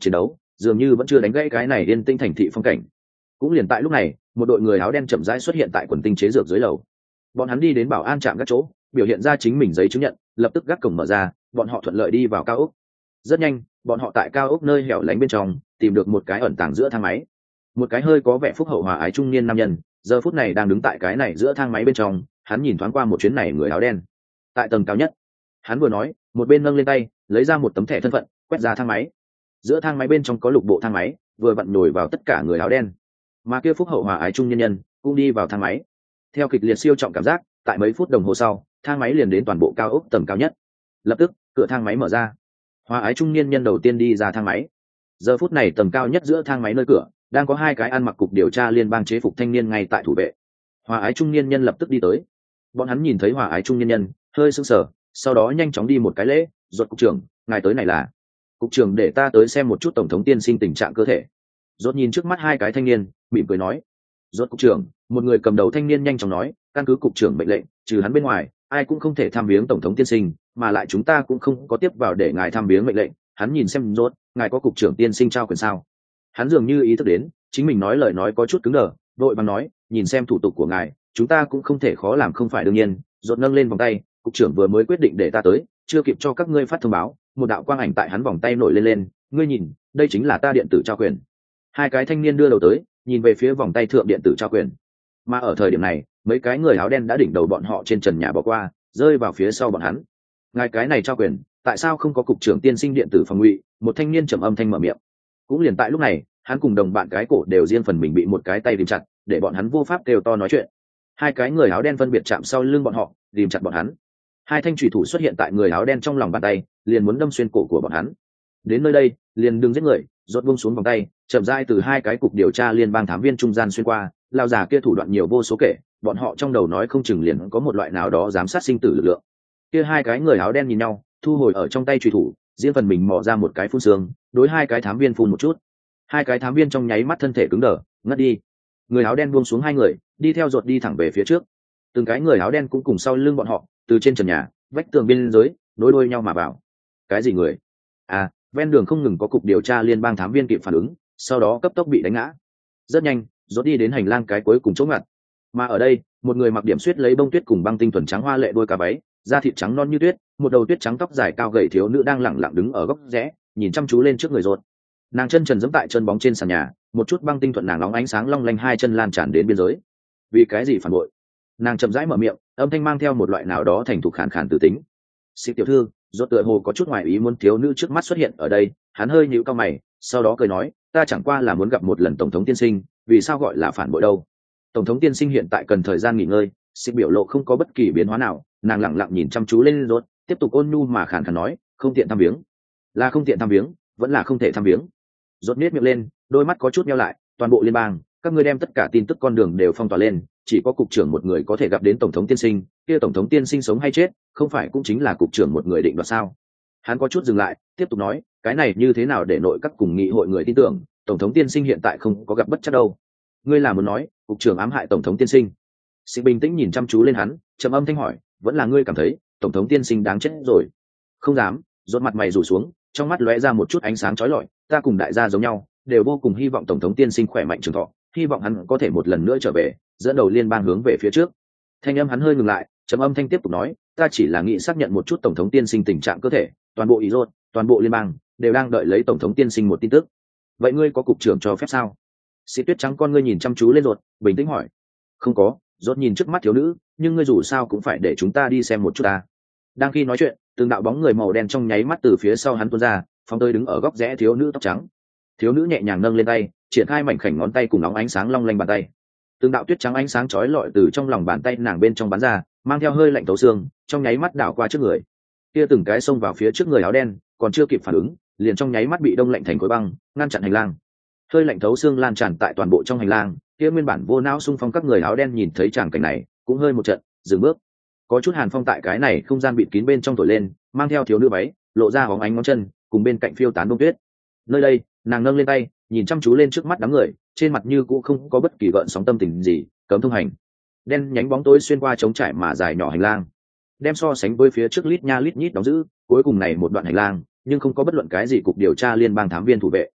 dường như vẫn chưa đánh gãy cái này yên tinh thành thị phong cảnh. Cũng liền tại lúc này, một đội người áo đen chậm rãi xuất hiện tại quần tinh chế dược dưới lầu. Bọn hắn đi đến bảo an trạm các chỗ, biểu hiện ra chính mình giấy chứng nhận, lập tức gác cổng mở ra, bọn họ thuận lợi đi vào cao ốc. Rất nhanh, bọn họ tại cao ốc nơi hẻo lánh bên trong tìm được một cái ẩn tàng giữa thang máy. Một cái hơi có vẻ phúc hậu hòa ái trung niên nam nhân, giờ phút này đang đứng tại cái này giữa thang máy bên trong, hắn nhìn thoáng qua một chuyến này người áo đen. Tại tầng cao nhất, hắn vừa nói, một bên nâng lên tay, lấy ra một tấm thẻ thân phận, quét ra thang máy. Giữa thang máy bên trong có lục bộ thang máy, vừa vặn nhồi vào tất cả người áo đen. Mà kia phúc hậu hòa ái trung niên nhân cũng đi vào thang máy. Theo kịch liệt siêu trọng cảm giác, tại mấy phút đồng hồ sau, thang máy liền đến toàn bộ cao ốc tầng cao nhất. Lập tức, cửa thang máy mở ra. Hòa ái trung niên nhân đầu tiên đi ra thang máy. Giờ phút này tầng cao nhất giữa thang máy nơi cửa, đang có hai cái ăn mặc cục điều tra liên bang chế phục thanh niên ngay tại thủ vệ. Hòa ái trung niên nhân lập tức đi tới. Bọn hắn nhìn thấy hòa ái trung niên nhân, hơi sững sờ, sau đó nhanh chóng đi một cái lễ, "Rốt cục trưởng, ngài tới này là?" "Cục trưởng để ta tới xem một chút tổng thống tiên sinh tình trạng cơ thể." Rốt nhìn trước mắt hai cái thanh niên, mỉm cười nói. "Rốt cục trưởng." Một người cầm đầu thanh niên nhanh chóng nói, "Căn cứ cục trưởng mệnh lệnh, trừ hắn bên ngoài, ai cũng không thể thăm viếng tổng thống tiên sinh, mà lại chúng ta cũng không có tiếp vào để ngài thăm viếng mệnh lệnh." Hắn nhìn xem Rốt, "Ngài có cục trưởng tiên sinh trao quyền sao?" Hắn dường như ý thức đến, chính mình nói lời nói có chút cứng đờ, đội bằng nói, "Nhìn xem thủ tục của ngài, chúng ta cũng không thể khó làm không phải đương nhiên." Rốt nâng lên vòng tay, "Cục trưởng vừa mới quyết định để ta tới, chưa kịp cho các ngươi phát thông báo." Một đạo quang ảnh tại hắn vòng tay nổi lên lên, "Ngươi nhìn, đây chính là ta điện tử trao quyền." Hai cái thanh niên đưa đầu tới, nhìn về phía vòng tay thượng điện tử trao quyền. Mà ở thời điểm này, mấy cái người áo đen đã đỉnh đầu bọn họ trên trần nhà bỏ qua, rơi vào phía sau bọn hắn. "Ngài cái này trao quyền, tại sao không có cục trưởng tiên sinh điện tử phòng ngụy?" Một thanh niên trầm âm thanh mở miệng. Cũng liền tại lúc này, hắn cùng đồng bạn cái cổ đều riêng phần mình bị một cái tay ghim chặt, để bọn hắn vô pháp kêu to nói chuyện. Hai cái người áo đen phân biệt chạm sau lưng bọn họ, ghim chặt bọn hắn. Hai thanh chủy thủ xuất hiện tại người áo đen trong lòng bàn tay, liền muốn đâm xuyên cổ của bọn hắn. Đến nơi đây, liền đừng giết người, Rốt buông xuống vòng tay, chậm rãi từ hai cái cục điều tra liên bang thám viên trung gian xuyên qua, lao già kia thủ đoạn nhiều vô số kể, bọn họ trong đầu nói không chừng liền có một loại nào đó giám sát sinh tử lực lượng. Kia hai cái người áo đen nhìn nhau, thu hồi ở trong tay chủy thủ, riêng phần mình mò ra một cái phun xương, đối hai cái thám viên phun một chút. Hai cái thám viên trong nháy mắt thân thể cứng đờ, ngất đi. Người áo đen buông xuống hai người, đi theo Rốt đi thẳng về phía trước. Từng cái người áo đen cũng cùng sau lưng bọn họ, từ trên trần nhà, vách tường biên giới, nối đuôi nhau mà vào. Cái gì người? À, ven đường không ngừng có cục điều tra liên bang thám viên kịp phản ứng, sau đó cấp tốc bị đánh ngã. Rất nhanh, Rốt đi đến hành lang cái cuối cùng chỗ ngặt. Mà ở đây, một người mặc điểm xuyết lấy bông tuyết cùng băng tinh thuần trắng hoa lệ đôi cà váy, da thịt trắng non như tuyết, một đầu tuyết trắng tóc dài cao gầy thiếu nữ đang lẳng lặng đứng ở góc rẽ, nhìn chăm chú lên trước người Rốt. Nàng chân trần giẫm tại chân bóng trên sàn nhà, một chút băng tinh thuần nàng nóng ánh sáng long lanh hai chân lan tràn đến biên giới. Vì cái gì phản bội? Nàng chậm rãi mở miệng, âm thanh mang theo một loại nào đó thành thục khàn khàn tử tính. "Sĩ tiểu thư." Rốt tựa hồ có chút ngoài ý muốn thiếu nữ trước mắt xuất hiện ở đây, hắn hơi nhíu cau mày, sau đó cười nói, "Ta chẳng qua là muốn gặp một lần tổng thống tiên sinh, vì sao gọi là phản bội đâu?" "Tổng thống tiên sinh hiện tại cần thời gian nghỉ ngơi." Sĩ biểu lộ không có bất kỳ biến hóa nào, nàng lặng lặng nhìn chăm chú lên Rốt, tiếp tục ôn nhu mà khàn khàn nói, "Không tiện thăm viếng." "Là không tiện thăm viếng, vẫn là không thể thăm viếng." Rốt nhếch miệng lên, đôi mắt có chút nheo lại, "Toàn bộ liên bang, các ngươi đem tất cả tin tức con đường đều phong tỏa lên, chỉ có cục trưởng một người có thể gặp đến tổng thống tiên sinh, kia tổng thống tiên sinh sống hay chết, không phải cũng chính là cục trưởng một người định đoạt sao?" Hắn có chút dừng lại, tiếp tục nói, "Cái này như thế nào để nội các cùng nghị hội người tin tưởng, tổng thống tiên sinh hiện tại không có gặp bất chắc đâu." "Ngươi là muốn nói, cục trưởng ám hại tổng thống tiên sinh?" Sĩ bình tĩnh nhìn chăm chú lên hắn, trầm âm thanh hỏi, "Vẫn là ngươi cảm thấy, tổng thống tiên sinh đáng chết rồi?" "Không dám." Rốt mặt mày rủ xuống, trong mắt lóe ra một chút ánh sáng chói lọi, "Ta cùng đại gia giống nhau, đều vô cùng hy vọng tổng thống tiên sinh khỏe mạnh trường thọ, hy vọng hắn có thể một lần nữa trở về, dẫn đầu liên bang hướng về phía trước." Thanh âm hắn hơi ngừng lại, trầm âm thanh tiếp tục nói, "Ta chỉ là nghĩ xác nhận một chút tổng thống tiên sinh tình trạng cơ thể, toàn bộ ý rốt, toàn bộ liên bang đều đang đợi lấy tổng thống tiên sinh một tin tức. Vậy ngươi có cục trưởng cho phép sao?" Sĩ tuyết trắng con ngươi nhìn chăm chú lên Rốt, bình tĩnh hỏi. "Không có." Rốt nhìn trước mắt thiếu nữ, "Nhưng ngươi dù sao cũng phải để chúng ta đi xem một chút ta." Đang khi nói chuyện, từng đạo bóng người màu đen trong nháy mắt từ phía sau hắn tuôn ra, phóng tới đứng ở góc rẽ thiếu nữ tóc trắng. Thiếu nữ nhẹ nhàng nâng lên tay, triển khai mảnh khảnh ngón tay cùng óng ánh sáng long lanh bàn tay. Từng đạo tuyết trắng ánh sáng chói lọi từ trong lòng bàn tay nàng bên trong bắn ra, mang theo hơi lạnh thấu xương, trong nháy mắt đảo qua trước người. Kia từng cái xông vào phía trước người áo đen, còn chưa kịp phản ứng, liền trong nháy mắt bị đông lạnh thành khối băng, ngăn chặn hành lang. Hơi lạnh thấu xương lan tràn tại toàn bộ trong hành lang, kia nguyên bản vô não xung phong các người áo đen nhìn thấy tràng cảnh này, cũng hơi một trận, dừng bước. Có chút hàn phong tại cái này không gian bịt kín bên trong thổi lên, mang theo thiếu nữ váy, lộ ra bóng ánh ngón chân, cùng bên cạnh phiêu tán bông tuyết. Nơi đây, nàng nâng lên tay, nhìn chăm chú lên trước mắt đám người, trên mặt như cũ không có bất kỳ gợn sóng tâm tình gì, cấm thông hành. Đen nhánh bóng tối xuyên qua trống trải mà dài nhỏ hành lang, đem so sánh với phía trước lít nha lít nhít đóng giữ, cuối cùng này một đoạn hành lang, nhưng không có bất luận cái gì cục điều tra liên bang thám viên thủ vệ.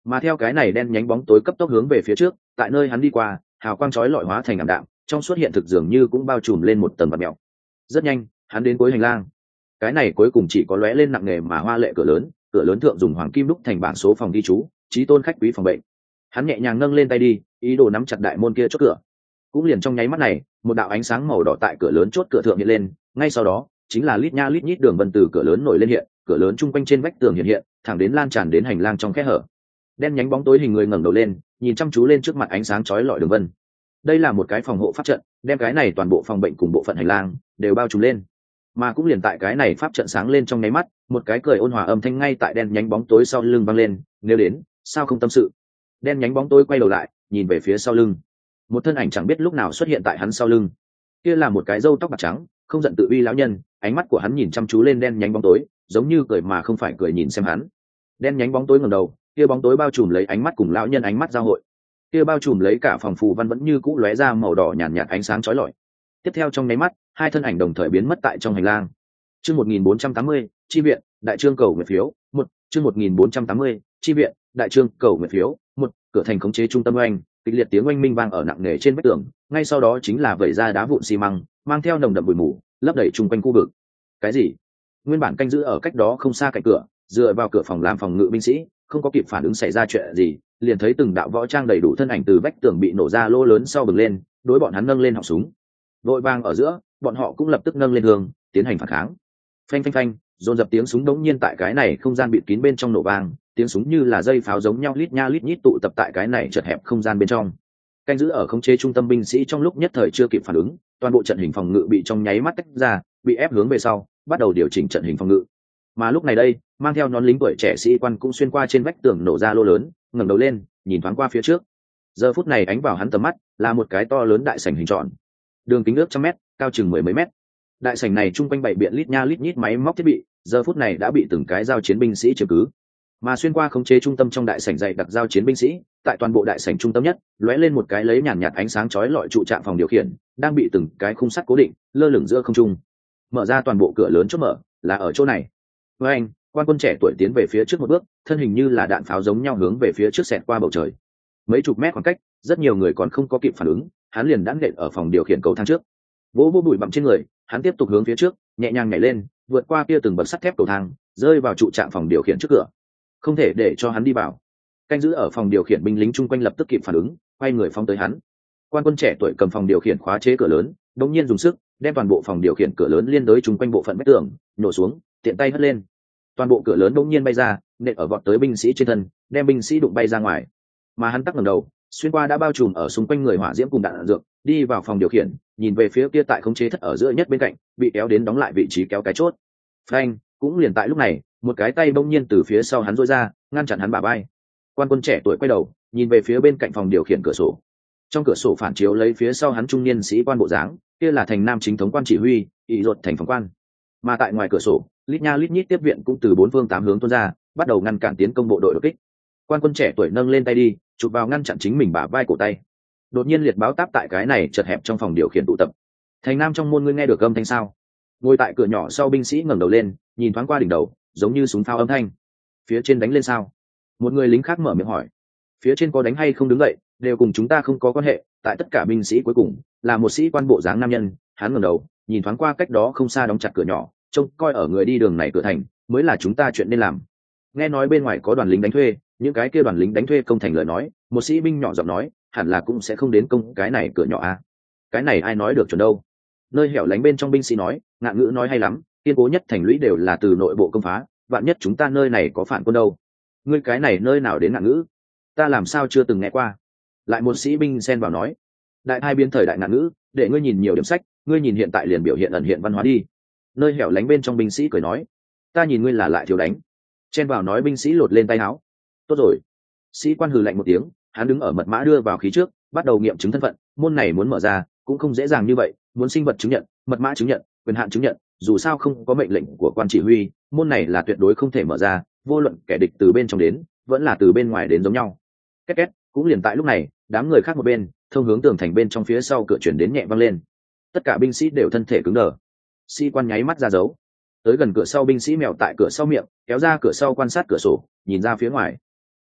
Mà theo cái này đen nhánh bóng tối cấp tốc hướng về phía trước, tại nơi hắn đi qua, hào quang chói lọi hóa thành ảm đạm, trong suốt hiện thực dường như cũng bao trùm lên một tầng bạt mèo. Rất nhanh, hắn đến cuối hành lang. Cái này cuối cùng chỉ có lóe lên nặng nề mà hoa lệ cửa lớn, cửa lớn thượng dùng hoàng kim đúc thành bảng số phòng ghi chú, chí tôn khách quý phòng bệnh. Hắn nhẹ nhàng nâng lên tay đi, ý đồ nắm chặt đại môn kia chốt cửa. Cũng liền trong nháy mắt này, một đạo ánh sáng màu đỏ tại cửa lớn chốt cửa thượng hiện lên, ngay sau đó, chính là lít nha lít nhít đường vân từ cửa lớn nổi lên hiện, cửa lớn chung quanh trên vách tường hiện hiện, thẳng đến lan tràn đến hành lang trong kẽ hở. Đen nhánh bóng tối hình người ngẩng đầu lên, nhìn chăm chú lên trước mặt ánh sáng chói lọi đường vân. Đây là một cái phòng hộ pháp trận, đem cái này toàn bộ phòng bệnh cùng bộ phận hành lang đều bao trùm lên. Mà cũng liền tại cái này pháp trận sáng lên trong nháy mắt, một cái cười ôn hòa âm thanh ngay tại đen nhánh bóng tối sau lưng vang lên, nếu đến, sao không tâm sự. Đen nhánh bóng tối quay đầu lại, nhìn về phía sau lưng. Một thân ảnh chẳng biết lúc nào xuất hiện tại hắn sau lưng. Kia là một cái râu tóc bạc trắng, không giận tự uy lão nhân, ánh mắt của hắn nhìn chăm chú lên đen nhánh bóng tối, giống như cười mà không phải cười nhìn xem hắn. Đen nhánh bóng tối ngẩng đầu, kia bóng tối bao trùm lấy ánh mắt cùng lão nhân ánh mắt giao hội. Kia bao trùm lấy cả phòng phù văn vẫn như cũ lóe ra màu đỏ nhàn nhạt, nhạt ánh sáng chói lọi. Tiếp theo trong nháy mắt, hai thân ảnh đồng thời biến mất tại trong hành lang. Chương một nghìn bốn trăm tám mươi, chi viện, đại trương cầu nguyện phiếu, một, chương một nghìn bốn trăm tám mươi, chi viện, đại trương cầu nguyện phiếu, một, cửa thành khống chế trung tâm oanh, kịch liệt tiếng oanh minh vang ở nặng nề trên vách tường, ngay sau đó chính là vẩy ra đá vụn xi măng, mang theo nồng đậm bụi mù, lấp đầy chung quanh khu vực. Cái gì? Nguyên bản canh giữ ở cách đó không xa cạnh cửa, dựa vào cửa phòng làm phòng ngự binh sĩ, không có kịp phản ứng xảy ra chuyện gì, liền thấy từng đạo võ trang đầy đủ thân ảnh từ vách tường bị nổ ra lỗ lớn sau bừng lên, đối bọn hắn nâng lên họng súng. Vội vàng ở giữa, bọn họ cũng lập tức nâng lên hương, tiến hành phản kháng. Phanh phanh phanh, dồn dập tiếng súng đống nhiên tại cái này không gian bịt kín bên trong nổ vang, tiếng súng như là dây pháo giống nhau lít nha lít nhít tụ tập tại cái này chật hẹp không gian bên trong. Canh giữ ở khống chế trung tâm binh sĩ trong lúc nhất thời chưa kịp phản ứng, toàn bộ trận hình phòng ngự bị trong nháy mắt tách ra, bị ép hướng về sau, bắt đầu điều chỉnh trận hình phòng ngự. Mà lúc này đây, mang theo nón lính tuổi trẻ sĩ quan cũng xuyên qua trên vách tường nổ ra lô lớn, ngẩng đầu lên, nhìn thoáng qua phía trước. Giờ phút này ánh vào hắn tầm mắt, là một cái to lớn đại sảnh hình tròn, đường kính ước trăm mét, cao chừng mười mấy mét. Đại sảnh này trung quanh bảy biện lít nha lít nhít máy móc thiết bị, giờ phút này đã bị từng cái giao chiến binh sĩ chiếm cứ. Mà xuyên qua khống chế trung tâm trong đại sảnh dày đặc giao chiến binh sĩ, tại toàn bộ đại sảnh trung tâm nhất, lóe lên một cái lấy nhàn nhạt ánh sáng chói lọi trụ trạm phòng điều khiển, đang bị từng cái khung sắt cố định, lơ lửng giữa không trung. Mở ra toàn bộ cửa lớn chốt mở, là ở chỗ này. Với anh, quan quân trẻ tuổi tiến về phía trước một bước, thân hình như là đạn pháo giống nhau hướng về phía trước xẹt qua bầu trời. Mấy chục mét khoảng cách, rất nhiều người còn không có kịp phản ứng, hắn liền đã nện ở phòng điều khiển cầu thang trước. Vỗ vỗ bụi bặm trên người, hắn tiếp tục hướng phía trước, nhẹ nhàng nhảy lên, vượt qua kia từng bậc sắt thép cầu thang, rơi vào trụ trạm phòng điều khiển trước cửa. Không thể để cho hắn đi vào. Canh giữ ở phòng điều khiển binh lính chung quanh lập tức kịp phản ứng, quay người phóng tới hắn. Quan quân trẻ tuổi cầm phòng điều khiển khóa chế cửa lớn, đột nhiên dùng sức, đem toàn bộ phòng điều khiển cửa lớn liên đối chung quanh bộ phận vách tường, nổ xuống, tiện tay hất lên. Toàn bộ cửa lớn đột nhiên bay ra, nện ở vọt tới binh sĩ trên thân, đem binh sĩ đụng bay ra ngoài. Mà hắn tắc ngẩng đầu, xuyên qua đã bao trùm ở xung quanh người hỏa diễm cùng đạn dược, đi vào phòng điều khiển, nhìn về phía kia tại khống chế thất ở giữa nhất bên cạnh, bị kéo đến đóng lại vị trí kéo cái chốt. Phanh, cũng liền tại lúc này, một cái tay bỗng nhiên từ phía sau hắn duỗi ra, ngăn chặn hắn bả vai. Quan quân trẻ tuổi quay đầu, nhìn về phía bên cạnh phòng điều khiển cửa sổ. Trong cửa sổ phản chiếu lấy phía sau hắn trung niên sĩ quan bộ dáng, kia là thành nam chính thống quan chỉ huy, ỷ ruột thành phòng quan. Mà tại ngoài cửa sổ, lít nha lít nhít tiếp viện cũng từ bốn phương tám hướng tuôn ra, bắt đầu ngăn cản tiến công bộ đội đột kích. Quan quân trẻ tuổi nâng lên tay đi, chụp vào ngăn chặn chính mình bả vai cổ tay. Đột nhiên liệt báo táp tại cái này chật hẹp trong phòng điều khiển tụ tập. Thành nam trong môn ngươi nghe được âm thanh sao? Ngồi tại cửa nhỏ sau binh sĩ ngẩng đầu lên, nhìn thoáng qua đỉnh đầu, giống như súng pháo âm thanh. Phía trên đánh lên sao? Một người lính khác mở miệng hỏi. Phía trên có đánh hay không đứng dậy, đều cùng chúng ta không có quan hệ. Tại tất cả binh sĩ cuối cùng là một sĩ quan bộ dáng nam nhân, hắn ngẩng đầu, nhìn thoáng qua cách đó không xa đóng chặt cửa nhỏ, trông coi ở người đi đường này cửa thành, mới là chúng ta chuyện nên làm. Nghe nói bên ngoài có đoàn lính đánh thuê, những cái kia đoàn lính đánh thuê công thành lời nói, một sĩ binh nhỏ giọng nói, hẳn là cũng sẽ không đến công cái này cửa nhỏ à? Cái này ai nói được chuẩn đâu? Nơi hẻo lánh bên trong binh sĩ nói, ngạn ngữ nói hay lắm, kiên cố nhất thành lũy đều là từ nội bộ công phá, vạn nhất chúng ta nơi này có phản quân đâu? Ngươi cái này nơi nào đến ngạn ngữ? Ta làm sao chưa từng nghe qua? Lại một sĩ binh xen vào nói, đại hai biến thời đại ngạn ngữ, để ngươi nhìn nhiều điểm sách, ngươi nhìn hiện tại liền biểu hiện ẩn hiện văn hóa đi. Nơi hẻo lánh bên trong binh sĩ cười nói, ta nhìn ngươi là lại thiếu đánh. Chen vào nói binh sĩ lột lên tay áo. Tốt rồi. Sĩ quan hừ lạnh một tiếng, hắn đứng ở mật mã đưa vào khí trước, bắt đầu nghiệm chứng thân phận. Môn này muốn mở ra cũng không dễ dàng như vậy, muốn sinh vật chứng nhận, mật mã chứng nhận, quyền hạn chứng nhận, dù sao không có mệnh lệnh của quan chỉ huy, môn này là tuyệt đối không thể mở ra, vô luận kẻ địch từ bên trong đến vẫn là từ bên ngoài đến giống nhau. Két két, cũng liền tại lúc này, đám người khác một bên, thông hướng tường thành bên trong phía sau cửa chuyển đến nhẹ vang lên. Tất cả binh sĩ đều thân thể cứng đờ. Sĩ quan nháy mắt ra dấu. Tới gần cửa sau binh sĩ mèo tại cửa sau miệng, kéo ra cửa sau quan sát cửa sổ, nhìn ra phía ngoài.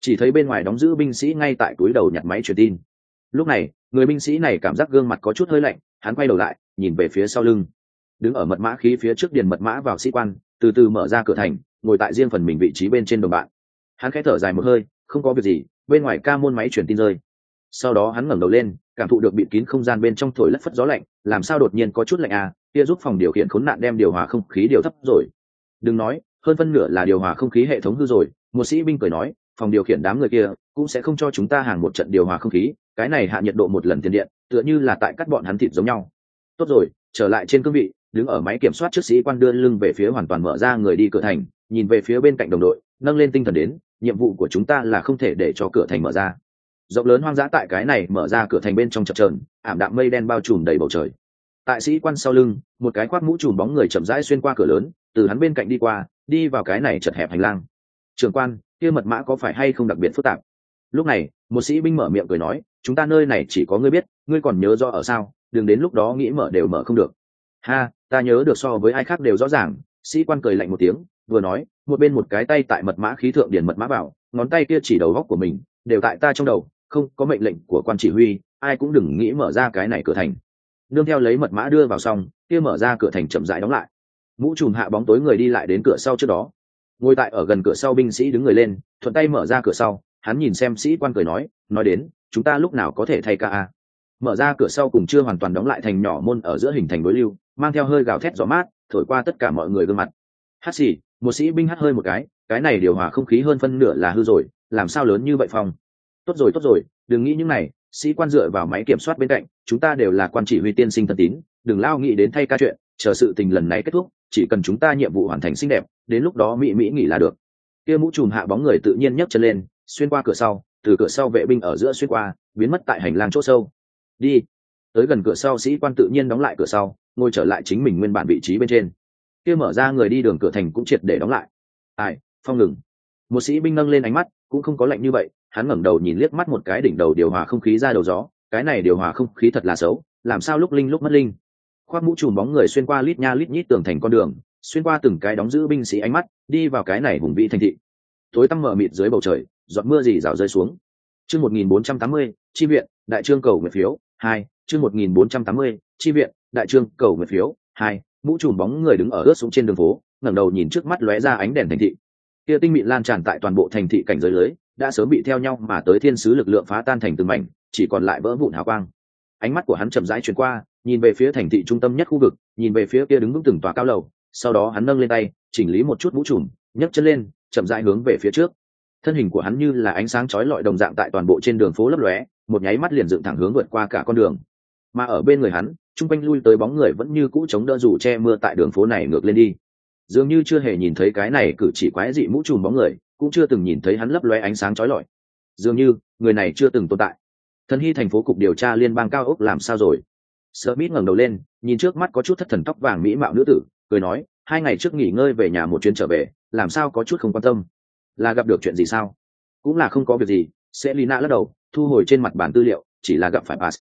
chỉ thấy bên ngoài đóng giữ binh sĩ ngay tại túi đầu nhặt máy truyền tin. Lúc này người binh sĩ này cảm giác gương mặt có chút hơi lạnh, hắn quay đầu lại nhìn về phía sau lưng, đứng ở mật mã khí phía trước điền mật mã vào sĩ quan từ từ mở ra cửa thành, ngồi tại riêng phần mình vị trí bên trên đồng bạn. Hắn khẽ thở dài một hơi, không có việc gì. Bên ngoài ca môn máy truyền tin rơi, sau đó hắn ngẩng đầu lên, cảm thụ được bịt kín không gian bên trong thổi lất phất gió lạnh, làm sao đột nhiên có chút lạnh à, kia giúp phòng điều khiển khốn nạn đem điều hòa không khí điều thấp rồi. Đừng nói, hơn phân nửa là điều hòa không khí hệ thống hư rồi. Một sĩ binh cười nói, phòng điều khiển đám người kia cũng sẽ không cho chúng ta hàng một trận điều hòa không khí, cái này hạ nhiệt độ một lần tiền điện, tựa như là tại cắt bọn hắn thịt giống nhau. Tốt rồi, trở lại trên cương vị, đứng ở máy kiểm soát trước sĩ quan đưa lưng về phía hoàn toàn mở ra người đi cửa thành, nhìn về phía bên cạnh đồng đội, nâng lên tinh thần đến, nhiệm vụ của chúng ta là không thể để cho cửa thành mở ra. Rộng lớn hoang dã tại cái này mở ra cửa thành bên trong chập chờn, ảm đạm mây đen bao trùm đầy bầu trời. Tại sĩ quan sau lưng, một cái khoác mũ trùm bóng người chậm rãi xuyên qua cửa lớn, từ hắn bên cạnh đi qua, đi vào cái này chật hẹp hành lang. Trưởng quan, kia mật mã có phải hay không đặc biệt phức tạp? Lúc này, một sĩ binh mở miệng cười nói, chúng ta nơi này chỉ có ngươi biết, ngươi còn nhớ rõ ở sao? Đừng đến lúc đó nghĩ mở đều mở không được. Ha, ta nhớ được so với ai khác đều rõ ràng. Sĩ quan cười lạnh một tiếng, vừa nói, một bên một cái tay tại mật mã khí thượng điền mật mã vào, ngón tay kia chỉ đầu góc của mình, đều tại ta trong đầu, không có mệnh lệnh của quan chỉ huy, ai cũng đừng nghĩ mở ra cái này cửa thành. Nương theo lấy mật mã đưa vào xong, kia mở ra cửa thành chậm rãi đóng lại. Mũ trùm hạ bóng tối người đi lại đến cửa sau trước đó, ngồi tại ở gần cửa sau binh sĩ đứng người lên, thuận tay mở ra cửa sau, hắn nhìn xem sĩ quan cười nói, nói đến, chúng ta lúc nào có thể thay ca a? Mở ra cửa sau cùng chưa hoàn toàn đóng lại thành nhỏ môn ở giữa hình thành đối lưu, mang theo hơi gào thét gió mát, thổi qua tất cả mọi người gương mặt. Hát xì, một sĩ binh hắt hơi một cái, cái này điều hòa không khí hơn phân nửa là hư rồi, làm sao lớn như vậy phòng? Tốt rồi tốt rồi, đừng nghĩ những này. Sĩ quan dựa vào máy kiểm soát bên cạnh, chúng ta đều là quan chỉ huy tiên sinh thân tín, đừng lao nghĩ đến thay ca chuyện, chờ sự tình lần này kết thúc, chỉ cần chúng ta nhiệm vụ hoàn thành xinh đẹp, đến lúc đó mỹ mỹ nghỉ là được. Kia mũ trùm hạ bóng người tự nhiên nhấc chân lên, xuyên qua cửa sau, từ cửa sau vệ binh ở giữa xuyên qua, biến mất tại hành lang chỗ sâu. Đi. Tới gần cửa sau sĩ quan tự nhiên đóng lại cửa sau, ngồi trở lại chính mình nguyên bản vị trí bên trên. Kia mở ra người đi đường cửa thành cũng triệt để đóng lại. Ai, phong ngừng. Một sĩ binh nâng lên ánh mắt, cũng không có lạnh như vậy, hắn ngẩng đầu nhìn liếc mắt một cái đỉnh đầu điều hòa không khí ra đầu gió, cái này điều hòa không khí thật là xấu, làm sao lúc linh lúc mất linh. Khoác mũ trùm bóng người xuyên qua lít nha lít nhít tường thành con đường, xuyên qua từng cái đóng giữ binh sĩ ánh mắt, đi vào cái này hùng vĩ thành thị. Tối tăm mờ mịt dưới bầu trời, giọt mưa rỉ rào rơi xuống. Chương một nghìn bốn trăm tám mươi, chi viện, đại trương cầu nguyện phiếu, hai, chương một nghìn bốn trăm tám mươi, chi viện, đại trương cầu nguyện phiếu, hai, mũ trùm bóng người đứng ở ướt xuống trên đường phố, ngẩng đầu nhìn trước mắt lóe ra ánh đèn thành thị. Kia tinh mịn lan tràn tại toàn bộ thành thị cảnh giới lưới, đã sớm bị theo nhau mà tới thiên sứ lực lượng phá tan thành từng mảnh, chỉ còn lại vỡ vụn hào quang. Ánh mắt của hắn chậm rãi chuyển qua, nhìn về phía thành thị trung tâm nhất khu vực, nhìn về phía kia đứng vững từng tòa cao lầu, sau đó hắn nâng lên tay, chỉnh lý một chút mũ trùm, nhấc chân lên, chậm rãi hướng về phía trước. Thân hình của hắn như là ánh sáng chói lọi đồng dạng tại toàn bộ trên đường phố lấp lóe, một nháy mắt liền dựng thẳng hướng vượt qua cả con đường. Mà ở bên người hắn, trung quanh lui tới bóng người vẫn như cũ chống đỡ dù che mưa tại đường phố này ngược lên đi. Dường như chưa hề nhìn thấy cái này cử chỉ quái dị mũ trùm bóng người, cũng chưa từng nhìn thấy hắn lấp lóe ánh sáng chói lọi. Dường như người này chưa từng tồn tại. Thần Hy thành phố cục điều tra liên bang cao ốc làm sao rồi? Smith ngẩng đầu lên, nhìn trước mắt có chút thất thần tóc vàng mỹ mạo nữ tử, cười nói, hai ngày trước nghỉ ngơi về nhà một chuyến trở về, làm sao có chút không quan tâm? Là gặp được chuyện gì sao? Cũng là không có việc gì. Selina lắc đầu, thu hồi trên mặt bản tư liệu, chỉ là gặp phải Pass.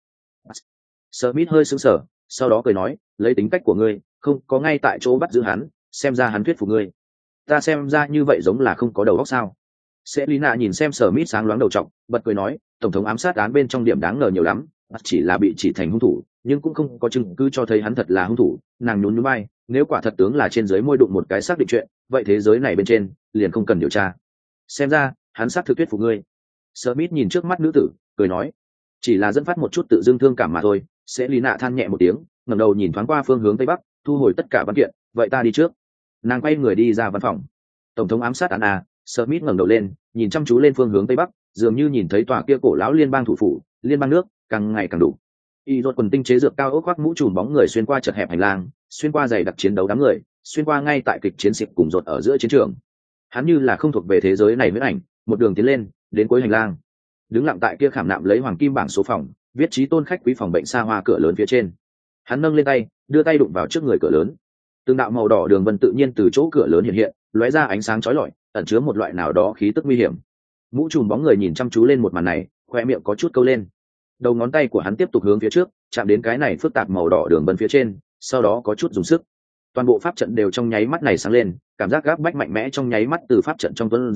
Smith hơi sững sờ, sau đó cười nói, lấy tính cách của ngươi, không có ngay tại chỗ bắt giữ hắn, xem ra hắn thuyết phục ngươi. Ta xem ra như vậy giống là không có đầu óc sao? Selina nhìn xem Smith sáng loáng đầu trọc, bật cười nói, tổng thống ám sát án bên trong điểm đáng ngờ nhiều lắm, chỉ là bị chỉ thành hung thủ, nhưng cũng không có chứng cứ cho thấy hắn thật là hung thủ. Nàng nhún nhún vai, nếu quả thật tướng là trên dưới môi đụng một cái xác định chuyện, vậy thế giới này bên trên liền không cần điều tra. Xem ra hắn xác thực thuyết phục ngươi. Smith nhìn trước mắt nữ tử, cười nói, chỉ là dẫn phát một chút tự dưng thương cảm mà thôi. Selina than nhẹ một tiếng, ngẩng đầu nhìn thoáng qua phương hướng tây bắc, thu hồi tất cả văn kiện, vậy ta đi trước. Nàng quay người đi ra văn phòng. Tổng thống ám sát án à? Smith ngẩng đầu lên, nhìn chăm chú lên phương hướng tây bắc, dường như nhìn thấy tòa kia cổ lão liên bang thủ phủ, liên bang nước càng ngày càng đủ. Y rốt quần tinh chế dược cao ốc khoác mũ trùm bóng người xuyên qua chật hẹp hành lang, xuyên qua dày đặc chiến đấu đám người, xuyên qua ngay tại kịch chiến xịp cùng rột ở giữa chiến trường. Hắn như là không thuộc về thế giới này với ảnh, một đường tiến lên, đến cuối hành lang. Đứng lặng tại kia khảm nạm lấy hoàng kim bảng số phòng, viết chí tôn khách quý phòng bệnh xa hoa cửa lớn phía trên. Hắn nâng lên tay, đưa tay đụng vào trước người cửa lớn. Từng đạo màu đỏ đường vân tự nhiên từ chỗ cửa lớn hiện hiện, lóe ra ánh sáng chói lọi, ẩn chứa một loại nào đó khí tức nguy hiểm. Mũ trùm bóng người nhìn chăm chú lên một màn này, khoe miệng có chút câu lên. Đầu ngón tay của hắn tiếp tục hướng phía trước, chạm đến cái này phức tạp màu đỏ đường vân phía trên, sau đó có chút dùng sức. Toàn bộ pháp trận đều trong nháy mắt này sáng lên, cảm giác gáp bách mạnh mẽ trong nháy mắt từ pháp trận trong tuấn ra,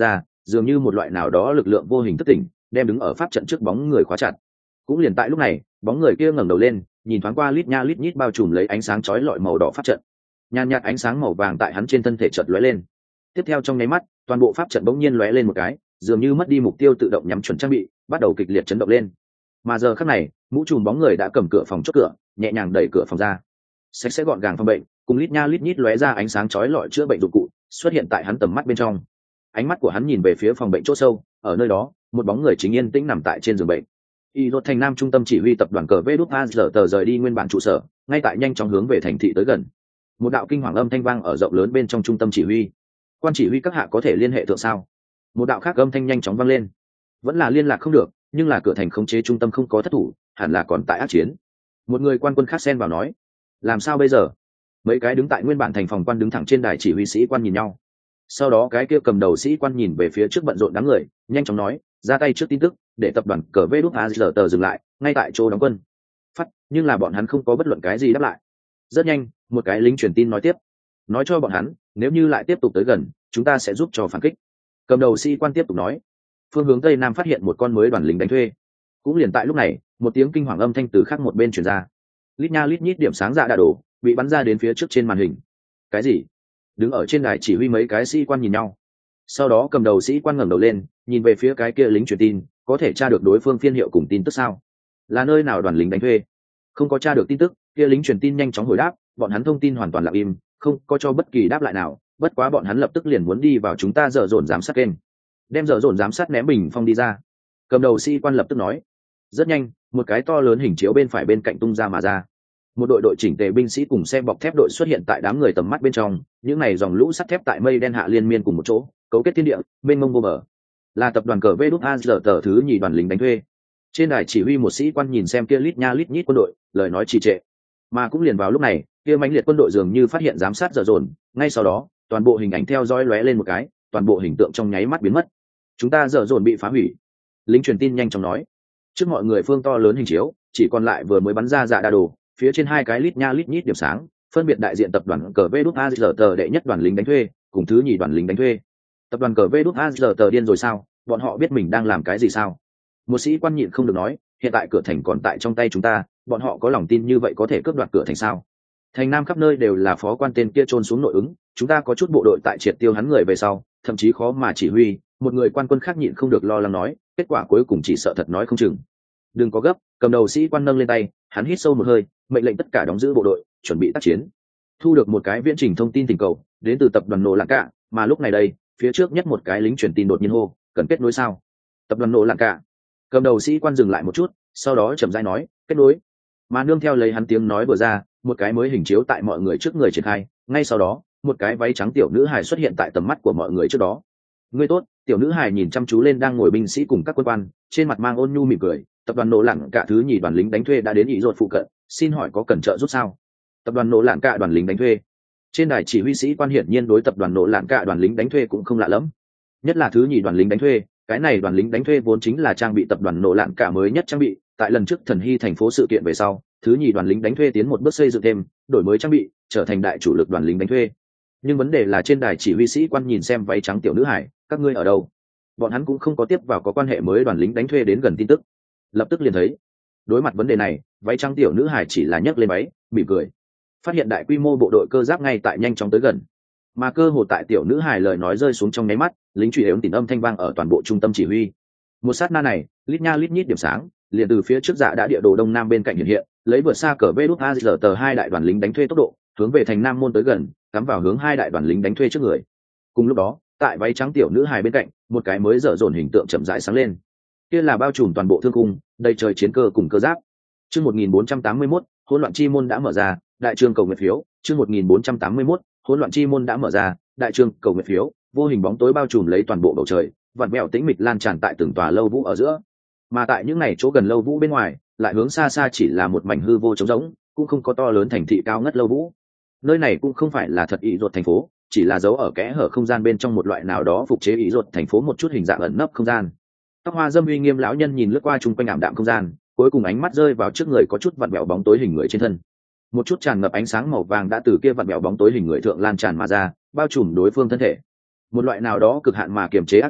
dường như một loại nào đó lực lượng vô hình thất tỉnh, đem đứng ở pháp trận trước bóng người khóa chặt. Cũng liền tại lúc này, bóng người kia ngẩng đầu lên, nhìn thoáng qua lít nha lít nhít bao trùm lấy ánh sáng chói lọi màu đỏ pháp trận. Nhàn nhạt ánh sáng màu vàng tại hắn trên thân thể chợt lóe lên. Tiếp theo trong nháy mắt, toàn bộ pháp trận bỗng nhiên lóe lên một cái, dường như mất đi mục tiêu tự động nhắm chuẩn trang bị, bắt đầu kịch liệt chấn động lên. Mà giờ khắc này, mũ trùm bóng người đã cầm cửa phòng chốt cửa, nhẹ nhàng đẩy cửa phòng ra. Sạch sẽ gọn gàng phòng bệnh, cùng lít nha lít nhít lóe ra ánh sáng chói lọi chữa bệnh dụng cụ xuất hiện tại hắn tầm mắt bên trong. Ánh mắt của hắn nhìn về phía phòng bệnh chỗ sâu, ở nơi đó, một bóng người chính yên tĩnh nằm tại trên giường bệnh. Y Rốt Thành Nam trung tâm chỉ huy tập đoàn cờ vê đút a giờ tờ rời đi nguyên bản trụ sở, ngay tại nhanh chóng hướng về thành thị tới gần. Một đạo kinh hoàng âm thanh vang ở rộng lớn bên trong trung tâm chỉ huy. Quan chỉ huy các hạ có thể liên hệ thượng sao? Một đạo khác âm thanh nhanh chóng vang lên. Vẫn là liên lạc không được, nhưng là cửa thành khống chế trung tâm không có thất thủ, hẳn là còn tại ác chiến. Một người quan quân khác xen vào nói, làm sao bây giờ? Mấy cái đứng tại nguyên bản thành phòng quan đứng thẳng trên đài chỉ huy sĩ quan nhìn nhau. Sau đó cái kia cầm đầu sĩ quan nhìn về phía trước bận rộn đám người, nhanh chóng nói, ra tay trước tin tức, để tập đoàn cờ vê đút a giờ tờ dừng lại, ngay tại chỗ đóng quân. Phát, nhưng là bọn hắn không có bất luận cái gì đáp lại. Rất nhanh, một cái lính truyền tin nói tiếp, nói cho bọn hắn, nếu như lại tiếp tục tới gần, chúng ta sẽ giúp cho phản kích. Cầm đầu sĩ quan tiếp tục nói, phương hướng tây nam phát hiện một con mới đoàn lính đánh thuê. Cũng liền tại lúc này, một tiếng kinh hoàng âm thanh từ khác một bên truyền ra. Lít nha lít nhít điểm sáng dạ đã đổ, bị bắn ra đến phía trước trên màn hình. Cái gì? Đứng ở trên đài chỉ huy mấy cái sĩ quan nhìn nhau. Sau đó cầm đầu sĩ quan ngẩng đầu lên, nhìn về phía cái kia lính truyền tin, có thể tra được đối phương phiên hiệu cùng tin tức sao? Là nơi nào đoàn lính đánh thuê? Không có tra được tin tức, kia lính truyền tin nhanh chóng hồi đáp, bọn hắn thông tin hoàn toàn lặng im, không có cho bất kỳ đáp lại nào, bất quá bọn hắn lập tức liền muốn đi vào chúng ta dở dồn giám sát kênh. Đem dở dồn giám sát ném bình phong đi ra. Cầm đầu sĩ quan lập tức nói. Rất nhanh, một cái to lớn hình chiếu bên phải bên cạnh tung ra mà ra. Một đội đội chỉnh tề binh sĩ cùng xe bọc thép đội xuất hiện tại đám người tầm mắt bên trong, những này dòng lũ sắt thép tại mây đen hạ liên miên cùng một chỗ, cấu kết thiên địa, mênh mông vô bờ. Là tập đoàn cờ vê đút a giờ tờ thứ nhì đoàn lính đánh thuê. Trên đài chỉ huy một sĩ quan nhìn xem kia lít nha lít nhít quân đội, lời nói trì trệ. Mà cũng liền vào lúc này, kia mãnh liệt quân đội dường như phát hiện giám sát dở dồn, ngay sau đó, toàn bộ hình ảnh theo dõi lóe lên một cái, toàn bộ hình tượng trong nháy mắt biến mất. Chúng ta dở dồn bị phá hủy. Lính truyền tin nhanh chóng nói. Trước mọi người phương to lớn hình chiếu, chỉ còn lại vừa mới bắn ra dạ đa đồ, phía trên hai cái lít nha lít nhít điểm sáng, phân biệt đại diện tập đoàn cờ vê đút a giờ tờ đệ nhất đoàn lính đánh thuê, cùng thứ nhì đoàn lính đánh thuê. Tập đoàn cờ vê đút a giờ tờ điên rồi sao? Bọn họ biết mình đang làm cái gì sao? Một sĩ quan nhịn không được nói, hiện tại cửa thành còn tại trong tay chúng ta, bọn họ có lòng tin như vậy có thể cướp đoạt cửa thành sao? Thành Nam khắp nơi đều là phó quan tên kia trôn xuống nội ứng, chúng ta có chút bộ đội tại triệt tiêu hắn người về sau, thậm chí khó mà chỉ huy. Một người quan quân khác nhịn không được lo lắng nói, kết quả cuối cùng chỉ sợ thật nói không chừng. Đừng có gấp, cầm đầu sĩ quan nâng lên tay, hắn hít sâu một hơi, mệnh lệnh tất cả đóng giữ bộ đội, chuẩn bị tác chiến. Thu được một cái viễn trình thông tin tình cầu, đến từ tập đoàn nổ lạng cả, mà lúc này đây, phía trước nhất một cái lính truyền tin đột nhiên hô, cần kết nối sao? Tập đoàn nổ lạng cả. Cầm đầu sĩ quan dừng lại một chút, sau đó chậm rãi nói, kết nối. Mà nương theo lấy hắn tiếng nói vừa ra, một cái mới hình chiếu tại mọi người trước người triển khai, ngay sau đó, một cái váy trắng tiểu nữ hài xuất hiện tại tầm mắt của mọi người trước đó. Ngươi tốt, tiểu nữ hài nhìn chăm chú lên đang ngồi binh sĩ cùng các quân quan, trên mặt mang ôn nhu mỉm cười. Tập đoàn nổ lạng cả thứ nhì đoàn lính đánh thuê đã đến ý ruột phụ cận, xin hỏi có cần trợ giúp sao? Tập đoàn nổ lạng cả đoàn lính đánh thuê. Trên đài chỉ huy sĩ quan hiển nhiên đối tập đoàn nổ lạng cả đoàn lính đánh thuê cũng không lạ lắm, nhất là thứ nhì đoàn lính đánh thuê. Cái này đoàn lính đánh thuê vốn chính là trang bị tập đoàn nổ lạng cả mới nhất trang bị, tại lần trước thần hy thành phố sự kiện về sau, thứ nhì đoàn lính đánh thuê tiến một bước xây dựng thêm, đổi mới trang bị, trở thành đại chủ lực đoàn lính đánh thuê. Nhưng vấn đề là trên đài chỉ huy sĩ quan nhìn xem váy trắng tiểu nữ hải, các ngươi ở đâu? Bọn hắn cũng không có tiếp vào có quan hệ mới đoàn lính đánh thuê đến gần tin tức. Lập tức liền thấy, đối mặt vấn đề này, váy trắng tiểu nữ hải chỉ là nhấc lên váy, mỉm cười. Phát hiện đại quy mô bộ đội cơ giáp ngay tại nhanh chóng tới gần. Mà cơ hồ tại tiểu nữ hải lời nói rơi xuống trong nháy mắt, lính truy ếm tỉn âm thanh vang ở toàn bộ trung tâm chỉ huy. Một sát na này, lít nha lít nhít điểm sáng, liền từ phía trước dạ đã địa đồ đông nam bên cạnh hiện hiện, lấy vượt xa cờ vê đút a giờ tờ hai đại đoàn lính đánh thuê tốc độ, hướng về thành Nam môn tới gần, cắm vào hướng hai đại đoàn lính đánh thuê trước người. Cùng lúc đó, tại váy trắng tiểu nữ hài bên cạnh, một cái mới dở dồn hình tượng chậm rãi sáng lên. Kia là bao trùm toàn bộ thương cung, đầy trời chiến cơ cùng cơ giáp. Chương một nghìn bốn trăm tám mươi mốt, hỗn loạn chi môn đã mở ra, đại trường cầu nguyện phiếu. Chương một nghìn bốn trăm tám mươi mốt, hỗn loạn chi môn đã mở ra, đại trường cầu nguyện phiếu. Vô hình bóng tối bao trùm lấy toàn bộ bầu trời, vặn vẹo tĩnh mịch lan tràn tại từng tòa lâu vũ ở giữa. Mà tại những này chỗ gần lâu vũ bên ngoài, lại hướng xa xa chỉ là một mảnh hư vô trống rỗng, cũng không có to lớn thành thị cao ngất lâu vũ. Nơi này cũng không phải là thật ý ruột thành phố, chỉ là dấu ở kẽ hở không gian bên trong một loại nào đó phục chế ý ruột thành phố một chút hình dạng ẩn nấp không gian. Tóc hoa dâm uy nghiêm lão nhân nhìn lướt qua chung quanh ảm đạm không gian, cuối cùng ánh mắt rơi vào trước người có chút vặn vẹo bóng tối hình người trên thân. Một chút tràn ngập ánh sáng màu vàng đã từ kia vặn vẹo bóng tối hình người thượng lan tràn mà ra, bao trùm đối phương thân thể. Một loại nào đó cực hạn mà kiềm chế ác ý,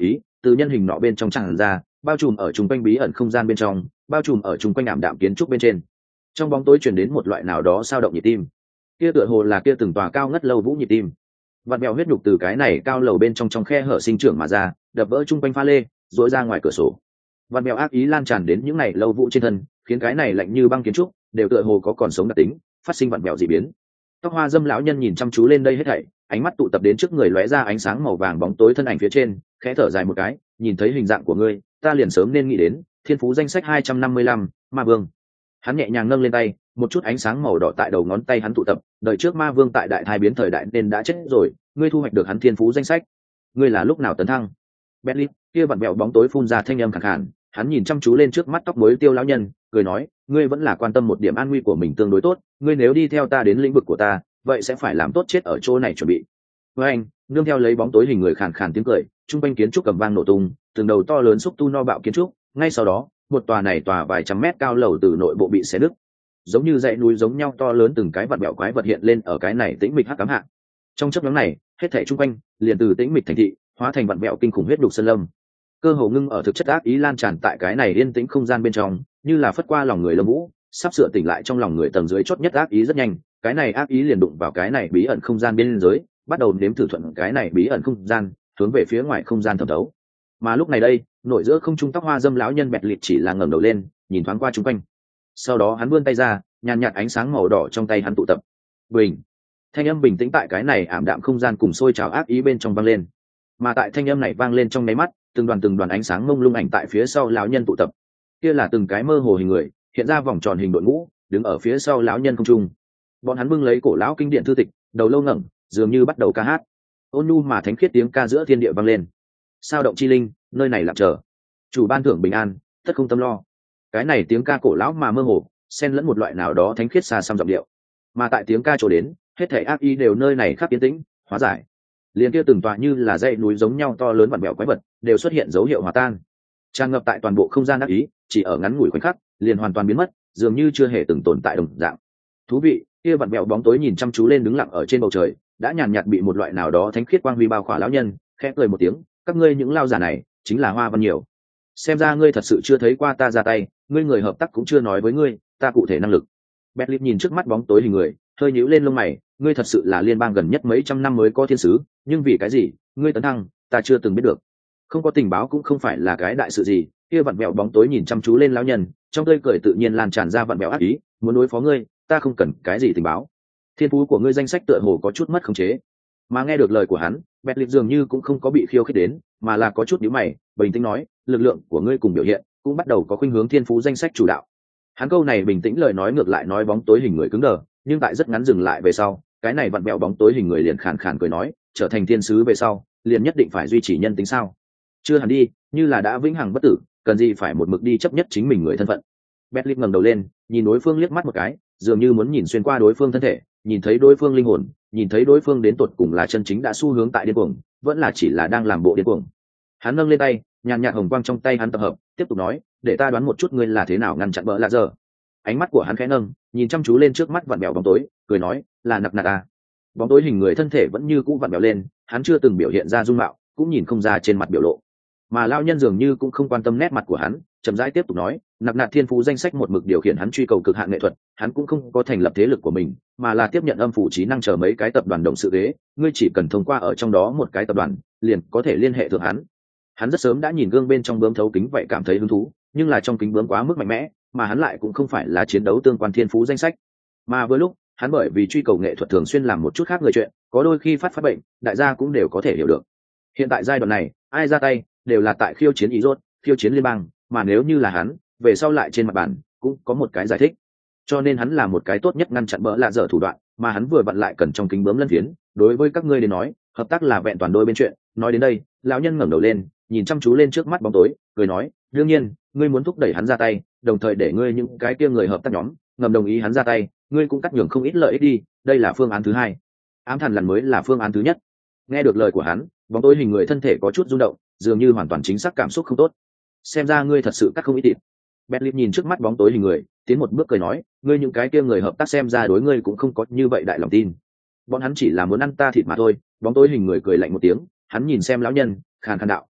từ nhân hình nọ bên trong tràn ra, bao trùm ở chung quanh bí ẩn không gian bên trong, bao trùm ở chung quanh ảm đạm kiến trúc bên trên. Trong bóng tối truyền đến một loại nào đó sao động nhịp tim. Kia tựa hồ là kia từng tòa cao ngất lâu vũ nhịp tim. Vặn vẹo huyết nhục từ cái này cao lầu bên trong trong khe hở sinh trưởng mà ra, đập vỡ chung quanh pha lê, rối ra ngoài cửa sổ. Vặn vẹo ác ý lan tràn đến những này lâu vũ trên thân, khiến cái này lạnh như băng kiến trúc đều tựa hồ có còn sống đặc tính, phát sinh vặn vẹo dị biến. Tóc hoa dâm lão nhân nhìn chăm chú lên đây hết thảy, ánh mắt tụ tập đến trước người lóe ra ánh sáng màu vàng bóng tối thân ảnh phía trên, khẽ thở dài một cái, nhìn thấy hình dạng của ngươi, ta liền sớm nên nghĩ đến thiên phú danh sách hai trăm năm mươi lăm, ma vương. Hắn nhẹ nhàng nâng lên tay, một chút ánh sáng màu đỏ tại đầu ngón tay hắn tụ tập, đời trước ma vương tại đại thai biến thời đại nên đã chết rồi, ngươi thu hoạch được hắn thiên phú danh sách. Ngươi là lúc nào tấn thăng? Bentley kia vặn vẹo bóng tối phun ra thanh âm khàn khàn, hắn nhìn chăm chú lên trước mắt tóc mới tiêu lão nhân, cười nói, ngươi vẫn là quan tâm một điểm an nguy của mình tương đối tốt, ngươi nếu đi theo ta đến lĩnh vực của ta, vậy sẽ phải làm tốt chết ở chỗ này chuẩn bị. Với anh, nương theo lấy bóng tối hình người khàn khàn tiếng cười, trung quanh kiến trúc cầm vang nổ tung, từng đầu to lớn xúc tu no bạo kiến trúc, ngay sau đó, một tòa này tòa vài trăm mét cao lầu từ nội bộ bị xé nứt, giống như dãy núi giống nhau to lớn từng cái vặn vẹo quái vật hiện lên ở cái này tĩnh mịch hắc ám hạ. Trong chớp nhoáng này, hết thảy trung quanh liền từ tĩnh mịch thành thị hóa thành vặn vẹo kinh khủng huyết đục sơn lâm. Cơ hồ ngưng ở thực chất ác ý lan tràn tại cái này yên tĩnh không gian bên trong, như là phất qua lòng người lâm vũ, sắp sửa tỉnh lại trong lòng người tầng dưới chót nhất ác ý rất nhanh, cái này ác ý liền đụng vào cái này bí ẩn không gian bên dưới, bắt đầu nếm thử thuận cái này bí ẩn không gian, hướng về phía ngoài không gian thẩm thấu. Mà lúc này đây, nội giữa không trung tóc hoa dâm lão nhân bẹt lịt chỉ là ngẩng đầu lên, nhìn thoáng qua chung quanh. Sau đó hắn vươn tay ra, nhàn nhạt ánh sáng màu đỏ trong tay hắn tụ tập. Bình. Thanh âm bình tĩnh tại cái này ảm đạm không gian cùng sôi trào ác ý bên trong vang lên. Mà tại thanh âm này vang lên trong nháy mắt, từng đoàn từng đoàn ánh sáng mông lung ảnh tại phía sau lão nhân tụ tập. Kia là từng cái mơ hồ hình người, hiện ra vòng tròn hình đội ngũ, đứng ở phía sau lão nhân không trung. Bọn hắn bưng lấy cổ lão kinh điển thư tịch, đầu lâu ngẩng, dường như bắt đầu ca hát. Ôn nhu mà thánh khiết tiếng ca giữa thiên địa vang lên. Sao động chi linh, nơi này lặng chờ. Chủ ban thưởng bình an, tất không tâm lo. Cái này tiếng ca cổ lão mà mơ hồ, xen lẫn một loại nào đó thánh khiết xa xăm giọng điệu. Mà tại tiếng ca trổ đến, hết thảy ác ý đều nơi này khắc tiến tĩnh, hóa giải. Liền kia từng tòa như là dãy núi giống nhau to lớn vặn vẹo quái vật, đều xuất hiện dấu hiệu hòa tan. Tràn ngập tại toàn bộ không gian ác ý, chỉ ở ngắn ngủi khoảnh khắc, liền hoàn toàn biến mất, dường như chưa hề từng tồn tại đồng dạng. Thú vị, kia vặn vẹo bóng tối nhìn chăm chú lên đứng lặng ở trên bầu trời, đã nhàn nhạt bị một loại nào đó thánh khiết quang huy bao khỏa lão nhân, khẽ cười một tiếng, các ngươi những lao giả này, chính là Hoa Văn nhiều. Xem ra ngươi thật sự chưa thấy qua ta ra tay, ngươi người hợp tác cũng chưa nói với ngươi, ta cụ thể năng lực. Bentley nhìn trước mắt bóng tối hình người, hơi nhíu lên lông mày, ngươi thật sự là liên bang gần nhất mấy trăm năm mới có thiên sứ, nhưng vì cái gì, ngươi tấn thăng, ta chưa từng biết được. Không có tình báo cũng không phải là cái đại sự gì, kia vặn vẹo bóng tối nhìn chăm chú lên lão nhân, trong tươi cười tự nhiên lan tràn ra vặn vẹo ác ý, muốn đối phó ngươi, ta không cần cái gì tình báo. Thiên phú của ngươi danh sách tựa hồ có chút mất khống chế. Mà nghe được lời của hắn, Bentley dường như cũng không có bị khiêu khích đến, mà là có chút nhíu mày, bình tĩnh nói, lực lượng của ngươi cùng biểu hiện cũng bắt đầu có khuynh hướng thiên phú danh sách chủ đạo. Hắn câu này bình tĩnh lời nói ngược lại nói bóng tối hình người cứng đờ, nhưng tại rất ngắn dừng lại về sau, cái này vặn vẹo bóng tối hình người liền khàn khàn cười nói, trở thành thiên sứ về sau, liền nhất định phải duy trì nhân tính sao? Chưa hẳn đi, như là đã vĩnh hằng bất tử, cần gì phải một mực đi chấp nhất chính mình người thân phận. Bentley ngẩng đầu lên, nhìn đối phương liếc mắt một cái, dường như muốn nhìn xuyên qua đối phương thân thể, nhìn thấy đối phương linh hồn, nhìn thấy đối phương đến tột cùng là chân chính đã xu hướng tại điên cuồng, vẫn là chỉ là đang làm bộ điên cuồng. Hắn nâng lên tay, nhàn nhạt hồng quang trong tay hắn tập hợp, tiếp tục nói, để ta đoán một chút ngươi là thế nào ngăn chặn bỡ lạ giờ. Ánh mắt của hắn khẽ nâng, nhìn chăm chú lên trước mắt vặn vẹo bóng tối, cười nói, là nặc nặc à. Bóng tối hình người thân thể vẫn như cũ vặn vẹo lên, hắn chưa từng biểu hiện ra dung mạo, cũng nhìn không ra trên mặt biểu lộ. Mà lão nhân dường như cũng không quan tâm nét mặt của hắn, chậm rãi tiếp tục nói, nặc nặc thiên phú danh sách một mực điều khiển hắn truy cầu cực hạn nghệ thuật, hắn cũng không có thành lập thế lực của mình, mà là tiếp nhận âm phủ trí năng chờ mấy cái tập đoàn đồng sự ghế, ngươi chỉ cần thông qua ở trong đó một cái tập đoàn, liền có thể liên hệ thượng hắn. Hắn rất sớm đã nhìn gương bên trong bướm thấu kính vậy cảm thấy hứng thú, nhưng là trong kính bướm quá mức mạnh mẽ, mà hắn lại cũng không phải là chiến đấu tương quan thiên phú danh sách. Mà với lúc, hắn bởi vì truy cầu nghệ thuật thường xuyên làm một chút khác người chuyện, có đôi khi phát phát bệnh, đại gia cũng đều có thể hiểu được. Hiện tại giai đoạn này, ai ra tay đều là tại khiêu chiến ý rốt, khiêu chiến liên bang, mà nếu như là hắn, về sau lại trên mặt bàn cũng có một cái giải thích. Cho nên hắn là một cái tốt nhất ngăn chặn bỡ lạ dở thủ đoạn, mà hắn vừa vặn lại cần trong kính bướm lân phiến, đối với các ngươi đến nói, hợp tác là vẹn toàn đôi bên chuyện. Nói đến đây, lão nhân ngẩng đầu lên, nhìn chăm chú lên trước mắt bóng tối, cười nói, đương nhiên, ngươi muốn thúc đẩy hắn ra tay, đồng thời để ngươi những cái kia người hợp tác nhóm ngầm đồng ý hắn ra tay, ngươi cũng cắt nhường không ít lợi ích đi, đây là phương án thứ hai. Ám thần lần mới là phương án thứ nhất. Nghe được lời của hắn, bóng tối hình người thân thể có chút rung động, dường như hoàn toàn chính xác cảm xúc không tốt. Xem ra ngươi thật sự cắt không ít thịt. Bentley nhìn trước mắt bóng tối hình người, tiến một bước cười nói, ngươi những cái kia người hợp tác xem ra đối ngươi cũng không có như vậy đại lòng tin. Bọn hắn chỉ là muốn ăn ta thịt mà thôi. Bóng tối hình người cười lạnh một tiếng, hắn nhìn xem lão nhân, khàn khàn đạo,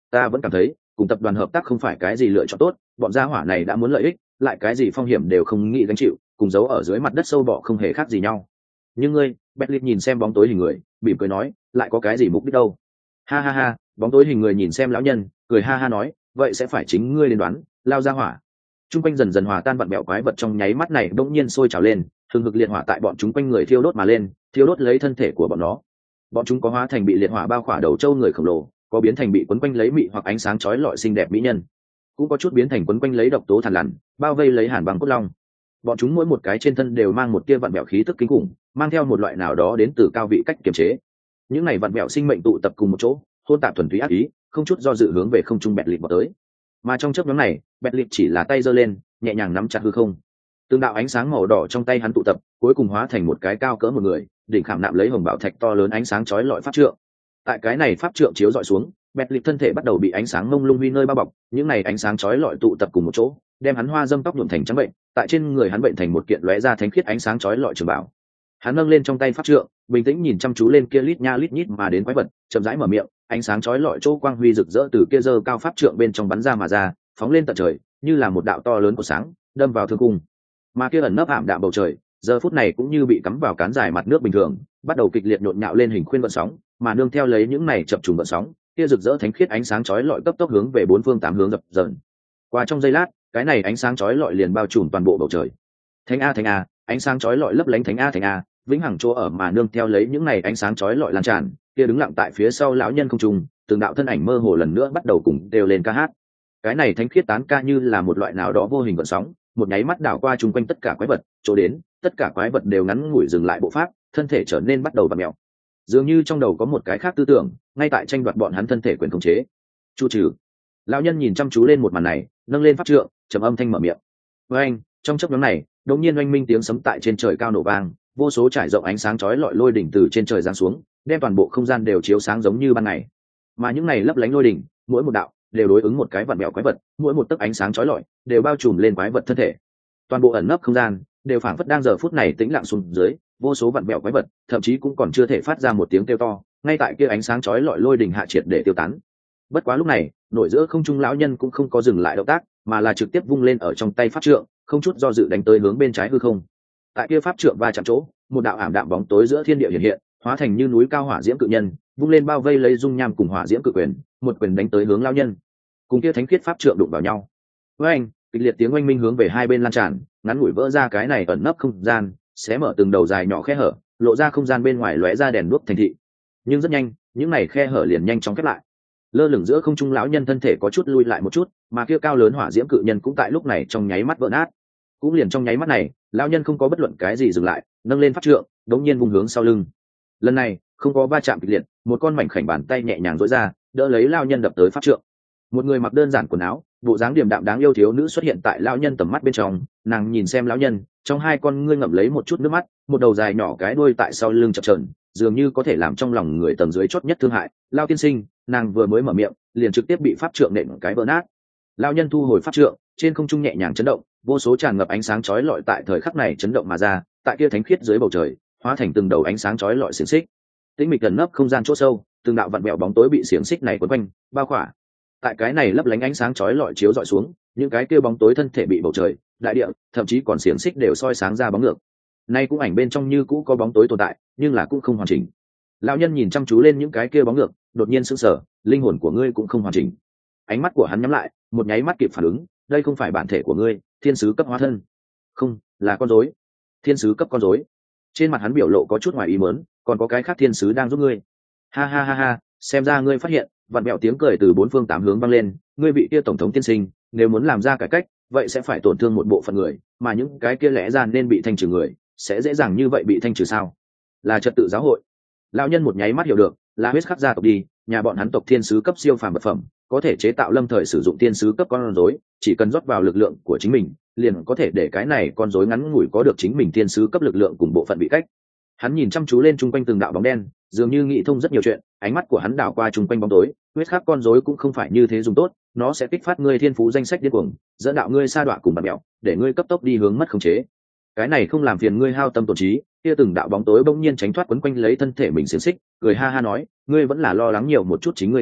ta vẫn cảm thấy cùng tập đoàn hợp tác không phải cái gì lựa chọn tốt, bọn gia hỏa này đã muốn lợi ích, lại cái gì phong hiểm đều không nghĩ gánh chịu, cùng giấu ở dưới mặt đất sâu bọ không hề khác gì nhau. Nhưng ngươi, Bentley nhìn xem bóng tối hình người, mỉm cười nói, lại có cái gì mục đích đâu? Ha ha ha, bóng tối hình người nhìn xem lão nhân, cười ha ha nói, vậy sẽ phải chính ngươi đến đoán, lao ra hỏa. Trung quanh dần dần hòa tan vặn bẹo quái vật trong nháy mắt này bỗng nhiên sôi trào lên, hừng hực liệt hỏa tại bọn chúng quanh người thiêu đốt mà lên, thiêu đốt lấy thân thể của bọn nó. Bọn chúng có hóa thành bị liệt hỏa bao khỏa đầu trâu người khổng lồ, có biến thành bị quấn quanh lấy mị hoặc ánh sáng chói lọi xinh đẹp mỹ nhân, cũng có chút biến thành quấn quanh lấy độc tố thằn lằn, bao vây lấy hàn băng cốt long. Bọn chúng mỗi một cái trên thân đều mang một tia vặn bẹo khí tức kinh khủng, mang theo một loại nào đó đến từ cao vị cách kiềm chế. Những này vặn bẹo sinh mệnh tụ tập cùng một chỗ, hôn tạp thuần túy ác ý, không chút do dự hướng về không trung bẹt lịt vào tới. Mà trong chớp nhoáng này, bẹt lịt chỉ là tay giơ lên, nhẹ nhàng nắm chặt hư không. Từng đạo ánh sáng màu đỏ trong tay hắn tụ tập, cuối cùng hóa thành một cái cao cỡ một người, đỉnh khảm nạm lấy hồng bảo thạch to lớn ánh sáng chói lọi pháp trượng. Tại cái này pháp trượng chiếu dọi xuống, bẹt lịt thân thể bắt đầu bị ánh sáng mông lung huy nơi bao bọc, những này ánh sáng chói lọi tụ tập cùng một chỗ, đem hắn hoa dâm tóc nhuộm thành trắng bệnh, tại trên người hắn bệnh thành một kiện lóe ra thánh khiết ánh sáng chói lọi trường bảo. Hắn nâng lên trong tay pháp trượng, bình tĩnh nhìn chăm chú lên kia lít nha lít nhít mà đến quái vật, chậm rãi mở miệng, ánh sáng chói lọi chỗ quang huy rực rỡ từ kia giơ cao pháp trượng bên trong bắn ra mà ra, phóng lên tận trời, như là một đạo to lớn của sáng, đâm vào thương cung. Mà kia ẩn nấp ảm đạm bầu trời, giờ phút này cũng như bị cắm vào cán dài mặt nước bình thường, bắt đầu kịch liệt nhộn nhạo lên hình khuyên vận sóng, mà nương theo lấy những này chập trùng vận sóng, kia rực rỡ thánh khiết ánh sáng chói lọi cấp tốc hướng về bốn phương tám hướng dập dờn. Qua trong giây lát, cái này ánh sáng chói lọi liền bao trùm toàn bộ bầu trời. Thánh a thánh a, ánh sáng chói lọi lấp lánh thánh a thánh a, vĩnh hằng chỗ ở mà nương theo lấy những này ánh sáng chói lọi lan tràn, kia đứng lặng tại phía sau lão nhân không trung, từng đạo thân ảnh mơ hồ lần nữa bắt đầu cùng đều lên ca hát. Cái này thánh khiết tán ca như là một loại nào đó vô hình vận sóng, một nháy mắt đảo qua chung quanh tất cả quái vật, chỗ đến, tất cả quái vật đều ngắn ngủi dừng lại bộ pháp, thân thể trở nên bắt đầu vặn mèo. Dường như trong đầu có một cái khác tư tưởng, ngay tại tranh đoạt bọn hắn thân thể quyền khống chế. Chu trừ. Lão nhân nhìn chăm chú lên một màn này, nâng lên pháp trượng, trầm âm thanh mở miệng. Với anh, trong chốc ngắn này, đột nhiên oanh minh tiếng sấm tại trên trời cao nổ vang, vô số trải rộng ánh sáng chói lọi lôi đỉnh từ trên trời giáng xuống, đem toàn bộ không gian đều chiếu sáng giống như ban ngày. Mà những này lấp lánh lôi đỉnh, mỗi một đạo đều đối ứng một cái vặn mèo quái vật, mỗi một tấc ánh sáng chói lọi đều bao trùm lên quái vật thân thể. Toàn bộ ẩn nấp không gian đều phảng phất đang giờ phút này tĩnh lặng xuống dưới, vô số vặn mèo quái vật, thậm chí cũng còn chưa thể phát ra một tiếng kêu to, ngay tại kia ánh sáng chói lọi lôi đỉnh hạ triệt để tiêu tán. Bất quá lúc này, nổi giữa không trung lão nhân cũng không có dừng lại động tác, mà là trực tiếp vung lên ở trong tay pháp trượng, không chút do dự đánh tới hướng bên trái hư không. Tại kia pháp trượng va chạm chỗ, một đạo ảm đạm bóng tối giữa thiên địa hiện hiện, hóa thành như núi cao hỏa diễm cự nhân, vung lên bao vây lấy dung nham cùng hỏa diễm cự quyền, một quyền đánh tới hướng lão nhân. Cùng kia thánh khiết pháp trượng đụng vào nhau. Với anh, kịch liệt tiếng oanh minh hướng về hai bên lan tràn, ngắn ngủi vỡ ra cái này ẩn nấp không gian, xé mở từng đầu dài nhỏ khe hở, lộ ra không gian bên ngoài lóe ra đèn đuốc thành thị. Nhưng rất nhanh, những này khe hở liền nhanh chóng khép lại. Lơ lửng giữa không trung lão nhân thân thể có chút lui lại một chút, mà kia cao lớn hỏa diễm cự nhân cũng tại lúc này trong nháy mắt vỡ nát. Cũng liền trong nháy mắt này, lão nhân không có bất luận cái gì dừng lại, nâng lên pháp trượng, đống nhiên vung hướng sau lưng. Lần này, không có va chạm kịch liệt, một con mảnh khảnh bàn tay nhẹ nhàng duỗi ra, đỡ lấy lão nhân đập tới pháp trượng. Một người mặc đơn giản quần áo, bộ dáng điềm đạm đáng yêu thiếu nữ xuất hiện tại lão nhân tầm mắt bên trong, nàng nhìn xem lão nhân, trong hai con ngươi ngậm lấy một chút nước mắt, một đầu dài nhỏ cái đuôi tại sau lưng chập chờn, dường như có thể làm trong lòng người tầng dưới chót nhất thương hại. Lão tiên sinh, nàng vừa mới mở miệng, liền trực tiếp bị pháp trượng nện cái vỡ nát. Lão nhân thu hồi pháp trượng, trên không trung nhẹ nhàng chấn động, vô số tràn ngập ánh sáng chói lọi tại thời khắc này chấn động mà ra, tại kia thánh khiết dưới bầu trời, hóa thành từng đầu ánh sáng chói lọi xiềng xích. Tĩnh mịch gần nấp không gian chỗ sâu, từng đạo vặn vẹo bóng tối bị xiềng xích này quấn quanh, bao khỏa. Tại cái này lấp lánh ánh sáng chói lọi chiếu dọi xuống, những cái kia bóng tối thân thể bị bầu trời, đại địa, thậm chí còn xiềng xích đều soi sáng ra bóng ngược. Nay cũng ảnh bên trong như cũ có bóng tối tồn tại, nhưng là cũng không hoàn chỉnh. Lão nhân nhìn chăm chú lên những cái kia bóng ngược, đột nhiên sững sờ, linh hồn của ngươi cũng không hoàn chỉnh. Ánh mắt của hắn nhắm lại, một nháy mắt kịp phản ứng, đây không phải bản thể của ngươi, thiên sứ cấp hóa thân. Không, là con rối. Thiên sứ cấp con rối. Trên mặt hắn biểu lộ có chút ngoài ý muốn, còn có cái khác thiên sứ đang giúp ngươi. Ha ha ha ha, xem ra ngươi phát hiện, vặn vẹo tiếng cười từ bốn phương tám hướng vang lên, ngươi vị kia tổng thống tiên sinh, nếu muốn làm ra cải cách, vậy sẽ phải tổn thương một bộ phận người, mà những cái kia lẽ ra nên bị thanh trừ người, sẽ dễ dàng như vậy bị thanh trừ sao? Là trật tự giáo hội. Lão nhân một nháy mắt hiểu được, là huyết khắc gia tộc đi, nhà bọn hắn tộc thiên sứ cấp siêu phàm vật phẩm, có thể chế tạo lâm thời sử dụng thiên sứ cấp con rối, chỉ cần rót vào lực lượng của chính mình, liền có thể để cái này con rối ngắn ngủi có được chính mình thiên sứ cấp lực lượng cùng bộ phận bị cách. Hắn nhìn chăm chú lên chung quanh từng đạo bóng đen, dường như nghĩ thông rất nhiều chuyện, ánh mắt của hắn đảo qua chung quanh bóng tối, huyết khắc con rối cũng không phải như thế dùng tốt, nó sẽ kích phát ngươi thiên phú danh sách điên cuồng, dẫn đạo ngươi sa đọa cùng bạn mẹo, để ngươi cấp tốc đi hướng mất khống chế. Cái này không làm phiền ngươi hao tâm tổn trí. Kia từng đạo bóng tối bỗng nhiên tránh thoát quấn quanh lấy thân thể mình xiềng xích, cười ha ha nói, ngươi vẫn là lo lắng nhiều một chút chính ngươi đi,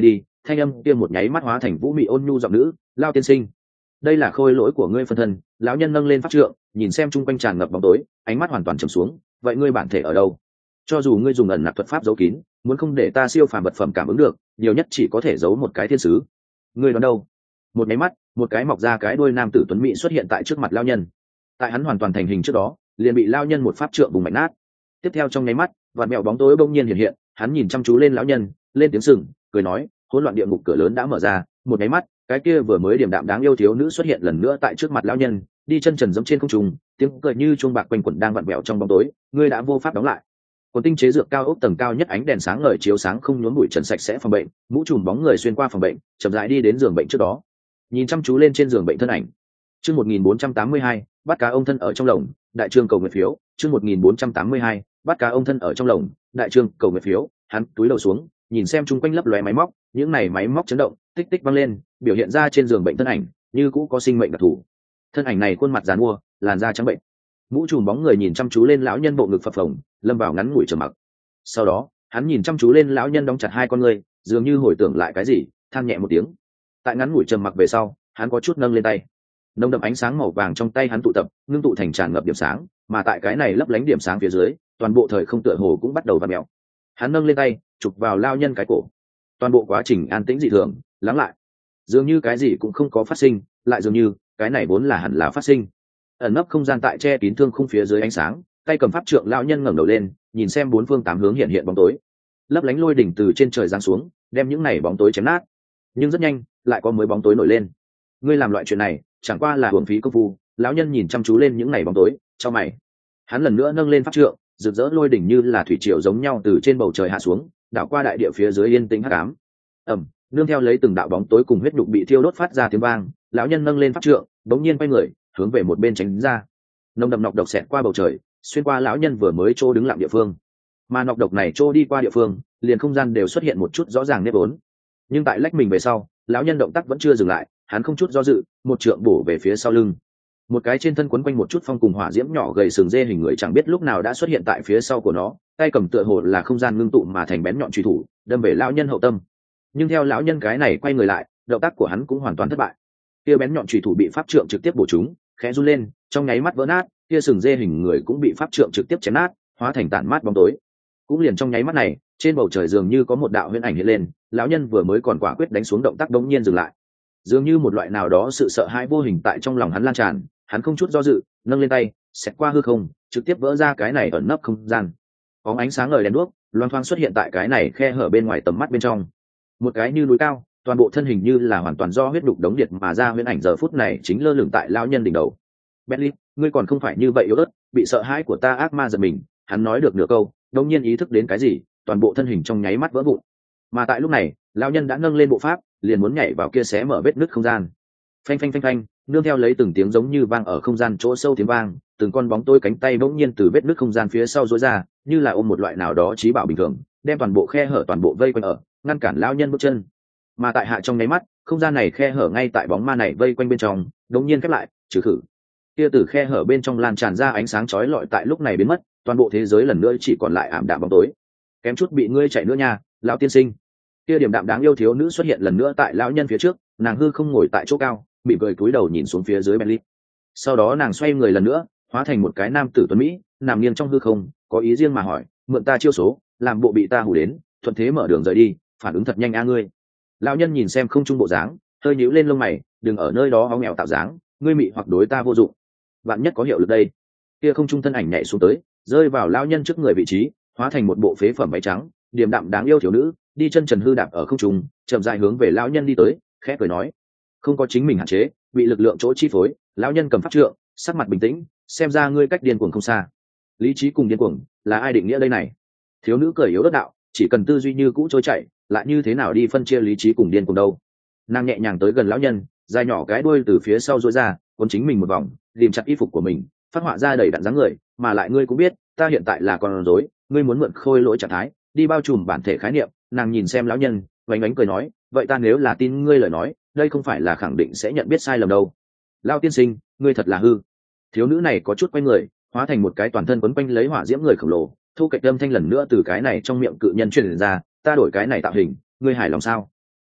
thanh âm kia một nháy mắt hóa thành vũ mị ôn nhu giọng nữ: Lao tiên sinh, đây là khôi lỗi của ngươi phân thân. Lão nhân nâng lên pháp trượng, nhìn xem chung quanh tràn ngập bóng tối, ánh mắt hoàn toàn trầm xuống. Vậy ngươi bản thể ở đâu? Cho dù ngươi dùng ẩn nặc thuật pháp giấu kín, muốn không để ta siêu phàm vật phẩm cảm ứng được, nhiều nhất chỉ có thể giấu một cái thiên sứ. Ngươi đoán đâu? Một máy mắt, một cái mọc ra cái đuôi nam tử tuấn mỹ xuất hiện tại trước mặt lão nhân. Tại hắn hoàn toàn thành hình trước đó, liền bị lão nhân một pháp trượng bùng mạnh nát. Tiếp theo trong nháy mắt, vạt mẹo bóng tối bỗng nhiên hiện hiện, hắn nhìn chăm chú lên lão nhân, lên tiếng sừng, cười nói: hỗn loạn địa ngục cửa lớn đã mở ra. Một nháy mắt, cái kia vừa mới điểm đạm đáng yêu thiếu nữ xuất hiện lần nữa tại trước mặt lão nhân, đi chân trần giống trên không trung, tiếng cười như chuông bạc quanh quẩn đang vặn vẹo trong bóng tối. Ngươi đã vô pháp đóng lại. Quần tinh chế dược cao ốc tầng cao nhất ánh đèn sáng ngời chiếu sáng không nhốn bụi trần sạch sẽ phòng bệnh, mũ trùm bóng người xuyên qua phòng bệnh, chậm rãi đi đến giường bệnh trước đó, nhìn chăm chú lên trên giường bệnh thân ảnh. Chương một nghìn bốn trăm tám mươi hai, bắt cá ông thân ở trong lồng, đại trương cầu nguyện phiếu. Chương một nghìn bốn trăm tám mươi hai, bắt cá ông thân ở trong lồng, đại trương cầu nguyện phiếu. Hắn túi đầu xuống, nhìn xem chung quanh lấp lóe máy móc, những này máy móc chấn động, tích tích vang lên, biểu hiện ra trên giường bệnh thân ảnh, như cũ có sinh mệnh đặc thù. Thân ảnh này khuôn mặt giàn mua, làn da trắng bệnh, mũ trùm bóng người nhìn chăm chú lên lão nhân bộ ngực phập phồng, lâm vào ngắn ngủi trầm mặc. Sau đó, hắn nhìn chăm chú lên lão nhân đóng chặt hai con ngươi, dường như hồi tưởng lại cái gì, than nhẹ một tiếng. Tại ngắn ngủi trầm mặc về sau, hắn có chút nâng lên tay, nồng đậm ánh sáng màu vàng trong tay hắn tụ tập, ngưng tụ thành tràn ngập điểm sáng, mà tại cái này lấp lánh điểm sáng phía dưới, toàn bộ thời không tựa hồ cũng bắt đầu vặn mèo. Hắn nâng lên tay, chụp vào lão nhân cái cổ. Toàn bộ quá trình an tĩnh dị thường, lắng lại, dường như cái gì cũng không có phát sinh, lại dường như cái này vốn là hẳn là phát sinh. Ẩn nấp không gian tại che kín thương khung phía dưới ánh sáng, tay cầm pháp trượng lão nhân ngẩng đầu lên, nhìn xem bốn phương tám hướng hiện hiện bóng tối, lấp lánh lôi đỉnh từ trên trời giáng xuống, đem những này bóng tối chém nát. Nhưng rất nhanh, lại có mới bóng tối nổi lên. Ngươi làm loại chuyện này, chẳng qua là uổng phí công phu. Lão nhân nhìn chăm chú lên những này bóng tối, chau mày. Hắn lần nữa nâng lên pháp trượng, rực rỡ lôi đỉnh như là thủy triều giống nhau từ trên bầu trời hạ xuống, đảo qua đại địa phía dưới yên tĩnh hắc ám. Ầm, nương theo lấy từng đạo bóng tối cùng huyết nhục bị thiêu đốt phát ra tiếng vang, lão nhân nâng lên pháp trượng, bỗng nhiên quay người, hướng về một bên tránh ra. Nồng đậm nọc độc xẹt qua bầu trời, xuyên qua lão nhân vừa mới trô đứng lặng địa phương. Mà nọc độc này trô đi qua địa phương, liền không gian đều xuất hiện một chút rõ ràng nếp vốn. Nhưng tại lách mình về sau, lão nhân động tác vẫn chưa dừng lại, hắn không chút do dự, một trượng bổ về phía sau lưng. Một cái trên thân quấn quanh một chút phong cùng hỏa diễm nhỏ gầy sừng dê hình người chẳng biết lúc nào đã xuất hiện tại phía sau của nó, tay cầm tựa hồ là không gian ngưng tụ mà thành bén nhọn truy thủ, đâm về lão nhân hậu tâm. Nhưng theo lão nhân cái này quay người lại, động tác của hắn cũng hoàn toàn thất bại. Kia bén nhọn truy thủ bị pháp trượng trực tiếp bổ trúng, khẽ run lên, trong nháy mắt vỡ nát, kia sừng dê hình người cũng bị pháp trượng trực tiếp chém nát, hóa thành tản mát bóng tối. Cũng liền trong nháy mắt này, trên bầu trời dường như có một đạo huyễn ảnh hiện lên, lão nhân vừa mới còn quả quyết đánh xuống động tác đống nhiên dừng lại. Dường như một loại nào đó sự sợ hãi vô hình tại trong lòng hắn lan tràn, hắn không chút do dự, nâng lên tay, xẹt qua hư không, trực tiếp vỡ ra cái này ẩn nấp không gian. Bóng ánh sáng ngời đèn đuốc, loang thoáng xuất hiện tại cái này khe hở bên ngoài tầm mắt bên trong. Một cái như núi cao, toàn bộ thân hình như là hoàn toàn do huyết đục đống điện mà ra huyễn ảnh giờ phút này chính lơ lửng tại lão nhân đỉnh đầu. Bentley, ngươi còn không phải như vậy yếu ớt, bị sợ hãi của ta ác ma giật mình. Hắn nói được nửa câu, đột nhiên ý thức đến cái gì, toàn bộ thân hình trong nháy mắt vỡ vụn. Mà tại lúc này, lão nhân đã nâng lên bộ pháp, liền muốn nhảy vào kia xé mở vết nứt không gian. Phanh phanh phanh phanh, nương theo lấy từng tiếng giống như vang ở không gian chỗ sâu tiếng vang, từng con bóng tối cánh tay bỗng nhiên từ vết nứt không gian phía sau rối ra, như là ôm một loại nào đó trí bảo bình thường, đem toàn bộ khe hở toàn bộ vây quanh ở, ngăn cản lão nhân bước chân. Mà tại hạ trong nháy mắt, không gian này khe hở ngay tại bóng ma này vây quanh bên trong, đống nhiên khép lại, trừ khử. Kia từ khe hở bên trong lan tràn ra ánh sáng chói lọi tại lúc này biến mất, toàn bộ thế giới lần nữa chỉ còn lại ảm đạm bóng tối. Kém chút bị ngươi chạy nữa nha, lão tiên sinh. Kia điểm đạm đáng yêu thiếu nữ xuất hiện lần nữa tại lão nhân phía trước, nàng hư không ngồi tại chỗ cao, bị cười cúi đầu nhìn xuống phía dưới Bentley. Sau đó nàng xoay người lần nữa, hóa thành một cái nam tử tuấn mỹ, nằm nghiêng trong hư không, có ý riêng mà hỏi, mượn ta chiêu số, làm bộ bị ta hù đến, thuận thế mở đường rời đi, phản ứng thật nhanh a ngươi. Lão nhân nhìn xem không trung bộ dáng, hơi nhíu lên lông mày, đừng ở nơi đó háo nghèo tạo dáng, ngươi mị hoặc đối ta vô dụng. Vạn nhất có hiệu lực đây. Kia không trung thân ảnh nhảy xuống tới, rơi vào lão nhân trước người vị trí, hóa thành một bộ phế phẩm váy trắng, điềm đạm đáng yêu thiếu nữ, đi chân trần hư đạp ở không trung, chậm rãi hướng về lão nhân đi tới, khẽ cười nói, không có chính mình hạn chế, bị lực lượng chỗ chi phối. Lão nhân cầm pháp trượng, sắc mặt bình tĩnh, xem ra ngươi cách điên cuồng không xa. Lý trí cùng điên cuồng, là ai định nghĩa đây này? Thiếu nữ cười yếu ớt đạo, chỉ cần tư duy như cũ trôi chảy, lại như thế nào đi phân chia lý trí cùng điên cuồng đâu? Nàng nhẹ nhàng tới gần lão nhân, dài nhỏ cái đuôi từ phía sau duỗi ra, cuốn chính mình một vòng, ghìm chặt y phục của mình, phát họa ra đầy đặn dáng người. Mà lại ngươi cũng biết, ta hiện tại là con rối, ngươi muốn mượn khôi lỗi trạng thái, đi bao trùm bản thể khái niệm. Nàng nhìn xem lão nhân, vánh ánh cười nói, vậy ta nếu là tin ngươi lời nói, đây không phải là khẳng định sẽ nhận biết sai lầm đâu. Lão tiên sinh, ngươi thật là hư. Thiếu nữ này có chút quay người, hóa thành một cái toàn thân quấn quanh lấy hỏa diễm người khổng lồ, thu cạnh âm thanh lần nữa từ cái này trong miệng cự nhân truyền ra, ta đổi cái này tạo hình, ngươi hài lòng sao?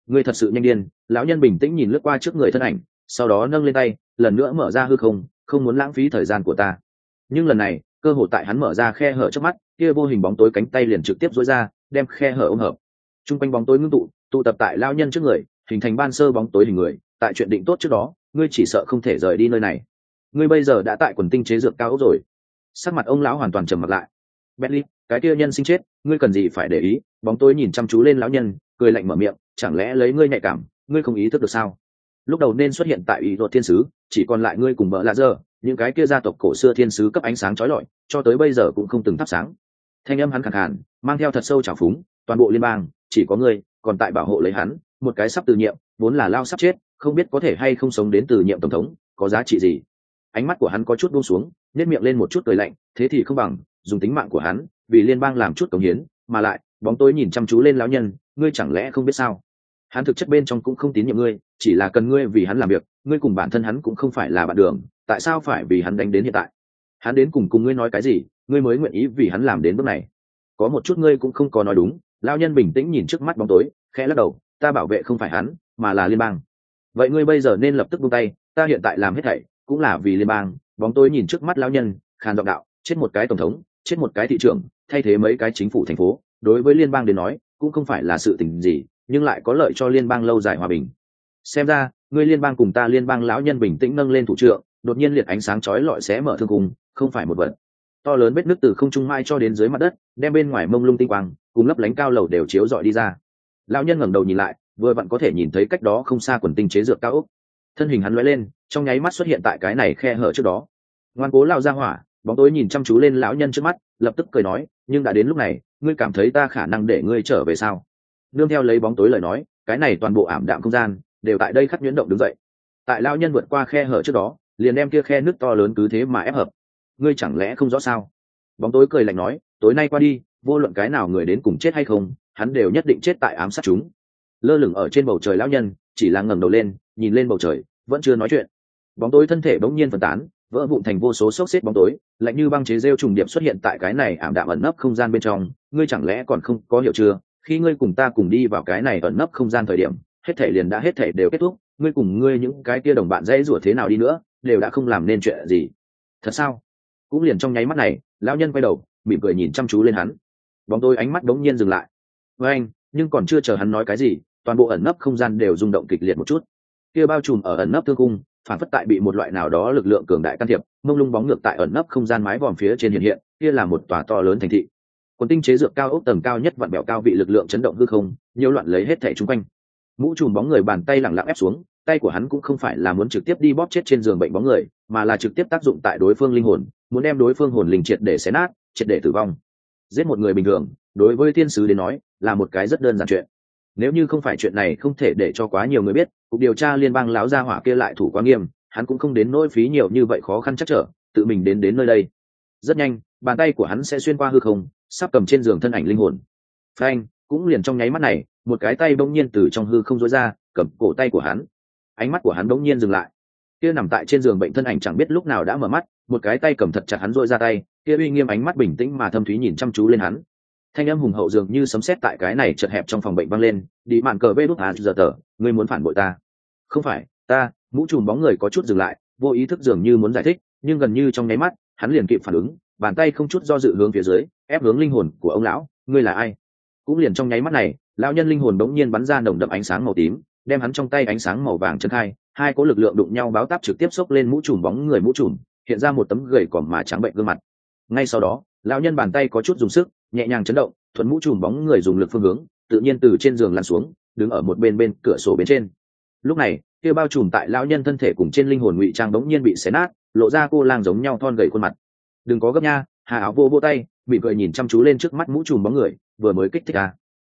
Ngươi thật sự nhanh điên. Lão nhân bình tĩnh nhìn lướt qua trước người thân ảnh, sau đó nâng lên tay lần nữa mở ra hư không, không muốn lãng phí thời gian của ta. Nhưng lần này cơ hội tại hắn mở ra khe hở trước mắt, kia vô hình bóng tối cánh tay liền trực tiếp duỗi ra, đem khe hở ôm hợp. Trung quanh bóng tối ngưng tụ, tụ tập tại lão nhân trước người, hình thành ban sơ bóng tối hình người. Tại chuyện định tốt trước đó, ngươi chỉ sợ không thể rời đi nơi này. Ngươi bây giờ đã tại quần tinh chế dược cao ốc rồi. Sắc mặt ông lão hoàn toàn trầm mặt lại. Bentley, cái kia nhân sinh chết, ngươi cần gì phải để ý? Bóng tối nhìn chăm chú lên lão nhân, cười lạnh mở miệng, chẳng lẽ lấy ngươi nhạy cảm, ngươi không ý thức được sao? Lúc đầu nên xuất hiện tại ý ruột thiên sứ, chỉ còn lại ngươi cùng bỡ lạ giờ, những cái kia gia tộc cổ xưa thiên sứ cấp ánh sáng chói lọi, cho tới bây giờ cũng không từng thắp sáng. Thanh âm hắn khàn khàn, mang theo thật sâu trào phúng, toàn bộ liên bang chỉ có ngươi còn tại bảo hộ lấy hắn, một cái sắp từ nhiệm, vốn là lao sắp chết, không biết có thể hay không sống đến từ nhiệm tổng thống, có giá trị gì? Ánh mắt của hắn có chút buông xuống, nhếch miệng lên một chút cười lạnh, thế thì không bằng dùng tính mạng của hắn vì liên bang làm chút cống hiến. Mà lại bóng tối nhìn chăm chú lên lão nhân, ngươi chẳng lẽ không biết sao? Hắn thực chất bên trong cũng không tín nhiệm ngươi, chỉ là cần ngươi vì hắn làm việc, ngươi cùng bản thân hắn cũng không phải là bạn đường, tại sao phải vì hắn đánh đến hiện tại? Hắn đến cùng cùng ngươi nói cái gì, ngươi mới nguyện ý vì hắn làm đến bước này? Có một chút ngươi cũng không có nói đúng. Lão nhân bình tĩnh nhìn trước mắt bóng tối, khẽ lắc đầu, ta bảo vệ không phải hắn, mà là liên bang. Vậy ngươi bây giờ nên lập tức buông tay, ta hiện tại làm hết thảy cũng là vì liên bang. Bóng tối nhìn trước mắt lão nhân, khàn giọng đạo, chết một cái tổng thống, chết một cái thị trưởng, thay thế mấy cái chính phủ thành phố, đối với liên bang đến nói cũng không phải là sự tình gì, nhưng lại có lợi cho liên bang lâu dài hòa bình. Xem ra ngươi liên bang cùng ta liên bang. Lão nhân bình tĩnh nâng lên thủ trượng, đột nhiên liệt ánh sáng chói lọi xé mở thương cùng, không phải một vật to lớn vết nứt từ không trung mai cho đến dưới mặt đất, đem bên ngoài mông lung tinh quang cùng lấp lánh cao lầu đều chiếu rọi đi ra. Lão nhân ngẩng đầu nhìn lại, vừa vặn có thể nhìn thấy cách đó không xa quần tinh chế dược cao ốc. Thân hình hắn lóe lên, trong nháy mắt xuất hiện tại cái này khe hở trước đó. Ngoan cố lao ra hỏa. Bóng tối nhìn chăm chú lên lão nhân trước mắt, lập tức cười nói, nhưng đã đến lúc này, ngươi cảm thấy ta khả năng để ngươi trở về sao? Nương theo lấy bóng tối lời nói, cái này toàn bộ ảm đạm không gian đều tại đây khắc nhuyễn động đứng dậy. Tại lão nhân vượt qua khe hở trước đó, liền đem kia khe nước to lớn cứ thế mà ép hợp. Ngươi chẳng lẽ không rõ sao? Bóng tối cười lạnh nói, tối nay qua đi, vô luận cái nào người đến cùng chết hay không, hắn đều nhất định chết tại ám sát chúng. Lơ lửng ở trên bầu trời lão nhân chỉ là ngẩng đầu lên, nhìn lên bầu trời, vẫn chưa nói chuyện. Bóng tối thân thể bỗng nhiên phân tán, vỡ vụn thành vô số xốc xếp bóng tối, lạnh như băng chế rêu trùng điệp xuất hiện tại cái này ảm đạm ẩn nấp không gian bên trong. Ngươi chẳng lẽ còn không có hiểu chưa? Khi ngươi cùng ta cùng đi vào cái này ẩn nấp không gian thời điểm, hết thể liền đã hết thể đều kết thúc. Ngươi cùng ngươi những cái kia đồng bạn dễ rủa thế nào đi nữa, đều đã không làm nên chuyện gì. Thật sao? Cũng liền trong nháy mắt này, lão nhân quay đầu, mỉm cười nhìn chăm chú lên hắn. Bóng tối ánh mắt đống nhiên dừng lại. Với anh, nhưng còn chưa chờ hắn nói cái gì, toàn bộ ẩn nấp không gian đều rung động kịch liệt một chút. Kia bao trùm ở ẩn nấp thương cung, phản phất tại bị một loại nào đó lực lượng cường đại can thiệp, mông lung bóng ngược tại ẩn nấp không gian mái vòm phía trên hiện hiện, kia là một tòa to lớn thành thị. Quần tinh chế dược cao ốc tầng cao nhất vặn bẹo cao vị lực lượng chấn động hư không, nhiễu loạn lấy hết thảy xung quanh. Mũ trùm bóng người bàn tay lẳng lặng ép xuống, tay của hắn cũng không phải là muốn trực tiếp đi bóp chết trên giường bệnh bóng người, mà là trực tiếp tác dụng tại đối phương linh hồn, muốn đem đối phương hồn linh triệt để xé nát, triệt để tử vong. Giết một người bình thường, đối với thiên sứ đến nói, là một cái rất đơn giản chuyện. Nếu như không phải chuyện này không thể để cho quá nhiều người biết, cục điều tra liên bang lão gia hỏa kia lại thủ quá nghiêm, hắn cũng không đến nỗi phí nhiều như vậy khó khăn chắc trở, tự mình đến đến nơi đây. Rất nhanh, bàn tay của hắn sẽ xuyên qua hư không, sắp cầm trên giường thân ảnh linh hồn. Phanh, cũng liền trong nháy mắt này, một cái tay bỗng nhiên từ trong hư không rối ra, cầm cổ tay của hắn. Ánh mắt của hắn bỗng nhiên dừng lại. Kia nằm tại trên giường bệnh thân ảnh chẳng biết lúc nào đã mở mắt, một cái tay cầm thật chặt hắn rối ra tay, kia uy nghiêm ánh mắt bình tĩnh mà thâm thúy nhìn chăm chú lên hắn. Thanh âm hùng hậu dường như sấm sét tại cái này chật hẹp trong phòng bệnh vang lên, đi mạn cờ vê đút à giờ tờ, ngươi muốn phản bội ta? Không phải, ta. Mũ trùm bóng người có chút dừng lại, vô ý thức dường như muốn giải thích, nhưng gần như trong nháy mắt, hắn liền kịp phản ứng, bàn tay không chút do dự hướng phía dưới, ép hướng linh hồn của ông lão. Ngươi là ai? Cũng liền trong nháy mắt này, lão nhân linh hồn đống nhiên bắn ra nồng đậm ánh sáng màu tím, đem hắn trong tay ánh sáng màu vàng chân khai, hai cỗ lực lượng đụng nhau báo táp trực tiếp xốc lên mũ trùm bóng người mũ trùm, hiện ra một tấm gầy còm mà trắng bệnh gương mặt. Ngay sau đó, lão nhân bàn tay có chút dùng sức, nhẹ nhàng chấn động, thuận mũ trùm bóng người dùng lực phương hướng, tự nhiên từ trên giường lăn xuống, đứng ở một bên bên cửa sổ bên trên. Lúc này, kia bao trùm tại lão nhân thân thể cùng trên linh hồn ngụy trang đống nhiên bị xé nát, lộ ra cô lang giống nhau thon gầy khuôn mặt. Đừng có gấp nha. Hà Áo vô vô tay, bị cười nhìn chăm chú lên trước mắt mũ trùm bóng người, vừa mới kích thích à.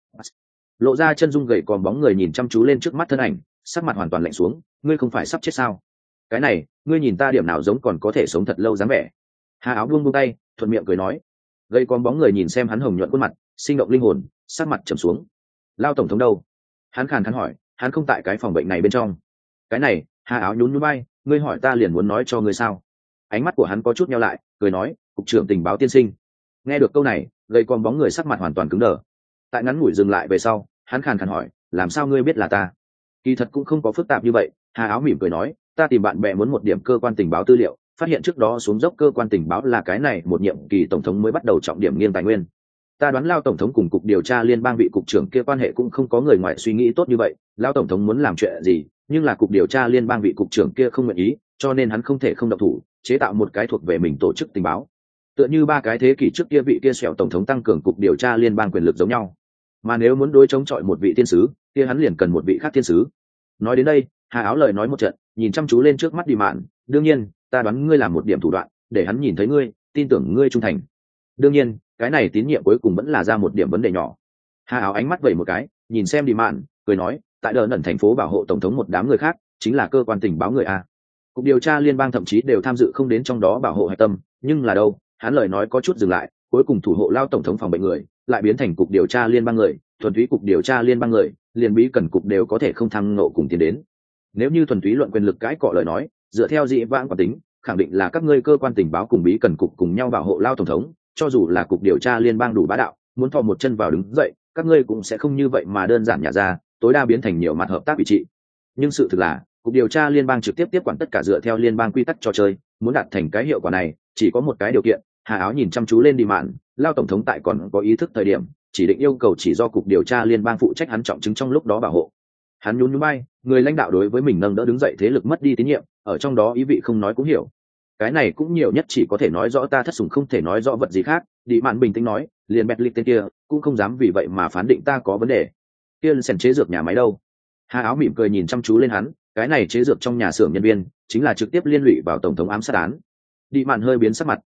Lộ ra chân dung gầy còm bóng người nhìn chăm chú lên trước mắt thân ảnh, sắc mặt hoàn toàn lạnh xuống. Ngươi không phải sắp chết sao? Cái này, ngươi nhìn ta điểm nào giống còn có thể sống thật lâu dáng vẻ? Hà Áo buông buông tay, thuận miệng cười nói. Gầy còm bóng người nhìn xem hắn hồng nhuận khuôn mặt, sinh động linh hồn, sắc mặt trầm xuống. Lao tổng thống đâu? Hắn khàn khàn hỏi, hắn không tại cái phòng bệnh này bên trong. Cái này, Hà Áo nhún nhún vai, ngươi hỏi ta liền muốn nói cho ngươi sao? Ánh mắt của hắn có chút nheo lại, cười nói, cục trưởng tình báo tiên sinh. Nghe được câu này, gầy còm bóng người sắc mặt hoàn toàn cứng đờ. Tại ngắn ngủi dừng lại về sau, hắn khàn khàn hỏi, làm sao ngươi biết là ta? Kỳ thật cũng không có phức tạp như vậy, Hà Áo mỉm cười nói, ta tìm bạn bè muốn một điểm cơ quan tình báo tư liệu, phát hiện trước đó xuống dốc cơ quan tình báo là cái này một nhiệm kỳ tổng thống mới bắt đầu trọng điểm nghiêng tài nguyên. Ta đoán Lao tổng thống cùng cục điều tra liên bang vị cục trưởng kia quan hệ cũng không có người ngoài suy nghĩ tốt như vậy, Lao tổng thống muốn làm chuyện gì, nhưng là cục điều tra liên bang vị cục trưởng kia không nguyện ý, cho nên hắn không thể không động thủ, chế tạo một cái thuộc về mình tổ chức tình báo. Tựa như ba cái thế kỷ trước kia vị kia sẹo tổng thống tăng cường cục điều tra liên bang quyền lực giống nhau. Mà nếu muốn đối chống chọi một vị thiên sứ, kia hắn liền cần một vị khác thiên sứ. Nói đến đây, Hà Áo lời nói một trận, nhìn chăm chú lên trước mắt Đi Mạn, đương nhiên, ta đoán ngươi làm một điểm thủ đoạn, để hắn nhìn thấy ngươi, tin tưởng ngươi trung thành. Đương nhiên, cái này tín nhiệm cuối cùng vẫn là ra một điểm vấn đề nhỏ. Hà Áo ánh mắt vẩy một cái, nhìn xem Đi Mạn, cười nói, tại đờ nẩn thành phố bảo hộ tổng thống một đám người khác, chính là cơ quan tình báo người a. Cục điều tra liên bang thậm chí đều tham dự không đến trong đó bảo hộ hạch tâm, nhưng là đâu, hắn lời nói có chút dừng lại, cuối cùng thủ hộ Lao tổng thống phòng bệnh người, lại biến thành cục điều tra liên bang người, thuần túy cục điều tra liên bang người, liền bí cần cục đều có thể không thăng nộ cùng tiến đến. Nếu như thuần túy luận quyền lực cãi cọ lời nói, dựa theo dị vãng quả tính, khẳng định là các ngươi cơ quan tình báo cùng bí cần cục cùng nhau bảo hộ Lao tổng thống, cho dù là cục điều tra liên bang đủ bá đạo, muốn thò một chân vào đứng dậy, các ngươi cũng sẽ không như vậy mà đơn giản nhả ra, tối đa biến thành nhiều mặt hợp tác vị trị. Nhưng sự thực là, cục điều tra liên bang trực tiếp tiếp quản tất cả dựa theo liên bang quy tắc trò chơi, muốn đạt thành cái hiệu quả này, chỉ có một cái điều kiện. Hà Áo nhìn chăm chú lên Đi Mạn, Lao tổng thống tại còn có ý thức thời điểm, chỉ định yêu cầu chỉ do cục điều tra liên bang phụ trách hắn trọng chứng trong lúc đó bảo hộ. Hắn nhún nhún bay, người lãnh đạo đối với mình nâng đỡ đứng dậy thế lực mất đi tín nhiệm, ở trong đó ý vị không nói cũng hiểu. Cái này cũng nhiều nhất chỉ có thể nói rõ ta thất sủng không thể nói rõ vật gì khác. Đi Mạn bình tĩnh nói, liền bẹt lịch tên kia cũng không dám vì vậy mà phán định ta có vấn đề. Kia sèn chế dược nhà máy đâu? Hà Áo mỉm cười nhìn chăm chú lên hắn, cái này chế dược trong nhà xưởng nhân viên chính là trực tiếp liên lụy vào tổng thống ám sát án. Đi Mạn hơi biến sắc mặt,